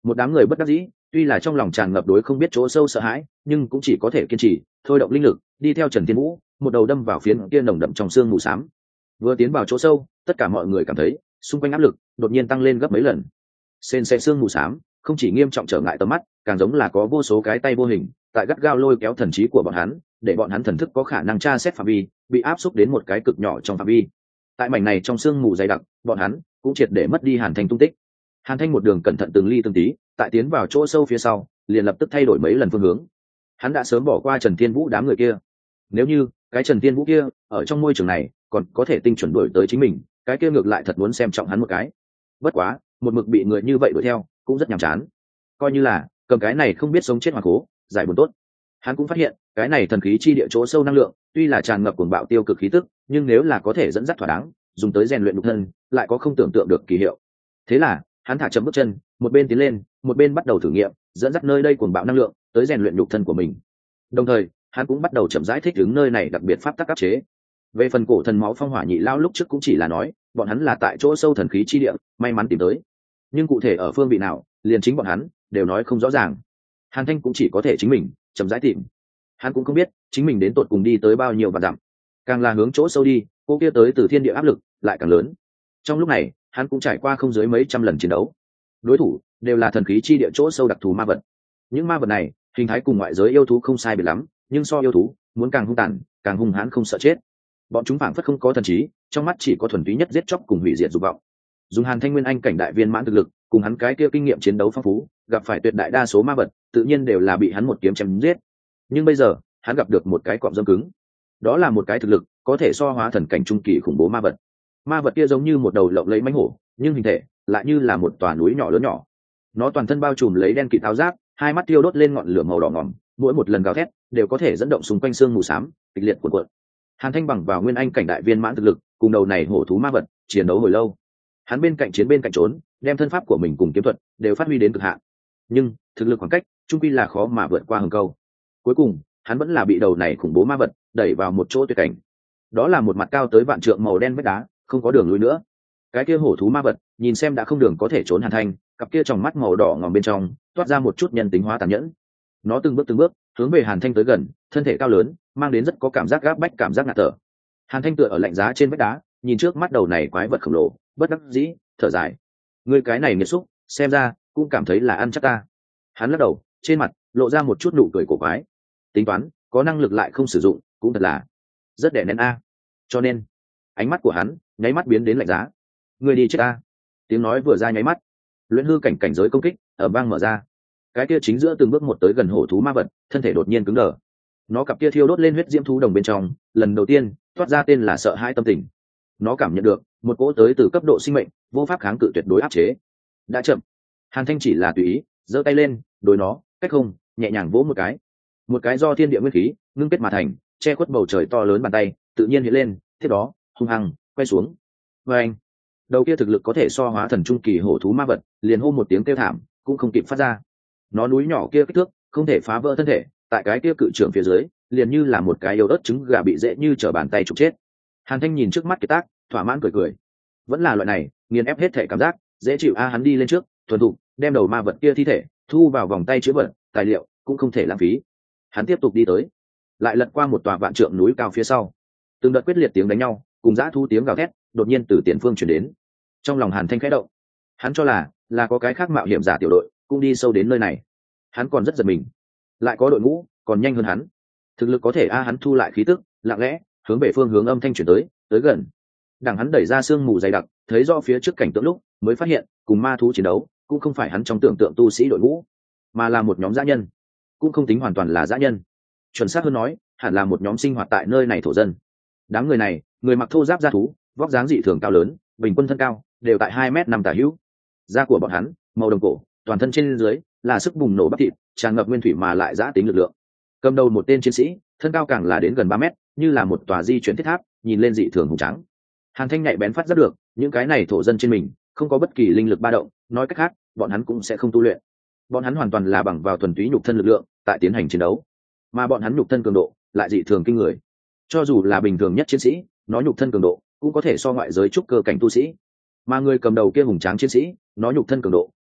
Một đám người bất đắc dĩ, tuy là trong lòng tràn ngập đối không biết chỗ sâu sợ hãi, nhưng cũng chỉ có thể kiên trì thôi động linh lực đi theo Trần Thiên Vũ một đầu đâm vào phiến kia nồng đậm trong xương mù xám. Vừa tiến vào chỗ sâu, tất cả mọi người cảm thấy xung quanh áp lực đột nhiên tăng lên gấp mấy lần. Sền sệt xương mù xám không chỉ nghiêm trọng trở ngại tầm mắt, càng giống là có vô số cái tay vô hình tại gắt gao lôi kéo thần trí của bọn hắn, để bọn hắn thần thức có khả năng tra xét phạm vi bị áp xúc đến một cái cực nhỏ trong phạm vi. Tại mảnh này trong xương mù dày đặc, bọn hắn cũng triệt để mất đi Hàn Thanh tung tích. Hàn Thanh một đường cẩn thận từng ly từng tí, tại tiến vào chỗ sâu phía sau, liền lập tức thay đổi mấy lần phương hướng. Hắn đã sớm bỏ qua Trần Thiên Vũ đám người kia. Nếu như cái Trần Thiên Vũ kia ở trong môi trường này còn có thể tinh chuẩn đuổi tới chính mình, cái kia ngược lại thật muốn xem trọng hắn một cái. Bất quá, một mực bị người như vậy đuổi theo, cũng rất nhàm chán. Coi như là cầm cái này không biết sống chết hoặc cố, giải buồn tốt. Hắn cũng phát hiện, cái này thần khí chi địa chỗ sâu năng lượng, tuy là tràn ngập cuồng bạo tiêu cực khí tức, nhưng nếu là có thể dẫn dắt thỏa đáng, dùng tới rèn luyện nhục thân, lại có không tưởng tượng được kỳ hiệu. Thế là, hắn thả chậm bước chân, một bên tiến lên, một bên bắt đầu thử nghiệm, dẫn dắt nơi đây cuồng bạo năng lượng, tới rèn luyện nhục thân của mình. Đồng thời, hắn cũng bắt đầu chậm rãi thích ứng nơi này đặc biệt pháp tắc áp chế. Về phần cổ thần máu phong hỏa nhị lao lúc trước cũng chỉ là nói, bọn hắn là tại chỗ sâu thần khí chi địa, may mắn tìm tới. Nhưng cụ thể ở phương vị nào, liền chính bọn hắn đều nói không rõ ràng. Hàn Thanh cũng chỉ có thể chính mình chậm rãi tìm. Hắn cũng không biết chính mình đến tột cùng đi tới bao nhiêu vạn dặm. Càng là hướng chỗ sâu đi, cô kia tới từ thiên địa áp lực lại càng lớn. Trong lúc này, hắn cũng trải qua không dưới mấy trăm lần chiến đấu. Đối thủ đều là thần khí chi địa chỗ sâu đặc thù ma vật. Những ma vật này, hình thái cùng ngoại giới yêu thú không sai biệt lắm, nhưng so yêu thú, muốn càng hung tàn, càng hung hãn không sợ chết. Bọn chúng phảng phất không có thần trí, trong mắt chỉ có thuần túy nhất giết chóc cùng hủy diệt dục vọng. Dùng Hàn Thanh Nguyên Anh cảnh đại viên mãn thực lực, cùng hắn cái kia kinh nghiệm chiến đấu phong phú, gặp phải tuyệt đại đa số ma vật, tự nhiên đều là bị hắn một kiếm chém giết. Nhưng bây giờ, hắn gặp được một cái cọm dâm cứng. Đó là một cái thực lực có thể so hóa thần cảnh trung kỳ khủng bố ma vật. Ma vật kia giống như một đầu lộng lấy mãnh hổ, nhưng hình thể lại như là một tòa núi nhỏ lớn nhỏ. Nó toàn thân bao trùm lấy đen kịt áo giáp, hai mắt tiêu đốt lên ngọn lửa màu đỏ ngòm, mỗi một lần gào thét đều có thể dẫn động xung quanh xương mù xám, kịch liệt cuộn cuộn. Hàn Thanh bằng vào Nguyên Anh cảnh đại viên mãn thực lực, cùng đầu này hổ thú ma vật chiến đấu hồi lâu. Hắn bên cạnh chiến bên cạnh trốn, đem thân pháp của mình cùng kiếm thuật đều phát huy đến cực hạn. Nhưng thực lực khoảng cách, chung quy là khó mà vượt qua hừng câu. Cuối cùng, hắn vẫn là bị đầu này khủng bố ma vật đẩy vào một chỗ tuyệt cảnh. Đó là một mặt cao tới vạn trượng màu đen vách đá, không có đường lui nữa. Cái kia hổ thú ma vật, nhìn xem đã không đường có thể trốn Hàn Thanh, cặp kia trong mắt màu đỏ ngòm bên trong toát ra một chút nhân tính hóa tàn nhẫn. Nó từng bước từng bước hướng về Hàn Thanh tới gần, thân thể cao lớn, mang đến rất có cảm giác gáp bách, cảm giác ngạt thở. Hàn Thanh tựa ở lạnh giá trên vách đá, nhìn trước mắt đầu này quái vật khổng lồ, bất đắc dĩ thở dài. Người cái này nghiệt xúc, xem ra cũng cảm thấy là ăn chắc ta. Hắn lắc đầu, trên mặt lộ ra một chút nụ cười cổ quái. Tính toán, có năng lực lại không sử dụng, cũng thật là rất đẻ nén a. Cho nên, ánh mắt của hắn nháy mắt biến đến lạnh giá. Người đi chết ta. Tiếng nói vừa ra nháy mắt, luyện hư cảnh cảnh giới công kích ở bang mở ra. Cái kia chính giữa từng bước một tới gần hổ thú ma vật, thân thể đột nhiên cứng đờ. Nó cặp kia thiêu đốt lên huyết diễm thú đồng bên trong, lần đầu tiên toát ra tên là sợ hãi tâm tình. Nó cảm nhận được một cỗ tới từ cấp độ sinh mệnh, vô pháp kháng cự tuyệt đối áp chế. Đã chậm. Hàn Thanh chỉ là tùy ý giơ tay lên, đối nó cách không nhẹ nhàng vỗ một cái. Một cái do thiên địa nguyên khí ngưng kết mà thành, che khuất bầu trời to lớn bàn tay tự nhiên hiện lên, tiếp đó hung hăng quay xuống. Và anh, đầu kia thực lực có thể so hóa thần trung kỳ hổ thú ma vật, liền hô một tiếng kêu thảm cũng không kịp phát ra. Nó núi nhỏ kia kích thước không thể phá vỡ thân thể, tại cái kia cự trưởng phía dưới, liền như là một cái yếu ớt trứng gà bị dễ như trở bàn tay trục chết. Hàn Thanh nhìn trước mắt kiệt tác, thỏa mãn cười cười. Vẫn là loại này, nghiền ép hết thể cảm giác, dễ chịu a. Hắn đi lên trước, thuần thục đem đầu ma vật kia thi thể thu vào vòng tay chứa vật, tài liệu cũng không thể lãng phí. Hắn tiếp tục đi tới, lại lật qua một tòa vạn trượng núi cao phía sau. Từng đợt quyết liệt tiếng đánh nhau, cùng dã thu tiếng gào thét, đột nhiên từ tiền phương truyền đến. Trong lòng Hàn Thanh khẽ động, hắn cho là là có cái khác mạo hiểm giả tiểu đội cũng đi sâu đến nơi này. Hắn còn rất giật mình, lại có đội ngũ còn nhanh hơn hắn. Thực lực có thể a. Hắn thu lại khí tức, lặng lẽ hướng về phương hướng âm thanh chuyển tới, tới gần. Đằng hắn đẩy ra sương mù dày đặc, thấy rõ phía trước cảnh tượng lúc, mới phát hiện cùng ma thú chiến đấu cũng không phải hắn trong tưởng tượng tu sĩ đội ngũ, mà là một nhóm dã nhân. Cũng không tính hoàn toàn là dã nhân, chuẩn xác hơn nói hẳn là một nhóm sinh hoạt tại nơi này thổ dân. Đám người này, người mặc thô giáp da thú, vóc dáng dị thường cao lớn, bình quân thân cao đều tại hai mét năm tả hữu. Da của bọn hắn màu đồng cổ, toàn thân trên dưới là sức bùng nổ bắp thịt, tràn ngập nguyên thủy mà lại giã tính lực lượng. Cầm đầu một tên chiến sĩ, thân cao càng là đến gần ba mét, như là một tòa di chuyển thiết tháp, nhìn lên dị thường hùng tráng. Hàn Thanh nhạy bén phát giác được, những cái này thổ dân trên mình không có bất kỳ linh lực ba động, nói cách khác, bọn hắn cũng sẽ không tu luyện. Bọn hắn hoàn toàn là bằng vào thuần túy nhục thân lực lượng tại tiến hành chiến đấu, mà bọn hắn nhục thân cường độ lại dị thường kinh người. Cho dù là bình thường nhất chiến sĩ, nó nhục thân cường độ cũng có thể so ngoại giới trúc cơ cảnh tu sĩ, mà người cầm đầu kia hùng tráng chiến sĩ, nó nhục thân cường độ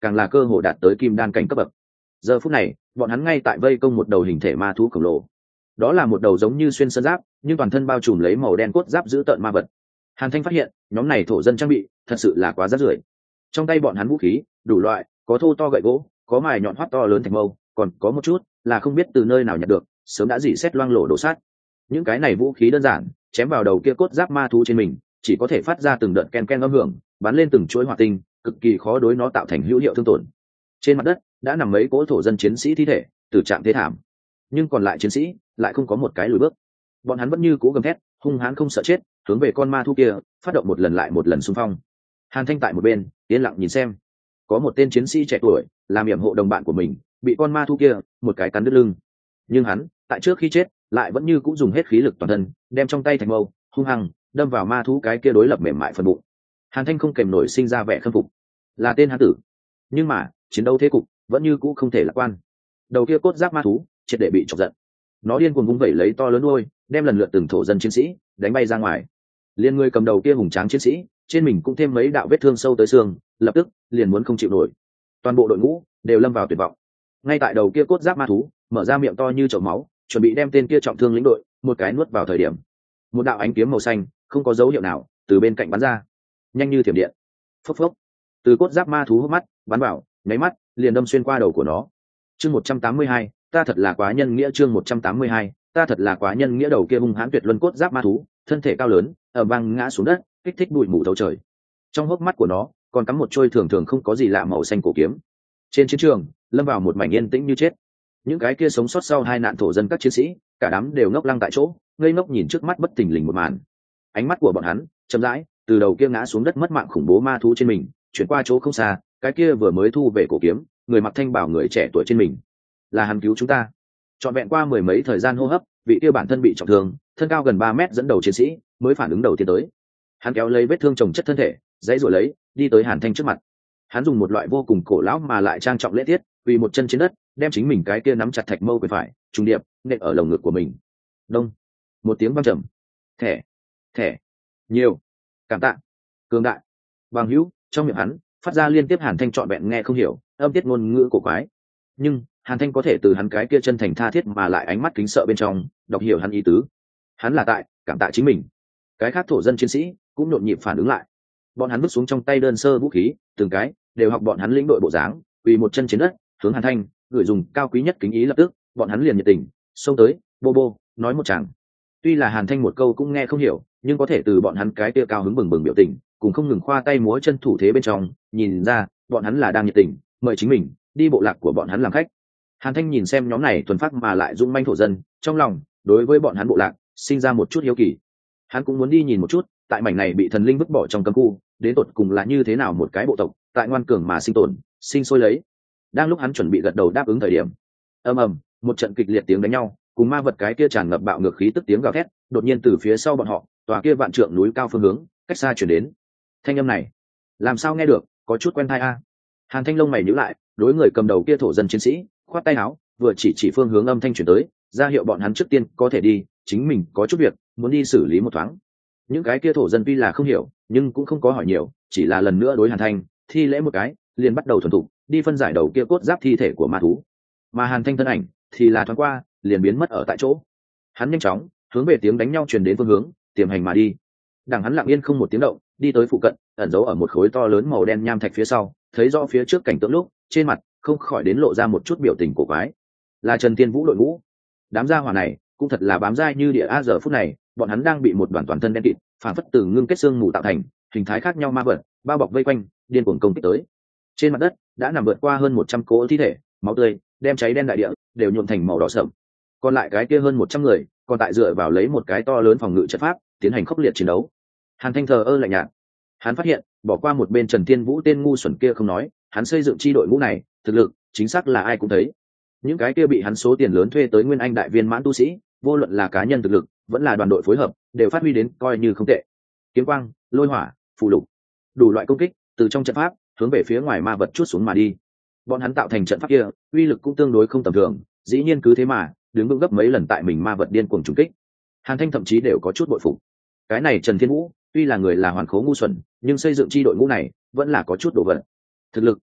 càng là cơ hồ đạt tới kim đan cảnh cấp bậc. Giờ phút này bọn hắn ngay tại vây công một đầu hình thể ma thú khổng lồ. Đó là một đầu giống như xuyên sơn giáp nhưng toàn thân bao trùm lấy màu đen cốt giáp giữ tợn ma vật. Hàn Thanh phát hiện nhóm này thổ dân trang bị thật sự là quá rác rưởi. Trong tay bọn hắn vũ khí đủ loại, có thô to gậy gỗ, có mài nhọn hoắt to lớn thành mâu, còn có một chút là không biết từ nơi nào nhặt được, sớm đã dỉ xét loang lổ đổ sát. Những cái này vũ khí đơn giản chém vào đầu kia cốt giáp ma thú trên mình, chỉ có thể phát ra từng đợt ken ken âm hưởng, bắn lên từng chuỗi hỏa tinh, cực kỳ khó đối nó tạo thành hữu hiệu thương tổn. Trên mặt đất đã nằm mấy cỗ thổ dân chiến sĩ thi thể, tử trạng thế thảm, nhưng còn lại chiến sĩ lại không có một cái lùi bước. Bọn hắn vẫn như cũ gầm thét, hung hãn không sợ chết, hướng về con ma thú kia phát động một lần lại một lần xung phong. Hàn Thanh tại một bên yên lặng nhìn xem, có một tên chiến sĩ trẻ tuổi làm yểm hộ đồng bạn của mình bị con ma thú kia một cái cắn đứt lưng, nhưng hắn tại trước khi chết lại vẫn như cũng dùng hết khí lực toàn thân đem trong tay thành mâu hung hăng đâm vào ma thú cái kia đối lập mềm mại phần bụng. Hàn Thanh không kèm nổi sinh ra vẻ khâm phục, là tên hán tử, nhưng mà chiến đấu thế cục vẫn như cũ không thể lạc quan. Đầu kia cốt giáp ma thú triệt để bị chọc giận, nó điên cuồng vung vẩy lấy to lớn đuôi, đem lần lượt từng thổ dân chiến sĩ đánh bay ra ngoài. Liên người cầm đầu kia hùng tráng chiến sĩ trên mình cũng thêm mấy đạo vết thương sâu tới xương, lập tức liền muốn không chịu nổi. Toàn bộ đội ngũ đều lâm vào tuyệt vọng. Ngay tại đầu kia cốt giáp ma thú mở ra miệng to như chậu máu, chuẩn bị đem tên kia trọng thương lĩnh đội một cái nuốt vào thời điểm, một đạo ánh kiếm màu xanh không có dấu hiệu nào từ bên cạnh bắn ra, nhanh như thiểm điện, phốc phốc, từ cốt giáp ma thú hốc mắt bắn vào, nháy mắt liền đâm xuyên qua đầu của nó. Chương một trăm tám mươi hai, ta thật là quá nhân nghĩa. Chương một trăm tám mươi hai, ta thật là quá nhân nghĩa. Đầu kia hung hãn tuyệt luân cốt giáp ma thú, thân thể cao lớn, ở vang ngã xuống đất, kích thích bụi mù thấu trời. Trong hốc mắt của nó còn cắm một trôi thường thường không có gì lạ màu xanh cổ kiếm. Trên chiến trường lâm vào một mảnh yên tĩnh như chết. Những cái kia sống sót sau hai nạn thổ dân các chiến sĩ, cả đám đều ngốc lăng tại chỗ, ngây ngốc nhìn trước mắt bất thình lình một màn. Ánh mắt của bọn hắn chậm rãi từ đầu kia ngã xuống đất mất mạng khủng bố ma thú trên mình chuyển qua chỗ không xa, cái kia vừa mới thu về cổ kiếm, người mặc thanh bảo người trẻ tuổi trên mình. Là hắn cứu chúng ta. Trọn vẹn qua mười mấy thời gian hô hấp, vị kia bản thân bị trọng thương, thân cao gần ba mét dẫn đầu chiến sĩ mới phản ứng đầu tiên tới. Hắn kéo lấy vết thương chồng chất thân thể, dãy rồi lấy đi tới Hàn Thanh trước mặt. Hắn dùng một loại vô cùng cổ lão mà lại trang trọng lễ tiết, quỳ một chân trên đất, đem chính mình cái kia nắm chặt thạch mâu quyền phải trùng điệp nện ở lồng ngực của mình. Đông, một tiếng vang trầm. Thẻ, thẻ, nhiều, cảm tạ, cường đại, bằng hữu. Trong miệng hắn phát ra liên tiếp Hàn Thanh trọn vẹn nghe không hiểu âm tiết ngôn ngữ cổ quái, nhưng Hàn Thanh có thể từ hắn cái kia chân thành tha thiết mà lại ánh mắt kính sợ bên trong đọc hiểu hắn ý tứ. Hắn là tại cảm tạ chính mình. Cái khác thổ dân chiến sĩ cũng nhộn nhịp phản ứng lại. Bọn hắn vứt xuống trong tay đơn sơ vũ khí, từng cái đều học bọn hắn lĩnh đội bộ dáng, quỳ một chân trên đất hướng Hàn Thanh gửi dùng cao quý nhất kính ý. Lập tức bọn hắn liền nhiệt tình xông tới, bô bô nói một tràng. Tuy là Hàn Thanh một câu cũng nghe không hiểu, nhưng có thể từ bọn hắn cái kia cao hứng bừng bừng biểu tình cùng không ngừng khoa tay múa chân thủ thế bên trong nhìn ra bọn hắn là đang nhiệt tình mời chính mình đi bộ lạc của bọn hắn làm khách. Hàn Thanh nhìn xem nhóm này thuần phát mà lại dũng manh thổ dân, trong lòng đối với bọn hắn bộ lạc sinh ra một chút hiếu kỳ. Hắn cũng muốn đi nhìn một chút tại mảnh này bị thần linh vứt bỏ trong cấm khu đến tột cùng là như thế nào một cái bộ tộc tại ngoan cường mà sinh tồn sinh sôi lấy. Đang lúc hắn chuẩn bị gật đầu đáp ứng thời điểm, ầm ầm, một trận kịch liệt tiếng đánh nhau cùng ma vật cái kia tràn ngập bạo ngược khí tức tiếng gào thét đột nhiên từ phía sau bọn họ tòa kia vạn trượng núi cao phương hướng cách xa chuyển đến. Thanh âm này làm sao nghe được có chút quen tai a. Hàn Thanh lông mày nhíu lại, đối người cầm đầu kia thổ dân chiến sĩ khoát tay áo, vừa chỉ chỉ phương hướng âm thanh chuyển tới, ra hiệu bọn hắn trước tiên có thể đi, chính mình có chút việc muốn đi xử lý một thoáng. Những cái kia thổ dân tuy là không hiểu nhưng cũng không có hỏi nhiều, chỉ là lần nữa đối Hàn Thanh thi lễ một cái, liền bắt đầu thuần thục đi phân giải đầu kia cốt giáp thi thể của ma thú. Mà Hàn Thanh thân ảnh thì là thoáng qua liền biến mất ở tại chỗ. Hắn nhanh chóng hướng về tiếng đánh nhau truyền đến phương hướng tiềm hành mà đi. Đằng hắn lặng yên không một tiếng động đi tới phụ cận, ẩn giấu ở một khối to lớn màu đen nham thạch phía sau, thấy rõ phía trước cảnh tượng lúc trên mặt không khỏi đến lộ ra một chút biểu tình cổ quái. Là Trần Tiên Vũ đội ngũ. Đám gia hỏa này cũng thật là bám dai như địa a. Giờ phút này bọn hắn đang bị một đoàn toàn thân đen kịt phản phất từ ngưng kết xương mù tạo thành hình thái khác nhau ma vật bao bọc vây quanh, điên cuồng công kích tới. Trên mặt đất đã nằm vượt qua hơn một trăm cỗ thi thể, máu tươi đem cháy đen đại địa đều nhuộm thành màu đỏ sậm. Còn lại cái kia hơn một trăm người còn tại dựa vào lấy một cái to lớn phòng ngự trận pháp tiến hành khốc liệt chiến đấu. Hàn Thanh thờ ơ lạnh nhạt. Hắn phát hiện bỏ qua một bên Trần Tiên Vũ tên ngu xuẩn kia không nói, hắn xây dựng chi đội ngũ này thực lực chính xác là ai cũng thấy. Những cái kia bị hắn số tiền lớn thuê tới nguyên anh đại viên mãn tu sĩ, vô luận là cá nhân thực lực vẫn là đoàn đội phối hợp đều phát huy đến coi như không tệ. Kiếm quang, lôi hỏa, phù lục, đủ loại công kích từ trong trận pháp hướng về phía ngoài ma vật chút xuống mà đi. Bọn hắn tạo thành trận pháp kia uy lực cũng tương đối không tầm thường, dĩ nhiên cứ thế mà đứng vững gấp mấy lần tại mình ma vật điên cuồng trùng kích. Hàn Thanh thậm chí đều có chút bội phục. Cái này Trần Thiên Vũ tuy là người là hoàn khố ngu xuẩn, nhưng xây dựng chi đội ngũ này vẫn là có chút đồ vật. Thực lực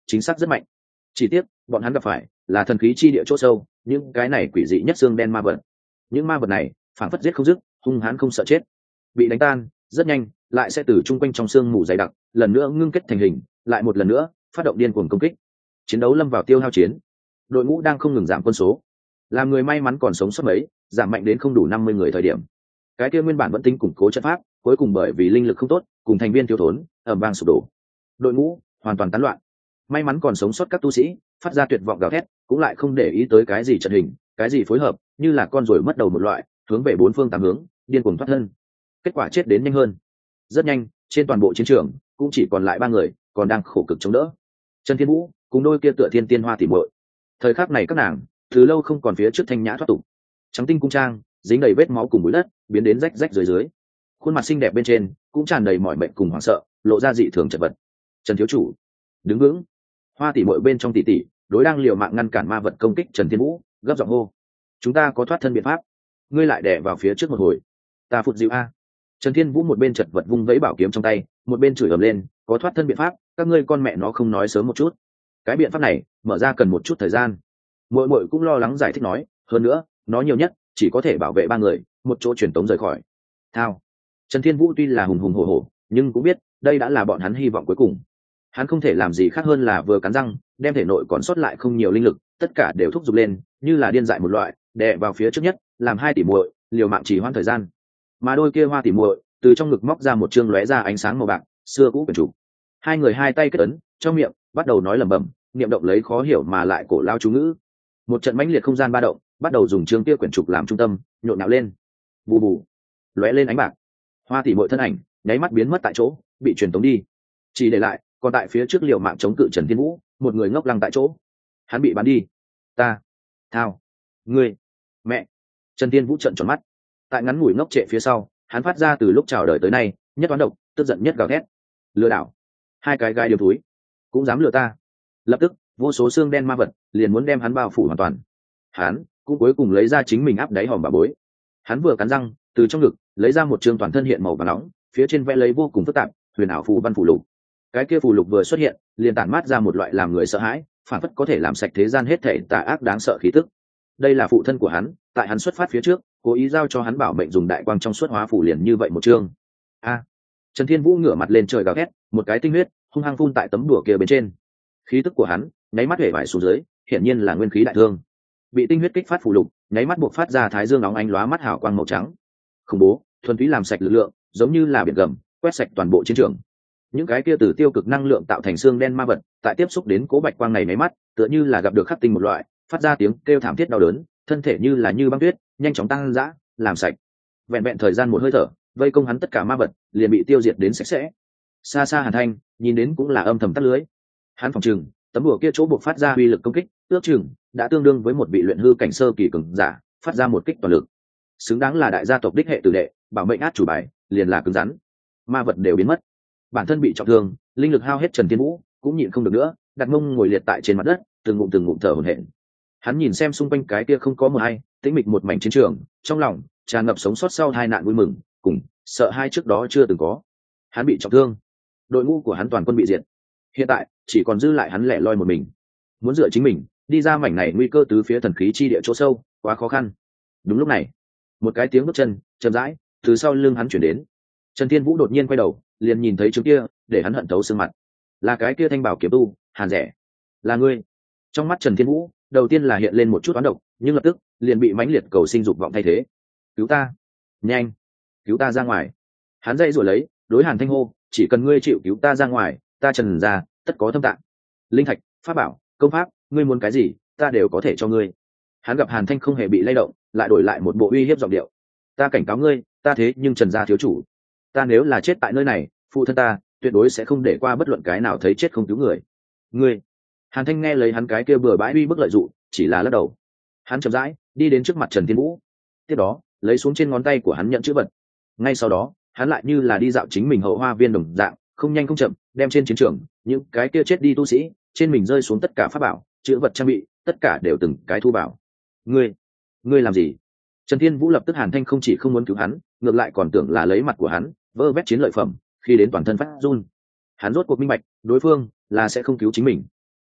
chính xác rất mạnh. Chỉ tiếc bọn hắn gặp phải là thần khí chi địa chỗ sâu, những cái này quỷ dị nhất xương đen ma vật. Những ma vật này phản phất giết không dứt, hung hãn không sợ chết. Bị đánh tan rất nhanh lại sẽ từ chung quanh trong xương mù dày đặc lần nữa ngưng kết thành hình, lại một lần nữa phát động điên cuồng công kích. Chiến đấu lâm vào tiêu hao chiến, đội ngũ đang không ngừng giảm quân số. Làm người may mắn còn sống sót mấy, giảm mạnh đến không đủ năm mươi người thời điểm, cái kia nguyên bản vẫn tính củng cố trận pháp, cuối cùng bởi vì linh lực không tốt cùng thành viên thiếu thốn ầm vang sụp đổ, đội ngũ hoàn toàn tán loạn. May mắn còn sống sót các tu sĩ phát ra tuyệt vọng gào thét, cũng lại không để ý tới cái gì trận hình, cái gì phối hợp, như là con ruồi mất đầu một loại, hướng về bốn phương tám hướng điên cuồng thoát thân. Kết quả chết đến nhanh hơn. Rất nhanh trên toàn bộ chiến trường cũng chỉ còn lại ba người còn đang khổ cực chống đỡ: Trần Thiên Vũ cùng đôi kia tựa thiên tiên hoa tỉ muội. Thời khắc này các nàng từ lâu không còn phía trước thanh nhã thoát tục, trắng tinh cung trang dính đầy vết máu cùng bụi đất, biến đến rách rách dưới dưới. Khuôn mặt xinh đẹp bên trên cũng tràn đầy mỏi mệt cùng hoảng sợ, lộ ra dị thường chật vật. Trần thiếu chủ, đứng vững! Hoa tỉ muội bên trong tỉ tỉ đối đang liều mạng ngăn cản ma vật công kích Trần Thiên Vũ, gấp giọng hô: chúng ta có thoát thân biện pháp, ngươi lại đè vào phía trước một hồi, ta phụt dịu a. Trần Thiên Vũ một bên chật vật vung vẫy bảo kiếm trong tay, một bên chửi ầm lên: có thoát thân biện pháp, các ngươi con mẹ nó không nói sớm một chút. Cái biện pháp này mở ra cần một chút thời gian. Muội muội cũng lo lắng giải thích nói: hơn nữa nó nhiều nhất chỉ có thể bảo vệ ba người, một chỗ truyền tống rời khỏi. Thao. Trần Thiên Vũ tuy là hùng hùng hổ hổ, nhưng cũng biết đây đã là bọn hắn hy vọng cuối cùng. Hắn không thể làm gì khác hơn là vừa cắn răng đem thể nội còn sót lại không nhiều linh lực tất cả đều thúc giục lên, như là điên dại một loại, đè vào phía trước nhất, làm hai tỷ muội liều mạng trì hoãn thời gian. Mà đôi kia hoa tỷ muội từ trong ngực móc ra một chương lóe ra ánh sáng màu bạc xưa cũ quyển trục. Hai người hai tay kết ấn, trong miệng bắt đầu nói lẩm bẩm, niệm động lấy khó hiểu mà lại cổ lao chú ngữ. Một trận mãnh liệt không gian ba động bắt đầu dùng chương kia quyển trục làm trung tâm nhộn nhạo lên. Bù bù, lóe lên ánh bạc, hoa tỷ muội thân ảnh nháy mắt biến mất tại chỗ, bị truyền tống đi, chỉ để lại còn tại phía trước liều mạng chống cự Trần Thiên Vũ, một người ngốc lăng tại chỗ. Hắn bị bắn đi. Ta, thao, ngươi, mẹ. Trần Thiên Vũ trợn tròn mắt. Tại ngắn ngủi ngốc trệ phía sau, hắn phát ra từ lúc chào đời tới nay nhất toán độc, tức giận nhất gào thét: lừa đảo, hai cái gai điếu túi cũng dám lừa ta. Lập tức vô số xương đen ma vật liền muốn đem hắn bao phủ hoàn toàn. Hắn cũng cuối cùng lấy ra chính mình áp đáy hòm bà bối. Hắn vừa cắn răng từ trong ngực lấy ra một trường toàn thân hiện màu vàng nóng, phía trên vẽ lấy vô cùng phức tạp huyền ảo phù văn phù lục. Cái kia phù lục vừa xuất hiện liền tản mát ra một loại làm người sợ hãi, phản phất có thể làm sạch thế gian hết thảy tà ác đáng sợ khí tức. Đây là phụ thân của hắn tại hắn xuất phát phía trước cố ý giao cho hắn bảo mệnh dùng đại quang trong suốt hóa phủ liền như vậy một chương. A. Trần Thiên Vũ ngửa mặt lên trời gào thét, một cái tinh huyết hung hăng phun tại tấm đùa kia bên trên. Khí tức của hắn nháy mắt hể vải xuống dưới, hiển nhiên là nguyên khí đại thương. Bị tinh huyết kích phát phù lục nháy mắt buộc phát ra thái dương nóng ánh lóa mắt hào quang màu trắng. Khủng bố, thuần túy làm sạch lực lượng, giống như là biển gầm quét sạch toàn bộ chiến trường. Những cái kia từ tiêu cực năng lượng tạo thành xương đen ma vật tại tiếp xúc đến cố bạch quang này nháy mắt tựa như là gặp được khắc tinh một loại, phát ra tiếng kêu thảm thiết đau đớn, thân thể như là như băng tuyết nhanh chóng tăng dã làm sạch. Vẹn vẹn thời gian một hơi thở, vây công hắn tất cả ma vật liền bị tiêu diệt đến sạch sẽ. Xa xa Hàn Thanh nhìn đến cũng là âm thầm tắt lưới. Hắn phòng trừng tấm đùa kia chỗ buộc phát ra uy lực công kích ước chừng đã tương đương với một vị luyện hư cảnh sơ kỳ cường giả phát ra một kích toàn lực. Xứng đáng là đại gia tộc đích hệ tử đệ, bảo mệnh át chủ bài liền là cứng rắn. Ma vật đều biến mất, bản thân bị trọng thương, linh lực hao hết, Trần Thiên Vũ cũng nhịn không được nữa, đặt mông ngồi liệt tại trên mặt đất, từng ngụm từng ngụm thở hổn hển. Hắn nhìn xem xung quanh cái kia không có mờ hay, tĩnh mịch một mảnh chiến trường, trong lòng tràn ngập sống sót sau hai nạn vui mừng cùng sợ hai trước đó chưa từng có. Hắn bị trọng thương, đội ngũ của hắn toàn quân bị diệt, hiện tại chỉ còn dư lại hắn lẻ loi một mình, muốn dựa chính mình đi ra mảnh này nguy cơ tứ phía thần khí chi địa chỗ sâu quá khó khăn. Đúng lúc này, một cái tiếng bước chân chậm rãi từ sau lưng hắn chuyển đến. Trần Thiên Vũ đột nhiên quay đầu, liền nhìn thấy chứng kia để hắn hận thấu xương mặt, là cái kia thanh bảo kiếm tu Hàn Rẻ. Là ngươi? Trong mắt Trần Thiên Vũ đầu tiên là hiện lên một chút toán độc, nhưng lập tức liền bị mãnh liệt cầu sinh dục vọng thay thế. Cứu ta, nhanh cứu ta ra ngoài. Hắn dậy rồi lấy đối Hàn Thanh hô, chỉ cần ngươi chịu cứu ta ra ngoài, ta Trần ra tất có thâm tạng, linh thạch, pháp bảo, công pháp, ngươi muốn cái gì ta đều có thể cho ngươi. Hắn gặp Hàn Thanh không hề bị lay động, lại đổi lại một bộ uy hiếp giọng điệu: ta cảnh cáo ngươi, ta thế nhưng Trần gia thiếu chủ, ta nếu là chết tại nơi này, phụ thân ta tuyệt đối sẽ không để qua bất luận cái nào thấy chết không cứu người. Ngươi. Hàn Thanh nghe lấy hắn cái kia bừa bãi uy bức lợi dụng, chỉ là lắc đầu. Hắn chậm rãi đi đến trước mặt Trần Thiên Vũ, tiếp đó lấy xuống trên ngón tay của hắn nhận chữ vật. Ngay sau đó hắn lại như là đi dạo chính mình hậu hoa viên đồng dạng, không nhanh không chậm đem trên chiến trường những cái kia chết đi tu sĩ trên mình rơi xuống tất cả pháp bảo, chữ vật trang bị, tất cả đều từng cái thu vào. Ngươi, ngươi làm gì? Trần Thiên Vũ lập tức, Hàn Thanh không chỉ không muốn cứu hắn, ngược lại còn tưởng là lấy mặt của hắn vơ vét chiến lợi phẩm, khi đến toàn thân phát run. Hắn rốt cuộc minh bạch, đối phương là sẽ không cứu chính mình.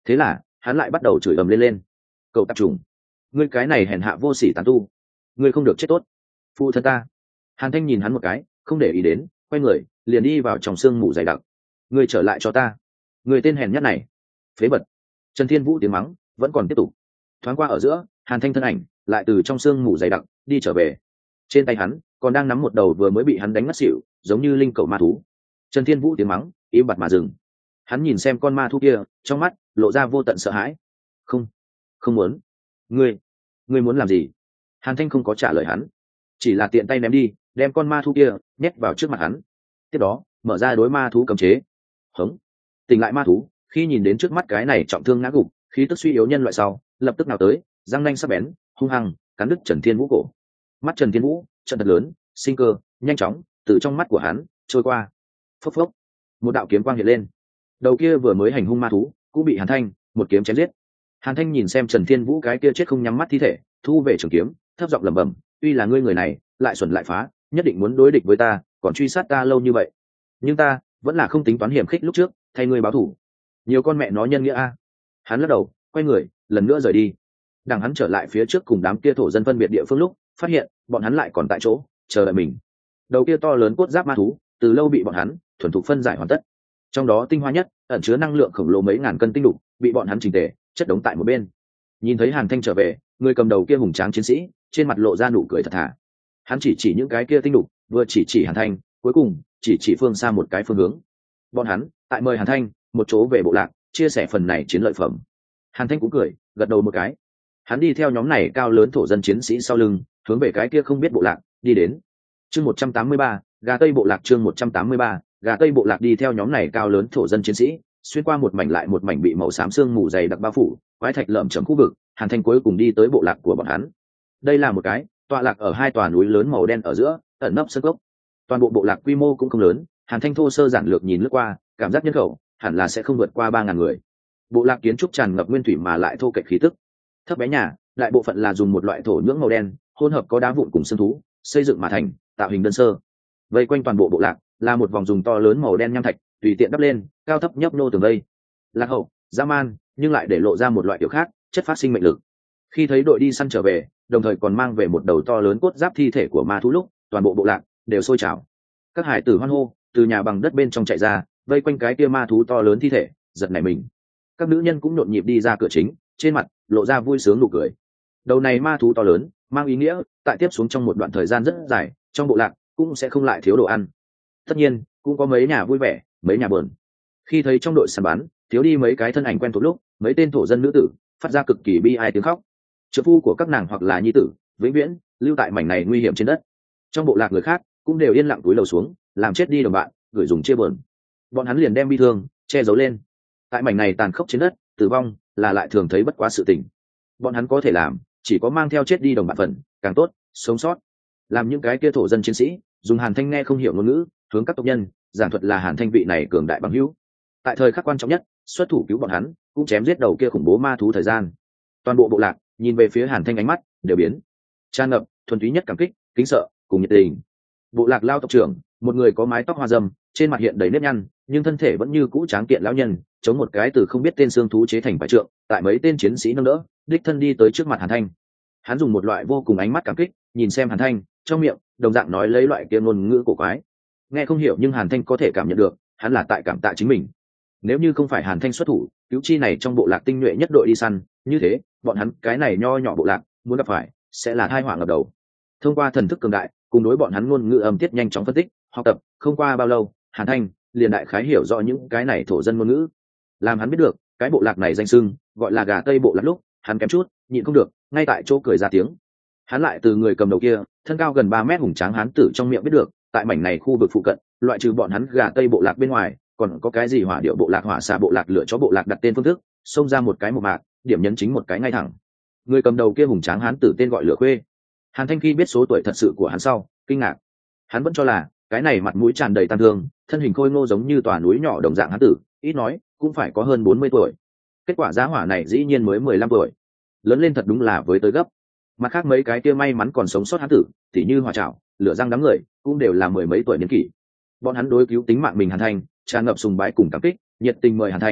thế là hắn lại bắt đầu chửi ầm lên lên. Cậu tạp trùng, ngươi cái này hèn hạ vô sỉ tàn tu, ngươi không được chết tốt. Phụ thân ta. Hàn Thanh nhìn hắn một cái, không để ý đến, quay người liền đi vào trong sương mù dày đặc. Ngươi trở lại cho ta, người tên hèn nhất này, phế vật. Trần Thiên Vũ tiếng mắng vẫn còn tiếp tục. Thoáng qua ở giữa, Hàn Thanh thân ảnh lại từ trong sương mù dày đặc đi trở về. Trên tay hắn còn đang nắm một đầu vừa mới bị hắn đánh ngất xỉu, giống như linh cẩu ma thú. Trần Thiên Vũ tiếng mắng im bặt mà dừng. Hắn nhìn xem con ma thú kia, trong mắt lộ ra vô tận sợ hãi. Không, không muốn. Ngươi, ngươi muốn làm gì? Hàn Thanh không có trả lời hắn, chỉ là tiện tay ném đi, đem con ma thú kia nhét vào trước mặt hắn. Tiếp đó mở ra đối ma thú cấm chế. Hống. Tỉnh lại ma thú, khi nhìn đến trước mắt cái này trọng thương ngã gục, khí tức suy yếu nhân loại sau, lập tức nào tới, răng nanh sắc bén, hung hăng cắn đứt Trần Thiên Vũ cổ. Mắt Trần Thiên Vũ trận thật lớn, sinh cơ nhanh chóng từ trong mắt của hắn trôi qua. Phốc phốc, một đạo kiếm quang hiện lên. Đầu kia vừa mới hành hung ma thú cũng bị Hàn Thanh một kiếm chém giết. Hàn Thanh nhìn xem Trần Thiên Vũ cái kia chết không nhắm mắt thi thể, thu về trường kiếm, thấp giọng lẩm bẩm, tuy là ngươi người này lại xuẩn lại phá, nhất định muốn đối địch với ta, còn truy sát ta lâu như vậy, nhưng ta vẫn là không tính toán hiểm khích lúc trước, thay ngươi báo thù. Nhiều con mẹ nó nhân nghĩa a. Hắn lắc đầu, quay người lần nữa rời đi. Đằng hắn trở lại phía trước cùng đám kia thổ dân phân biệt địa phương lúc, phát hiện bọn hắn lại còn tại chỗ chờ đợi mình. Đầu kia to lớn cốt giáp ma thú từ lâu bị bọn hắn thuần thục phân giải hoàn tất, trong đó tinh hoa nhất ẩn chứa năng lượng khổng lồ mấy ngàn cân tinh đục, bị bọn hắn chỉnh tề chất đống tại một bên. Nhìn thấy Hàn Thanh trở về, người cầm đầu kia hùng tráng chiến sĩ trên mặt lộ ra nụ cười thật thà. Hắn chỉ chỉ những cái kia tinh đục, vừa chỉ chỉ Hàn Thanh, cuối cùng chỉ chỉ phương xa một cái phương hướng. Bọn hắn tại mời Hàn Thanh một chỗ về bộ lạc chia sẻ phần này chiến lợi phẩm. Hàn Thanh cũng cười gật đầu một cái. Hắn đi theo nhóm này cao lớn thổ dân chiến sĩ sau lưng, hướng về cái kia không biết bộ lạc đi đến. Chương một trăm tám mươi ba, gà tây bộ lạc. Chương một trăm tám mươi ba, gà tây bộ lạc đi theo nhóm này cao lớn thổ dân chiến sĩ, xuyên qua một mảnh lại một mảnh bị màu xám sương mù dày đặc bao phủ, quái thạch lởm chởm khu vực. Hàn Thanh cuối cùng đi tới bộ lạc của bọn hắn. Đây là một cái tọa lạc ở hai tòa núi lớn màu đen ở giữa, ẩn nấp sơn cốc. Toàn bộ bộ lạc quy mô cũng không lớn, Hàn Thanh thô sơ giản lược nhìn lướt qua, cảm giác nhân khẩu hẳn là sẽ không vượt qua ba ngàn người. Bộ lạc kiến trúc tràn ngập nguyên thủy mà lại thô kệch khí tức. Thấp bé nhà, đại bộ phận là dùng một loại thổ nhưỡng màu đen, hỗn hợp có đá vụn cùng xương thú, xây dựng mà thành, tạo hình đơn sơ. Vây quanh toàn bộ bộ lạc là một vòng dùng to lớn màu đen nham thạch, tùy tiện đắp lên, cao thấp nhấp nô tường vây. Lạc hậu, dã man, nhưng lại để lộ ra một loại kiểu khác, chất phát sinh mệnh lực. Khi thấy đội đi săn trở về, đồng thời còn mang về một đầu to lớn cốt giáp thi thể của ma thú lúc, toàn bộ bộ lạc đều sôi trào. Các hải tử hoan hô, từ nhà bằng đất bên trong chạy ra, vây quanh cái kia ma thú to lớn thi thể, giật nảy mình. Các nữ nhân cũng nhộn nhịp đi ra cửa chính, trên mặt lộ ra vui sướng nụ cười. Đầu này ma thú to lớn mang ý nghĩa tại tiếp xuống trong một đoạn thời gian rất dài, trong bộ lạc cũng sẽ không lại thiếu đồ ăn. Tất nhiên cũng có mấy nhà vui vẻ, mấy nhà buồn. Khi thấy trong đội săn bắn thiếu đi mấy cái thân ảnh quen thuộc lúc, mấy tên thổ dân nữ tử phát ra cực kỳ bi ai tiếng khóc. Trợ phu của các nàng hoặc là nhi tử vĩnh viễn lưu tại mảnh này nguy hiểm trên đất. Trong bộ lạc người khác cũng đều yên lặng túi lầu xuống, làm chết đi đồng bạn, gửi dùng chia buồn. Bọn hắn liền đem bi thương che giấu lên. Tại mảnh này tàn khốc trên đất, tử vong là lại thường thấy bất quá sự tình. Bọn hắn có thể làm chỉ có mang theo chết đi đồng bạn phần càng tốt, sống sót. Làm những cái kia thổ dân chiến sĩ dùng Hàn Thanh nghe không hiểu ngôn ngữ, hướng các tộc nhân giảng thuật là Hàn Thanh vị này cường đại bằng hữu, tại thời khắc quan trọng nhất xuất thủ cứu bọn hắn, cũng chém giết đầu kia khủng bố ma thú thời gian. Toàn bộ bộ lạc nhìn về phía Hàn Thanh, ánh mắt đều biến tràn ngập thuần túy nhất cảm kích, kính sợ cùng nhiệt tình. Bộ lạc lao tộc trưởng, một người có mái tóc hoa râm, trên mặt hiện đầy nếp nhăn, nhưng thân thể vẫn như cũ tráng kiện lão nhân, chống một cái từ không biết tên xương thú chế thành vải trượng, tại mấy tên chiến sĩ nâng đỡ, đích thân đi tới trước mặt Hàn Thanh. Hắn dùng một loại vô cùng ánh mắt cảm kích nhìn xem Hàn Thanh, trong miệng đồng dạng nói lấy loại kia ngôn ngữ cổ quái, nghe không hiểu nhưng Hàn Thanh có thể cảm nhận được hắn là tại cảm tạ chính mình. Nếu như không phải Hàn Thanh xuất thủ cứu chi này trong bộ lạc tinh nhuệ nhất đội đi săn, như thế bọn hắn cái này nho nhỏ bộ lạc muốn gặp phải sẽ là tai họa ngập đầu. Thông qua thần thức cường đại cùng đối bọn hắn ngôn ngữ âm tiết nhanh chóng phân tích học tập, không qua bao lâu Hàn Thanh liền đại khái hiểu rõ những cái này thổ dân ngôn ngữ. Làm hắn biết được cái bộ lạc này danh xưng gọi là gà tây bộ lạc lúc, hắn kém chút nhịn không được ngay tại chỗ cười ra tiếng. Hắn lại từ người cầm đầu kia thân cao gần ba mét hùng tráng hán tử trong miệng biết được, tại mảnh này khu vực phụ cận, loại trừ bọn hắn gà tây bộ lạc bên ngoài, còn có cái gì hỏa điệu bộ lạc, hỏa xà bộ lạc, lựa chó bộ lạc đặt tên phương thức, xông ra một cái một mạc, điểm nhấn chính một cái ngay thẳng. Người cầm đầu kia hùng tráng hán tử tên gọi Lửa Khuê. Hàn Thanh khi biết số tuổi thật sự của hắn sau, kinh ngạc. Hắn vẫn cho là cái này mặt mũi tràn đầy tàn thương, thân hình khôi ngô giống như tòa núi nhỏ đồng dạng hán tử, ít nói cũng phải có hơn bốn mươi tuổi. Kết quả giá hỏa này dĩ nhiên mới mười lăm tuổi, lớn lên thật đúng là với tới gấp. Mặt khác mấy cái kia may mắn còn sống sót hán tử, tỉ như Hỏa Trảo, Lửa Răng đám người, cũng đều là mười mấy tuổi niên kỷ. Bọn hắn đối cứu tính mạng mình Hàn Thanh tràn ngập sùng bái cùng cảm kích, nhiệt tình mời Hàn Thanh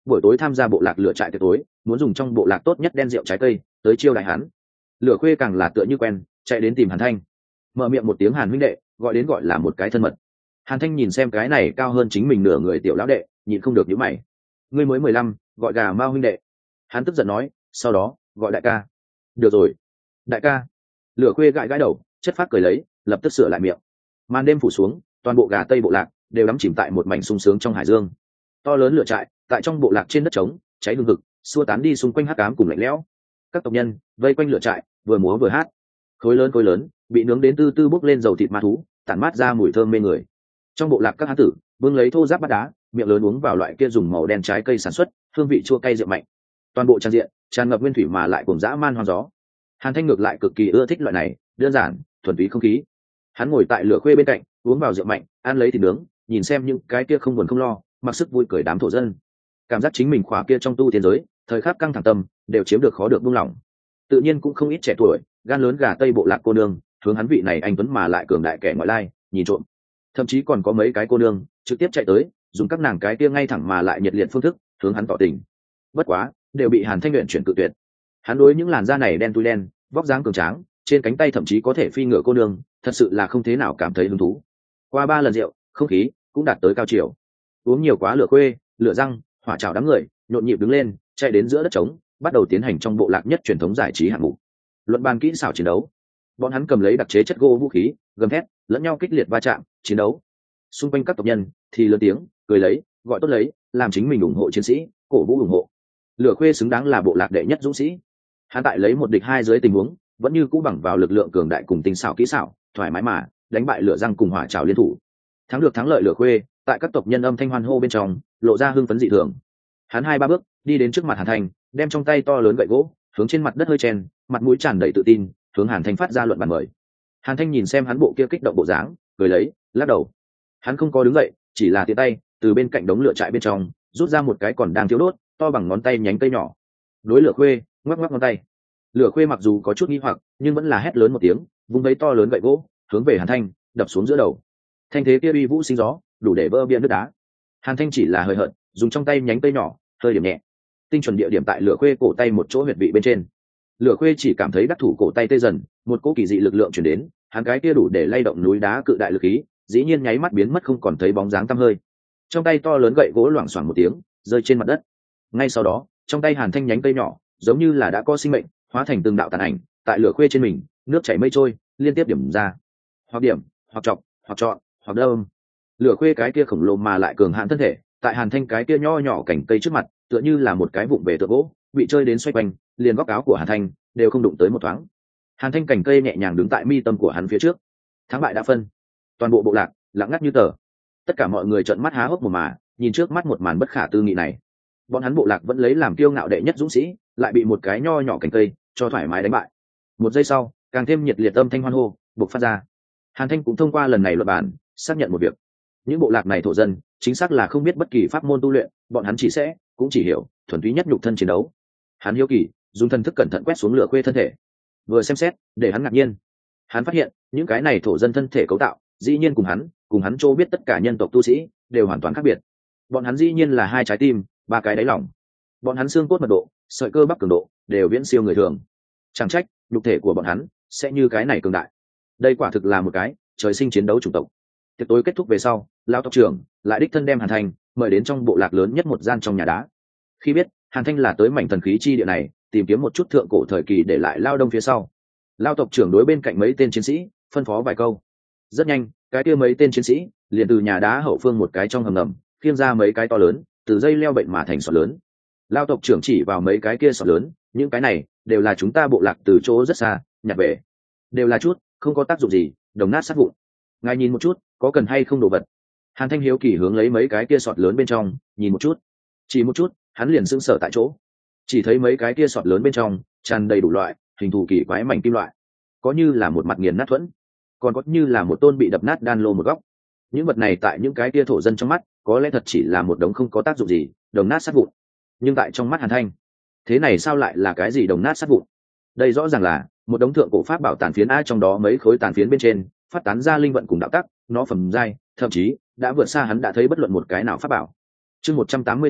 buổi tối tham gia bộ lạc lựa trại tiệc tối, muốn dùng trong bộ lạc tốt nhất đen rượu trái cây tới chiêu đại hắn. Lửa Khuê càng là tựa như quen, chạy đến tìm Hàn Thanh, mở miệng một tiếng Hàn huynh đệ, gọi đến gọi là một cái thân mật. Hàn Thanh nhìn xem cái này cao hơn chính mình nửa người tiểu lão đệ, nhịn không được nhíu mày. Ngươi mới mười lăm, gọi gà mao huynh đệ. Hắn tức giận nói, sau đó gọi đại ca. Được rồi, đại ca. Lửa Khuê gãi gãi đầu, chất phát cười lấy, lập tức sửa lại miệng. Màn đêm phủ xuống, toàn bộ gà tây bộ lạc đều đắm chìm tại một mảnh sung sướng trong hải dương. To lớn lửa trại tại trong bộ lạc trên đất trống cháy hừng hực, xua tán đi xung quanh hắc ám cùng lạnh lẽo. Các tộc nhân vây quanh lửa trại, vừa múa vừa hát. Khối lớn khối lớn bị nướng đến tư tư bốc lên dầu thịt ma thú, tản mát ra mùi thơm mê người. Trong bộ lạc các hán tử bưng lấy thô giáp bát đá, miệng lớn uống vào loại kia dùng màu đen trái cây sản xuất, hương vị chua cay rượu mạnh. Toàn bộ trang diện tràn ngập nguyên thủy mà lại cùng dã man hoang gió. Hàn Thanh ngược lại cực kỳ ưa thích loại này đơn giản thuần túy không khí. Hắn ngồi tại lửa Khuê bên cạnh, uống vào rượu mạnh, ăn lấy thịt nướng, nhìn xem những cái kia không buồn không lo, mặc sức vui cười đám thổ dân, cảm giác chính mình khóa kia trong tu tiên giới, thời khắc căng thẳng tâm đều chiếm được khó được buông lỏng. Tự nhiên cũng không ít trẻ tuổi, gan lớn gà tây bộ lạc cô nương, hướng hắn vị này anh tuấn mà lại cường đại kẻ ngoại lai nhìn trộm. Thậm chí còn có mấy cái cô nương trực tiếp chạy tới, dùng các nàng cái kia ngay thẳng mà lại nhiệt liệt phương thức hướng hắn tỏ tình. Bất quá đều bị Hàn Thanh luyện chuyển cự tuyệt. Hắn đối những làn da này đen tui đen, vóc dáng cường tráng, trên cánh tay thậm chí có thể phi ngựa cô nương, thật sự là không thế nào cảm thấy hứng thú. Qua ba lần rượu, không khí cũng đạt tới cao chiều. Uống nhiều quá lửa Khuê, lửa răng, hỏa trào đám người nhộn nhịp đứng lên, chạy đến giữa đất trống, bắt đầu tiến hành trong bộ lạc nhất truyền thống giải trí hạng mục. Luận bàn kỹ xảo chiến đấu. Bọn hắn cầm lấy đặc chế chất gỗ vũ khí, gầm thét, lẫn nhau kích liệt va chạm, chiến đấu. Xung quanh các tộc nhân thì lớn tiếng, cười lấy, gọi tốt lấy, làm chính mình ủng hộ chiến sĩ, cổ vũ ủng hộ. Lửa Khuê xứng đáng là bộ lạc đệ nhất dũng sĩ. Hắn tại lấy một địch hai dưới tình huống, vẫn như cũ bằng vào lực lượng cường đại cùng tinh xảo kỹ xảo, thoải mái mà đánh bại lửa răng cùng hỏa trào liên thủ. Thắng được thắng lợi Lửa Khuê, tại các tộc nhân âm thanh hoan hô bên trong, lộ ra hưng phấn dị thường. Hắn hai ba bước đi đến trước mặt Hàn Thanh, đem trong tay to lớn gậy gỗ hướng trên mặt đất hơi chen, mặt mũi tràn đầy tự tin, hướng Hàn Thanh phát ra luận bàn mời. Hàn Thanh nhìn xem hắn bộ kia kích động bộ dáng, cười lấy, lắc đầu. Hắn không có đứng dậy, chỉ là tiện tay từ bên cạnh đống lửa trại bên trong rút ra một cái còn đang thiếu đốt, to bằng ngón tay nhánh cây nhỏ. Đối Lửa Khuê ngoắc ngoắc ngón tay. Lửa Khuê mặc dù có chút nghi hoặc, nhưng vẫn là hét lớn một tiếng, vung lấy to lớn gậy gỗ hướng về Hàn Thanh đập xuống giữa đầu. Thanh thế kia uy vũ sinh gió, đủ để vỡ bia nước đá. Hàn Thanh chỉ là hơi hợt, dùng trong tay nhánh cây nhỏ hơi điểm nhẹ, tinh chuẩn địa điểm tại Lửa Khuê cổ tay một chỗ huyệt vị bên trên. Lửa Khuê chỉ cảm thấy đắc thủ cổ tay tê dần, một cỗ kỳ dị lực lượng chuyển đến, hắn cái kia đủ để lay động núi đá cự đại lực khí, dĩ nhiên nháy mắt biến mất không còn thấy bóng dáng tăm hơi. Trong tay to lớn gậy gỗ loảng xoảng một tiếng, rơi trên mặt đất. Ngay sau đó, trong tay Hàn Thanh nhánh cây nhỏ, giống như là đã có sinh mệnh, hóa thành từng đạo tàn ảnh, tại Lửa Khuê trên mình, nước chảy mây trôi, liên tiếp điểm ra. Hoặc điểm, hoặc chọc, hoặc chọn, hoặc đâm. Lửa Khuê cái kia khổng lồ mà lại cường hãn thân thể, tại Hàn Thanh cái kia nho nhỏ cảnh cây trước mặt, tựa như là một cái vụn về tượng gỗ, bị chơi đến xoay quanh, liền góc áo của Hàn Thanh đều không đụng tới một thoáng. Hàn Thanh cảnh cây nhẹ nhàng đứng tại mi tâm của hắn phía trước. Thắng bại đã phân, toàn bộ bộ lạc lặng ngắt như tờ. Tất cả mọi người trợn mắt há hốc mồm mà nhìn trước mắt một màn bất khả tư nghị này. Bọn hắn bộ lạc vẫn lấy làm kiêu ngạo đệ nhất dũng sĩ, lại bị một cái nho nhỏ cảnh cây cho thoải mái đánh bại. Một giây sau, càng thêm nhiệt liệt âm thanh hoan hô bộc phát ra. Hàn Thanh cũng thông qua lần này luận bàn, xác nhận một việc: những bộ lạc này thổ dân chính xác là không biết bất kỳ pháp môn tu luyện, bọn hắn chỉ sẽ cũng chỉ hiểu thuần túy nhất nhục thân chiến đấu. Hắn hiếu kỳ dùng thần thức cẩn thận quét xuống Lửa Khuê thân thể, vừa xem xét để hắn ngạc nhiên. Hắn phát hiện những cái này thổ dân thân thể cấu tạo dĩ nhiên cùng hắn cùng hắn chỗ biết tất cả nhân tộc tu sĩ đều hoàn toàn khác biệt. Bọn hắn dĩ nhiên là hai trái tim, ba cái đáy lòng. Bọn hắn xương cốt mật độ, sợi cơ bắp cường độ đều viễn siêu người thường. Chẳng trách nhục thể của bọn hắn sẽ như cái này cường đại. Đây quả thực là một cái trời sinh chiến đấu chủng tộc. Tiệc tối kết thúc về sau, lão tộc trưởng lại đích thân đem Hàn Thanh mời đến trong bộ lạc lớn nhất một gian trong nhà đá. Khi biết Hàn Thanh là tới mảnh thần khí chi địa này tìm kiếm một chút thượng cổ thời kỳ để lại lao đông phía sau, lão tộc trưởng đối bên cạnh mấy tên chiến sĩ phân phó vài câu. Rất nhanh, cái kia mấy tên chiến sĩ liền từ nhà đá hậu phương một cái trong hầm ngầm khiêng ra mấy cái to lớn, từ dây leo bệnh mà thành sọt lớn. Lão tộc trưởng chỉ vào mấy cái kia sọt lớn, những cái này đều là chúng ta bộ lạc từ chỗ rất xa nhặt về, đều là chút không có tác dụng gì, đồng nát sát vụn. Ngài nhìn một chút, có cần hay không đồ vật? Hàn Thanh hiếu kỳ hướng lấy mấy cái kia sọt lớn bên trong nhìn một chút. Chỉ một chút, hắn liền sững sờ tại chỗ. Chỉ thấy mấy cái kia sọt lớn bên trong tràn đầy đủ loại hình thù kỳ quái mảnh kim loại, có như là một mặt nghiền nát thuẫn, còn có như là một tôn bị đập nát đan lô một góc. Những vật này tại những cái kia thổ dân trong mắt có lẽ thật chỉ là một đống không có tác dụng gì, đồng nát sát vụn. Nhưng tại trong mắt Hàn Thanh, thế này sao lại là cái gì đồng nát sát vụn? Đây rõ ràng là một đống thượng cổ pháp bảo tàn phiến, a trong đó mấy khối tàn phiến bên trên phát tán ra linh vận cùng đạo tắc, nó phẩm giai thậm chí đã vượt xa hắn đã thấy bất luận một cái nào pháp bảo. Chương một trăm tám mươi 184,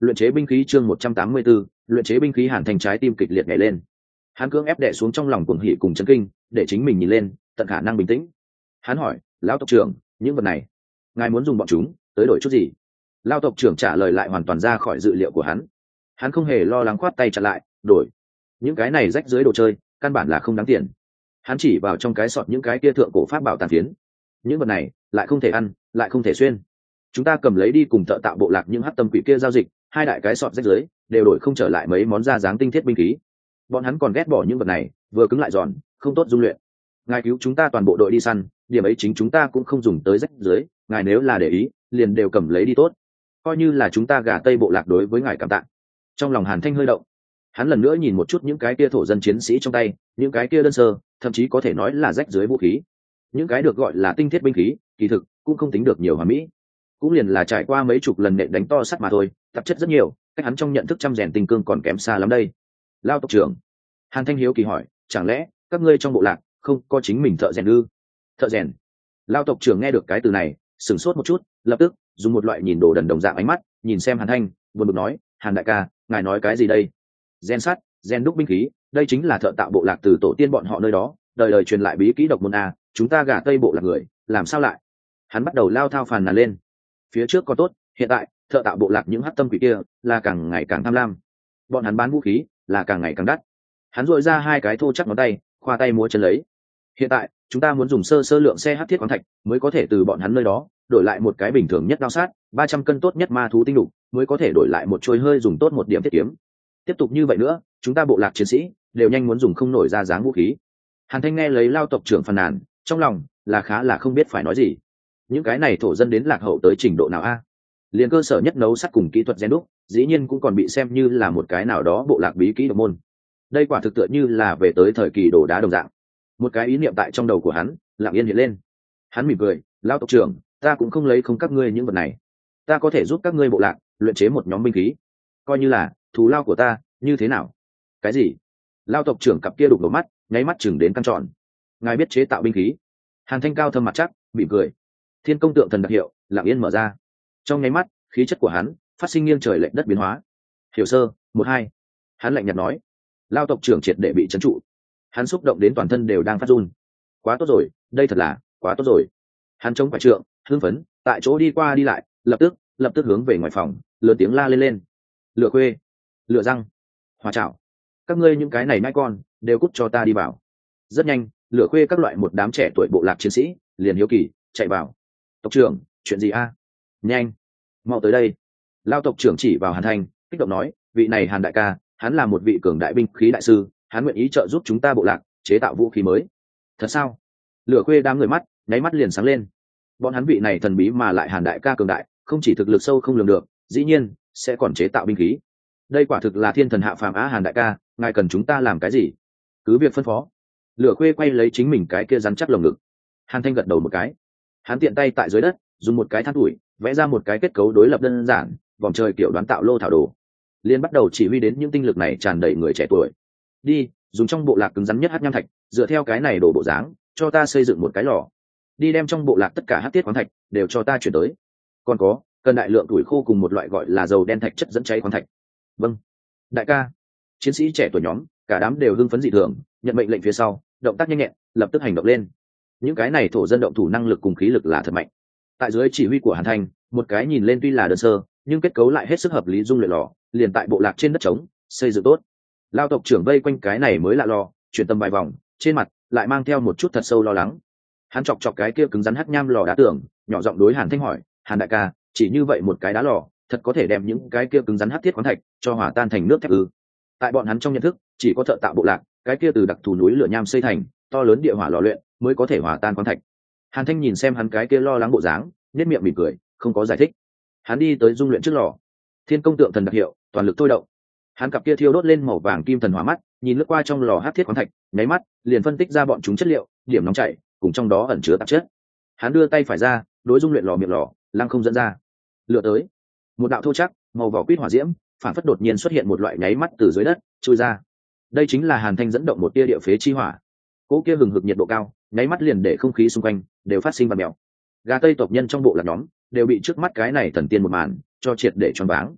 luyện chế binh khí chương một trăm tám mươi 184, luyện chế binh khí. Hàn Thanh trái tim kịch liệt nhảy lên, hắn cưỡng ép đè xuống trong lòng cuồng hỉ cùng chấn kinh, để chính mình nhìn lên tận khả năng bình tĩnh. Hắn hỏi lão tộc trưởng, những vật này ngài muốn dùng bọn chúng tới đổi chút gì? Lão tộc trưởng trả lời lại hoàn toàn ra khỏi dự liệu của hắn. Hắn không hề lo lắng, khoát tay chặn lại, đổi những cái này rách dưới đồ chơi, căn bản là không đáng tiền. Hắn chỉ vào trong cái sọt những cái kia thượng cổ pháp bảo tàn phiến, những vật này lại không thể ăn, lại không thể xuyên, chúng ta cầm lấy đi cùng thợ tạo bộ lạc những hắc tâm quỷ kia giao dịch, hai đại cái sọt rách dưới đều đổi không trở lại mấy món da dáng tinh thiết binh khí. Bọn hắn còn ghét bỏ những vật này, vừa cứng lại giòn, không tốt dung luyện. Ngài cứu chúng ta toàn bộ đội đi săn, điểm ấy chính chúng ta cũng không dùng tới rách dưới, ngài nếu là để ý liền đều cầm lấy đi tốt, coi như là chúng ta gà tây bộ lạc đối với ngài cảm tạ. Trong lòng Hàn Thanh hơi động, hắn lần nữa nhìn một chút những cái kia thổ dân chiến sĩ trong tay, những cái kia đơn sơ, thậm chí có thể nói là rách dưới vũ khí, những cái được gọi là tinh thiết binh khí, kỳ thực cũng không tính được nhiều hoàn mỹ, cũng liền là trải qua mấy chục lần nện đánh to sắt mà thôi, tạp chất rất nhiều, cách hắn trong nhận thức trăm rèn tinh cương còn kém xa lắm đây. Lao tộc trưởng, Hàn Thanh hiếu kỳ hỏi, chẳng lẽ các ngươi trong bộ lạc không có chính mình thợ rèn ư? Thợ rèn? Lao tộc trưởng nghe được cái từ này sửng sốt một chút, lập tức dùng một loại nhìn đồ đần đồng dạng ánh mắt nhìn xem Hàn Thanh, buồn bực nói, Hàn đại ca, ngài nói cái gì đây? Rèn sắt, rèn đúc binh khí, đây chính là thợ tạo bộ lạc từ tổ tiên bọn họ nơi đó đời đời truyền lại bí kỹ độc môn a, chúng ta gả tây bộ lạc người làm sao lại? Hắn bắt đầu lao thao phàn nàn lên. Phía trước có tốt, hiện tại thợ tạo bộ lạc những hắc tâm quỷ kia là càng ngày càng tham lam, bọn hắn bán vũ khí là càng ngày càng đắt. Hắn dội ra hai cái thô chắc ngón tay, khoa tay múa chân lấy. Hiện tại chúng ta muốn dùng sơ sơ lượng xe hắc thiết khoáng thạch mới có thể từ bọn hắn nơi đó đổi lại một cái bình thường nhất đao sát, ba trăm cân tốt nhất ma thú tinh đục mới có thể đổi lại một trôi hơi dùng tốt một điểm thiết kiếm. Tiếp tục như vậy nữa, chúng ta bộ lạc chiến sĩ đều nhanh muốn dùng không nổi ra dáng vũ khí. Hàn Thanh nghe lấy Lao tộc trưởng phàn nàn, trong lòng là khá là không biết phải nói gì. Những cái này thổ dân đến lạc hậu tới trình độ nào a? Liền cơ sở nhất nấu sắt cùng kỹ thuật rèn đúc, dĩ nhiên cũng còn bị xem như là một cái nào đó bộ lạc bí kỹ độc môn. Đây quả thực tựa như là về tới thời kỳ đồ đá đồng dạng. Một cái ý niệm tại trong đầu của hắn lặng yên hiện lên. Hắn mỉm cười, Lao tộc trưởng, ta cũng không lấy không các ngươi những vật này, ta có thể giúp các ngươi bộ lạc luyện chế một nhóm binh khí, coi như là thù lao của ta, như thế nào? Cái gì? Lao tộc trưởng cặp kia đục đổ mắt, nháy mắt chừng đến căng tròn. Ngài biết chế tạo binh khí? Hàn Thanh cao thâm mặt chắc, mỉm cười. Thiên công tượng thần đặc hiệu lặng yên mở ra, trong nháy mắt khí chất của hắn phát sinh nghiêng trời lệch đất biến hóa. Hiểu sơ một hai, hắn lạnh nhạt nói. Lao tộc trưởng triệt để bị trấn trụ, hắn xúc động đến toàn thân đều đang phát run. Quá tốt rồi, đây thật là quá tốt rồi. Hắn chống quả trượng, hưng phấn tại chỗ đi qua đi lại, lập tức lập tức hướng về ngoài phòng lớn tiếng la lên lên. Lửa khuê, lửa răng, hòa chảo, các ngươi những cái này nai con đều cút cho ta đi vào. Rất nhanh, lửa khuê các loại một đám trẻ tuổi bộ lạc chiến sĩ liền hiếu kỳ chạy vào. Tộc trưởng, chuyện gì a? Nhanh mau tới đây. Lao tộc trưởng chỉ vào Hàn Thanh, kích động nói, vị này Hàn đại ca, hắn là một vị cường đại binh khí đại sư, hắn nguyện ý trợ giúp chúng ta bộ lạc chế tạo vũ khí mới. Thật sao? Lửa khuê đám người mắt nháy mắt liền sáng lên. Bọn hắn vị này thần bí mà lại Hàn đại ca cường đại, không chỉ thực lực sâu không lường được, dĩ nhiên sẽ còn chế tạo binh khí. Đây quả thực là thiên thần hạ phàm á. Hàn đại ca, ngài cần chúng ta làm cái gì? Cứ việc phân phó. Lửa khuê quay lấy chính mình cái kia rắn chắc lồng ngực. Hàn Thanh gật đầu một cái, hắn tiện tay tại dưới đất dùng một cái than tuổi vẽ ra một cái kết cấu đối lập đơn giản, vòng trời kiểu đoán tạo lô thảo đồ, liên bắt đầu chỉ huy đến những tinh lực này tràn đầy người trẻ tuổi. Đi dùng trong bộ lạc cứng rắn nhất hắc nham thạch, dựa theo cái này đồ bộ dáng cho ta xây dựng một cái lò. Đi đem trong bộ lạc tất cả hắc tiết khoáng thạch đều cho ta chuyển tới. Còn có cần đại lượng tuổi khô cùng một loại gọi là dầu đen thạch chất dẫn cháy khoáng thạch. Vâng đại ca. Chiến sĩ trẻ tuổi nhóm cả đám đều hưng phấn dị thường, nhận mệnh lệnh phía sau động tác nhanh nhẹn, lập tức hành động lên. Những cái này thổ dân động thủ năng lực cùng khí lực là thật mạnh. Tại dưới chỉ huy của Hàn Thanh, một cái nhìn lên tuy là đơn sơ nhưng kết cấu lại hết sức hợp lý dung luyện lò liền tại bộ lạc trên đất trống xây dựng tốt. Lao tộc trưởng vây quanh cái này mới lạ lò, chuyển tầm vài vòng, trên mặt lại mang theo một chút thật sâu lo lắng. Hắn chọc chọc cái kia cứng rắn hắc nham lò đá tường, nhỏ giọng đối Hàn Thanh hỏi, Hàn đại ca, chỉ như vậy một cái đá lò thật có thể đem những cái kia cứng rắn hắc thiết khoáng thạch cho hòa tan thành nước thép ư? Tại bọn hắn trong nhận thức chỉ có thợ tạo bộ lạc cái kia từ đặc thù núi lửa nham xây thành to lớn địa hỏa lò luyện mới có thể hòa tan khoáng thạch. Hàn Thanh nhìn xem hắn cái kia lo lắng bộ dáng, nét miệng mỉm cười, không có giải thích. Hắn đi tới dung luyện trước lò, thiên công tượng thần đặc hiệu toàn lực thôi động. Hắn cặp kia thiêu đốt lên màu vàng kim thần hỏa mắt nhìn lướt qua trong lò hắc thiết khoáng thạch, nháy mắt liền phân tích ra bọn chúng chất liệu, điểm nóng chảy cùng trong đó ẩn chứa tạp chất. Hắn đưa tay phải ra đối dung luyện lò miệng lò lăng không dẫn ra. Lửa tới, một đạo thô chắc màu vỏ quýt hỏa diễm phản phất đột nhiên xuất hiện một loại nháy mắt từ dưới đất chui ra. Đây chính là Hàn Thanh dẫn động một tia địa phế chi hỏa. Cỗ kia hừng hực nhiệt độ cao nháy mắt liền để không khí xung quanh đều phát sinh và mèo. Gà tây tộc nhân trong bộ lạc nhóm đều bị trước mắt cái này thần tiên một màn cho triệt để choáng váng.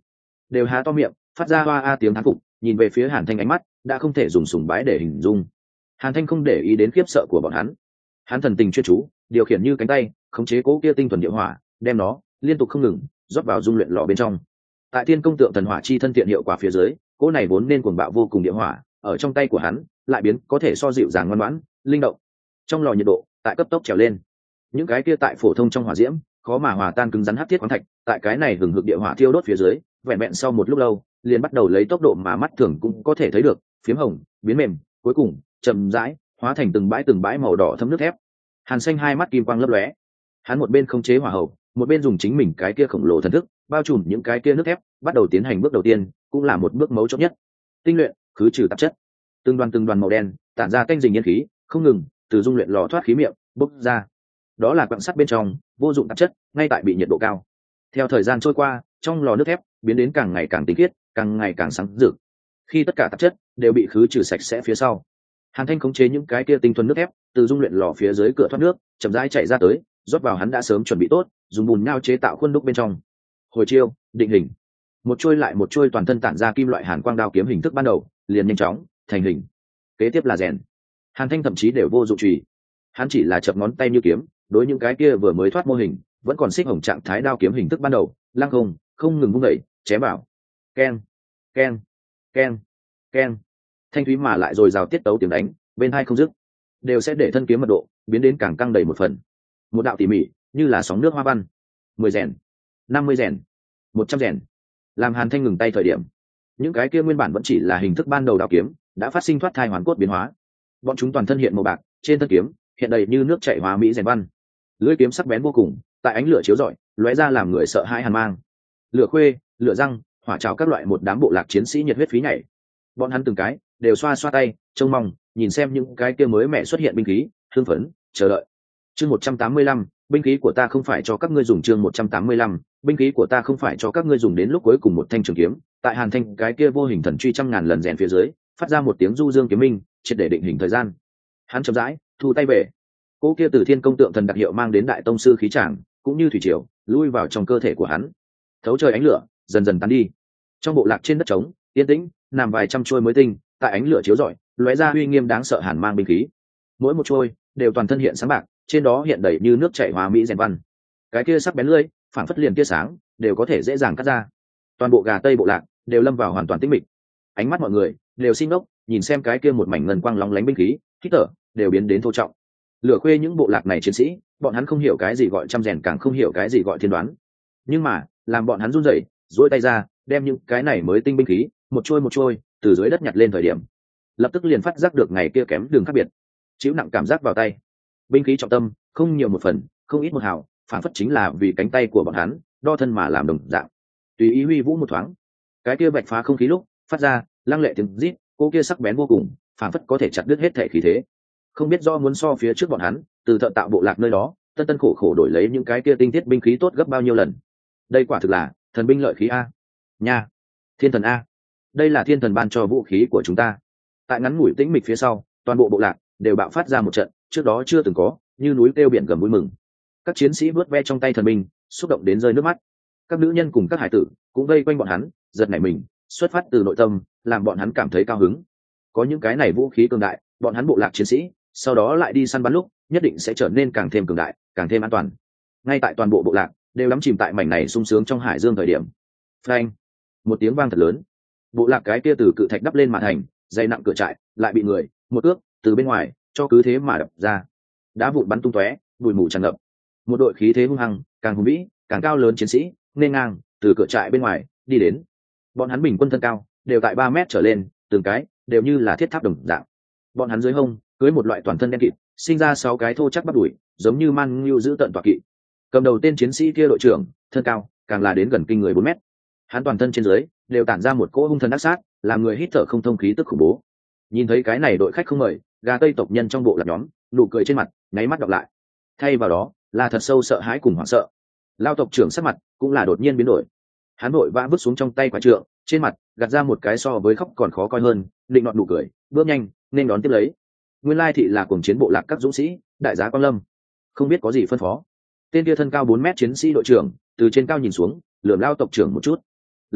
đều há to miệng phát ra hoa a tiếng thán phục, nhìn về phía Hàn Thanh, ánh mắt đã không thể dùng sùng bái để hình dung. Hàn Thanh không để ý đến khiếp sợ của bọn hắn, hắn thần tình chuyên chú điều khiển như cánh tay khống chế cố kia tinh thuần địa hỏa, đem nó liên tục không ngừng rót vào dung luyện lò bên trong. Tại thiên công tượng thần hỏa chi thân thiện hiệu quả phía dưới, cỗ này vốn nên cuồng bạo vô cùng địa hỏa ở trong tay của hắn lại biến có thể so dịu dàng ngoan ngoãn linh động. Trong lò nhiệt độ tại cấp tốc trèo lên, những cái kia tại phổ thông trong hỏa diễm khó mà hòa tan cứng rắn hắc thiết khoáng thạch, tại cái này hừng hực địa hỏa thiêu đốt phía dưới, vẹn vẹn sau một lúc lâu liền bắt đầu lấy tốc độ mà mắt thường cũng có thể thấy được phiếm hồng biến mềm, cuối cùng chậm rãi hóa thành từng bãi từng bãi màu đỏ thấm nước thép. Hàn Xanh hai mắt kim quang lấp lóe, hắn một bên khống chế hỏa hậu, một bên dùng chính mình cái kia khổng lồ thần thức bao trùm những cái kia nước thép, bắt đầu tiến hành bước đầu tiên, cũng là một bước mấu chốt nhất: tinh luyện, khứ trừ tạp chất. Từng đoàn từng đoàn màu đen tản ra tanh dình yên khí, không ngừng từ dung luyện lò thoát khí miệng bốc ra. Đó là quặng sắt bên trong vô dụng tạp chất, ngay tại bị nhiệt độ cao. Theo thời gian trôi qua, trong lò nước thép biến đến càng ngày càng tinh khiết, càng ngày càng sáng rực. Khi tất cả tạp chất đều bị khứ trừ sạch sẽ phía sau, Hàn Thanh khống chế những cái kia tinh thuần nước thép từ dung luyện lò phía dưới cửa thoát nước chậm rãi chạy ra tới, rót vào hắn đã sớm chuẩn bị tốt dùng bùn nhão chế tạo khuôn đúc bên trong. Hồi chiêu, định hình. Một chuôi lại một chuôi toàn thân tản ra kim loại hàn quang đao kiếm hình thức ban đầu liền nhanh chóng thành hình. Kế tiếp là rèn. Hàn Thanh thậm chí đều vô dụng chùy, hắn chỉ là chập ngón tay như kiếm, đối những cái kia vừa mới thoát mô hình vẫn còn xích hồng trạng thái đao kiếm hình thức ban đầu lăng không không ngừng vung đẩy chém vào. Keng keng keng keng, thanh thúy mà lại rồi rào tiết tấu tiếng đánh bên hai không dứt, đều sẽ để thân kiếm mật độ biến đến càng căng đầy một phần. Một đạo tỉ mỉ như là sóng nước hoa văn. Mười rèn, năm mươi rèn, một trăm rèn. Làm Hàn Thanh ngừng tay thời điểm, những cái kia nguyên bản vẫn chỉ là hình thức ban đầu đao kiếm đã phát sinh thoát thai hoàn cốt biến hóa. Bọn chúng toàn thân hiện màu bạc, trên thân kiếm hiện đầy như nước chảy hóa mỹ rèn văn. Lưỡi kiếm sắc bén vô cùng, tại ánh lửa chiếu rọi lóe ra làm người sợ hãi hàn mang. Lửa khuê, lửa răng, hỏa trào các loại một đám bộ lạc chiến sĩ nhiệt huyết phí nhảy. Bọn hắn từng cái đều xoa xoa tay trông mong nhìn xem những cái kia mới mẹ xuất hiện binh khí, hưng phấn chờ đợi. Chương một trăm tám mươi lăm, binh khí của ta không phải cho các ngươi dùng. Chương một trăm tám mươi lăm, binh khí của ta không phải cho các ngươi dùng. Đến lúc cuối cùng một thanh trường kiếm tại Hàn Thanh cái kia vô hình thần truy trăm ngàn lần rèn phía dưới phát ra một tiếng du dương kiếm minh, triệt để định hình thời gian. Hắn chậm rãi thu tay về, cỗ kia từ thiên công tượng thần đặc hiệu mang đến đại tông sư khí tràng cũng như thủy triều lui vào trong cơ thể của hắn. Thấu trời ánh lửa dần dần tán đi, trong bộ lạc trên đất trống yên tĩnh nằm vài trăm trôi mới tinh, tại ánh lửa chiếu rọi lóe ra uy nghiêm đáng sợ hàn mang binh khí. Mỗi một trôi đều toàn thân hiện sáng bạc, trên đó hiện đầy như nước chảy hóa mỹ rèn văn. Cái kia sắc bén lưỡi phản phất liền tia sáng đều có thể dễ dàng cắt ra. Toàn bộ gà tây bộ lạc đều lâm vào hoàn toàn tĩnh mịch, ánh mắt mọi người đều xin ngốc nhìn xem cái kia một mảnh ngân quang lóng lánh binh khí, hít thở đều biến đến thô trọng. Lửa khuê những bộ lạc này chiến sĩ, bọn hắn không hiểu cái gì gọi trăm rèn, càng không hiểu cái gì gọi thiên đoán, nhưng mà làm bọn hắn run rẩy duỗi tay ra đem những cái này mới tinh binh khí một trôi một trôi từ dưới đất nhặt lên thời điểm, lập tức liền phát giác được ngày kia kém đường khác biệt, chịu nặng cảm giác vào tay. Binh khí trọng tâm không nhiều một phần, không ít một hào, phản phất chính là vì cánh tay của bọn hắn đo thân mà làm đồng dạng. Tùy ý huy vũ một thoáng, cái kia bạch phá không khí lúc phát ra lăng lệ tiếng rít, cô kia sắc bén vô cùng, phản phất có thể chặt đứt hết thể khí thế. Không biết do muốn so phía trước bọn hắn từ thợ tạo bộ lạc nơi đó tân tân khổ khổ đổi lấy những cái kia tinh thiết binh khí tốt gấp bao nhiêu lần. Đây quả thực là thần binh lợi khí a nha, thiên thần a, đây là thiên thần ban cho vũ khí của chúng ta. Tại ngắn ngủi tĩnh mịch phía sau, toàn bộ bộ lạc đều bạo phát ra một trận trước đó chưa từng có như núi kêu biển gầm vui mừng. Các chiến sĩ vớt ve trong tay thần binh, xúc động đến rơi nước mắt. Các nữ nhân cùng các hải tử cũng vây quanh bọn hắn, giật nảy mình, xuất phát từ nội tâm làm bọn hắn cảm thấy cao hứng. Có những cái này vũ khí cường đại, bọn hắn bộ lạc chiến sĩ sau đó lại đi săn bắn lúc nhất định sẽ trở nên càng thêm cường đại, càng thêm an toàn. Ngay tại toàn bộ bộ lạc đều đắm chìm tại mảnh này sung sướng trong hải dương thời điểm, phanh, một tiếng vang thật lớn, bộ lạc cái kia từ cự thạch đắp lên mà thành dày nặng cửa trại lại bị người một ước từ bên ngoài cho cứ thế mà đập ra, đá vụn bắn tung tóe, bụi mù tràn ngập. Một đội khí thế hung hăng, càng hùng vĩ càng cao lớn chiến sĩ nên ngang từ cửa trại bên ngoài đi đến. Bọn hắn bình quân thân cao đều tại ba mét trở lên, từng cái đều như là thiết tháp đồng dạng. Bọn hắn dưới hông cưới một loại toàn thân đen kịt, sinh ra sáu cái thô chắc bắp đùi, giống như man ngưu giữ tận tọa kỵ. Cầm đầu tên chiến sĩ kia đội trưởng, thân cao càng là đến gần kinh người bốn mét. Hắn toàn thân trên dưới đều tản ra một cỗ hung thần ác sát, làm người hít thở không thông khí tức khủng bố. Nhìn thấy cái này đội khách không mời, gà tây tộc nhân trong bộ lạc nhóm, nụ cười trên mặt nháy mắt đọc lại. Thay vào đó là thật sâu sợ hãi cùng hoảng sợ. Lao tộc trưởng sắc mặt cũng là đột nhiên biến đổi. Hắn vội vã vứt xuống trong tay quả trượng, trên mặt gạt ra một cái so với khóc còn khó coi hơn định nọt nụ cười, bước nhanh nên đón tiếp lấy. Nguyên lai thị là cuồng chiến bộ lạc các dũng sĩ, đại giá Quang Lâm. Không biết có gì phân phó. Tên kia thân cao bốn mét chiến sĩ đội trưởng từ trên cao nhìn xuống, lườm Lao tộc trưởng một chút. Lao giả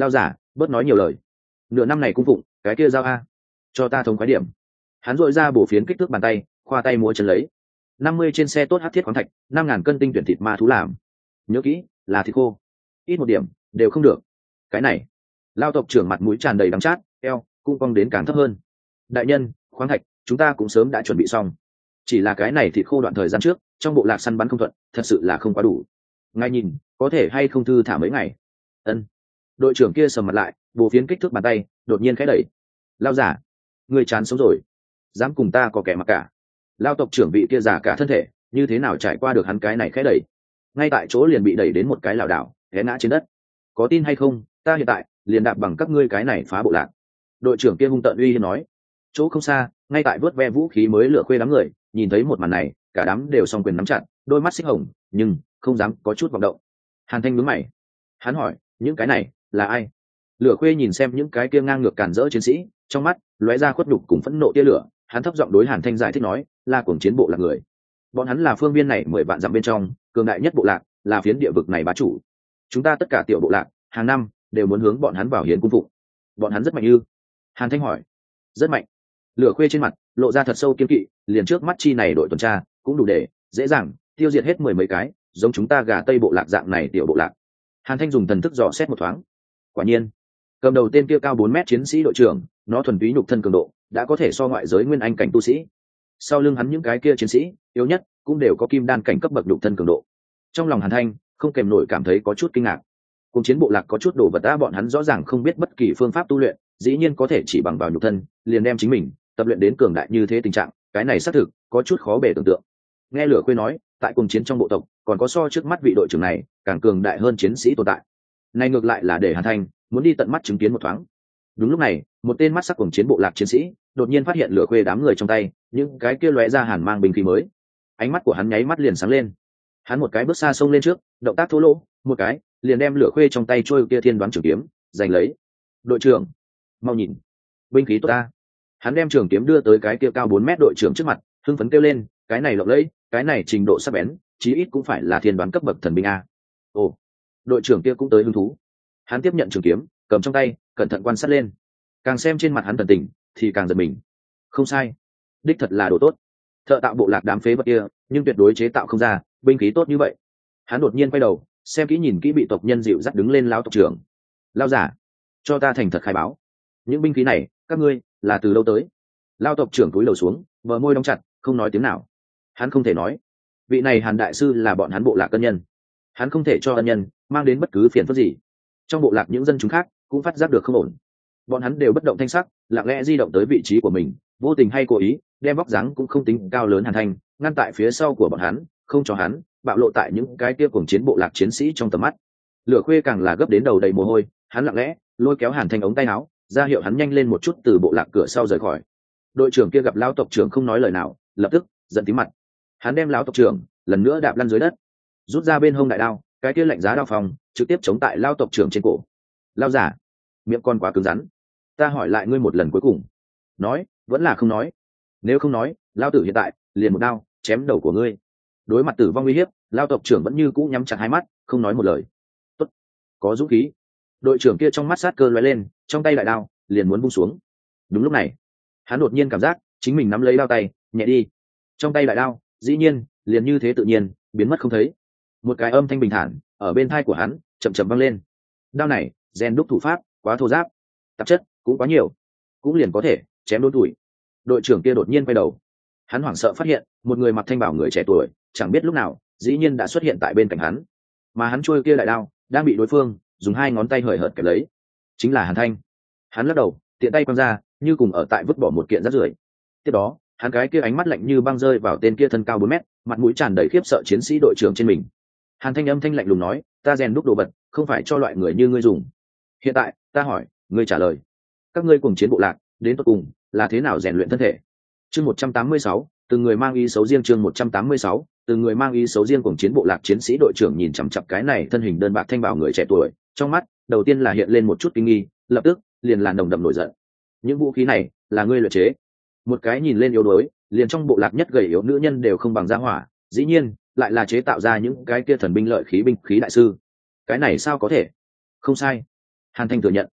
bớt nói nhiều lời. Nửa năm này cung phụng cái kia giao a, cho ta thống khoái điểm. Hắn dội ra bổ phiến kích thước bàn tay, khoa tay múa chân lấy. Năm mươi trên xe tốt hát thiết khoáng thạch, năm ngàn cân tinh tuyển thịt ma thú làm. Nhớ kỹ là thịt khô, ít một điểm đều không được. Cái này, lao tộc trưởng mặt mũi tràn đầy đắng chát, eo cung cong đến càng thấp hơn. Đại nhân, khoáng thạch chúng ta cũng sớm đã chuẩn bị xong, chỉ là cái này thịt khô đoạn thời gian trước trong bộ lạc săn bắn không thuận, thật sự là không quá đủ. Ngay nhìn có thể hay không thư thả mấy ngày. Ân. Đội trưởng kia sầm mặt lại, bổ phiến kích thước bàn tay đột nhiên khẽ đẩy. Lao giả, người chán sống rồi, dám cùng ta có kẻ mặc cả. Lao tộc trưởng vị kia giả cả thân thể, như thế nào trải qua được hắn cái này khẽ đẩy, ngay tại chỗ liền bị đẩy đến một cái lảo đảo té ngã trên đất. Có tin hay không, ta hiện tại liền đạp bằng các ngươi cái này phá bộ lạc. Đội trưởng kia hung tợn uy hiếp nói. Chỗ không xa, ngay tại vớt ve vũ khí mới lửa khuê đám người nhìn thấy một màn này, cả đám đều song quyền nắm chặt, đôi mắt xích hồng, nhưng không dám có chút vọng động. Hàn Thanh nhướng mày, hắn hỏi, những cái này là ai? Lửa khuê nhìn xem những cái kia ngang ngược cản rỡ chiến sĩ, trong mắt lóe ra khuất nhục cùng phẫn nộ tia lửa. Hắn thấp giọng đối Hàn Thanh giải thích nói, là cuồng chiến bộ lạc người, bọn hắn là phương viên này mười vạn dặm bên trong cường đại nhất bộ lạc, là phiến địa vực này bá chủ. Chúng ta tất cả tiểu bộ lạc hàng năm đều muốn hướng bọn hắn vào hiến cung phụng. Bọn hắn rất mạnh ư? Hàn Thanh hỏi. Rất mạnh. Lửa khuê trên mặt lộ ra thật sâu kiên kỵ, liền trước mắt chi này đội tuần tra cũng đủ để dễ dàng tiêu diệt hết mười mấy cái giống chúng ta gà tây bộ lạc dạng này tiểu bộ lạc. Hàn Thanh dùng thần thức dò xét một thoáng, quả nhiên cầm đầu tên kia cao bốn mét chiến sĩ đội trưởng, nó thuần túy nhục thân cường độ đã có thể so ngoại giới nguyên anh cảnh tu sĩ. Sau lưng hắn những cái kia chiến sĩ yếu nhất cũng đều có kim đan cảnh cấp bậc nhục thân cường độ. Trong lòng Hàn Thanh không kèm nổi cảm thấy có chút kinh ngạc. Cùng chiến bộ lạc có chút đồ vật đã bọn hắn rõ ràng không biết bất kỳ phương pháp tu luyện, dĩ nhiên có thể chỉ bằng vào nhục thân liền đem chính mình tập luyện đến cường đại như thế tình trạng, cái này xác thực có chút khó bề tưởng tượng. Nghe Lửa Khuê nói, tại cùng chiến trong bộ tộc còn có so trước mắt vị đội trưởng này càng cường đại hơn chiến sĩ tồn tại. Này ngược lại là để Hàn Thanh muốn đi tận mắt chứng kiến một thoáng. Đúng lúc này, một tên mắt sắc cùng chiến bộ lạc chiến sĩ đột nhiên phát hiện Lửa Khuê đám người trong tay những cái kia lóe ra hàn mang binh khí mới. Ánh mắt của hắn nháy mắt liền sáng lên. Hắn một cái bước xa xông lên trước, động tác thô lỗ, một cái liền đem Lửa Khuê trong tay trôi kia thiên đoán trường kiếm giành lấy. Đội trưởng, mau nhìn, binh khí tốt ta. Hắn đem trường kiếm đưa tới cái kia cao bốn mét đội trưởng trước mặt, hưng phấn kêu lên, cái này lộng lẫy, cái này trình độ sắc bén, chí ít cũng phải là thiên đoán cấp bậc thần binh a. Ồ, đội trưởng kia cũng tới hứng thú. Hắn tiếp nhận trường kiếm, cầm trong tay, cẩn thận quan sát lên. Càng xem trên mặt hắn thần tình, thì càng giật mình. Không sai, đích thật là đồ tốt. Thợ tạo bộ lạc đám phế vật kia, nhưng tuyệt đối chế tạo không ra binh khí tốt như vậy. Hắn đột nhiên quay đầu, xem kỹ nhìn kỹ bị tộc nhân dịu dắt đứng lên lão tộc trưởng. Lão giả, cho ta thành thật khai báo, những binh khí này các ngươi là từ đâu tới? Lão tộc trưởng cúi đầu xuống, bờ môi đóng chặt, không nói tiếng nào. Hắn không thể nói, vị này Hàn đại sư là bọn hắn bộ lạc ân nhân, hắn không thể cho ân nhân mang đến bất cứ phiền phức gì. Trong bộ lạc những dân chúng khác cũng phát giác được không ổn, bọn hắn đều bất động thanh sắc, lặng lẽ di động tới vị trí của mình, vô tình hay cố ý đem vóc dáng cũng không tính cao lớn Hàn Thanh ngăn tại phía sau của bọn hắn, không cho hắn bạo lộ tại những cái kia cuồng chiến bộ lạc chiến sĩ trong tầm mắt. Lửa Khuê càng là gấp đến đầu đầy mồ hôi, hắn lặng lẽ lôi kéo Hàn Thanh ống tay áo, ra hiệu hắn nhanh lên một chút từ bộ lạc cửa sau rời khỏi. Đội trưởng kia gặp lão tộc trưởng không nói lời nào, lập tức giận tím mặt. Hắn đem lão tộc trưởng lần nữa đạp lăn dưới đất, rút ra bên hông đại đao, cái kia lạnh giá đao phòng trực tiếp chống tại lão tộc trưởng trên cổ. Lão giả, miệng con quá cứng rắn, ta hỏi lại ngươi một lần cuối cùng, nói vẫn là không nói. Nếu không nói, lão tử hiện tại liền một đao chém đầu của ngươi. Đối mặt tử vong uy hiếp, lão tộc trưởng vẫn như cũ nhắm chặt hai mắt, không nói một lời. Tốt, có dũng khí. Đội trưởng kia trong mắt sát cơ lóe lên, trong tay đại đao liền muốn buông xuống. Đúng lúc này, hắn đột nhiên cảm giác chính mình nắm lấy đao tay nhẹ đi, trong tay đại đao dĩ nhiên liền như thế tự nhiên biến mất không thấy. Một cái âm thanh bình thản ở bên tai của hắn chậm chậm vang lên. Đao này rèn đúc thủ pháp quá thô ráp, tạp chất cũng quá nhiều, cũng liền có thể chém đốn tuổi. Đội trưởng kia đột nhiên quay đầu, hắn hoảng sợ phát hiện một người mặc thanh bảo người trẻ tuổi chẳng biết lúc nào dĩ nhiên đã xuất hiện tại bên cạnh hắn, mà hắn trôi kia đại đao đang bị đối phương dùng hai ngón tay hời hợt kẹp lấy. Chính là Hàn Thanh. Hắn lắc đầu, tiện tay quăng ra, như cùng ở tại vứt bỏ một kiện rác rưởi. Tiếp đó, hắn cái kia ánh mắt lạnh như băng rơi vào tên kia thân cao bốn mét, mặt mũi tràn đầy khiếp sợ chiến sĩ đội trưởng trên mình. Hàn Thanh âm thanh lạnh lùng nói, ta rèn đúc đồ vật không phải cho loại người như ngươi dùng. Hiện tại ta hỏi ngươi trả lời, các ngươi cùng chiến bộ lạc đến tận cùng là thế nào rèn luyện thân thể? Chương một trăm tám mươi sáu, từng người mang ý xấu riêng. Chương một trăm tám mươi sáu, từng người mang ý xấu riêng. Cùng chiến bộ lạc chiến sĩ đội trưởng nhìn chằm chằm cái này thân hình đơn bạc thanh bảo người trẻ tuổi, trong mắt đầu tiên là hiện lên một chút kinh nghi, lập tức liền là nồng đậm nổi giận. Những vũ khí này là ngươi luyện chế? Một cái nhìn lên yếu đuối, liền trong bộ lạc nhất gầy yếu nữ nhân đều không bằng gia hỏa, dĩ nhiên lại là chế tạo ra những cái kia thần binh lợi khí binh khí đại sư. Cái này sao có thể? Không sai, Hàn Thanh thừa nhận,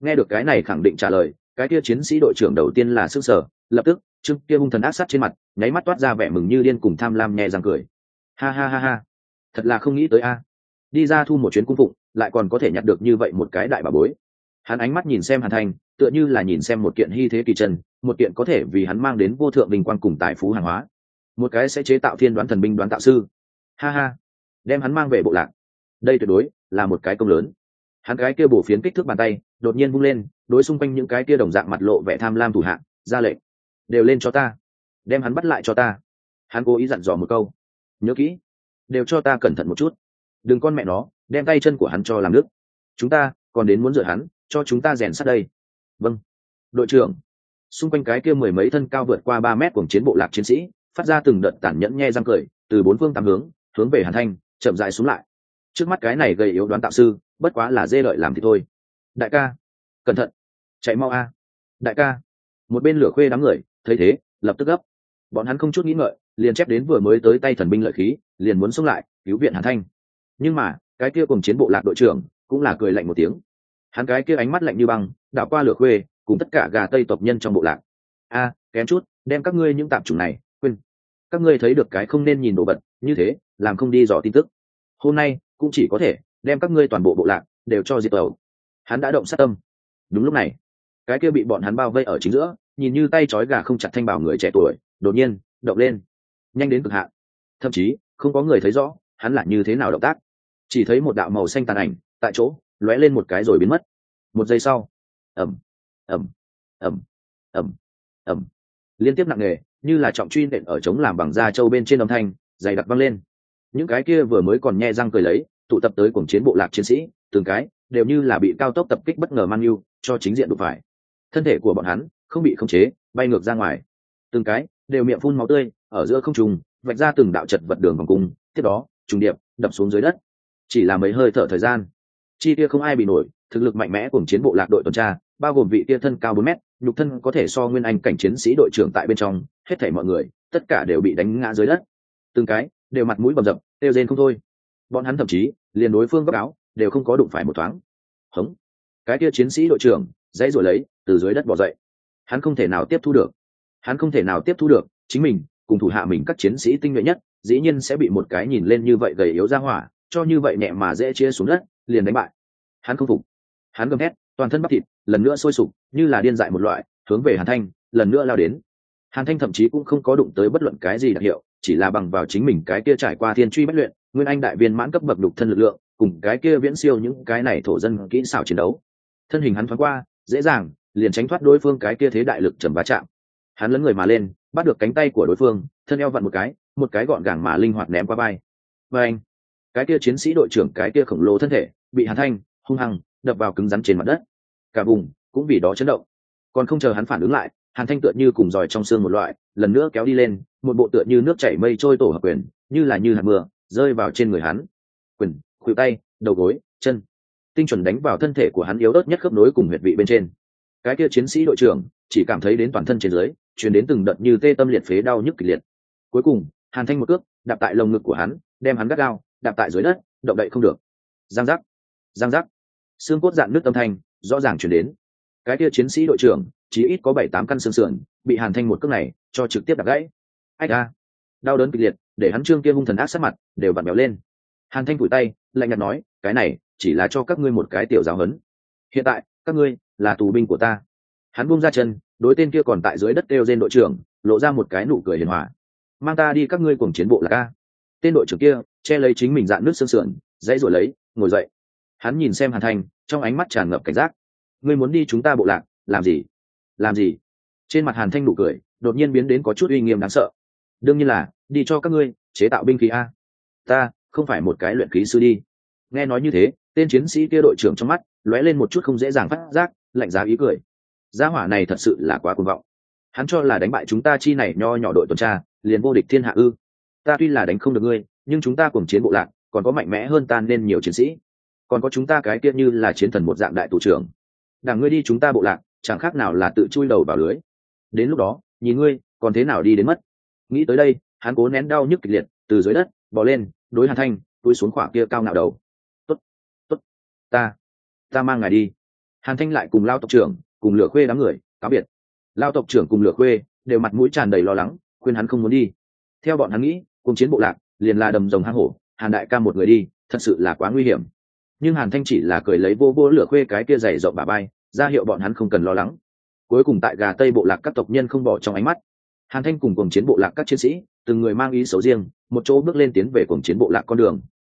Nghe được cái này khẳng định trả lời, cái kia chiến sĩ đội trưởng đầu tiên là sững sờ, lập tức trương kia hung thần ác sát trên mặt nháy mắt toát ra vẻ mừng như điên cùng tham lam nhẹ răng cười. Ha ha ha ha, thật là không nghĩ tới a, đi ra thu một chuyến cung phụng lại còn có thể nhặt được như vậy một cái đại bà bối. Hắn ánh mắt nhìn xem Hàn Thanh, tựa như là nhìn xem một kiện hy thế kỳ chân, một kiện có thể vì hắn mang đến vô thượng vinh quang cùng tài phú hàng hóa, một cái sẽ chế tạo thiên đoán thần binh đoán tạo sư. Ha ha, đem hắn mang về bộ lạc, đây tuyệt đối là một cái công lớn. Hắn cái kia bổ phiến kích thước bàn tay đột nhiên vung lên, đối xung quanh những cái kia đồng dạng mặt lộ vẻ tham lam thủ hạ ra lệnh, đều lên cho ta, đem hắn bắt lại cho ta. Hắn cố ý dặn dò một câu, nhớ kỹ, đều cho ta cẩn thận một chút, đừng con mẹ nó đem tay chân của hắn cho làm nước, chúng ta còn đến muốn rửa hắn, cho chúng ta rèn sát đây. Vâng, đội trưởng. Xung quanh cái kia mười mấy thân cao vượt qua ba mét của chiến bộ lạc chiến sĩ phát ra từng đợt tàn nhẫn nhe răng cười, từ bốn phương tám hướng hướng về Hàn Thanh chậm rãi xuống lại. Trước mắt cái này gầy yếu đoán tạo sư bất quá là dê lợi làm thì thôi. Đại ca, cẩn thận, chạy mau a. Đại ca. Một bên lửa khuê đám người thấy thế lập tức gấp, bọn hắn không chút nghĩ ngợi liền chép đến vừa mới tới tay thần binh lợi khí, liền muốn xông lại cứu viện Hàn Thanh. Nhưng mà cái kia cùng chiến bộ lạc đội trưởng cũng là cười lạnh một tiếng, hắn cái kia ánh mắt lạnh như băng đảo qua lửa khuê cùng tất cả gà tây tộc nhân trong bộ lạc. A, kém chút đem các ngươi những tạp chủng này quên, các ngươi thấy được cái không nên nhìn đồ vật như thế làm không đi dò tin tức, hôm nay cũng chỉ có thể đem các ngươi toàn bộ bộ lạc đều cho diệt tẩu. Hắn đã động sát tâm. Đúng lúc này cái kia bị bọn hắn bao vây ở chính giữa, nhìn như tay trói gà không chặt thanh bảo người trẻ tuổi đột nhiên động lên, nhanh đến cực hạn, thậm chí không có người thấy rõ hắn là như thế nào động tác, chỉ thấy một đạo màu xanh tàn ảnh tại chỗ lóe lên một cái rồi biến mất. Một giây sau, ẩm ẩm ẩm ẩm ẩm, liên tiếp nặng nề như là trọng truy nện ở trống làm bằng da trâu bên trên âm thanh dày đặc văng lên. Những cái kia vừa mới còn nhe răng cười lấy tụ tập tới cuồng chiến bộ lạc chiến sĩ, từng cái đều như là bị cao tốc tập kích bất ngờ mang yêu cho chính diện đụng phải, thân thể của bọn hắn không bị khống chế bay ngược ra ngoài, từng cái đều miệng phun máu tươi, ở giữa không trung vạch ra từng đạo chật vật đường vòng cung, tiếp đó trùng điệp đập xuống dưới đất. Chỉ là mấy hơi thở thời gian, chi kia không ai bị nổi thực lực mạnh mẽ của chiến bộ lạc đội tuần tra, bao gồm vị kia thân cao bốn mét, nhục thân có thể so nguyên anh cảnh chiến sĩ đội trưởng tại bên trong, hết thảy mọi người tất cả đều bị đánh ngã dưới đất, từng cái đều mặt mũi bầm dập kêu rên không thôi. Bọn hắn thậm chí liền đối phương góc áo đều không có đụng phải một thoáng. Hống, cái kia chiến sĩ đội trưởng dãy rồi lấy từ dưới đất bò dậy. Hắn không thể nào tiếp thu được, hắn không thể nào tiếp thu được chính mình cùng thủ hạ mình các chiến sĩ tinh nhuệ nhất dĩ nhiên sẽ bị một cái nhìn lên như vậy gầy yếu ra hỏa cho như vậy nhẹ mà dễ chia xuống đất liền đánh bại. Hắn không phục, hắn gầm thét, toàn thân bắp thịt lần nữa sôi sục như là điên dại một loại, hướng về Hàn Thanh lần nữa lao đến. Hàn Thanh thậm chí cũng không có đụng tới bất luận cái gì đặc hiệu, chỉ là bằng vào chính mình cái kia trải qua thiên truy bách luyện nguyên anh đại viên mãn cấp bậc đục thân lực lượng cùng cái kia viễn siêu những cái này thổ dân kỹ xảo chiến đấu, thân hình hắn thoáng qua dễ dàng liền tránh thoát đối phương cái kia thế đại lực trầm va chạm. Hắn lấn người mà lên bắt được cánh tay của đối phương, thân eo vặn một cái, một cái gọn gàng mà linh hoạt ném qua vai. Và anh, cái kia chiến sĩ đội trưởng cái kia khổng lồ thân thể bị Hàn Thanh hung hăng đập vào cứng rắn trên mặt đất, cả vùng cũng vì đó chấn động. Còn không chờ hắn phản ứng lại, Hàn Thanh tựa như cùng giòi trong xương một loại lần nữa kéo đi lên một bộ tựa như nước chảy mây trôi tổ hợp quyền, như là như hạt mưa rơi vào trên người hắn. Quyền, khuỷu tay, đầu gối, chân, tinh chuẩn đánh vào thân thể của hắn yếu ớt nhất khớp nối cùng huyệt vị bên trên. Cái kia chiến sĩ đội trưởng chỉ cảm thấy đến toàn thân trên dưới truyền đến từng đợt như tê tâm liệt phế đau nhức kịch liệt. Cuối cùng Hàn Thanh một cước đạp tại lồng ngực của hắn, đem hắn gắt gao đạp tại dưới đất, động đậy không được. Giang giác, giang giác, xương cốt dạn nứt âm thanh rõ ràng truyền đến. Cái kia chiến sĩ đội trưởng chỉ ít có bảy tám căn xương sườn bị Hàn Thanh một cước này cho trực tiếp đạp gãy. Ách a, đau đớn kịch liệt để hắn trương kia hung thần ác sát mặt đều vặn béo lên. Hàn Thanh phủi tay lạnh nhạt nói, cái này chỉ là cho các ngươi một cái tiểu giáo huấn, hiện tại các ngươi là tù binh của ta. Hắn buông ra chân, đối tên kia còn tại dưới đất kêu trên đội trưởng lộ ra một cái nụ cười hiền hòa, mang ta đi các ngươi cùng chiến bộ là ca. Tên đội trưởng kia che lấy chính mình dạn nước xương sườn dãy rồi lấy ngồi dậy. Hắn nhìn xem Hàn Thanh trong ánh mắt tràn ngập cảnh giác, ngươi muốn đi chúng ta bộ lạc làm gì? Làm gì? Trên mặt Hàn Thanh nụ cười đột nhiên biến đến có chút uy nghiêm đáng sợ. Đương nhiên là đi cho các ngươi chế tạo binh khí a. Ta không phải một cái luyện khí sư đi. Nghe nói như thế, tên chiến sĩ kia đội trưởng trong mắt lóe lên một chút không dễ dàng phát giác lạnh giá ý cười. Gia hỏa này thật sự là quá cuồng vọng, hắn cho là đánh bại chúng ta chi này nho nhỏ đội tuần tra liền vô địch thiên hạ ư? Ta tuy là đánh không được ngươi, nhưng chúng ta cùng chiến bộ lạc còn có mạnh mẽ hơn ta nên nhiều chiến sĩ, còn có chúng ta cái kia như là chiến thần một dạng đại tù trưởng. Đảng ngươi đi chúng ta bộ lạc chẳng khác nào là tự chui đầu vào lưới, đến lúc đó nhìn ngươi còn thế nào đi đến mất. Nghĩ tới đây, hắn cố nén đau nhức kịch liệt từ dưới đất bò lên, đối Hàn Thanh túi xuống khỏa kia cao ngạo đầu. Tốt, tốt, ta ta mang ngài đi. Hàn Thanh lại cùng Lao tộc trưởng cùng Lửa Khuê đám người cáo biệt. Lao tộc trưởng cùng Lửa Khuê đều mặt mũi tràn đầy lo lắng, khuyên hắn không muốn đi. Theo bọn hắn nghĩ, cùng chiến bộ lạc liền là đầm rồng hang hổ, Hàn đại ca một người đi thật sự là quá nguy hiểm. Nhưng Hàn Thanh chỉ là cười lấy vô vô Lửa Khuê cái kia dày rộng bà bay, ra hiệu bọn hắn không cần lo lắng. Cuối cùng tại Gà Tây bộ lạc các tộc nhân không bỏ trong ánh mắt, Hàn Thanh cùng cùng chiến bộ lạc các chiến sĩ từng người mang ý xấu riêng, một chỗ bước lên tiến về cùng chiến bộ lạc con đường.